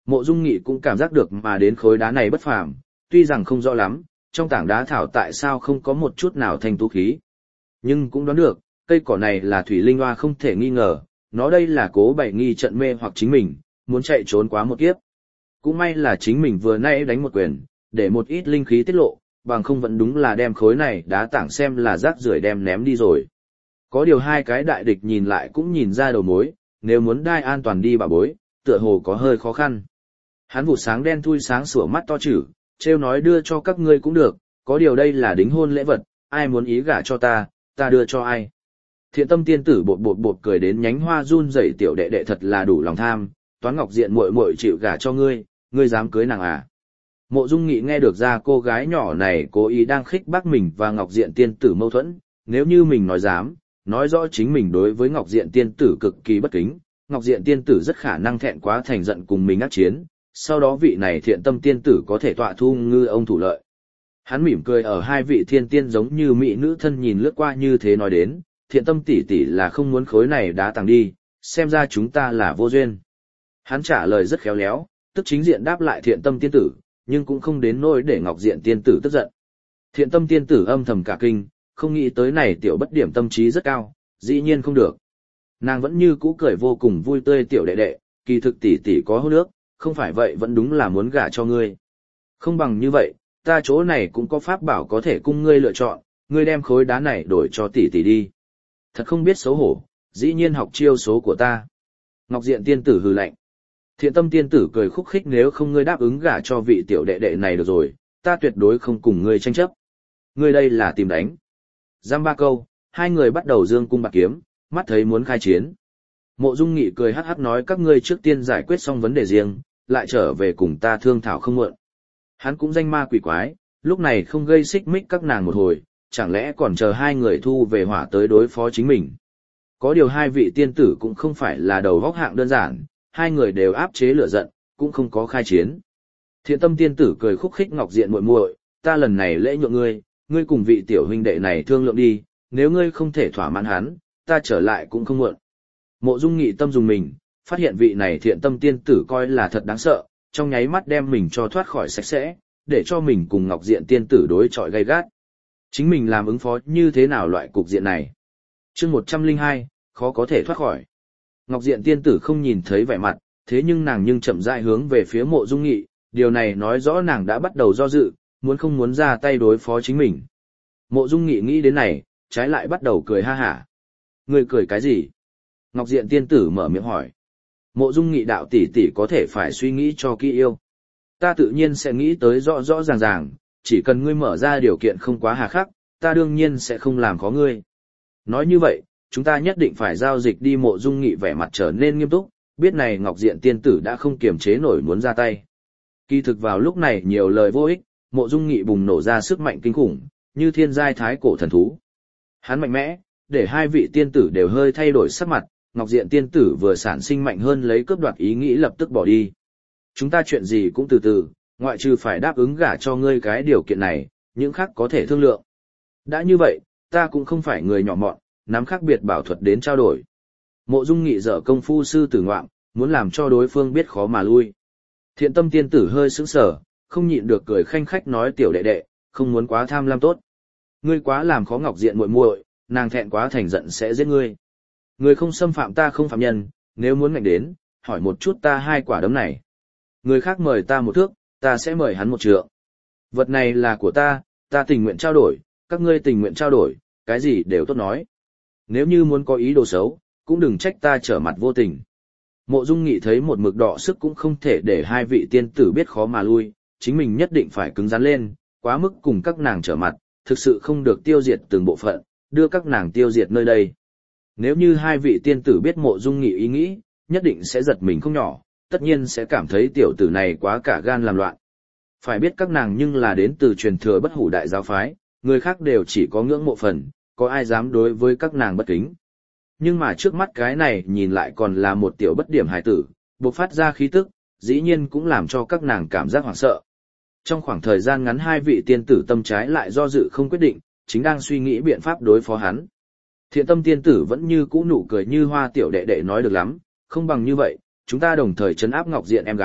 Mộ Dung Nghị cũng cảm giác được mà đến khối đá này bất phàm, tuy rằng không rõ lắm, trong tảng đá thảo tại sao không có một chút nào thanh tú khí. Nhưng cũng đoán được, cây cỏ này là thủy linh hoa không thể nghi ngờ, nó đây là cố bày nghi trận mê hoặc chính mình, muốn chạy trốn quá một kiếp. Cũng may là chính mình vừa nãy đánh một quyền, để một ít linh khí tiết lộ, bằng không vẫn đúng là đem khối này đá tảng xem là rác rưởi đem ném đi rồi. Có điều hai cái đại địch nhìn lại cũng nhìn ra đầu mối, nếu muốn đai an toàn đi bà bối, tựa hồ có hơi khó khăn. Hắn vụ sáng đen thui sáng sủa mắt to chữ, trêu nói đưa cho các ngươi cũng được, có điều đây là đính hôn lễ vật, ai muốn ý gả cho ta đưa cho ai. Thiện tâm tiên tử bột bột bột cười đến nhánh hoa run rẩy, tiểu đệ đệ thật là đủ lòng tham, Toán Ngọc Diện muội muội chịu gả cho ngươi dám cưới nàng à? Mộ Dung Nghị nghe được ra cô gái nhỏ này cố ý đang khích bác mình và Ngọc Diện tiên tử mâu thuẫn, nếu như mình nói dám, nói rõ chính mình đối với Ngọc Diện tiên tử cực kỳ bất kính, Ngọc Diện tiên tử rất khả năng thẹn quá thành giận cùng mình ác chiến, sau đó vị này thiện tâm tiên tử có thể tọa thu ngư ông thủ lợi. Hắn mỉm cười ở hai vị thiên tiên giống như mỹ nữ thân nhìn lướt qua như thế nói đến, thiện tâm tỷ tỷ là không muốn khối này đá tàng đi, xem ra chúng ta là vô duyên. Hắn trả lời rất khéo léo, tức chính diện đáp lại thiện tâm tiên tử, nhưng cũng không đến nỗi để Ngọc Diện tiên tử tức giận. Thiện tâm tiên tử âm thầm cả kinh, không nghĩ tới này tiểu bất điểm tâm trí rất cao, dĩ nhiên không được. Nàng vẫn như cũ cười vô cùng vui tươi, tiểu đệ đệ, kỳ thực tỷ tỷ có hôn nước, không phải vậy vẫn đúng là muốn gả cho ngươi. Không bằng như vậy, ta chỗ này cũng có pháp bảo có thể cung ngươi lựa chọn, ngươi đem khối đá này đổi cho tỷ tỷ đi. Thật không biết xấu hổ, dĩ nhiên học chiêu số của ta. Ngọc Diện tiên tử hừ lạnh. Thiện tâm tiên tử cười khúc khích, nếu không ngươi đáp ứng gả cho vị tiểu đệ đệ này được rồi, ta tuyệt đối không cùng ngươi tranh chấp. Ngươi đây là tìm đánh. Giam ba câu, hai người bắt đầu dương cung bạc kiếm, mắt thấy muốn khai chiến. Mộ Dung Nghị cười hắc hắc nói, các ngươi trước tiên giải quyết xong vấn đề riêng, lại trở về cùng ta thương thảo không muộn. Hắn cũng danh ma quỷ quái, lúc này không gây xích mích các nàng một hồi, chẳng lẽ còn chờ hai người thu về hỏa tới đối phó chính mình. Có điều hai vị tiên tử cũng không phải là đầu vóc hạng đơn giản, hai người đều áp chế lửa giận, cũng không có khai chiến. Thiện tâm tiên tử cười khúc khích, Ngọc Diện muội muội, ta lần này lễ nhượng ngươi cùng vị tiểu huynh đệ này thương lượng đi, nếu ngươi không thể thỏa mãn hắn, ta trở lại cũng không muộn. Mộ Dung Nghị tâm dùng mình, phát hiện vị này thiện tâm tiên tử coi là thật đáng sợ, trong nháy mắt đem mình cho thoát khỏi sạch sẽ, để cho mình cùng Ngọc Diện tiên tử đối chọi gay gắt. Chính mình làm ứng phó như thế nào loại cục diện này? Chương 102, khó có thể thoát khỏi. Ngọc Diện tiên tử không nhìn thấy vẻ mặt, thế nhưng nàng nhưng chậm rãi hướng về phía Mộ Dung Nghị, điều này nói rõ nàng đã bắt đầu do dự, muốn không muốn ra tay đối phó chính mình. Mộ Dung Nghị nghĩ đến này, trái lại bắt đầu cười ha hả. Ngươi cười cái gì? Ngọc Diện tiên tử mở miệng hỏi. Mộ Dung Nghị đạo, tỷ tỷ có thể phải suy nghĩ cho kỹ yêu. Ta tự nhiên sẽ nghĩ tới rõ rõ ràng ràng, chỉ cần ngươi mở ra điều kiện không quá hà khắc, ta đương nhiên sẽ không làm khó ngươi. Nói như vậy, chúng ta nhất định phải giao dịch đi. Mộ Dung Nghị vẻ mặt trở nên nghiêm túc, biết này Ngọc Diện tiên tử đã không kiềm chế nổi muốn ra tay. Kỳ thực vào lúc này nhiều lời vô ích, Mộ Dung Nghị bùng nổ ra sức mạnh kinh khủng, như thiên giai thái cổ thần thú. Hắn mạnh mẽ, để hai vị tiên tử đều hơi thay đổi sắc mặt, Ngọc Diện tiên tử vừa sản sinh mạnh hơn lấy cướp đoạt ý nghĩ lập tức bỏ đi. Chúng ta chuyện gì cũng từ từ, ngoại trừ phải đáp ứng gả cho ngươi cái điều kiện này, những khác có thể thương lượng. Đã như vậy, ta cũng không phải người nhỏ mọn, nắm khác biệt bảo thuật đến trao đổi. Mộ Dung Nghị dở công phu sư tử ngoạm, muốn làm cho đối phương biết khó mà lui. Thiện tâm tiên tử hơi sững sờ, không nhịn được cười khanh khách nói, tiểu đệ đệ, không muốn quá tham lam tốt. Ngươi quá làm khó Ngọc Diện muội muội, nàng thẹn quá thành giận sẽ giết ngươi. Ngươi không xâm phạm ta không phạm nhân, nếu muốn ngạnh đến, hỏi một chút ta hai quả đấm này. Người khác mời ta một thước, ta sẽ mời hắn một trượng. Vật này là của ta tình nguyện trao đổi, các ngươi tình nguyện trao đổi, cái gì đều tốt nói. Nếu như muốn có ý đồ xấu, cũng đừng trách ta trở mặt vô tình. Mộ Dung Nghị thấy một mực đọ sức cũng không thể để hai vị tiên tử biết khó mà lui, chính mình nhất định phải cứng rắn lên, quá mức cùng các nàng trở mặt, thực sự không được tiêu diệt từng bộ phận, đưa các nàng tiêu diệt nơi đây. Nếu như hai vị tiên tử biết Mộ Dung Nghị ý nghĩ, nhất định sẽ giật mình không nhỏ, tất nhiên sẽ cảm thấy tiểu tử này quá cả gan làm loạn. Phải biết các nàng nhưng là đến từ truyền thừa Bất Hủ đại giáo phái, người khác đều chỉ có ngưỡng mộ phần, có ai dám đối với các nàng bất kính. Nhưng mà trước mắt cái này nhìn lại còn là một tiểu bất điểm hài tử, bộc phát ra khí tức, dĩ nhiên cũng làm cho các nàng cảm giác hoảng sợ. Trong khoảng thời gian ngắn hai vị tiên tử tâm trái lại do dự không quyết định, chính đang suy nghĩ biện pháp đối phó hắn. Thiện tâm tiên tử vẫn như cũ nụ cười như hoa, tiểu đệ đệ nói được lắm, không bằng như vậy, chúng ta đồng thời trấn áp Ngọc Diện em gái,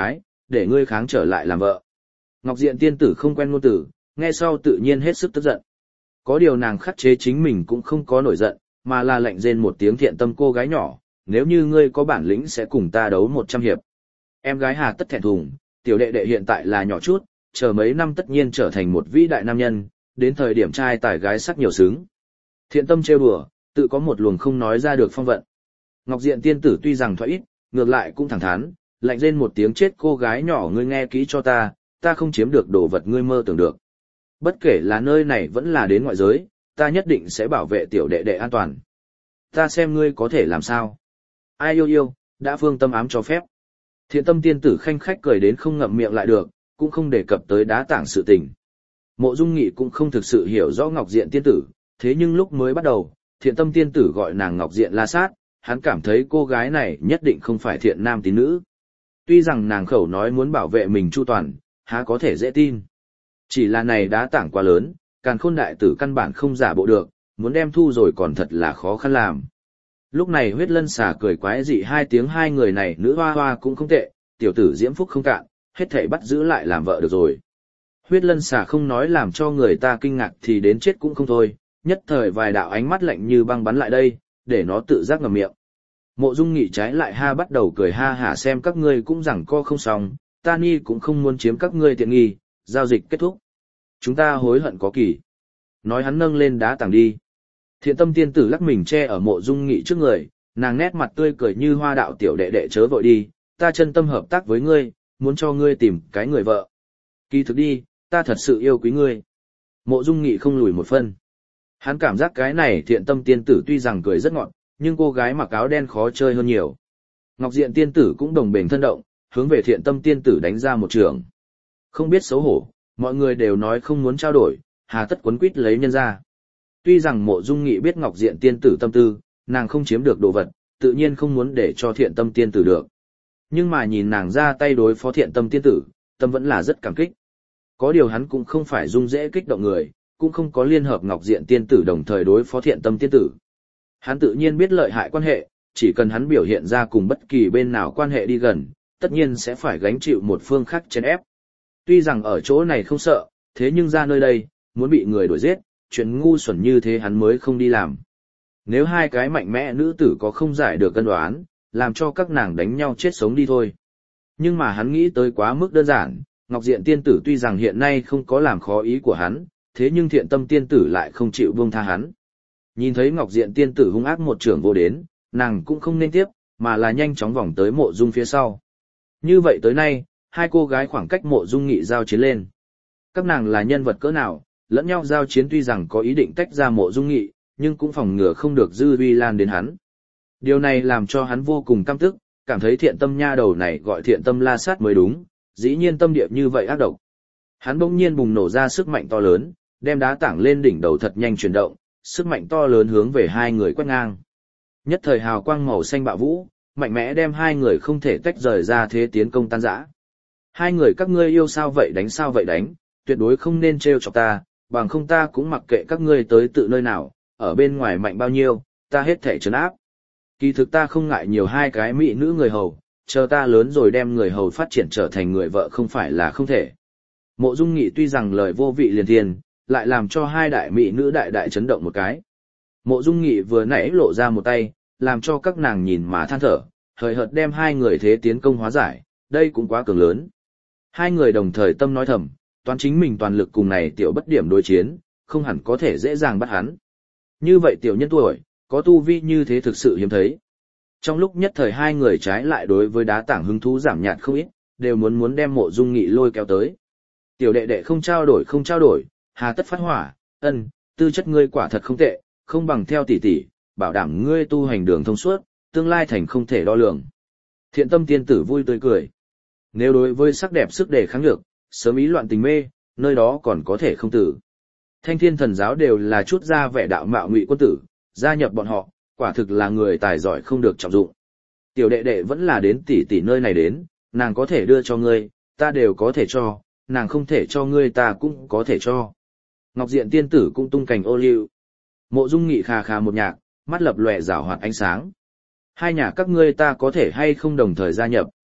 để ngươi kháng trở lại làm vợ. Ngọc Diện tiên tử không quen ngôn tử, nghe sau tự nhiên hết sức tức giận. Có điều nàng khắc chế chính mình cũng không có nổi giận, mà là lạnh rên một tiếng thiện tâm cô gái nhỏ, nếu như ngươi có bản lĩnh sẽ cùng ta đấu 100 hiệp. Em gái hà tất thẹn thùng, tiểu đệ đệ hiện tại là nhỏ chút, chờ mấy năm tất nhiên trở thành một vĩ đại nam nhân, đến thời điểm trai tài gái sắc nhiều xứng. Thiện tâm trêu đùa, tự có một luồng không nói ra được phong vận. Ngọc Diện tiên tử tuy rằng thoại ít, ngược lại cũng thẳng thắn, lạnh rên một tiếng chết cô gái nhỏ ngươi nghe kỹ cho ta không chiếm được đồ vật ngươi mơ tưởng được. Bất kể là nơi này vẫn là đến ngoại giới, ta nhất định sẽ bảo vệ tiểu đệ đệ an toàn. Ta xem ngươi có thể làm sao. Ai yêu, đã phương tâm ám cho phép. Thiện tâm tiên tử khanh khách cười đến không ngậm miệng lại được, cũng không đề cập tới đá tảng sự tình. Mộ Dung Nghị cũng không thực sự hiểu rõ Ngọc Diện tiên tử, thế nhưng lúc mới bắt đầu, thiện tâm tiên tử gọi nàng Ngọc Diện La Sát, hắn cảm thấy cô gái này nhất định không phải thiện nam tín nữ. Tuy rằng nàng khẩu nói muốn bảo vệ mình chu toàn, há có thể dễ tin. Chỉ là này đá tảng quá lớn, Càn Khôn đại tử căn bản không giả bộ được, muốn đem thu rồi còn thật là khó khăn làm. Lúc này Huyết Lân Xà cười quái dị hai tiếng hai người này nữ hoa hoa cũng không tệ, tiểu tử diễm phúc không cạn, hết thảy bắt giữ lại làm vợ được rồi. Huyết Lân Xà không nói làm cho người ta kinh ngạc thì đến chết cũng không thôi, nhất thời vài đạo ánh mắt lạnh như băng bắn lại đây, để nó tự giác ngậm miệng. Mộ Dung Nghị trái lại ha bắt đầu cười ha hả xem các ngươi cũng rằng co không xong, ta ni cũng không muốn chiếm các ngươi tiện nghi, giao dịch kết thúc. Chúng ta hối hận có kỳ. Nói hắn nâng lên đá tảng đi. Thiện tâm tiên tử lắc mình che ở Mộ Dung Nghị trước người, nàng nét mặt tươi cười như hoa đạo tiểu đệ đệ chớ vội đi, ta chân tâm hợp tác với ngươi, muốn cho ngươi tìm cái người vợ. Kỳ thực đi, ta thật sự yêu quý ngươi. Mộ Dung Nghị không lùi một phân. Hắn cảm giác cái này thiện tâm tiên tử tuy rằng cười rất ngọt, nhưng cô gái mặc áo đen khó chơi hơn nhiều. Ngọc Diện tiên tử cũng đồng bền thân động, hướng về thiện tâm tiên tử đánh ra một trường. Không biết xấu hổ, mọi người đều nói không muốn trao đổi, hà tất quấn quýt lấy nhân ra. Tuy rằng Mộ Dung Nghị biết Ngọc Diện tiên tử tâm tư, nàng không chiếm được đồ vật, tự nhiên không muốn để cho thiện tâm tiên tử được. Nhưng mà nhìn nàng ra tay đối phó thiện tâm tiên tử, tâm vẫn là rất cảm kích. Có điều hắn cũng không phải dung dễ kích động người, cũng không có liên hợp Ngọc Diện tiên tử đồng thời đối phó thiện tâm tiên tử. Hắn tự nhiên biết lợi hại quan hệ, chỉ cần hắn biểu hiện ra cùng bất kỳ bên nào quan hệ đi gần, tất nhiên sẽ phải gánh chịu một phương khác chèn ép. Tuy rằng ở chỗ này không sợ, thế nhưng ra nơi đây, muốn bị người đuổi giết, chuyện ngu xuẩn như thế hắn mới không đi làm. Nếu hai cái mạnh mẽ nữ tử có không giải được cân đoán, làm cho các nàng đánh nhau chết sống đi thôi. Nhưng mà hắn nghĩ tới quá mức đơn giản, Ngọc Diện tiên tử tuy rằng hiện nay không có làm khó ý của hắn, thế nhưng thiện tâm tiên tử lại không chịu buông tha hắn. Nhìn thấy Ngọc Diện tiên tử hung ác một trưởng vô đến, nàng cũng không nên tiếp, mà là nhanh chóng vòng tới Mộ Dung phía sau. Như vậy tới nay, hai cô gái khoảng cách Mộ Dung Nghị giao chiến lên. Các nàng là nhân vật cỡ nào, lẫn nhau giao chiến tuy rằng có ý định tách ra Mộ Dung Nghị, nhưng cũng phòng ngừa không được dư uy lan đến hắn. Điều này làm cho hắn vô cùng căm tức, cảm thấy thiện tâm nha đầu này gọi thiện tâm La Sát mới đúng, dĩ nhiên tâm địa như vậy ác độc. Hắn bỗng nhiên bùng nổ ra sức mạnh to lớn, đem đá tảng lên đỉnh đầu thật nhanh chuyển động, sức mạnh to lớn hướng về hai người quét ngang. Nhất thời hào quang màu xanh bạo vũ, mạnh mẽ đem hai người không thể tách rời ra thế tiến công tan rã. Hai người các ngươi yêu sao vậy đánh, tuyệt đối không nên trêu chọc ta, bằng không ta cũng mặc kệ các ngươi tới tự nơi nào, ở bên ngoài mạnh bao nhiêu, ta hết thể trấn áp. Kỳ thực ta không ngại nhiều hai cái mỹ nữ người hầu, chờ ta lớn rồi đem người hầu phát triển trở thành người vợ không phải là không thể. Mộ Dung Nghị tuy rằng lời vô vị liền thiên, lại làm cho hai đại mỹ nữ đại đại chấn động một cái. Mộ Dung Nghị vừa nãy lộ ra một tay, làm cho các nàng nhìn mà than thở, hời hợt đem hai người thế tiến công hóa giải, đây cũng quá cường lớn. Hai người đồng thời tâm nói thầm, toán chính mình toàn lực cùng này tiểu bất điểm đối chiến, không hẳn có thể dễ dàng bắt hắn. Như vậy tiểu nhân tuổi, có tu vi như thế thực sự hiếm thấy. Trong lúc nhất thời hai người trái lại đối với đá tảng hứng thú giảm nhạt không ít, đều muốn đem Mộ Dung Nghị lôi kéo tới. Tiểu đệ đệ không trao đổi, hà tất phát hỏa, tư chất ngươi quả thật không tệ, không bằng theo tỷ tỷ, bảo đảm ngươi tu hành đường thông suốt, tương lai thành không thể đo lường. Thiện tâm tiên tử vui tươi cười. Nếu đối với sắc đẹp sức đề kháng nhược, sớm ý loạn tình mê, nơi đó còn có thể không tử. Thanh Thiên Thần giáo đều là chút ra vẻ đạo mạo ngụy quân tử, gia nhập bọn họ, quả thực là người tài giỏi không được trọng dụng. Tiểu đệ đệ vẫn là đến tỷ tỷ nơi này đến, nàng có thể đưa cho ngươi, ta đều có thể cho, nàng không thể cho ngươi ta cũng có thể cho. Ngọc Diện tiên tử cũng tung cành ô liu. Mộ Dung Nghị khà khà một nhạc, mắt lập lòe rảo hoạt ánh sáng. Hai nhà các ngươi ta có thể hay không đồng thời gia nhập.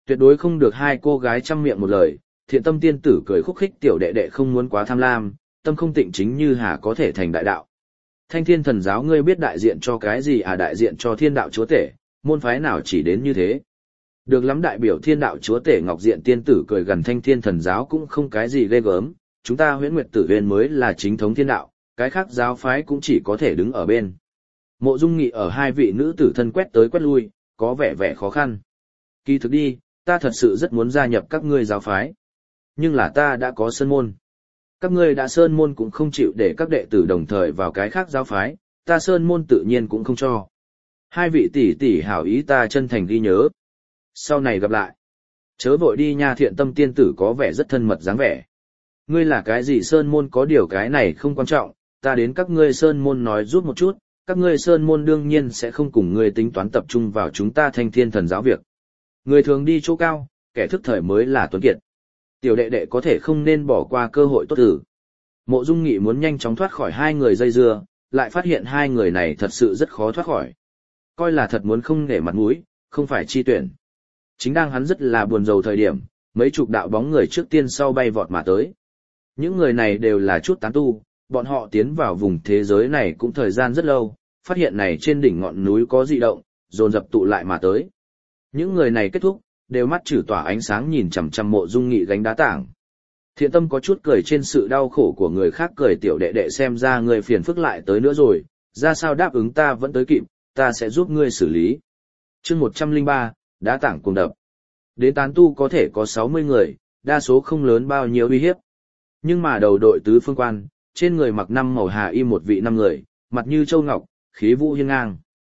Tuyệt đối không được hai cô gái chăm miệng một lời, Thiện Tâm tiên tử cười khúc khích tiểu đệ đệ không muốn quá tham lam, tâm không tịnh chính như hà có thể thành đại đạo. Thanh Thiên Thần giáo ngươi biết đại diện cho cái gì à, đại diện cho Thiên đạo chúa tể, môn phái nào chỉ đến như thế. Được lắm, đại biểu Thiên đạo chúa tể Ngọc Diện tiên tử cười gần Thanh Thiên Thần giáo cũng không cái gì ghê gớm, chúng ta Huyễn Nguyệt Tử Huyền mới là chính thống thiên đạo, cái khác giáo phái cũng chỉ có thể đứng ở bên. Mộ Dung Nghị ở hai vị nữ tử thân quét tới quét lui, có vẻ vẻ khó khăn. Kỳ thực đi, ta thật sự rất muốn gia nhập các ngươi giáo phái. Nhưng là ta đã có sơn môn. Các ngươi đã sơn môn cũng không chịu để các đệ tử đồng thời vào cái khác giáo phái, ta sơn môn tự nhiên cũng không cho. Hai vị tỷ tỷ hảo ý ta chân thành ghi nhớ. Sau này gặp lại. Chớ vội đi nha, Thiện Tâm tiên tử có vẻ rất thân mật dáng vẻ. Ngươi là cái gì sơn môn, có điều cái này không quan trọng, ta đến các ngươi sơn môn nói giúp một chút, các ngươi sơn môn đương nhiên sẽ không cùng ngươi tính toán tập trung vào chúng ta Thanh Thiên Thần giáo việc. Người thường đi chỗ cao, kẻ thức thời mới là tuấn kiệt. Tiểu đệ đệ có thể không nên bỏ qua cơ hội tốt tử. Mộ Dung Nghị muốn nhanh chóng thoát khỏi hai người dây dưa, lại phát hiện hai người này thật sự rất khó thoát khỏi. Coi là thật muốn không nể mặt mũi, không phải chi tuyển. Chính đang hắn rất là buồn rầu thời điểm, mấy chục đạo bóng người trước tiên sau bay vọt mà tới. Những người này đều là chút tán tu, bọn họ tiến vào vùng thế giới này cũng thời gian rất lâu, phát hiện này trên đỉnh ngọn núi có dị động, dồn dập tụ lại mà tới. Những người này kết thúc, đều mắt trừ tỏa ánh sáng nhìn chằm chằm Mộ Dung Nghị gánh đá tảng. Thiện Tâm có chút cười trên sự đau khổ của người khác, cười tiểu đệ đệ xem ra người phiền phức lại tới nữa rồi, ra sao đáp ứng ta vẫn tới kịp, ta sẽ giúp ngươi xử lý. Chương 103, đá tảng cùng đập. Đến tán tu có thể có 60 người, đa số không lớn bao nhiêu uy hiếp. Nhưng mà đầu đội tứ phương quan, trên người mặc năm màu hà y một vị 5 người, mặt như châu ngọc, khí vũ hiên ngang.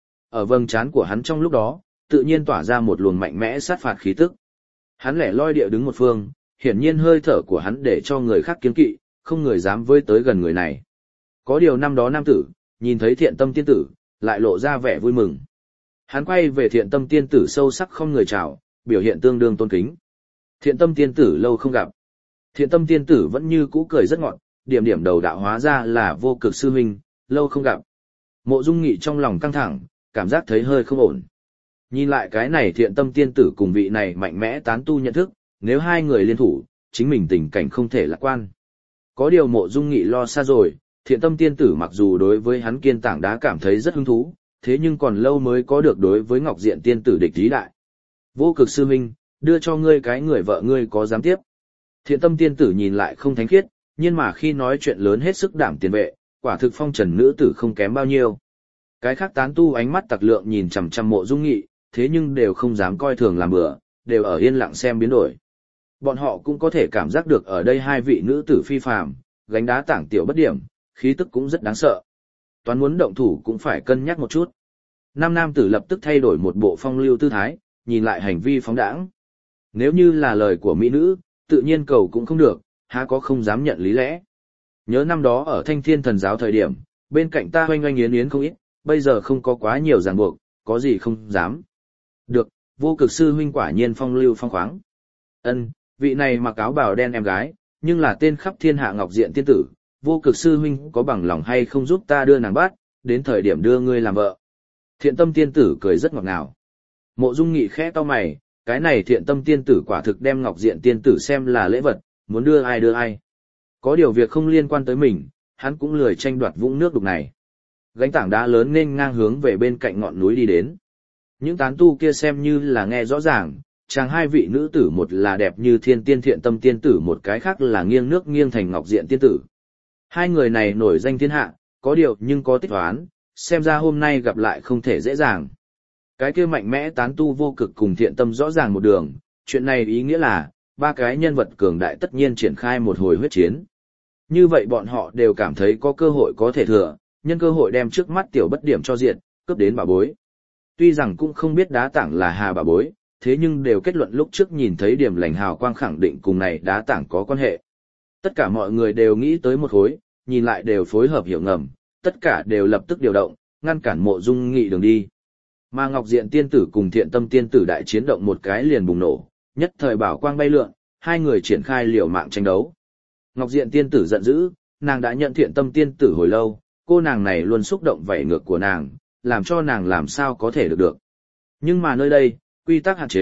Ở vầng trán của hắn trong lúc đó, tự nhiên tỏa ra một luồng mạnh mẽ sát phạt khí tức. Hắn lẻ loi địa đứng một phương, hiển nhiên hơi thở của hắn để cho người khác kiêng kỵ, không người dám với tới gần người này. Có điều năm đó nam tử, nhìn thấy Thiện Tâm tiên tử, lại lộ ra vẻ vui mừng. Hắn quay về Thiện Tâm tiên tử sâu sắc không người chào, biểu hiện tương đương tôn kính. Thiện Tâm tiên tử lâu không gặp. Thiện Tâm tiên tử vẫn như cũ cười rất ngọt, điểm điểm đầu đạo hóa ra là Vô Cực sư huynh, lâu không gặp. Mộ Dung Nghị trong lòng căng thẳng, cảm giác thấy hơi không ổn. Nhìn lại cái này Thiện Tâm tiên tử cùng vị này mạnh mẽ tán tu nhận thức, nếu hai người liên thủ, chính mình tình cảnh không thể lạc quan. Có điều Mộ Dung Nghị lo xa rồi, Thiện Tâm tiên tử mặc dù đối với hắn kiên tảng đá cảm thấy rất hứng thú, thế nhưng còn lâu mới có được đối với Ngọc Diện tiên tử địch ý đại. Vô Cực sư huynh, đưa cho ngươi cái người vợ ngươi có dám tiếp. Thiện Tâm tiên tử nhìn lại không thánh khiết, nhưng mà khi nói chuyện lớn hết sức đảm tiền vệ, quả thực phong trần nữ tử không kém bao nhiêu. Cái khác tán tu ánh mắt tặc lượng nhìn chằm chằm Mộ Dung Nghị, thế nhưng đều không dám coi thường làm bừa, đều ở yên lặng xem biến đổi. Bọn họ cũng có thể cảm giác được ở đây hai vị nữ tử phi phàm, gánh đá tảng tiểu bất điểm, khí tức cũng rất đáng sợ. Toán muốn động thủ cũng phải cân nhắc một chút. Nam nam tử lập tức thay đổi một bộ phong lưu tư thái, nhìn lại hành vi phóng đãng. Nếu như là lời của mỹ nữ, tự nhiên cầu cũng không được, há có không dám nhận lý lẽ. Nhớ năm đó ở Thanh Thiên Thần giáo thời điểm, bên cạnh ta oanh oanh yến yến không ít, bây giờ không có quá nhiều ràng buộc, có gì không dám. Được, Vô Cực sư huynh quả nhiên phong lưu phong khoáng. Ân, vị này mặc áo bào đen em gái, nhưng là tên khắp thiên hạ Ngọc Diện tiên tử, Vô Cực sư huynh có bằng lòng hay không giúp ta đưa nàng bắt, đến thời điểm đưa ngươi làm vợ. Thiện Tâm tiên tử cười rất ngọt ngào. Mộ Dung Nghị khẽ cau mày, cái này Thiện Tâm tiên tử quả thực đem Ngọc Diện tiên tử xem là lễ vật, muốn đưa ai đưa ai. Có điều việc không liên quan tới mình, hắn cũng lười tranh đoạt vũng nước đục này. Gánh tảng đá lớn nên ngang hướng về bên cạnh ngọn núi đi đến. Những tán tu kia xem như là nghe rõ ràng, chàng hai vị nữ tử một là đẹp như thiên tiên Thiện Tâm tiên tử, một cái khác là nghiêng nước nghiêng thành Ngọc Diện tiên tử. Hai người này nổi danh thiên hạ, có điều nhưng có tích toán, xem ra hôm nay gặp lại không thể dễ dàng. Cái kia mạnh mẽ tán tu Vô Cực cùng Thiện Tâm rõ ràng một đường, chuyện này ý nghĩa là, ba cái nhân vật cường đại tất nhiên triển khai một hồi huyết chiến. Như vậy bọn họ đều cảm thấy có cơ hội có thể thừa, nhân cơ hội đem trước mắt tiểu bất điểm cho diệt, cướp đến bà bối. Tuy rằng cũng không biết đá tảng là hà bà bối, thế nhưng đều kết luận lúc trước nhìn thấy điểm lành hào quang khẳng định cùng này đá tảng có quan hệ. Tất cả mọi người đều nghĩ tới một khối, nhìn lại đều phối hợp hiểu ngầm, tất cả đều lập tức điều động, ngăn cản Mộ Dung Nghị đường đi. Mà Ngọc Diện tiên tử cùng Thiện Tâm tiên tử đại chiến động một cái liền bùng nổ, nhất thời bảo quang bay lượn, hai người triển khai liều mạng tranh đấu. Ngọc Diện tiên tử giận dữ, nàng đã nhận Thiện Tâm tiên tử hồi lâu, cô nàng này luôn xúc động vảy ngược của nàng, làm cho nàng làm sao có thể được. Nhưng mà nơi đây, quy tắc hạn chế,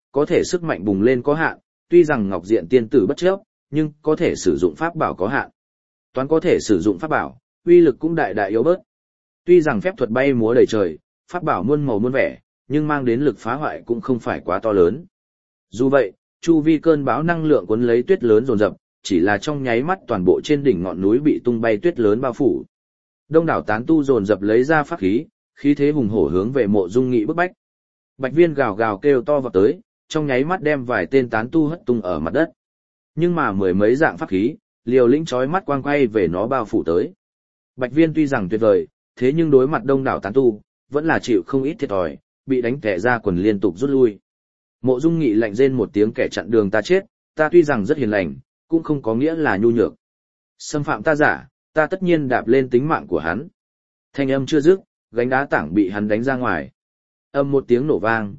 có thể sức mạnh bùng lên có hạn, tuy rằng Ngọc Diện tiên tử bất chấp, nhưng có thể sử dụng pháp bảo có hạn. Toán có thể sử dụng pháp bảo, uy lực cũng đại đại yếu bớt. Tuy rằng phép thuật bay múa đầy trời, pháp bảo muôn màu muôn vẻ, nhưng mang đến lực phá hoại cũng không phải quá to lớn. Dù vậy, chu vi cơn bão năng lượng cuốn lấy tuyết lớn dồn dập, chỉ là trong nháy mắt toàn bộ trên đỉnh ngọn núi bị tung bay tuyết lớn bao phủ. Đông đảo tán tu dồn dập lấy ra pháp khí, khí thế hùng hổ hướng về Mộ Dung Nghị bức bách. Bạch Viên gào gào kêu to vào tới, trong nháy mắt đem vài tên tán tu hất tung ở mặt đất. Nhưng mà mười mấy dạng pháp khí, liều lĩnh chói mắt quang quay về nó bao phủ tới. Bạch Viên tuy rằng tuyệt vời, thế nhưng đối mặt đông đảo tán tu, vẫn là chịu không ít thiệt thòi, bị đánh tẻ ra quần liên tục rút lui. Mộ Dung Nghị lạnh rên một tiếng, kẻ chặn đường ta chết, ta tuy rằng rất hiền lành, cũng không có nghĩa là nhu nhược. Xâm phạm ta giả, ta tất nhiên đạp lên tính mạng của hắn. Thanh âm chưa dứt, gánh đá tảng bị hắn đánh ra ngoài. Âm một tiếng nổ vang,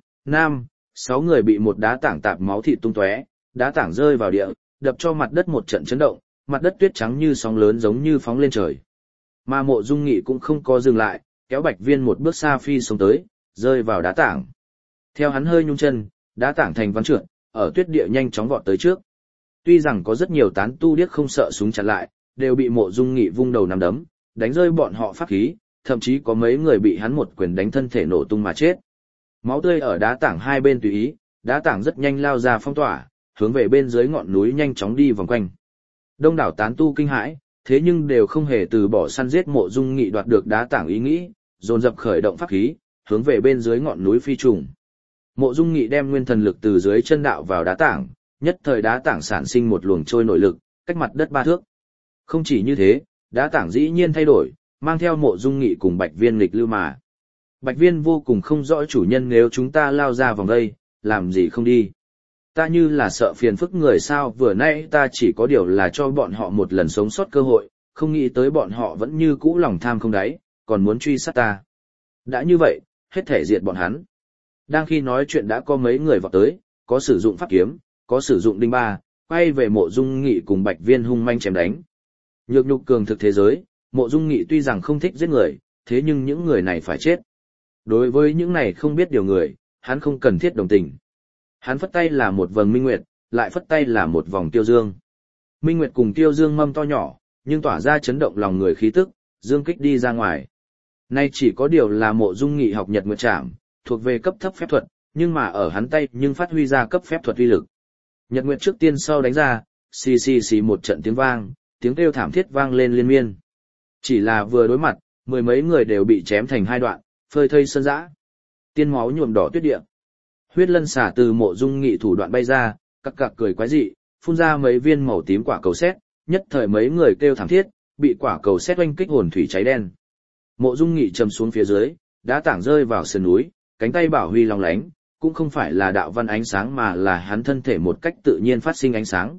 6 người bị một đá tảng tạp máu thịt tung tóe, đá tảng rơi vào địa, đập cho mặt đất một trận chấn động, mặt đất tuyết trắng như sóng lớn giống như phóng lên trời. Mà Mộ Dung Nghị cũng không có dừng lại, kéo Bạch Viên một bước xa phi xuống tới, rơi vào đá tảng. Theo hắn hơi nhung chân, đá tảng thành ván trượt, ở tuyết địa nhanh chóng vọt tới trước. Tuy rằng có rất nhiều tán tu điếc không sợ súng chặn lại, đều bị Mộ Dung Nghị vung đầu nắm đấm, đánh rơi bọn họ pháp khí, thậm chí có mấy người bị hắn một quyền đánh thân thể nổ tung mà chết. Máu tươi ở đá tảng hai bên tùy ý, đá tảng rất nhanh lao ra phong tỏa, hướng về bên dưới ngọn núi nhanh chóng đi vòng quanh. Đông đảo tán tu kinh hãi, thế nhưng đều không hề từ bỏ săn giết Mộ Dung Nghị đoạt được đá tảng ý nghĩ, dồn dập khởi động pháp khí, hướng về bên dưới ngọn núi phi trùng. Mộ Dung Nghị đem nguyên thần lực từ dưới chân đạo vào đá tảng, nhất thời đá tảng sản sinh một luồng trôi nội lực, cách mặt đất 3 thước. Không chỉ như thế, đá tảng dĩ nhiên thay đổi, mang theo Mộ Dung Nghị cùng Bạch Viên nghịch lưu mà. Bạch Viên vô cùng không rõ chủ nhân, nếu chúng ta lao ra vòng đây, làm gì không đi. Ta như là sợ phiền phức người sao, vừa nãy ta chỉ có điều là cho bọn họ một lần sống sót cơ hội, không nghĩ tới bọn họ vẫn như cũ lòng tham không đáy, còn muốn truy sát ta. Đã như vậy, hết thể diệt bọn hắn. Đang khi nói chuyện đã có mấy người vọt tới, có sử dụng pháp kiếm, có sử dụng đinh ba, quay về Mộ Dung Nghị cùng Bạch Viên hung manh chém đánh. Nhược nhục cường thực thế giới, Mộ Dung Nghị tuy rằng không thích giết người, thế nhưng những người này phải chết. Đối với những này không biết điều người, hắn không cần thiết đồng tình. Hắn phất tay là một vầng minh nguyệt, lại phất tay là một vòng tiêu dương. Minh nguyệt cùng tiêu dương mâm to nhỏ, nhưng tỏa ra chấn động lòng người khí tức, dương kích đi ra ngoài. Nay chỉ có điều là Mộ Dung Nghị học Nhật Nguyệt Trảm, thuộc về cấp thấp phép thuật, nhưng mà ở hắn tay nhưng phát huy ra cấp phép thuật uy lực. Nhật Nguyệt trước tiên sau đánh ra, xì xì xì một trận tiếng vang, tiếng kêu thảm thiết vang lên liên miên. Chỉ là vừa đối mặt, mười mấy người đều bị chém thành hai đoạn, phơi thây sơn dã. Tiên máu nhuộm đỏ tuyết địa. Huyết lân xả từ Mộ Dung Nghị thủ đoạn bay ra, cặc cặc cười quái dị, phun ra mấy viên màu tím quả cầu sét, nhất thời mấy người kêu thảm thiết, bị quả cầu sét oanh kích hồn thủy cháy đen. Mộ Dung Nghị trầm xuống phía dưới, đá tảng rơi vào sườn núi, cánh tay bảo huy long lánh, cũng không phải là đạo văn ánh sáng mà là hắn thân thể một cách tự nhiên phát sinh ánh sáng.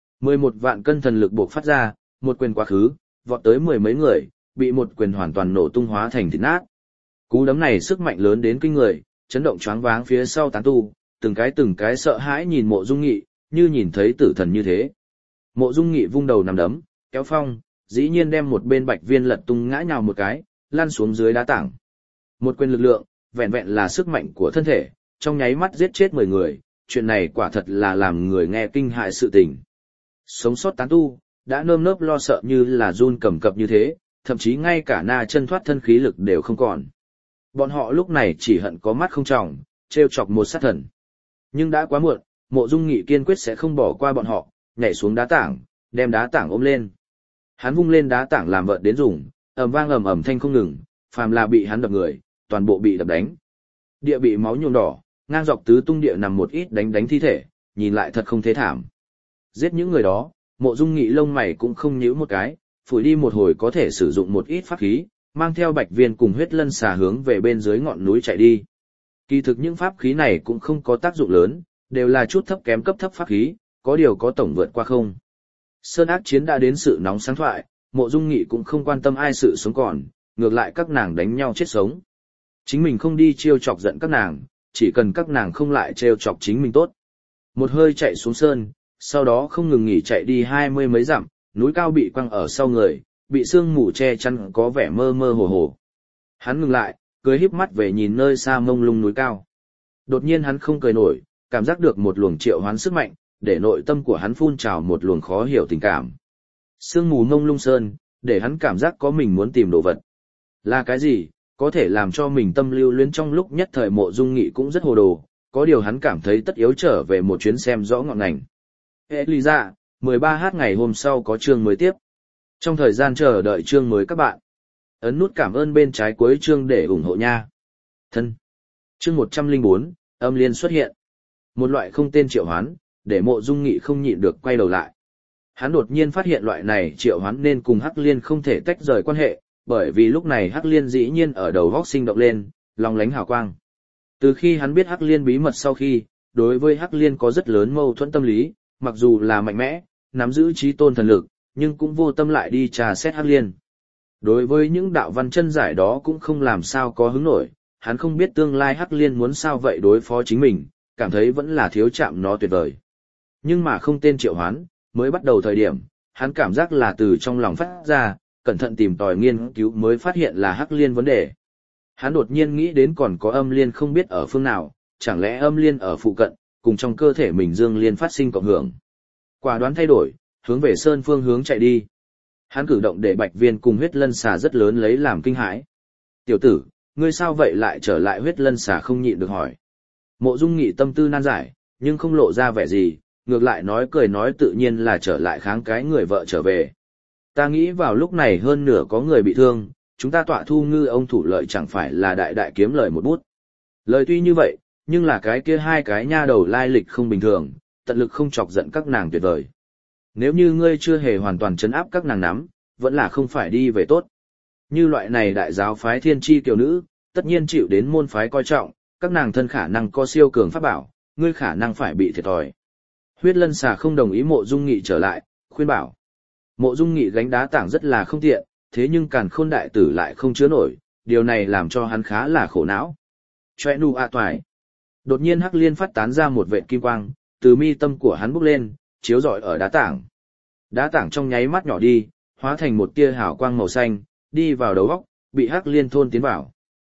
11 vạn cân thần lực buộc phát ra, một quyền quá khứ, vọt tới mười mấy người, bị một quyền hoàn toàn nổ tung hóa thành thịt nát. Cú đấm này sức mạnh lớn đến kinh người, chấn động choáng váng phía sau tán tu, từng cái sợ hãi nhìn Mộ Dung Nghị, như nhìn thấy tử thần như thế. Mộ Dung Nghị vung đầu nằm đấm, kéo phong, dĩ nhiên đem một bên Bạch Viên lật tung ngã nhào một cái, lăn xuống dưới đá tảng. Một quyền lực lượng, vẹn vẹn là sức mạnh của thân thể, trong nháy mắt giết chết 10 người, chuyện này quả thật là làm người nghe kinh hại sự tình. Sống sót tán tu, đã nơm nớp lo sợ như là run cầm cập như thế, thậm chí ngay cả na chân thoát thân khí lực đều không còn. Bọn họ lúc này chỉ hận có mắt không tròng, trêu chọc một sát thần. Nhưng đã quá muộn, Mộ Dung Nghị kiên quyết sẽ không bỏ qua bọn họ, nhảy xuống đá tảng, đem đá tảng ôm lên. Hắn vung lên đá tảng làm vợt đến dùng, ầm vang ầm ầm thanh không ngừng, phàm là bị hắn đập người, toàn bộ bị đập đánh. Địa bị máu nhuộm đỏ, ngang dọc tứ tung địa nằm một ít đánh thi thể, nhìn lại thật không thế thảm. Giết những người đó, Mộ Dung Nghị lông mày cũng không nhíu một cái, phủi đi một hồi có thể sử dụng một ít pháp khí, mang theo Bạch Viên cùng huyết lân xà hướng về bên dưới ngọn núi chạy đi. Kỳ thực những pháp khí này cũng không có tác dụng lớn, đều là chút thấp kém cấp thấp pháp khí, có điều có tổng vượt qua không. Sơn ác chiến đã đến sự nóng sáng thoại, Mộ Dung Nghị cũng không quan tâm ai sự sống còn, ngược lại các nàng đánh nhau chết sống. Chính mình không đi trêu chọc giận các nàng, chỉ cần các nàng không lại trêu chọc chính mình tốt. Một hơi chạy xuống sơn, sau đó không ngừng nghỉ chạy đi 20 mấy dặm, núi cao bị quăng ở sau người, bị sương mù che chắn có vẻ mơ mơ hồ hồ. Hắn ngừng lại, cười híp mắt về nhìn nơi xa mông lung núi cao. Đột nhiên hắn không cười nổi, cảm giác được một luồng triệu hoán sức mạnh, để nội tâm của hắn phun trào một luồng khó hiểu tình cảm. Sương mù mông lung sơn, để hắn cảm giác có mình muốn tìm đồ vật. Là cái gì, có thể làm cho mình tâm lưu luyến trong lúc nhất thời Mộ Dung Nghị cũng rất hồ đồ, có điều hắn cảm thấy tất yếu trở về một chuyến xem rõ ngọn ngành. Elisa, 13h ngày hôm sau có chương mới tiếp. Trong thời gian chờ đợi chương mới các bạn, ấn nút cảm ơn bên trái cuối chương để ủng hộ nha. Thân. Chương 104, âm liên xuất hiện. Một loại không tên triệu hoán, để Mộ Dung Nghị không nhịn được quay đầu lại. Hắn đột nhiên phát hiện loại này triệu hoán nên cùng Hắc Liên không thể tách rời quan hệ, bởi vì lúc này Hắc Liên dĩ nhiên ở đầu góc sinh động lên, long lánh hào quang. Từ khi hắn biết Hắc Liên bí mật sau khi, đối với Hắc Liên có rất lớn mâu thuẫn tâm lý, mặc dù là mạnh mẽ, nắm giữ trí tôn thần lực, nhưng cũng vô tâm lại đi trà xét Hắc Liên. Đối với những đạo văn chân giải đó cũng không làm sao có hứng nổi, hắn không biết tương lai Hắc Liên muốn sao vậy đối phó chính mình, cảm thấy vẫn là thiếu chạm nó tuyệt vời. Nhưng mà không tên triệu hoán, mới bắt đầu thời điểm, hắn cảm giác là từ trong lòng phát ra, cẩn thận tìm tòi nghiên cứu mới phát hiện là Hắc Liên vấn đề. Hắn đột nhiên nghĩ đến còn có âm liên không biết ở phương nào, chẳng lẽ âm liên ở phụ cận, cùng trong cơ thể mình dương liên phát sinh cộng hưởng. Quả đoán thay đổi, hướng về sơn phương hướng chạy đi. Hắn cử động để Bạch Viên cùng huyết lân xà rất lớn lấy làm kinh hãi. Tiểu tử, ngươi sao vậy lại trở lại? Huyết lân xà không nhịn được hỏi. Mộ Dung Nghị tâm tư nan giải, nhưng không lộ ra vẻ gì, ngược lại nói cười nói tự nhiên là trở lại kháng cái người vợ trở về. Ta nghĩ vào lúc này hơn nửa có người bị thương, chúng ta tọa thu ngư ông thủ lợi chẳng phải là đại đại kiếm lời một bút. Lời tuy như vậy, nhưng là cái kia hai cái nha đầu lai lịch không bình thường, tận lực không chọc giận các nàng tuyệt vời. Nếu như ngươi chưa hề hoàn toàn trấn áp các nàng nắm, vẫn là không phải đi về tốt. Như loại này đại giáo phái thiên chi kiều nữ, tất nhiên chịu đến môn phái coi trọng, các nàng thân khả năng có siêu cường pháp bảo, ngươi khả năng phải bị thiệt thòi. Huyết lân xà không đồng ý Mộ Dung Nghị trở lại, khuyên bảo. Mộ Dung Nghị gánh đá tảng rất là không tiện, thế nhưng Càn Khôn đại tử lại không chứa nổi, điều này làm cho hắn khá là khổ não. Choe nu a toài. Đột nhiên Hắc Liên phát tán ra một vệt kim quang, từ mi tâm của hắn bốc lên, chiếu rọi ở đá tảng. Đá tảng trong nháy mắt nhỏ đi, hóa thành một tia hào quang màu xanh, đi vào đầu óc, bị Hắc Liên thôn tiến vào.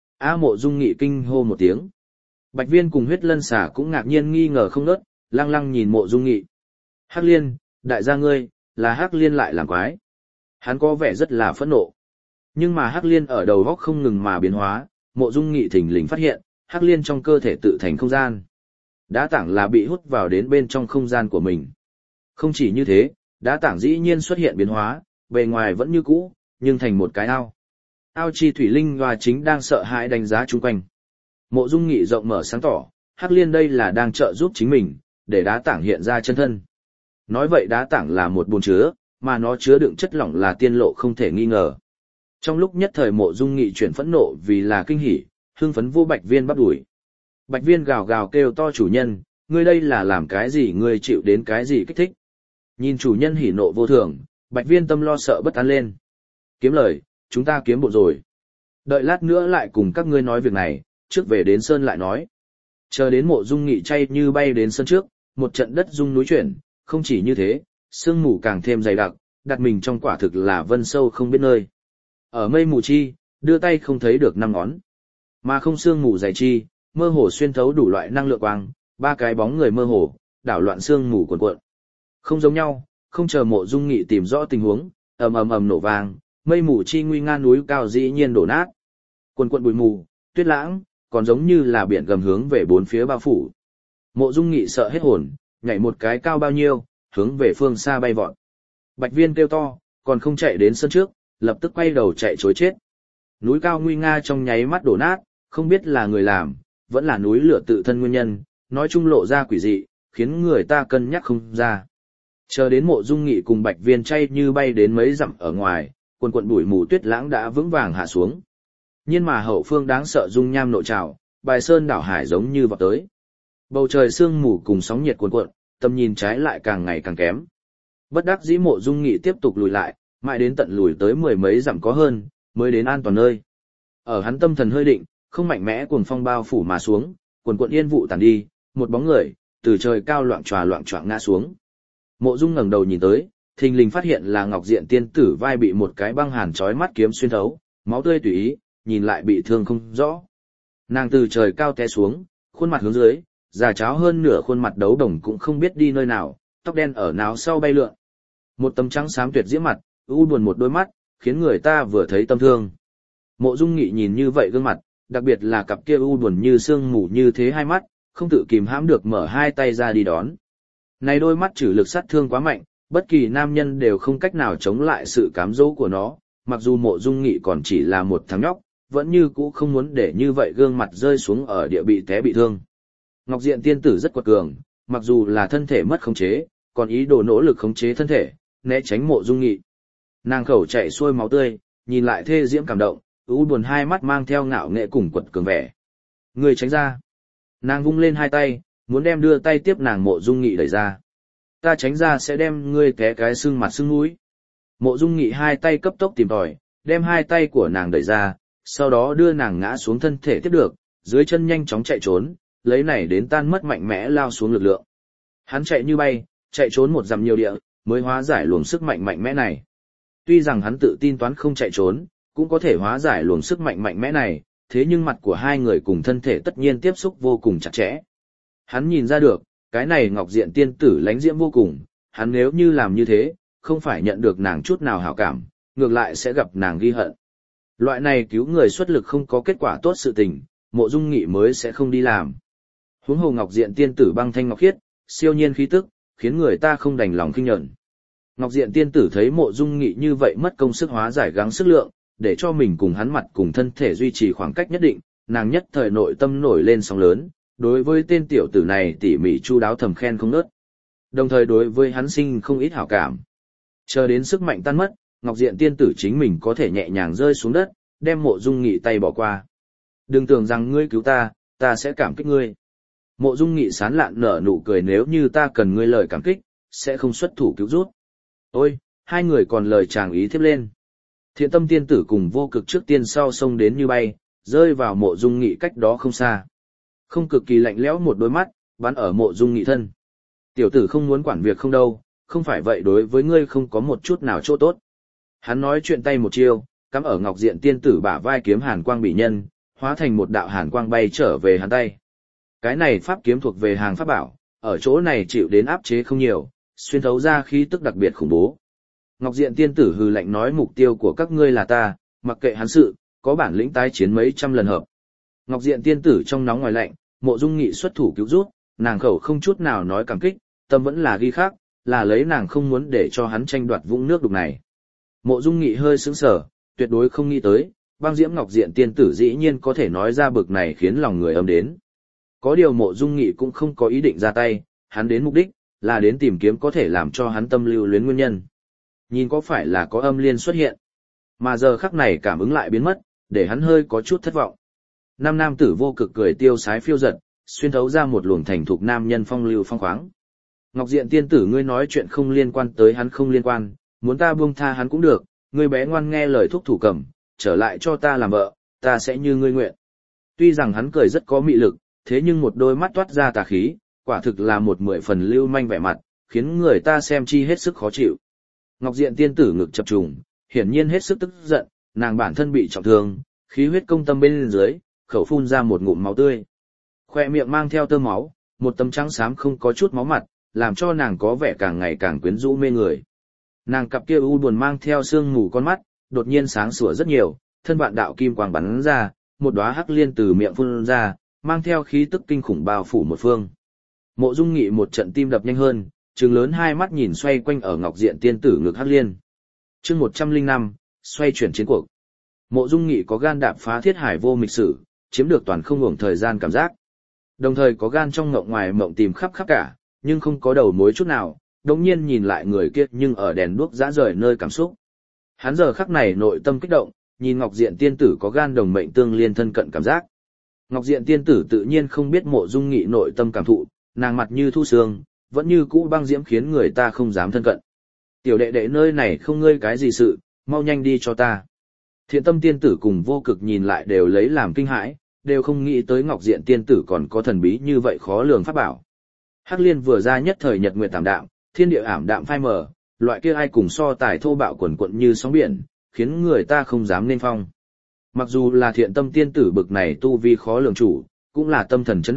Mộ Dung Nghị kinh hô một tiếng. Bạch Viên cùng huyết lân xà cũng ngạc nhiên nghi ngờ không ngớt, lăng lăng nhìn Mộ Dung Nghị. Hắc Liên, đại gia ngươi, là Hắc Liên lại làm quái. Hắn có vẻ rất là phẫn nộ. Nhưng mà Hắc Liên ở đầu góc không ngừng mà biến hóa, Mộ Dung Nghị thình lình phát hiện, Hắc Liên trong cơ thể tự thành không gian. Đá tảng là bị hút vào đến bên trong không gian của mình. Không chỉ như thế, đá tảng dĩ nhiên xuất hiện biến hóa, bề ngoài vẫn như cũ, nhưng thành một cái ao. Ao chi thủy linh và chính đang sợ hãi đánh giá chung quanh. Mộ Dung Nghị rộng mở sáng tỏ, Hắc Liên đây là đang trợ giúp chính mình, để đá tảng hiện ra chân thân. Nói vậy đá tảng là một bồn chứa, mà nó chứa đựng chất lỏng là tiên lộ không thể nghi ngờ. Trong lúc nhất thời Mộ Dung Nghị chuyển phẫn nộ vì là kinh hỉ, hưng phấn vô Bạch Viên bắt đuổi. Bạch Viên gào gào kêu to chủ nhân, ngươi đây là làm cái gì, ngươi chịu đến cái gì kích thích. Nhìn chủ nhân hỉ nộ vô thường, Bạch Viên tâm lo sợ bất an lên. Kiếm lời, chúng ta kiếm bộ rồi. Đợi lát nữa lại cùng các ngươi nói việc này, trước về đến sơn lại nói. Chờ đến Mộ Dung Nghị chay như bay đến sân trước, một trận đất rung núi chuyển, không chỉ như thế, sương mù càng thêm dày đặc, đặt mình trong quả thực là vân sâu không biết nơi. Ở mây mù chi, đưa tay không thấy được năm ngón. Mà không sương mù dày chi, mơ hồ xuyên thấu đủ loại năng lượng quang, ba cái bóng người mơ hồ, đảo loạn sương mù cuồn cuộn. Không giống nhau, không chờ Mộ Dung Nghị tìm rõ tình huống, ầm ầm ầm nổ vang, mây mù chi nguy nga núi cao dĩ nhiên đổ nát. Cuồn cuộn bụi mù, tuyết lãng, còn giống như là biển gầm hướng về bốn phía bao phủ. Mộ Dung Nghị sợ hết hồn, nhảy một cái cao bao nhiêu, hướng về phương xa bay vọt. Bạch Viên kêu to, còn không chạy đến sân trước, lập tức quay đầu chạy trối chết. Núi cao nguy nga trong nháy mắt đổ nát, không biết là người làm, vẫn là núi lửa tự thân nguyên nhân, nói chung lộ ra quỷ dị, khiến người ta cân nhắc không ra. Chờ đến Mộ Dung Nghị cùng Bạch Viên chay như bay đến mấy dặm ở ngoài, quần quần bụi mù tuyết lãng đã vững vàng hạ xuống. Nhưng mà hậu phương đáng sợ dung nham nội trào, bài sơn đảo hải giống như vọt tới. Bầu trời sương mù cùng sóng nhiệt cuồn cuộn, tầm nhìn trái lại càng ngày càng kém. Bất đắc dĩ Mộ Dung Nghị tiếp tục lùi lại, mãi đến tận lùi tới mười mấy dặm có hơn, mới đến an toàn nơi. Ở hắn tâm thần hơi định, không mạnh mẽ cuồng phong bao phủ mà xuống, cuồn cuộn yên vụ tàn đi, một bóng người từ trời cao loạng choạng ngã xuống. Mộ Dung ngẩng đầu nhìn tới, thình lình phát hiện là Ngọc Diện tiên tử vai bị một cái băng hàn chói mắt kiếm xuyên thấu, máu tươi tùy ý, nhìn lại bị thương không rõ. Nàng từ trời cao té xuống, khuôn mặt hướng dưới, già cháo hơn nửa khuôn mặt đấu đồng cũng không biết đi nơi nào, tóc đen ở náo sau bay lượn. Một tấm trắng xám tuyệt diễm mặt, u buồn một đôi mắt, khiến người ta vừa thấy tâm thương. Mộ Dung Nghị nhìn như vậy gương mặt, đặc biệt là cặp kia u buồn như sương mù như thế hai mắt, không tự kìm hãm được mở hai tay ra đi đón. Này đôi mắt trừ lực sát thương quá mạnh, bất kỳ nam nhân đều không cách nào chống lại sự cám dỗ của nó, mặc dù Mộ Dung Nghị còn chỉ là một thằng nhóc, vẫn như cũ không muốn để như vậy gương mặt rơi xuống ở địa bị té bị thương. Ngọc Diện tiên tử rất quật cường, mặc dù là thân thể mất khống chế, còn ý đồ nỗ lực khống chế thân thể, né tránh Mộ Dung Nghị. Nàng khẩu chảy xuôi máu tươi, nhìn lại thê diễm cảm động, u buồn hai mắt mang theo ngạo nghệ cùng quật cường vẻ. Người tránh ra. Nàng vung lên hai tay, muốn đem đưa tay tiếp nàng Mộ Dung Nghị đẩy ra. Ta tránh ra sẽ đem ngươi té cái sưng mặt sưng mũi. Mộ Dung Nghị hai tay cấp tốc tìm tòi, đem hai tay của nàng đẩy ra, sau đó đưa nàng ngã xuống thân thể tiếp được, dưới chân nhanh chóng chạy trốn, lấy này đến tan mất mạnh mẽ lao xuống lực lượng. Hắn chạy như bay, chạy trốn một dặm nhiều địa, mới hóa giải luồng sức mạnh mạnh mẽ này. Tuy rằng hắn tự tin toán không chạy trốn, cũng có thể hóa giải luồng sức mạnh mạnh mẽ này, thế nhưng mặt của hai người cùng thân thể tất nhiên tiếp xúc vô cùng chặt chẽ. Hắn nhìn ra được, cái này Ngọc Diện tiên tử lánh diễm vô cùng, hắn nếu như làm như thế, không phải nhận được nàng chút nào hảo cảm, ngược lại sẽ gặp nàng ghi hận. Loại này cứu người xuất lực không có kết quả tốt sự tình, Mộ Dung Nghị mới sẽ không đi làm. Huống hồ Ngọc Diện tiên tử băng thanh ngọc khiết, siêu nhiên khí tức, khiến người ta không đành lòng khinh nhẫn. Ngọc Diện tiên tử thấy Mộ Dung Nghị như vậy mất công sức hóa giải gắng sức lượng, để cho mình cùng hắn mặt cùng thân thể duy trì khoảng cách nhất định, nàng nhất thời nội tâm nổi lên sóng lớn, đối với tên tiểu tử này tỉ mỉ chu đáo thầm khen không ngớt. Đồng thời đối với hắn sinh không ít hảo cảm. Chờ đến sức mạnh tan mất, Ngọc Diện tiên tử chính mình có thể nhẹ nhàng rơi xuống đất, đem Mộ Dung Nghị tay bỏ qua. Đừng tưởng rằng ngươi cứu ta, ta sẽ cảm kích ngươi. Mộ Dung Nghị sán lạn nở nụ cười, nếu như ta cần ngươi lời cảm kích, sẽ không xuất thủ cứu rút. Ôi, hai người còn lời chàng ý thiếp lên. Thiện Tâm tiên tử cùng Vô Cực trước tiên sau xông đến như bay, rơi vào Mộ Dung Nghị cách đó không xa. Không cực kỳ lạnh lẽo một đôi mắt, bắn ở Mộ Dung Nghị thân. Tiểu tử không muốn quản việc không đâu, không phải vậy đối với ngươi không có một chút nào chỗ tốt. Hắn nói chuyện tay một chiêu, cắm ở Ngọc Diện tiên tử bả vai kiếm hàn quang bị nhân, hóa thành một đạo hàn quang bay trở về hắn tay. Cái này pháp kiếm thuộc về hàng pháp bảo, ở chỗ này chịu đến áp chế không nhiều, xuyên thấu ra khí tức đặc biệt khủng bố. Ngọc Diện tiên tử hừ lạnh nói, mục tiêu của các ngươi là ta, mặc kệ hắn sự, có bản lĩnh tái chiến mấy trăm lần hợp. Ngọc Diện tiên tử trong nóng ngoài lạnh, Mộ Dung Nghị xuất thủ cứu rút, nàng khẩu không chút nào nói cảm kích, tâm vẫn là ghi khác, là lấy nàng không muốn để cho hắn tranh đoạt vũng nước đục này. Mộ Dung Nghị hơi sững sờ, tuyệt đối không nghĩ tới, băng diễm Ngọc Diện tiên tử dĩ nhiên có thể nói ra bực này khiến lòng người âm đến. Có điều Mộ Dung Nghị cũng không có ý định ra tay, hắn đến mục đích là đến tìm kiếm có thể làm cho hắn tâm lưu luyến nguyên nhân. Nhìn có phải là có âm liên xuất hiện, mà giờ khắc này cảm ứng lại biến mất, để hắn hơi có chút thất vọng. Nam nam tử Vô Cực cười tiêu sái phiêu giật, xuyên thấu ra một luồng thành thục nam nhân phong lưu phong khoáng. Ngọc Diện tiên tử, ngươi nói chuyện không liên quan tới hắn không liên quan, muốn ta buông tha hắn cũng được, ngươi bé ngoan nghe lời thúc thủ cầm, trở lại cho ta làm vợ, ta sẽ như ngươi nguyện. Tuy rằng hắn cười rất có mị lực, thế nhưng một đôi mắt toát ra tà khí, quả thực là một 10 phần lưu manh vẻ mặt, khiến người ta xem chi hết sức khó chịu. Ngọc Diện tiên tử ngực chập trùng, hiển nhiên hết sức tức giận, nàng bản thân bị trọng thương, khí huyết công tâm bên dưới, khẩu phun ra một ngụm máu tươi. Khoe miệng mang theo tơ máu, một tấm trắng xám không có chút máu mặt, làm cho nàng có vẻ càng ngày càng quyến rũ mê người. Nàng cặp kia u buồn mang theo sương mù con mắt, đột nhiên sáng sủa rất nhiều, thân vạn đạo kim quang bắn ra, một đóa hắc liên từ miệng phun ra, mang theo khí tức kinh khủng bao phủ một phương. Mộ Dung Nghị một trận tim đập nhanh hơn, trừng lớn hai mắt nhìn xoay quanh ở Ngọc Diện tiên tử ngực hắc liên. Chương 105, xoay chuyển chiến cuộc. Mộ Dung Nghị có gan đạp phá thiết hải vô mịch sử, chiếm được toàn không ngủng thời gian cảm giác. Đồng thời có gan trong ngộng ngoài mộng tìm khắp khắp cả, nhưng không có đầu mối chút nào, đồng nhiên nhìn lại người kia nhưng ở đèn đuốc dã rời nơi cảm xúc. Hắn giờ khắc này nội tâm kích động, nhìn Ngọc Diện tiên tử có gan đồng mệnh tương liên thân cận cảm giác. Ngọc Diện tiên tử tự nhiên không biết Mộ Dung Nghị nội tâm cảm thụ, nàng mặt như thu sương, vẫn như cũ băng diễm khiến người ta không dám thân cận. Tiểu đệ đệ nơi này không ngươi cái gì sự, mau nhanh đi cho ta. Thiện Tâm tiên tử cùng Vô Cực nhìn lại đều lấy làm kinh hãi, đều không nghĩ tới Ngọc Diện tiên tử còn có thần bí như vậy khó lường pháp bảo. Hắc liên vừa ra nhất thời nhật nguyệt tạm đạm, thiên địa ảm đạm phai mờ, loại kia ai cùng so tài thô bạo quần quận như sóng biển, khiến người ta không dám nên phong. Mặc dù là Thiện Tâm tiên tử bực này tu vi khó lường chủ, cũng là tâm thần chấn động,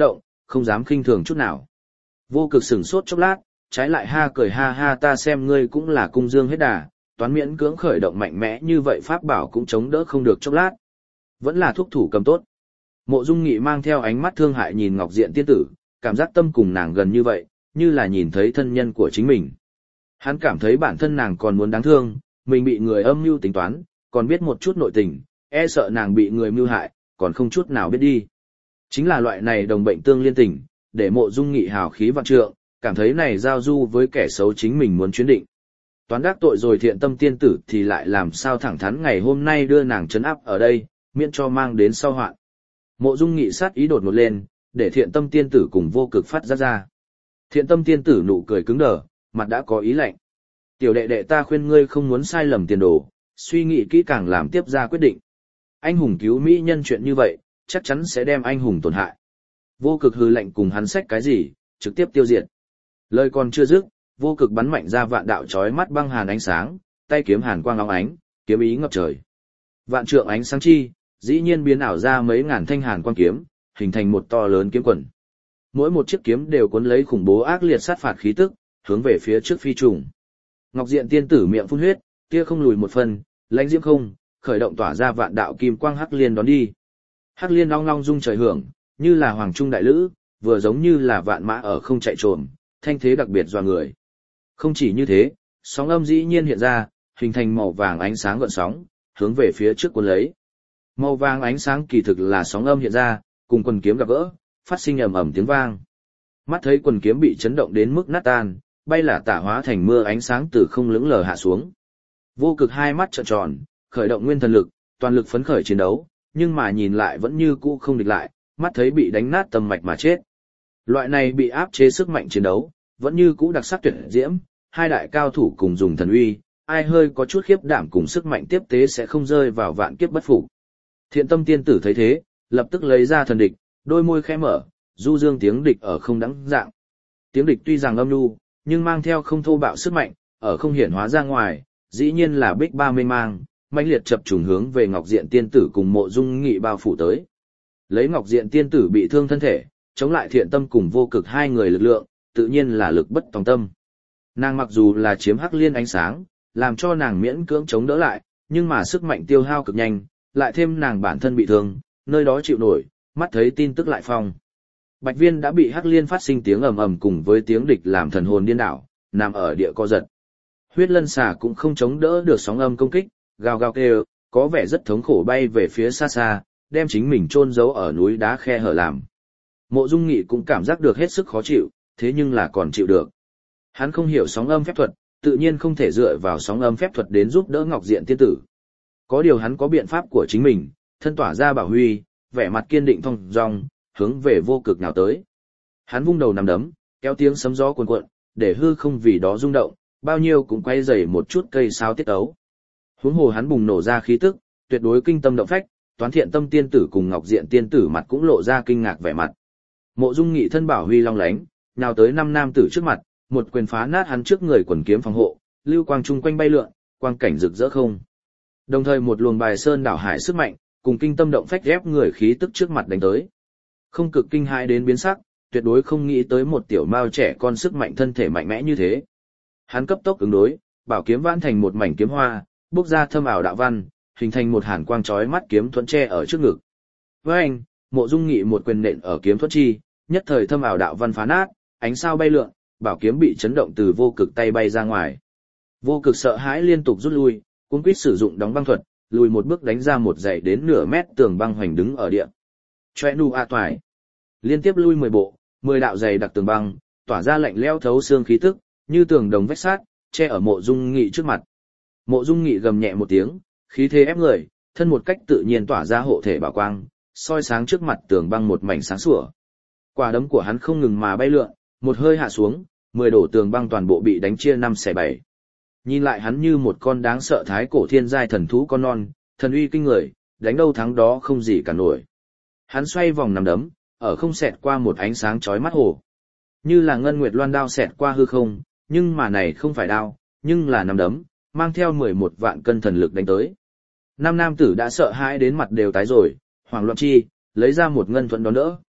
không dám khinh thường chút nào. Vô Cực sửng sốt chốc lát, trái lại ha cười ha ha, ta xem ngươi cũng là cung dương hết đà, toán miễn cưỡng khởi động mạnh mẽ như vậy pháp bảo cũng chống đỡ không được chốc lát. Vẫn là thuốc thủ cầm tốt. Mộ Dung Nghị mang theo ánh mắt thương hại nhìn Ngọc Diện tiên tử, cảm giác tâm cùng nàng gần như vậy, như là nhìn thấy thân nhân của chính mình. Hắn cảm thấy bản thân nàng còn muốn đáng thương, mình bị người âm mưu tính toán, còn biết một chút nội tình, e sợ nàng bị người mưu hại, còn không chút nào biết đi. Chính là loại này đồng bệnh tương liên tình, để Mộ Dung Nghị hào khí vạn trượng, cảm thấy này giao du với kẻ xấu chính mình muốn chuyến định. Toán đắc tội rồi Thiện Tâm tiên tử thì lại làm sao thẳng thắn ngày hôm nay đưa nàng trấn áp ở đây, miễn cho mang đến sau hoạn. Mộ Dung Nghị sát ý đột ngột lên, để Thiện Tâm tiên tử cùng Vô Cực phát ra. Thiện Tâm tiên tử nụ cười cứng đờ, mặt đã có ý lạnh. Tiểu đệ đệ, ta khuyên ngươi không muốn sai lầm tiền đồ, suy nghĩ kỹ càng làm tiếp ra quyết định. Anh hùng cứu mỹ nhân chuyện như vậy, chắc chắn sẽ đem anh hùng tổn hại. Vô Cực hừ lạnh cùng hắn xách cái gì, trực tiếp tiêu diệt. Lời còn chưa dứt, Vô Cực bắn mạnh ra vạn đạo chói mắt băng hàn ánh sáng, tay kiếm hàn quang óng ánh, kiếm ý ngập trời. Vạn trượng ánh sáng chi, dĩ nhiên biến ảo ra mấy ngàn thanh hàn quang kiếm, hình thành một to lớn kiếm quần. Mỗi một chiếc kiếm đều cuốn lấy khủng bố ác liệt sát phạt khí tức, hướng về phía trước phi trùng. Ngọc Diện tiên tử miệng phun huyết, kia không lùi một phần, lãnh diễm không, khởi động tỏa ra vạn đạo kim quang hắc liên đón đi. Hắc liên long long rung trời hưởng, như là hoàng trung đại lữ, vừa giống như là vạn mã ở không chạy trồm, thanh thế đặc biệt dọa người. Không chỉ như thế, sóng âm dĩ nhiên hiện ra, hình thành màu vàng ánh sáng gợn sóng, hướng về phía trước cuốn lấy. Màu vàng ánh sáng kỳ thực là sóng âm hiện ra, cùng quần kiếm gặp gỡ, phát sinh ầm ầm tiếng vang. Mắt thấy quần kiếm bị chấn động đến mức nát tan, bay là tả hóa thành mưa ánh sáng từ không lững lờ hạ xuống. Vô Cực hai mắt trợn tròn, khởi động nguyên thần lực, toàn lực phấn khởi chiến đấu, nhưng mà nhìn lại vẫn như cũ không địch lại, mắt thấy bị đánh nát tâm mạch mà chết. Loại này bị áp chế sức mạnh chiến đấu, vẫn như cũ đặc sắc tuyệt diễm, hai đại cao thủ cùng dùng thần uy, ai hơi có chút khiếp đảm cùng sức mạnh tiếp tế sẽ không rơi vào vạn kiếp bất phục. Thiện Tâm tiên tử thấy thế, lập tức lấy ra thần địch, đôi môi khẽ mở, du dương tiếng địch ở không đắng dạng. Tiếng địch tuy rằng âm nhu, nhưng mang theo không thô bạo sức mạnh, ở không hiển hóa ra ngoài, dĩ nhiên là bích ba mênh mang, mãnh liệt chập trùng hướng về Ngọc Diện tiên tử cùng Mộ Dung Nghị bao phủ tới. Lấy Ngọc Diện tiên tử bị thương thân thể, chống lại Thiện Tâm cùng Vô Cực hai người lực lượng, tự nhiên là lực bất tòng tâm. Nàng mặc dù là chiếm hắc liên ánh sáng, làm cho nàng miễn cưỡng chống đỡ lại, nhưng mà sức mạnh tiêu hao cực nhanh, lại thêm nàng bản thân bị thương, nơi đó chịu nổi, mắt thấy tin tức lại phong. Bạch Viên đã bị hắc liên phát sinh tiếng ầm ầm cùng với tiếng địch làm thần hồn điên đảo, nằm ở địa co giật. Huyết Lân xà cũng không chống đỡ được sóng âm công kích, gào gào kêu, có vẻ rất thống khổ bay về phía xa xa, đem chính mình chôn giấu ở núi đá khe hở làm. Mộ Dung Nghị cũng cảm giác được hết sức khó chịu, thế nhưng là còn chịu được. Hắn không hiểu sóng âm phép thuật, tự nhiên không thể dựa vào sóng âm phép thuật đến giúp đỡ Ngọc Diện tiên tử. Có điều hắn có biện pháp của chính mình, thân tỏa ra bảo huy, vẻ mặt kiên định thong dong, hướng về Vô Cực nào tới. Hắn vung đầu nắm đấm, kéo tiếng sấm gió cuồn cuộn, để hư không vì đó rung động, bao nhiêu cũng quay dày một chút cây sao tiết ấu. Huống hồ hắn bùng nổ ra khí tức, tuyệt đối kinh tâm động phách, Toán Thiện Tâm tiên tử cùng Ngọc Diện tiên tử mặt cũng lộ ra kinh ngạc vẻ mặt. Mộ Dung Nghị thân bảo huy long lánh, nào tới năm nam tử trước mặt, một quyền phá nát hắn trước người quần kiếm phòng hộ, lưu quang chung quanh bay lượn, quang cảnh rực rỡ không. Đồng thời một luồng bài sơn đảo hải sức mạnh, cùng kinh tâm động phách ép người khí tức trước mặt đánh tới. Không cực kinh hãi đến biến sắc, tuyệt đối không nghĩ tới một tiểu mao trẻ con sức mạnh thân thể mạnh mẽ như thế. Hắn cấp tốc ứng đối, bảo kiếm vãn thành một mảnh kiếm hoa, bốc ra thâm ảo đạo văn, hình thành một hàn quang chói mắt kiếm thuẫn tre ở trước ngực. Với anh, Mộ Dung Nghị một quyền nện ở kiếm thuẫn chi, nhất thời thâm ảo đạo văn phá nát, ánh sao bay lượn, bảo kiếm bị chấn động từ Vô Cực tay bay ra ngoài. Vô Cực sợ hãi liên tục rút lui, cuống quýt sử dụng đóng băng thuật, lùi một bước đánh ra một dãy đến nửa mét tường băng hoành đứng ở địa. Choe nu a toại. Liên tiếp lui 10 bộ, 10 đạo dày đặc tường băng, tỏa ra lạnh lẽo thấu xương khí tức, như tường đồng vách sắt, che ở Mộ Dung Nghị trước mặt. Mộ Dung Nghị gầm nhẹ một tiếng, khí thế ép người, thân một cách tự nhiên tỏa ra hộ thể bảo quang, soi sáng trước mặt tường băng một mảnh sáng sủa. Quả đấm của hắn không ngừng mà bay lượn, một hơi hạ xuống, 10 đổ tường băng toàn bộ bị đánh chia 5/7. Nhìn lại hắn như một con đáng sợ thái cổ thiên giai thần thú con non, thần uy kinh người, đánh đâu thắng đó không gì cả nổi. Hắn xoay vòng nằm đấm, ở không xẹt qua một ánh sáng chói mắt hồ. Như là ngân nguyệt loan đao xẹt qua hư không, nhưng mà này không phải đao, nhưng là nằm đấm, mang theo 11 vạn cân thần lực đánh tới. Nam nam tử đã sợ hãi đến mặt đều tái rồi, hoảng loạn chi, lấy ra một ngân thuẫn đón đỡ.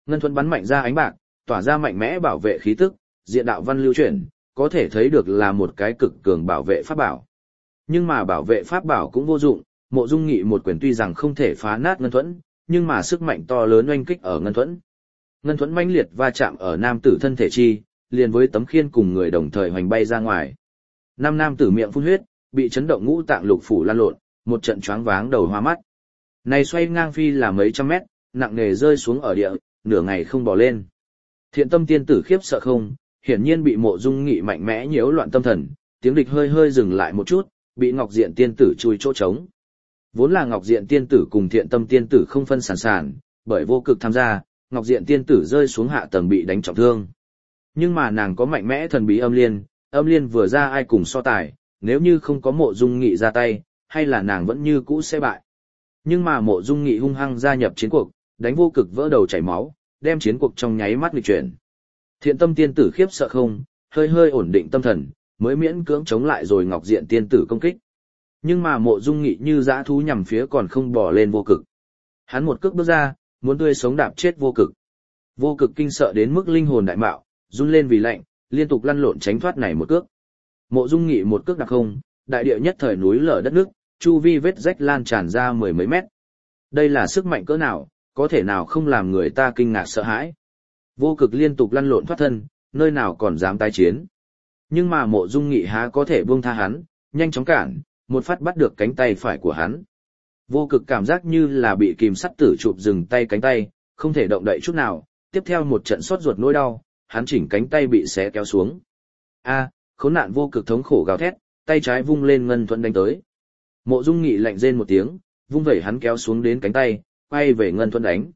Ngân thuẫn bắn mạnh ra ánh bạc, tỏa ra mạnh mẽ bảo vệ khí tức, diện đạo văn lưu chuyển, có thể thấy được là một cái cực cường bảo vệ pháp bảo. Nhưng mà bảo vệ pháp bảo cũng vô dụng, Mộ Dung Nghị một quyền tuy rằng không thể phá nát ngân thuẫn, nhưng mà sức mạnh to lớn oanh kích ở ngân thuẫn. Ngân thuẫn mãnh liệt va chạm ở nam tử thân thể chi, liền với tấm khiên cùng người đồng thời hoành bay ra ngoài. Năm nam tử miệng phun huyết, bị chấn động ngũ tạng lục phủ lan lộn, một trận choáng váng đầu hoa mắt. Này xoay ngang phi là mấy trăm mét, nặng nề rơi xuống ở địa, nửa ngày không bò lên. Thiện tâm tiên tử khiếp sợ không, hiển nhiên bị Mộ Dung Nghị mạnh mẽ nhiễu loạn tâm thần, tiếng địch hơi hơi dừng lại một chút, bị Ngọc Diện tiên tử chui chỗ trống. Vốn là Ngọc Diện tiên tử cùng Thiện tâm tiên tử không phân sản sản, bởi vô cực tham gia, Ngọc Diện tiên tử rơi xuống hạ tầng bị đánh trọng thương. Nhưng mà nàng có mạnh mẽ thần bí âm liên vừa ra ai cùng so tài, nếu như không có Mộ Dung Nghị ra tay, hay là nàng vẫn như cũ sẽ bại. Nhưng mà Mộ Dung Nghị hung hăng gia nhập chiến cuộc, đánh vô cực vỡ đầu chảy máu, đem chiến cuộc trong nháy mắt nghịch chuyển. Thiện tâm tiên tử khiếp sợ không, hơi hơi ổn định tâm thần, mới miễn cưỡng chống lại rồi Ngọc Diện tiên tử công kích. Nhưng mà Mộ Dung Nghị như dã thú nhằm phía còn không bỏ lên vô cực. Hắn một cước bước ra, muốn tươi sống đạp chết vô cực. Vô cực kinh sợ đến mức linh hồn đại mạo, run lên vì lạnh, liên tục lăn lộn tránh thoát này một cước. Mộ Dung Nghị một cước đạp không, đại địa nhất thời núi lở đất nước, chu vi vết rách lan tràn ra mười mấy mét. Đây là sức mạnh cỡ nào, có thể nào không làm người ta kinh ngạc sợ hãi. Vô cực liên tục lăn lộn thoát thân, nơi nào còn dám tái chiến. Nhưng mà Mộ Dung Nghị há có thể buông tha hắn, nhanh chóng cản, một phát bắt được cánh tay phải của hắn. Vô cực cảm giác như là bị kìm sắt tử chụp dừng tay cánh tay, không thể động đậy chút nào, tiếp theo một trận xót ruột nỗi đau, hắn chỉnh cánh tay bị xé kéo xuống. A, khốn nạn vô cực thống khổ gào thét, tay trái vung lên ngân thuẫn đánh tới. Mộ Dung Nghị lạnh rên một tiếng, vung vẩy hắn kéo xuống đến cánh tay, quay về ngân thuẫn đánh.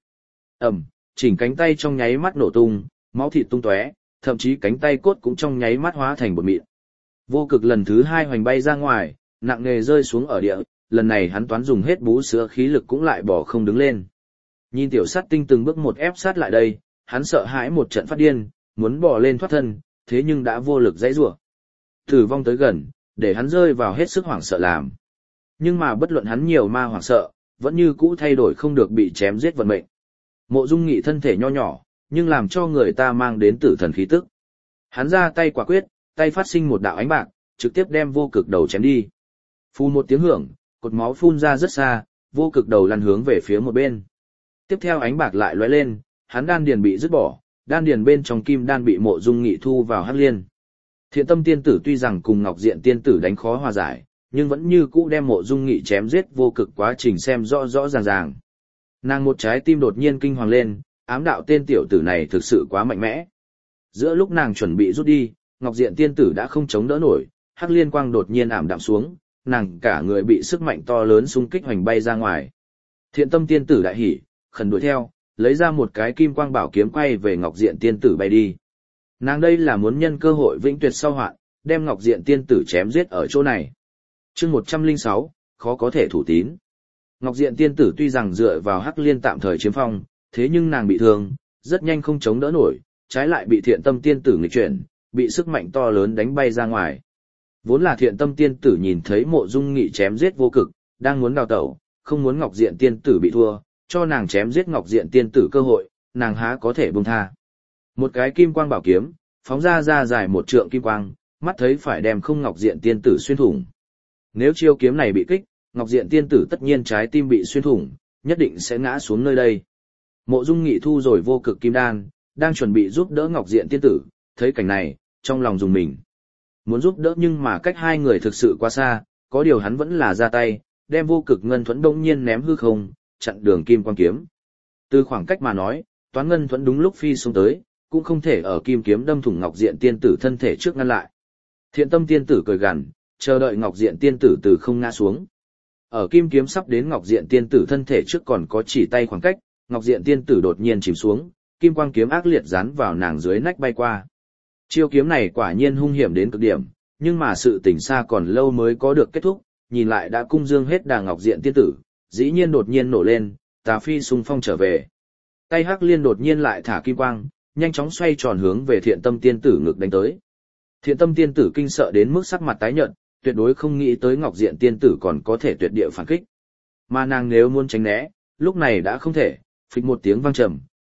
Chỉnh cánh tay trong nháy mắt nổ tung, máu thịt tung tóe, thậm chí cánh tay cốt cũng trong nháy mắt hóa thành bột mịn. Vô cực lần thứ hai hoành bay ra ngoài, nặng nề rơi xuống ở địa, lần này hắn toán dùng hết bú sữa khí lực cũng lại bỏ không đứng lên. Nhìn tiểu sát tinh từng bước một ép sát lại đây, hắn sợ hãi một trận phát điên, muốn bỏ lên thoát thân, thế nhưng đã vô lực dãy rủa. Tử vong tới gần, để hắn rơi vào hết sức hoảng sợ làm. Nhưng mà bất luận hắn nhiều ma hoảng sợ, vẫn như cũ thay đổi không được bị chém giết vận mệnh. Mộ Dung Nghị thân thể nho nhỏ, nhưng làm cho người ta mang đến tử thần khí tức. Hắn ra tay quả quyết, tay phát sinh một đạo ánh bạc, trực tiếp đem vô cực đầu chém đi. Phù một tiếng hưởng, cột máu phun ra rất xa, vô cực đầu lăn hướng về phía một bên. Tiếp theo ánh bạc lại lóe lên, hắn đan điền bị dứt bỏ, đan điền bên trong kim đan bị Mộ Dung Nghị thu vào hắc liên. Thiện tâm tiên tử tuy rằng cùng Ngọc Diện tiên tử đánh khó hòa giải, nhưng vẫn như cũ đem Mộ Dung Nghị chém giết vô cực quá trình xem rõ rõ ràng ràng. Nàng một trái tim đột nhiên kinh hoàng lên, ám đạo tên tiểu tử này thực sự quá mạnh mẽ. Giữa lúc nàng chuẩn bị rút đi, Ngọc Diện tiên tử đã không chống đỡ nổi, hắc liên quang đột nhiên ảm đạm xuống, nàng cả người bị sức mạnh to lớn xung kích hoành bay ra ngoài. Thiện tâm tiên tử đại hỉ, khẩn đuổi theo, lấy ra một cái kim quang bảo kiếm quay về Ngọc Diện tiên tử bay đi. Nàng đây là muốn nhân cơ hội vĩnh tuyệt sau hoạn, đem Ngọc Diện tiên tử chém giết ở chỗ này. Chương 106, khó có thể thủ tín. Ngọc Diện tiên tử tuy rằng dựa vào hắc liên tạm thời chiếm phong, thế nhưng nàng bị thương, rất nhanh không chống đỡ nổi, trái lại bị thiện tâm tiên tử nghịch chuyển, bị sức mạnh to lớn đánh bay ra ngoài. Vốn là thiện tâm tiên tử nhìn thấy Mộ Dung Nghị chém giết vô cực, đang muốn đào tẩu, không muốn Ngọc Diện tiên tử bị thua, cho nàng chém giết Ngọc Diện tiên tử cơ hội, nàng há có thể buông tha. Một cái kim quang bảo kiếm, phóng ra dài một trượng kim quang, mắt thấy phải đem không Ngọc Diện tiên tử xuyên thủng. Nếu chiêu kiếm này bị kích, Ngọc Diện tiên tử tất nhiên trái tim bị xuyên thủng, nhất định sẽ ngã xuống nơi đây. Mộ Dung Nghị thu rồi vô cực kim đan, đang chuẩn bị giúp đỡ Ngọc Diện tiên tử, thấy cảnh này, trong lòng rùng mình. Muốn giúp đỡ nhưng mà cách hai người thực sự quá xa, có điều hắn vẫn là ra tay, đem vô cực ngân thuẫn đông nhiên ném hư không, chặn đường kim quang kiếm. Từ khoảng cách mà nói, toán ngân thuẫn đúng lúc phi xuống tới, cũng không thể ở kim kiếm đâm thủng Ngọc Diện tiên tử thân thể trước ngăn lại. Thiện tâm tiên tử cười gằn, chờ đợi Ngọc Diện tiên tử từ không ngã xuống. Ở kim kiếm sắp đến Ngọc Diện tiên tử thân thể trước còn có chỉ tay khoảng cách, Ngọc Diện tiên tử đột nhiên chìm xuống, kim quang kiếm ác liệt dán vào nàng dưới nách bay qua. Chiêu kiếm này quả nhiên hung hiểm đến cực điểm, nhưng mà sự tình xa còn lâu mới có được kết thúc, nhìn lại đã cung dương hết đà Ngọc Diện tiên tử, dĩ nhiên đột nhiên nổ lên, tà phi xung phong trở về. Tay hắc liên đột nhiên lại thả kim quang, nhanh chóng xoay tròn hướng về thiện tâm tiên tử ngực đánh tới. Thiện tâm tiên tử kinh sợ đến mức sắc mặt tái nhợt, tuyệt đối không nghĩ tới Ngọc Diện tiên tử còn có thể tuyệt địa phản kích. Mà nàng nếu muốn tránh né, lúc này đã không thể, phịch một tiếng vang trầm,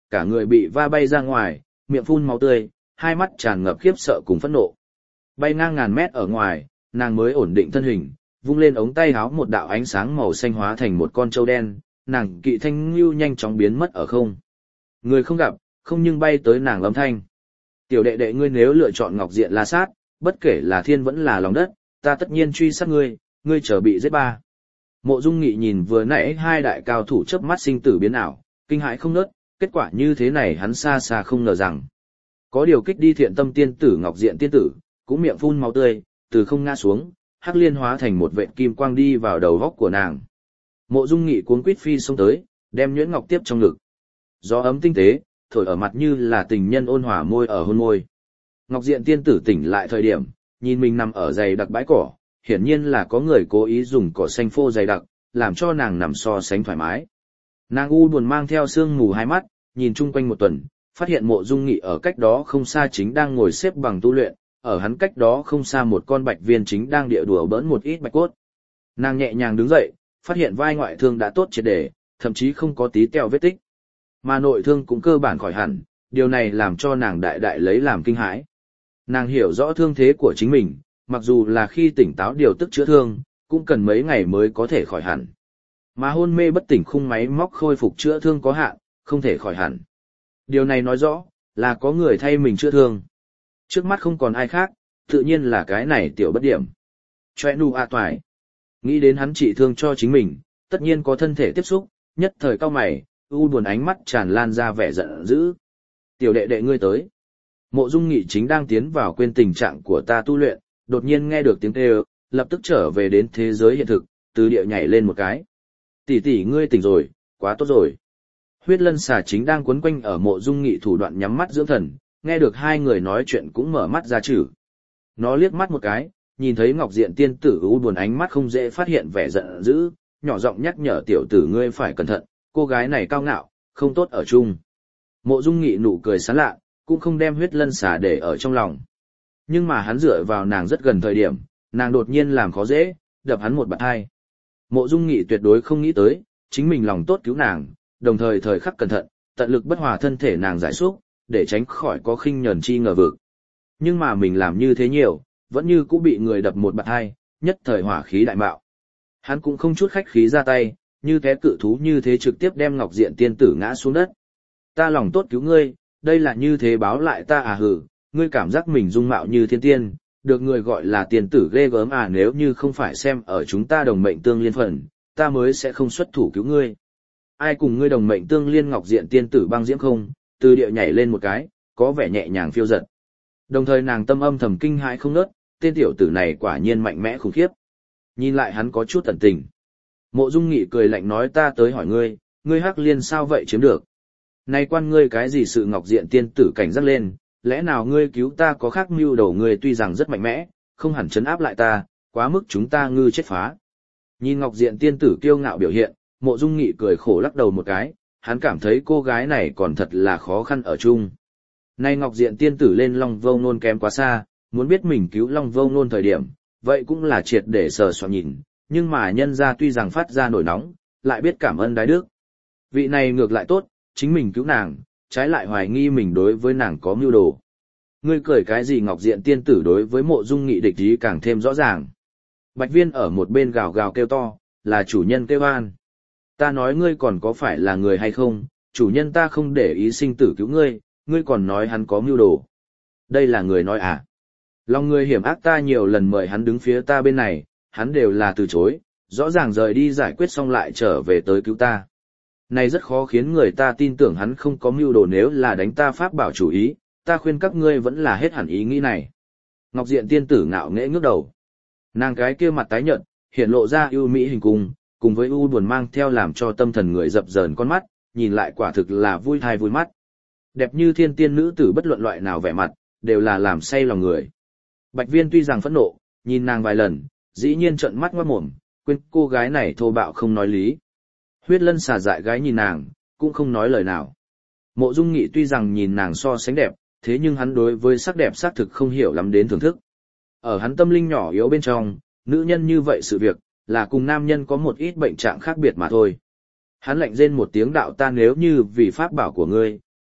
cả người bị va bay ra ngoài, miệng phun máu tươi, hai mắt tràn ngập khiếp sợ cùng phẫn nộ. Bay ngang ngàn mét ở ngoài, nàng mới ổn định thân hình, vung lên ống tay háo một đạo ánh sáng màu xanh hóa thành một con trâu đen, nàng kỵ thanh lưu nhanh chóng biến mất ở không. Người không gặp, không nhưng bay tới nàng âm thanh. Tiểu đệ đệ ngươi nếu lựa chọn Ngọc Diện La Sát, bất kể là thiên vẫn là lòng đất, ta tất nhiên truy sát ngươi, ngươi chờ bị giết ba. Mộ Dung Nghị nhìn vừa nãy hai đại cao thủ chớp mắt sinh tử biến ảo, kinh hãi không ngớt, kết quả như thế này hắn xa xa không ngờ rằng. Có điều kích đi thiện tâm tiên tử Ngọc Diện tiên tử, cũng miệng phun máu tươi, từ không ngã xuống, hắc liên hóa thành một vệt kim quang đi vào đầu góc của nàng. Mộ Dung Nghị cuống quýt phi xông tới, đem nhuyễn ngọc tiếp trong ngực. Gió ấm tinh tế, thổi ở mặt như là tình nhân ôn hòa môi ở hôn môi. Ngọc Diện tiên tử tỉnh lại thời điểm, nhìn mình nằm ở dày đặc bãi cỏ, hiển nhiên là có người cố ý dùng cỏ xanh phô dày đặc, làm cho nàng nằm so sánh thoải mái. Nàng u buồn mang theo sương mù hai mắt, nhìn chung quanh một tuần, phát hiện Mộ Dung Nghị ở cách đó không xa chính đang ngồi xếp bằng tu luyện, ở hắn cách đó không xa một con bạch viên chính đang địa đùa bỡn một ít bạch cốt. Nàng nhẹ nhàng đứng dậy, phát hiện vai ngoại thương đã tốt triệt để, thậm chí không có tí teo vết tích. Mà nội thương cũng cơ bản khỏi hẳn, điều này làm cho nàng đại đại lấy làm kinh hãi. Nàng hiểu rõ thương thế của chính mình, mặc dù là khi tỉnh táo điều tức chữa thương, cũng cần mấy ngày mới có thể khỏi hẳn. Mà hôn mê bất tỉnh khung máy móc khôi phục chữa thương có hạn, không thể khỏi hẳn. Điều này nói rõ, là có người thay mình chữa thương. Trước mắt không còn ai khác, tự nhiên là cái này tiểu bất điểm. Chòe nụ a toài. Nghĩ đến hắn trị thương cho chính mình, tất nhiên có thân thể tiếp xúc, nhất thời cao mày, u buồn ánh mắt tràn lan ra vẻ giận dữ. Tiểu đệ đệ ngươi tới. Mộ Dung Nghị chính đang tiến vào quên tình trạng của ta tu luyện, đột nhiên nghe được tiếng kêu, lập tức trở về đến thế giới hiện thực, từ địa nhảy lên một cái. Tỷ tỷ ngươi tỉnh rồi, quá tốt rồi. Huyết lân xà chính đang quấn quanh ở Mộ Dung Nghị thủ đoạn nhắm mắt dưỡng thần, nghe được hai người nói chuyện cũng mở mắt ra chử. Nó liếc mắt một cái, nhìn thấy Ngọc Diện tiên tử u buồn ánh mắt không dễ phát hiện vẻ giận dữ, nhỏ giọng nhắc nhở tiểu tử ngươi phải cẩn thận, cô gái này cao ngạo, không tốt ở chung. Mộ Dung Nghị nụ cười sán lạ, cũng không đem huyết lân xà để ở trong lòng. Nhưng mà hắn dựa vào nàng rất gần thời điểm, nàng đột nhiên làm khó dễ, đập hắn một bạt hai. Mộ Dung Nghị tuyệt đối không nghĩ tới, chính mình lòng tốt cứu nàng, đồng thời thời khắc cẩn thận, tận lực bất hòa thân thể nàng giải xúc, để tránh khỏi có khinh nhẫn chi ngờ vực. Nhưng mà mình làm như thế nhiều, vẫn như cũng bị người đập một bạt hai, nhất thời hỏa khí đại mạo. Hắn cũng không chút khách khí ra tay, như thế cự thú như thế trực tiếp đem Ngọc Diện tiên tử ngã xuống đất. Ta lòng tốt cứu ngươi, đây là như thế báo lại ta à hử, ngươi cảm giác mình dung mạo như thiên tiên, được người gọi là tiên tử ghê gớm à, nếu như không phải xem ở chúng ta đồng mệnh tương liên phần, ta mới sẽ không xuất thủ cứu ngươi. Ai cùng ngươi đồng mệnh tương liên? Ngọc Diện tiên tử băng diễm không, từ địa nhảy lên một cái, có vẻ nhẹ nhàng phiêu dật. Đồng thời nàng tâm âm thầm kinh hãi không ngớt, tên tiểu tử này quả nhiên mạnh mẽ khủng khiếp. Nhìn lại hắn có chút tận tình. Mộ Dung Nghị cười lạnh nói ta tới hỏi ngươi, ngươi hắc liên sao vậy chiếm được? Này quan ngươi cái gì sự? Ngọc Diện tiên tử cảnh giác lên, lẽ nào ngươi cứu ta có khác mưu đầu? Ngươi tuy rằng rất mạnh mẽ, không hẳn chấn áp lại ta, quá mức chúng ta ngư chết phá. Nhìn Ngọc Diện tiên tử kiêu ngạo biểu hiện, Mộ Dung Nghị cười khổ lắc đầu một cái, hắn cảm thấy cô gái này còn thật là khó khăn ở chung. Nay Ngọc Diện tiên tử lên Long Vô Nôn kém quá xa, muốn biết mình cứu Long Vô Nôn thời điểm, vậy cũng là triệt để sờ soạn nhìn, nhưng mà nhân ra tuy rằng phát ra nổi nóng, lại biết cảm ơn đái đức. Vị này ngược lại tốt, chính mình cứu nàng, trái lại hoài nghi mình đối với nàng có mưu đồ. Ngươi cười cái gì? Ngọc Diện tiên tử đối với Mộ Dung Nghị địch ý càng thêm rõ ràng. Bạch Viên ở một bên gào gào kêu to, là chủ nhân kêu an. Ta nói ngươi còn có phải là người hay không, chủ nhân ta không để ý sinh tử cứu ngươi, ngươi còn nói hắn có mưu đồ. Đây là người nói à? Lòng người hiểm ác, ta nhiều lần mời hắn đứng phía ta bên này, hắn đều là từ chối, rõ ràng rời đi giải quyết xong lại trở về tới cứu ta. Này rất khó khiến người ta tin tưởng hắn không có mưu đồ, nếu là đánh ta pháp bảo chủ ý, ta khuyên các ngươi vẫn là hết hẳn ý nghĩ này. Ngọc Diện tiên tử ngạo nghễ ngước đầu. Nàng cái kia mặt tái nhợt, hiện lộ ra ưu mỹ hình cung, cùng với u buồn mang theo làm cho tâm thần người dập dờn con mắt, nhìn lại quả thực là vui thai vui mắt. Đẹp như thiên tiên nữ tử bất luận loại nào vẻ mặt, đều là làm say lòng người. Bạch Viên tuy rằng phẫn nộ, nhìn nàng vài lần, dĩ nhiên trợn mắt ngoác mồm, quên cô gái này thô bạo không nói lý. Huyết lân xà dại gái nhìn nàng, cũng không nói lời nào. Mộ Dung Nghị tuy rằng nhìn nàng so sánh đẹp, thế nhưng hắn đối với sắc đẹp xác thực không hiểu lắm đến thưởng thức. Ở hắn tâm linh nhỏ yếu bên trong, nữ nhân như vậy sự việc, là cùng nam nhân có một ít bệnh trạng khác biệt mà thôi. Hắn lạnh rên một tiếng đạo ta nếu như vì pháp bảo của ngươi,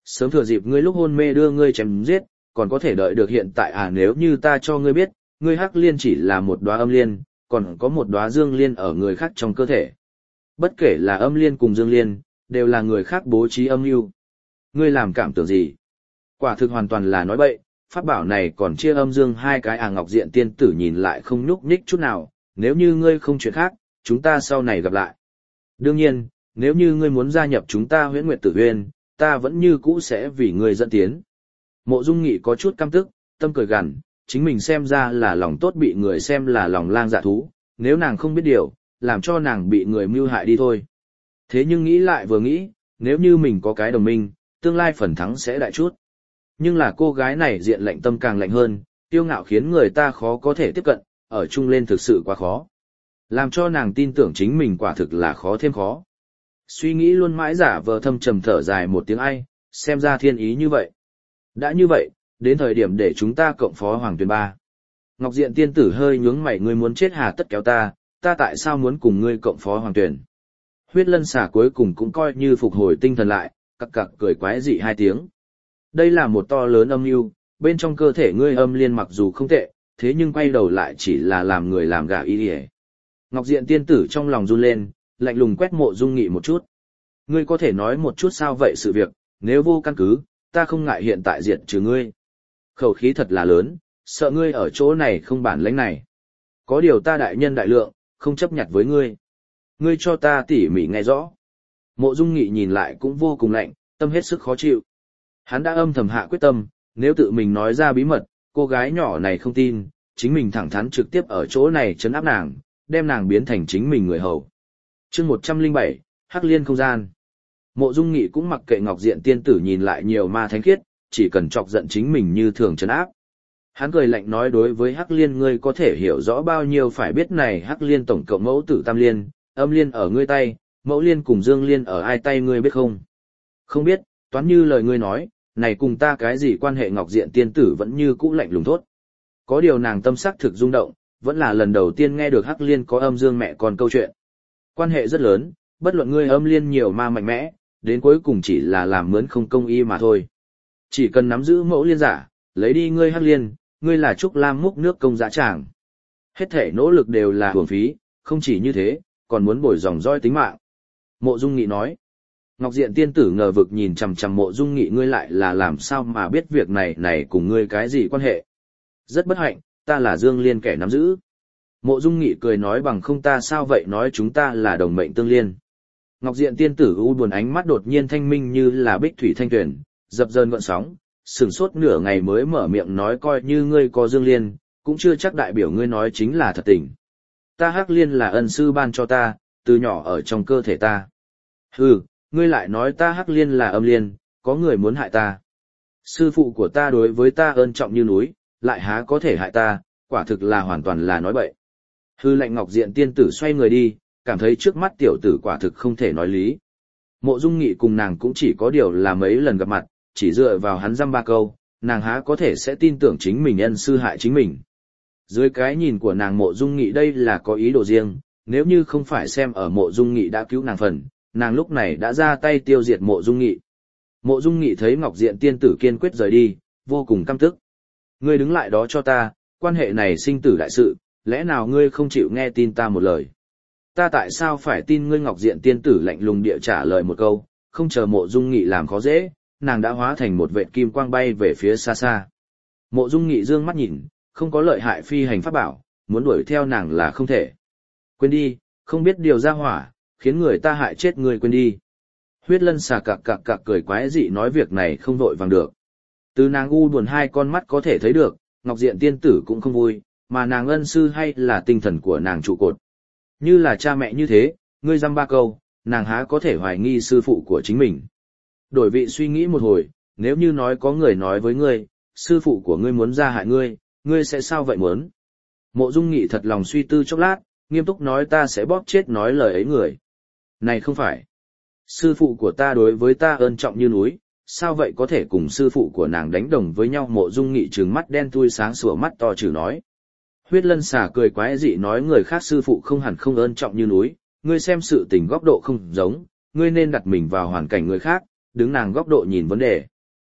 sớm thừa dịp ngươi lúc hôn mê đưa ngươi chém giết, còn có thể đợi được hiện tại à? Nếu như ta cho ngươi biết, ngươi hắc liên chỉ là một đóa âm liên, còn có một đóa dương liên ở người khác trong cơ thể. Bất kể là âm liên cùng dương liên, đều là người khác bố trí âm mưu. Ngươi làm cảm tưởng gì? Quả thực hoàn toàn là nói bậy, pháp bảo này còn chia âm dương hai cái à? Ngọc Diện tiên tử nhìn lại không nhúc nhích chút nào, nếu như ngươi không chuyện khác, chúng ta sau này gặp lại. Đương nhiên, nếu như ngươi muốn gia nhập chúng ta Huyễn Nguyệt Tử Huyên, ta vẫn như cũ sẽ vì ngươi dẫn tiến. Mộ Dung Nghị có chút căm tức, tâm cười gằn, chính mình xem ra là lòng tốt bị người xem là lòng lang dạ thú, nếu nàng không biết điều, làm cho nàng bị người mưu hại đi thôi. Thế nhưng nghĩ lại vừa nghĩ, nếu như mình có cái đồng minh, tương lai phần thắng sẽ đại chút. Nhưng là cô gái này diện lạnh tâm càng lạnh hơn, kiêu ngạo khiến người ta khó có thể tiếp cận, ở chung lên thực sự quá khó. Làm cho nàng tin tưởng chính mình quả thực là khó thêm khó. Suy nghĩ luôn mãi giả vờ thâm trầm thở dài một tiếng ai, xem ra thiên ý như vậy. Đã như vậy, đến thời điểm để chúng ta cộng phó Hoàng Tuyền ba. Ngọc Diện tiên tử hơi nhướng mày, ngươi muốn chết hà tất kéo ta tại sao muốn cùng ngươi cộng phó Hoàng Tuyền? Huyết Lân xà cuối cùng cũng coi như phục hồi tinh thần lại, cặc cặc cười quái dị hai tiếng. Đây là một to lớn âm mưu, bên trong cơ thể ngươi âm liên mặc dù không tệ, thế nhưng quay đầu lại chỉ là làm người làm gà y y. Ngọc Diện tiên tử trong lòng run lên, lạnh lùng quét Mộ Dung Nghị một chút. Ngươi có thể nói một chút sao vậy sự việc, nếu vô căn cứ, ta không ngại hiện tại diệt trừ ngươi. Khẩu khí thật là lớn, sợ ngươi ở chỗ này không bản lãnh này. Có điều ta đại nhân đại lượng, không chấp nhặt với ngươi. Ngươi cho ta tỉ mỉ nghe rõ. Mộ Dung Nghị nhìn lại cũng vô cùng lạnh, tâm hết sức khó chịu. Hắn đã âm thầm hạ quyết tâm, nếu tự mình nói ra bí mật, cô gái nhỏ này không tin, chính mình thẳng thắn trực tiếp ở chỗ này trấn áp nàng, đem nàng biến thành chính mình người hầu. Chương 107, Hắc Liên không gian. Mộ Dung Nghị cũng mặc kệ Ngọc Diện tiên tử nhìn lại nhiều ma thánh khiết, chỉ cần chọc giận chính mình như thường trấn áp. Hắn cười lạnh nói, đối với Hắc Liên ngươi có thể hiểu rõ bao nhiêu, phải biết này Hắc Liên tổng cộng mẫu tử tam liên, âm liên ở ngươi tay, mẫu liên cùng dương liên ở ai tay ngươi biết không? Không biết, toán như lời ngươi nói, này cùng ta cái gì quan hệ? Ngọc Diện tiên tử vẫn như cũ lạnh lùng thốt. Có điều nàng tâm sắc thực rung động, vẫn là lần đầu tiên nghe được Hắc Liên có âm dương mẹ con câu chuyện. Quan hệ rất lớn, bất luận ngươi âm liên nhiều ma mạnh mẽ, đến cuối cùng chỉ là làm mướn không công y mà thôi. Chỉ cần nắm giữ mẫu liên giả, lấy đi ngươi Hắc Liên, ngươi là Trúc Lam múc nước công dã tràng. Hết thể nỗ lực đều là uổng phí, không chỉ như thế, còn muốn bồi dòng roi tính mạng. Mộ Dung Nghị nói. Ngọc Diện tiên tử ngờ vực nhìn chằm chằm Mộ Dung Nghị, ngươi lại là làm sao mà biết việc này cùng ngươi cái gì quan hệ? Rất bất hạnh, ta là Dương Liên kẻ nắm giữ. Mộ Dung Nghị cười nói, bằng không ta sao vậy, nói chúng ta là đồng mệnh tương liên. Ngọc Diện tiên tử u buồn, ánh mắt đột nhiên thanh minh như là bích thủy thanh tuyển, dập dờn gợn sóng, sửng sốt nửa ngày mới mở miệng nói, coi như ngươi có Dương Liên, cũng chưa chắc đại biểu ngươi nói chính là thật tình. Ta Hắc Liên là ân sư ban cho ta, từ nhỏ ở trong cơ thể ta. Hừ, ngươi lại nói ta Hắc Liên là âm liên, có người muốn hại ta. Sư phụ của ta đối với ta ân trọng như núi, lại há có thể hại ta, quả thực là hoàn toàn là nói bậy. Hư lệnh Ngọc Diện tiên tử xoay người đi, cảm thấy trước mắt tiểu tử quả thực không thể nói lý. Mộ Dung Nghị cùng nàng cũng chỉ có điều là mấy lần gặp mặt, chỉ dựa vào hắn dăm ba câu, nàng há có thể sẽ tin tưởng chính mình ân sư hại chính mình. Dưới cái nhìn của nàng, Mộ Dung Nghị đây là có ý đồ riêng, nếu như không phải xem ở Mộ Dung Nghị đã cứu nàng phần, nàng lúc này đã ra tay tiêu diệt Mộ Dung Nghị. Mộ Dung Nghị thấy Ngọc Diện tiên tử kiên quyết rời đi, vô cùng căm tức. Ngươi đứng lại đó cho ta, quan hệ này sinh tử đại sự, lẽ nào ngươi không chịu nghe tin ta một lời? Ta tại sao phải tin ngươi? Ngọc Diện tiên tử lạnh lùng địa trả lời một câu, không chờ Mộ Dung Nghị làm khó dễ, nàng đã hóa thành một vệt kim quang bay về phía xa xa. Mộ Dung Nghị dương mắt nhìn, không có lợi hại phi hành pháp bảo, muốn đuổi theo nàng là không thể. Quên đi, không biết điều ra hỏa, khiến người ta hại chết người, quên đi. Huyết Lân xà cặc cặc cặc cười quái dị nói, việc này không vội vàng được. Từ nàng u buồn hai con mắt có thể thấy được, Ngọc Diện tiên tử cũng không vui, mà nàng ân sư hay là tinh thần của nàng trụ cột. Như là cha mẹ như thế, ngươi dăm ba câu, nàng há có thể hoài nghi sư phụ của chính mình. Đổi vị suy nghĩ một hồi, nếu như nói có người nói với ngươi, sư phụ của ngươi muốn ra hại ngươi, ngươi sẽ sao vậy muốn? Mộ Dung Nghị thật lòng suy tư chốc lát, nghiêm túc nói, ta sẽ bóp chết nói lời ấy người. Này không phải. Sư phụ của ta đối với ta ân trọng như núi, sao vậy có thể cùng sư phụ của nàng đánh đồng với nhau? Mộ Dung Nghị trừng mắt đen thui sáng sủa mắt to chử nói. Huyết Lân xà cười quái dị nói, người khác sư phụ không hẳn không ân trọng như núi, ngươi xem sự tình góc độ không giống, ngươi nên đặt mình vào hoàn cảnh người khác, đứng nàng góc độ nhìn vấn đề.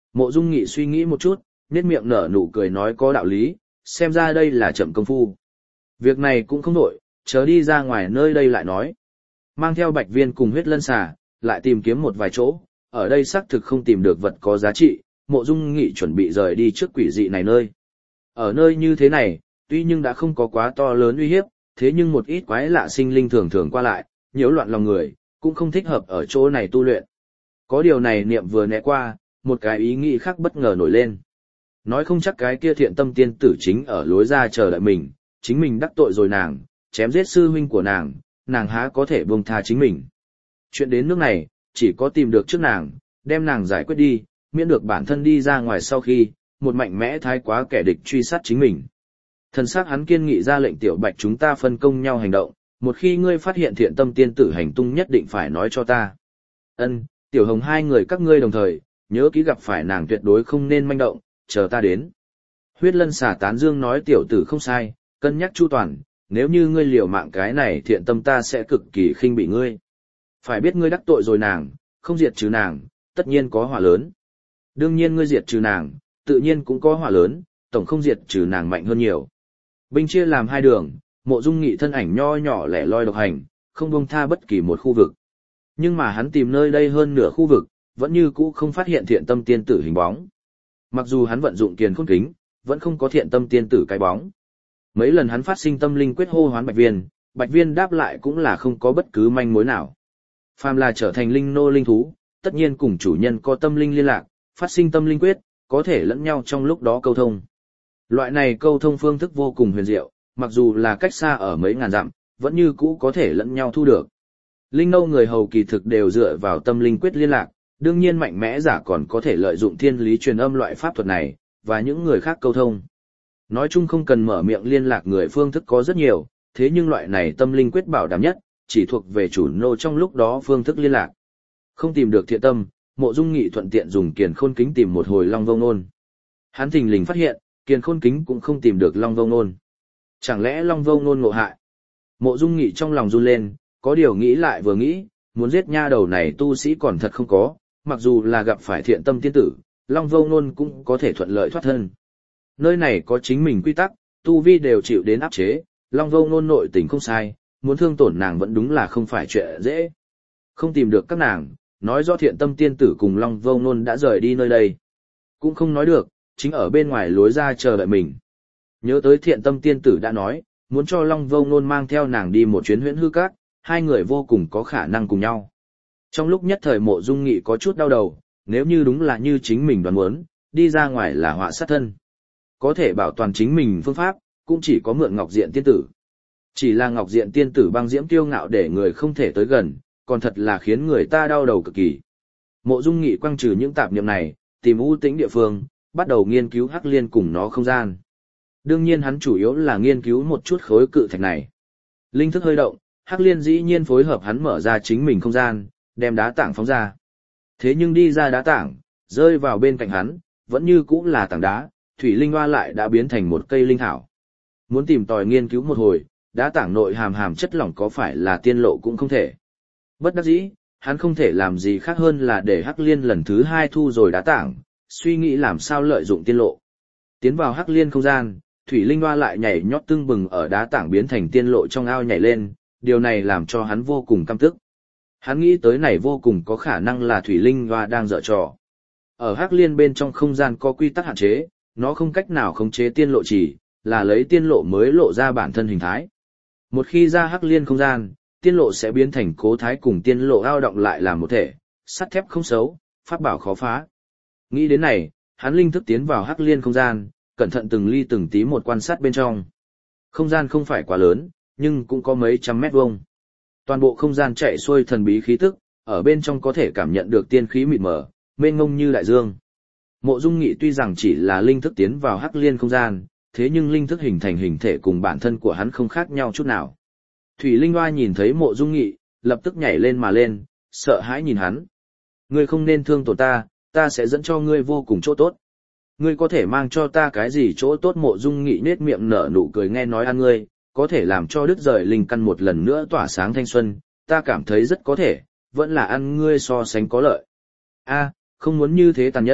Mộ Dung Nghị suy nghĩ một chút, nhếch miệng nở nụ cười nói có đạo lý, xem ra đây là chậm công phu. Việc này cũng không nổi, chờ đi ra ngoài nơi đây lại nói. Mang theo Bạch Viên cùng huyết lân xà, lại tìm kiếm một vài chỗ, ở đây xác thực không tìm được vật có giá trị, Mộ Dung Nghị chuẩn bị rời đi trước quỷ dị này nơi. Ở nơi như thế này, tuy nhưng đã không có quá to lớn uy hiếp, thế nhưng một ít quái lạ sinh linh thường thường qua lại, nhiễu loạn lòng người, cũng không thích hợp ở chỗ này tu luyện. Có điều này niệm vừa né qua, một cái ý nghĩ khác bất ngờ nổi lên. Nói không chắc cái kia thiện tâm tiên tử chính ở lối ra chờ đợi mình, chính mình đắc tội rồi nàng, chém giết sư huynh của nàng há có thể buông tha chính mình. Chuyện đến nước này, chỉ có tìm được trước nàng, đem nàng giải quyết đi, miễn được bản thân đi ra ngoài sau khi, một mạnh mẽ thái quá kẻ địch truy sát chính mình. Thần sắc hắn kiên nghị ra lệnh Tiểu Bạch chúng ta phân công nhau hành động, một khi ngươi phát hiện thiện tâm tiên tử hành tung nhất định phải nói cho ta. Ân, Tiểu Hồng hai người các ngươi đồng thời, nhớ kỹ gặp phải nàng tuyệt đối không nên manh động, chờ ta đến. Huyết lân xả tán dương nói tiểu tử không sai, cân nhắc chu toàn, nếu như ngươi liều mạng cái này thiện tâm ta sẽ cực kỳ khinh bị ngươi. Phải biết ngươi đắc tội rồi nàng, không diệt trừ nàng, tất nhiên có họa lớn. Đương nhiên ngươi diệt trừ nàng, tự nhiên cũng có họa lớn, tổng không diệt trừ nàng mạnh hơn nhiều. Binh chia làm hai đường, Mộ Dung Nghị thân ảnh nho nhỏ lẻ loi độc hành, không buông tha bất kỳ một khu vực. Nhưng mà hắn tìm nơi đây hơn nửa khu vực, vẫn như cũ không phát hiện thiện tâm tiên tử hình bóng. Mặc dù hắn vận dụng kiền khôn kính, vẫn không có thiện tâm tiên tử cái bóng. Mấy lần hắn phát sinh tâm linh quyết hô hoán Bạch Viên đáp lại cũng là không có bất cứ manh mối nào. Phàm là trở thành linh nô linh thú, tất nhiên cùng chủ nhân có tâm linh liên lạc, phát sinh tâm linh quyết, có thể lẫn nhau trong lúc đó câu thông. Loại này câu thông phương thức vô cùng huyền diệu, mặc dù là cách xa ở mấy ngàn dặm, vẫn như cũ có thể lẫn nhau thu được. Linh nô người hầu kỳ thực đều dựa vào tâm linh quyết liên lạc, đương nhiên mạnh mẽ giả còn có thể lợi dụng thiên lý truyền âm loại pháp thuật này, và những người khác câu thông. Nói chung không cần mở miệng liên lạc người phương thức có rất nhiều, thế nhưng loại này tâm linh quyết bảo đảm nhất, chỉ thuộc về chủ nô trong lúc đó phương thức liên lạc. Không tìm được thiện tâm, Mộ Dung Nghị thuận tiện dùng kiền khôn kính tìm một hồi Long Vông Nôn. Hắn thình lình phát hiện, kiền khôn kính cũng không tìm được Long Vông Nôn. Chẳng lẽ Long Vông Nôn ngộ hại? Mộ Dung Nghị trong lòng run lên, có điều nghĩ lại vừa nghĩ, muốn giết nha đầu này tu sĩ còn thật không có, mặc dù là gặp phải thiện tâm tiên tử, Long Vông Nôn cũng có thể thuận lợi thoát thân. Nơi này có chính mình quy tắc, tu vi đều chịu đến áp chế, Long Vông Nôn nội tình không sai, muốn thương tổn nàng vẫn đúng là không phải chuyện dễ. Không tìm được các nàng, nói do thiện tâm tiên tử cùng Long Vông Nôn đã rời đi nơi đây. Cũng không nói được, chính ở bên ngoài lối ra chờ đợi mình. Nhớ tới thiện tâm tiên tử đã nói, muốn cho Long Vông Nôn mang theo nàng đi một chuyến huyễn hư các, hai người vô cùng có khả năng cùng nhau. Trong lúc nhất thời Mộ Dung Nghị có chút đau đầu, nếu như đúng là như chính mình đoán muốn, đi ra ngoài là họa sát thân. Có thể bảo toàn chính mình phương pháp, cũng chỉ có mượn Ngọc Diện tiên tử. Chỉ là Ngọc Diện tiên tử băng diễm kiêu ngạo để người không thể tới gần, còn thật là khiến người ta đau đầu cực kỳ. Mộ Dung Nghị quăng trừ những tạp niệm này, tìm u tĩnh địa phương, bắt đầu nghiên cứu Hắc Liên cùng nó không gian. Đương nhiên hắn chủ yếu là nghiên cứu một chút khối cự thạch này. Linh thức hơi động, Hắc Liên dĩ nhiên phối hợp hắn mở ra chính mình không gian, đem đá tảng phóng ra. Thế nhưng đi ra đá tảng, rơi vào bên cạnh hắn, vẫn như cũ là tảng đá, thủy linh hoa lại đã biến thành một cây linh thảo. Muốn tìm tòi nghiên cứu một hồi, đá tảng nội hàm chất lỏng có phải là tiên lộ cũng không thể. Bất đắc dĩ, hắn không thể làm gì khác hơn là để Hắc Liên lần thứ hai thu rồi đá tảng, suy nghĩ làm sao lợi dụng tiên lộ. Tiến vào Hắc Liên không gian, thủy linh hoa lại nhảy nhót tưng bừng ở đá tảng biến thành tiên lộ trong ao nhảy lên, điều này làm cho hắn vô cùng căm tức. Hắn nghĩ tới này vô cùng có khả năng là thủy linh hoa đang giở trò. Ở Hắc Liên bên trong không gian có quy tắc hạn chế, nó không cách nào khống chế tiên lộ chỉ, là lấy tiên lộ mới lộ ra bản thân hình thái. Một khi ra Hắc Liên không gian, tiên lộ sẽ biến thành cố thái cùng tiên lộ ao động lại làm một thể, sắt thép không xấu, pháp bảo khó phá. Nghĩ đến này, hắn linh thức tiến vào Hắc Liên không gian, cẩn thận từng ly từng tí một quan sát bên trong. Không gian không phải quá lớn, nhưng cũng có mấy trăm mét vuông. Toàn bộ không gian chạy xuôi thần bí khí tức, ở bên trong có thể cảm nhận được tiên khí mịt mờ, mênh mông như đại dương. Mộ Dung Nghị tuy rằng chỉ là linh thức tiến vào Hắc Liên không gian, thế nhưng linh thức hình thành hình thể cùng bản thân của hắn không khác nhau chút nào. Thủy Linh Hoa nhìn thấy Mộ Dung Nghị, lập tức nhảy lên mà lên, sợ hãi nhìn hắn. Ngươi không nên thương tổn ta, ta sẽ dẫn cho ngươi vô cùng chỗ tốt. Ngươi có thể mang cho ta cái gì chỗ tốt? Mộ Dung Nghị nết miệng nở nụ cười nghe nói ăn ngươi, có thể làm cho đứt rời linh căn một lần nữa tỏa sáng thanh xuân, ta cảm thấy rất có thể, vẫn là ăn ngươi so sánh có lợi. A, không muốn như thế tàn nhẫn,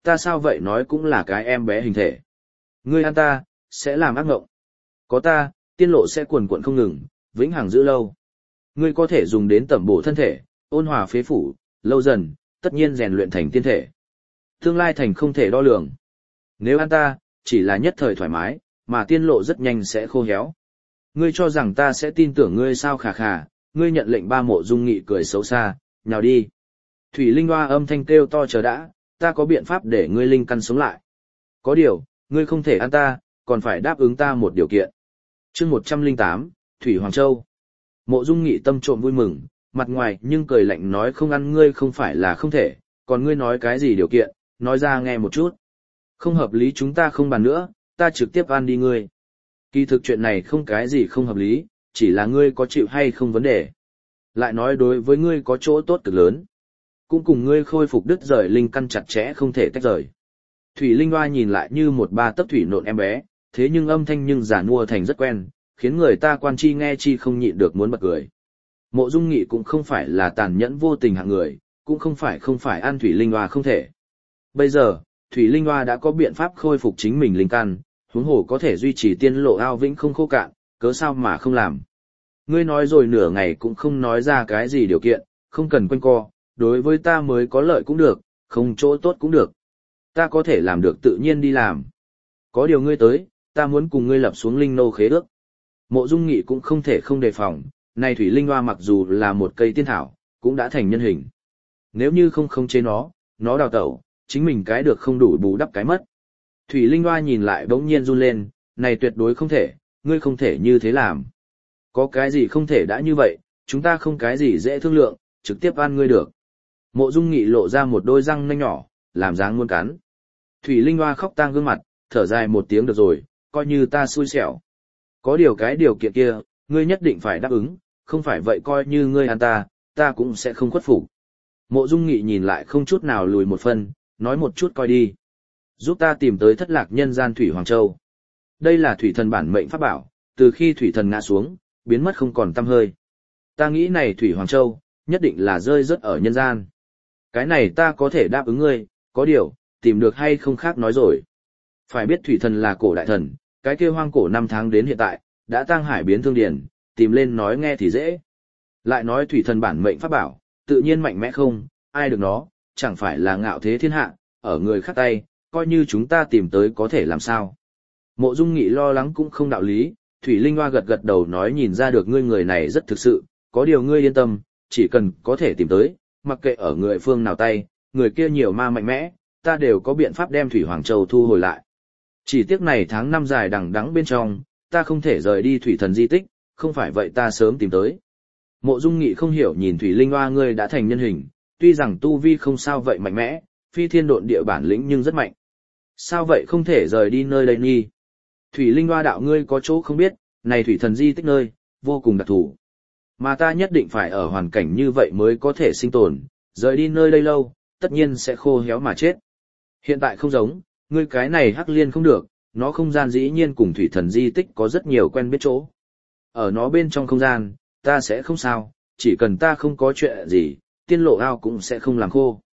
ta sao vậy nói cũng là cái em bé hình thể. Ngươi ăn ta, sẽ làm ác ngộng. Có ta, tiên lộ sẽ cuồn cuộn không ngừng, vĩnh hằng giữ lâu. Ngươi có thể dùng đến tẩm bổ thân thể, ôn hòa phế phủ, lâu dần, tất nhiên rèn luyện thành tiên thể. Tương lai thành không thể đo lường. Nếu ăn ta, chỉ là nhất thời thoải mái, mà tiên lộ rất nhanh sẽ khô héo. Ngươi cho rằng ta sẽ tin tưởng ngươi sao khà khà, ngươi nhận lệnh ba Mộ Dung Nghị cười xấu xa, nhào đi. Thủy Linh Hoa âm thanh kêu to chờ đã, ta có biện pháp để ngươi linh căn sống lại. Có điều, ngươi không thể ăn ta, còn phải đáp ứng ta một điều kiện. Chương 108, Thủy Hoàng Châu. Mộ Dung Nghị tâm trộm vui mừng, mặt ngoài nhưng cười lạnh nói không ăn ngươi không phải là không thể, còn ngươi nói cái gì điều kiện, nói ra nghe một chút. Không hợp lý chúng ta không bàn nữa, ta trực tiếp ăn đi ngươi. Kỳ thực chuyện này không cái gì không hợp lý, chỉ là ngươi có chịu hay không vấn đề. Lại nói đối với ngươi có chỗ tốt cực lớn. Cũng cùng ngươi khôi phục đứt rời linh căn chặt chẽ không thể tách rời. Thủy Linh Hoa nhìn lại như một ba tấc thủy nộn em bé, thế nhưng âm thanh nhưng giả nua thành rất quen, khiến người ta quan chi nghe chi không nhịn được muốn bật cười. Mộ Dung Nghị cũng không phải là tàn nhẫn vô tình hạng người, cũng không phải ăn Thủy Linh Hoa không thể. Bây giờ, Thủy Linh Hoa đã có biện pháp khôi phục chính mình linh căn, huống hồ có thể duy trì tiên lộ ao vĩnh không khô cạn, cớ sao mà không làm. Ngươi nói rồi nửa ngày cũng không nói ra cái gì điều kiện, không cần quanh co, đối với ta mới có lợi cũng được, không chỗ tốt cũng được. Ta có thể làm được tự nhiên đi làm. Có điều ngươi tới, ta muốn cùng ngươi lập xuống linh nô khế ước. Mộ Dung Nghị cũng không thể không đề phòng, này Thủy Linh Hoa mặc dù là một cây tiên thảo, cũng đã thành nhân hình. Nếu như không khống chế nó đào tẩu, chính mình cái được không đủ bù đắp cái mất. Thủy Linh Hoa nhìn lại bỗng nhiên run lên, này tuyệt đối không thể, ngươi không thể như thế làm. Có cái gì không thể đã như vậy, chúng ta không cái gì dễ thương lượng, trực tiếp ăn ngươi được. Mộ Dung Nghị lộ ra một đôi răng nanh nhỏ, làm dáng muốn cắn. Thủy Linh Hoa khóc tang gương mặt, thở dài một tiếng được rồi, coi như ta xui xẻo. Có điều cái điều kiện kia, ngươi nhất định phải đáp ứng, không phải vậy coi như ngươi ăn ta cũng sẽ không khuất phục. Mộ Dung Nghị nhìn lại không chút nào lùi một phân, nói một chút coi đi. Giúp ta tìm tới thất lạc nhân gian Thủy Hoàng Châu. Đây là thủy thần bản mệnh pháp bảo, từ khi thủy thần ngã xuống, biến mất không còn tăm hơi. Ta nghĩ này Thủy Hoàng Châu, nhất định là rơi rớt ở nhân gian. Cái này ta có thể đáp ứng ngươi, có điều, tìm được hay không khác nói rồi. Phải biết thủy thần là cổ đại thần, cái kia hoang cổ năm tháng đến hiện tại, đã tăng hải biến thương điển, tìm lên nói nghe thì dễ. Lại nói thủy thần bản mệnh pháp bảo, tự nhiên mạnh mẽ không, ai được nó, chẳng phải là ngạo thế thiên hạ, ở người khác tay, coi như chúng ta tìm tới có thể làm sao. Mộ Dung Nghị lo lắng cũng không đạo lý, Thủy Linh Hoa gật gật đầu nói nhìn ra được ngươi người này rất thực sự, có điều ngươi yên tâm, chỉ cần có thể tìm tới, mặc kệ ở người phương nào tay, người kia nhiều ma mạnh mẽ, ta đều có biện pháp đem Thủy Hoàng Châu thu hồi lại. Chỉ tiếc này tháng năm dài đằng đẵng bên trong, ta không thể rời đi thủy thần di tích, không phải vậy ta sớm tìm tới. Mộ Dung Nghị không hiểu nhìn Thủy Linh Hoa ngươi đã thành nhân hình, tuy rằng tu vi không sao vậy mạnh mẽ, phi thiên độn địa bản lĩnh nhưng rất mạnh. Sao vậy không thể rời đi nơi đây nghi? Thủy Linh Hoa đạo ngươi có chỗ không biết, này thủy thần di tích nơi, vô cùng đặc thù. Mà ta nhất định phải ở hoàn cảnh như vậy mới có thể sinh tồn, rời đi nơi đây lâu, tất nhiên sẽ khô héo mà chết. Hiện tại không giống, ngươi cái này hắc liên không được, nó không gian dĩ nhiên cùng thủy thần di tích có rất nhiều quen biết chỗ. Ở nó bên trong không gian, ta sẽ không sao, chỉ cần ta không có chuyện gì, tiên lộ ao cũng sẽ không làm khô.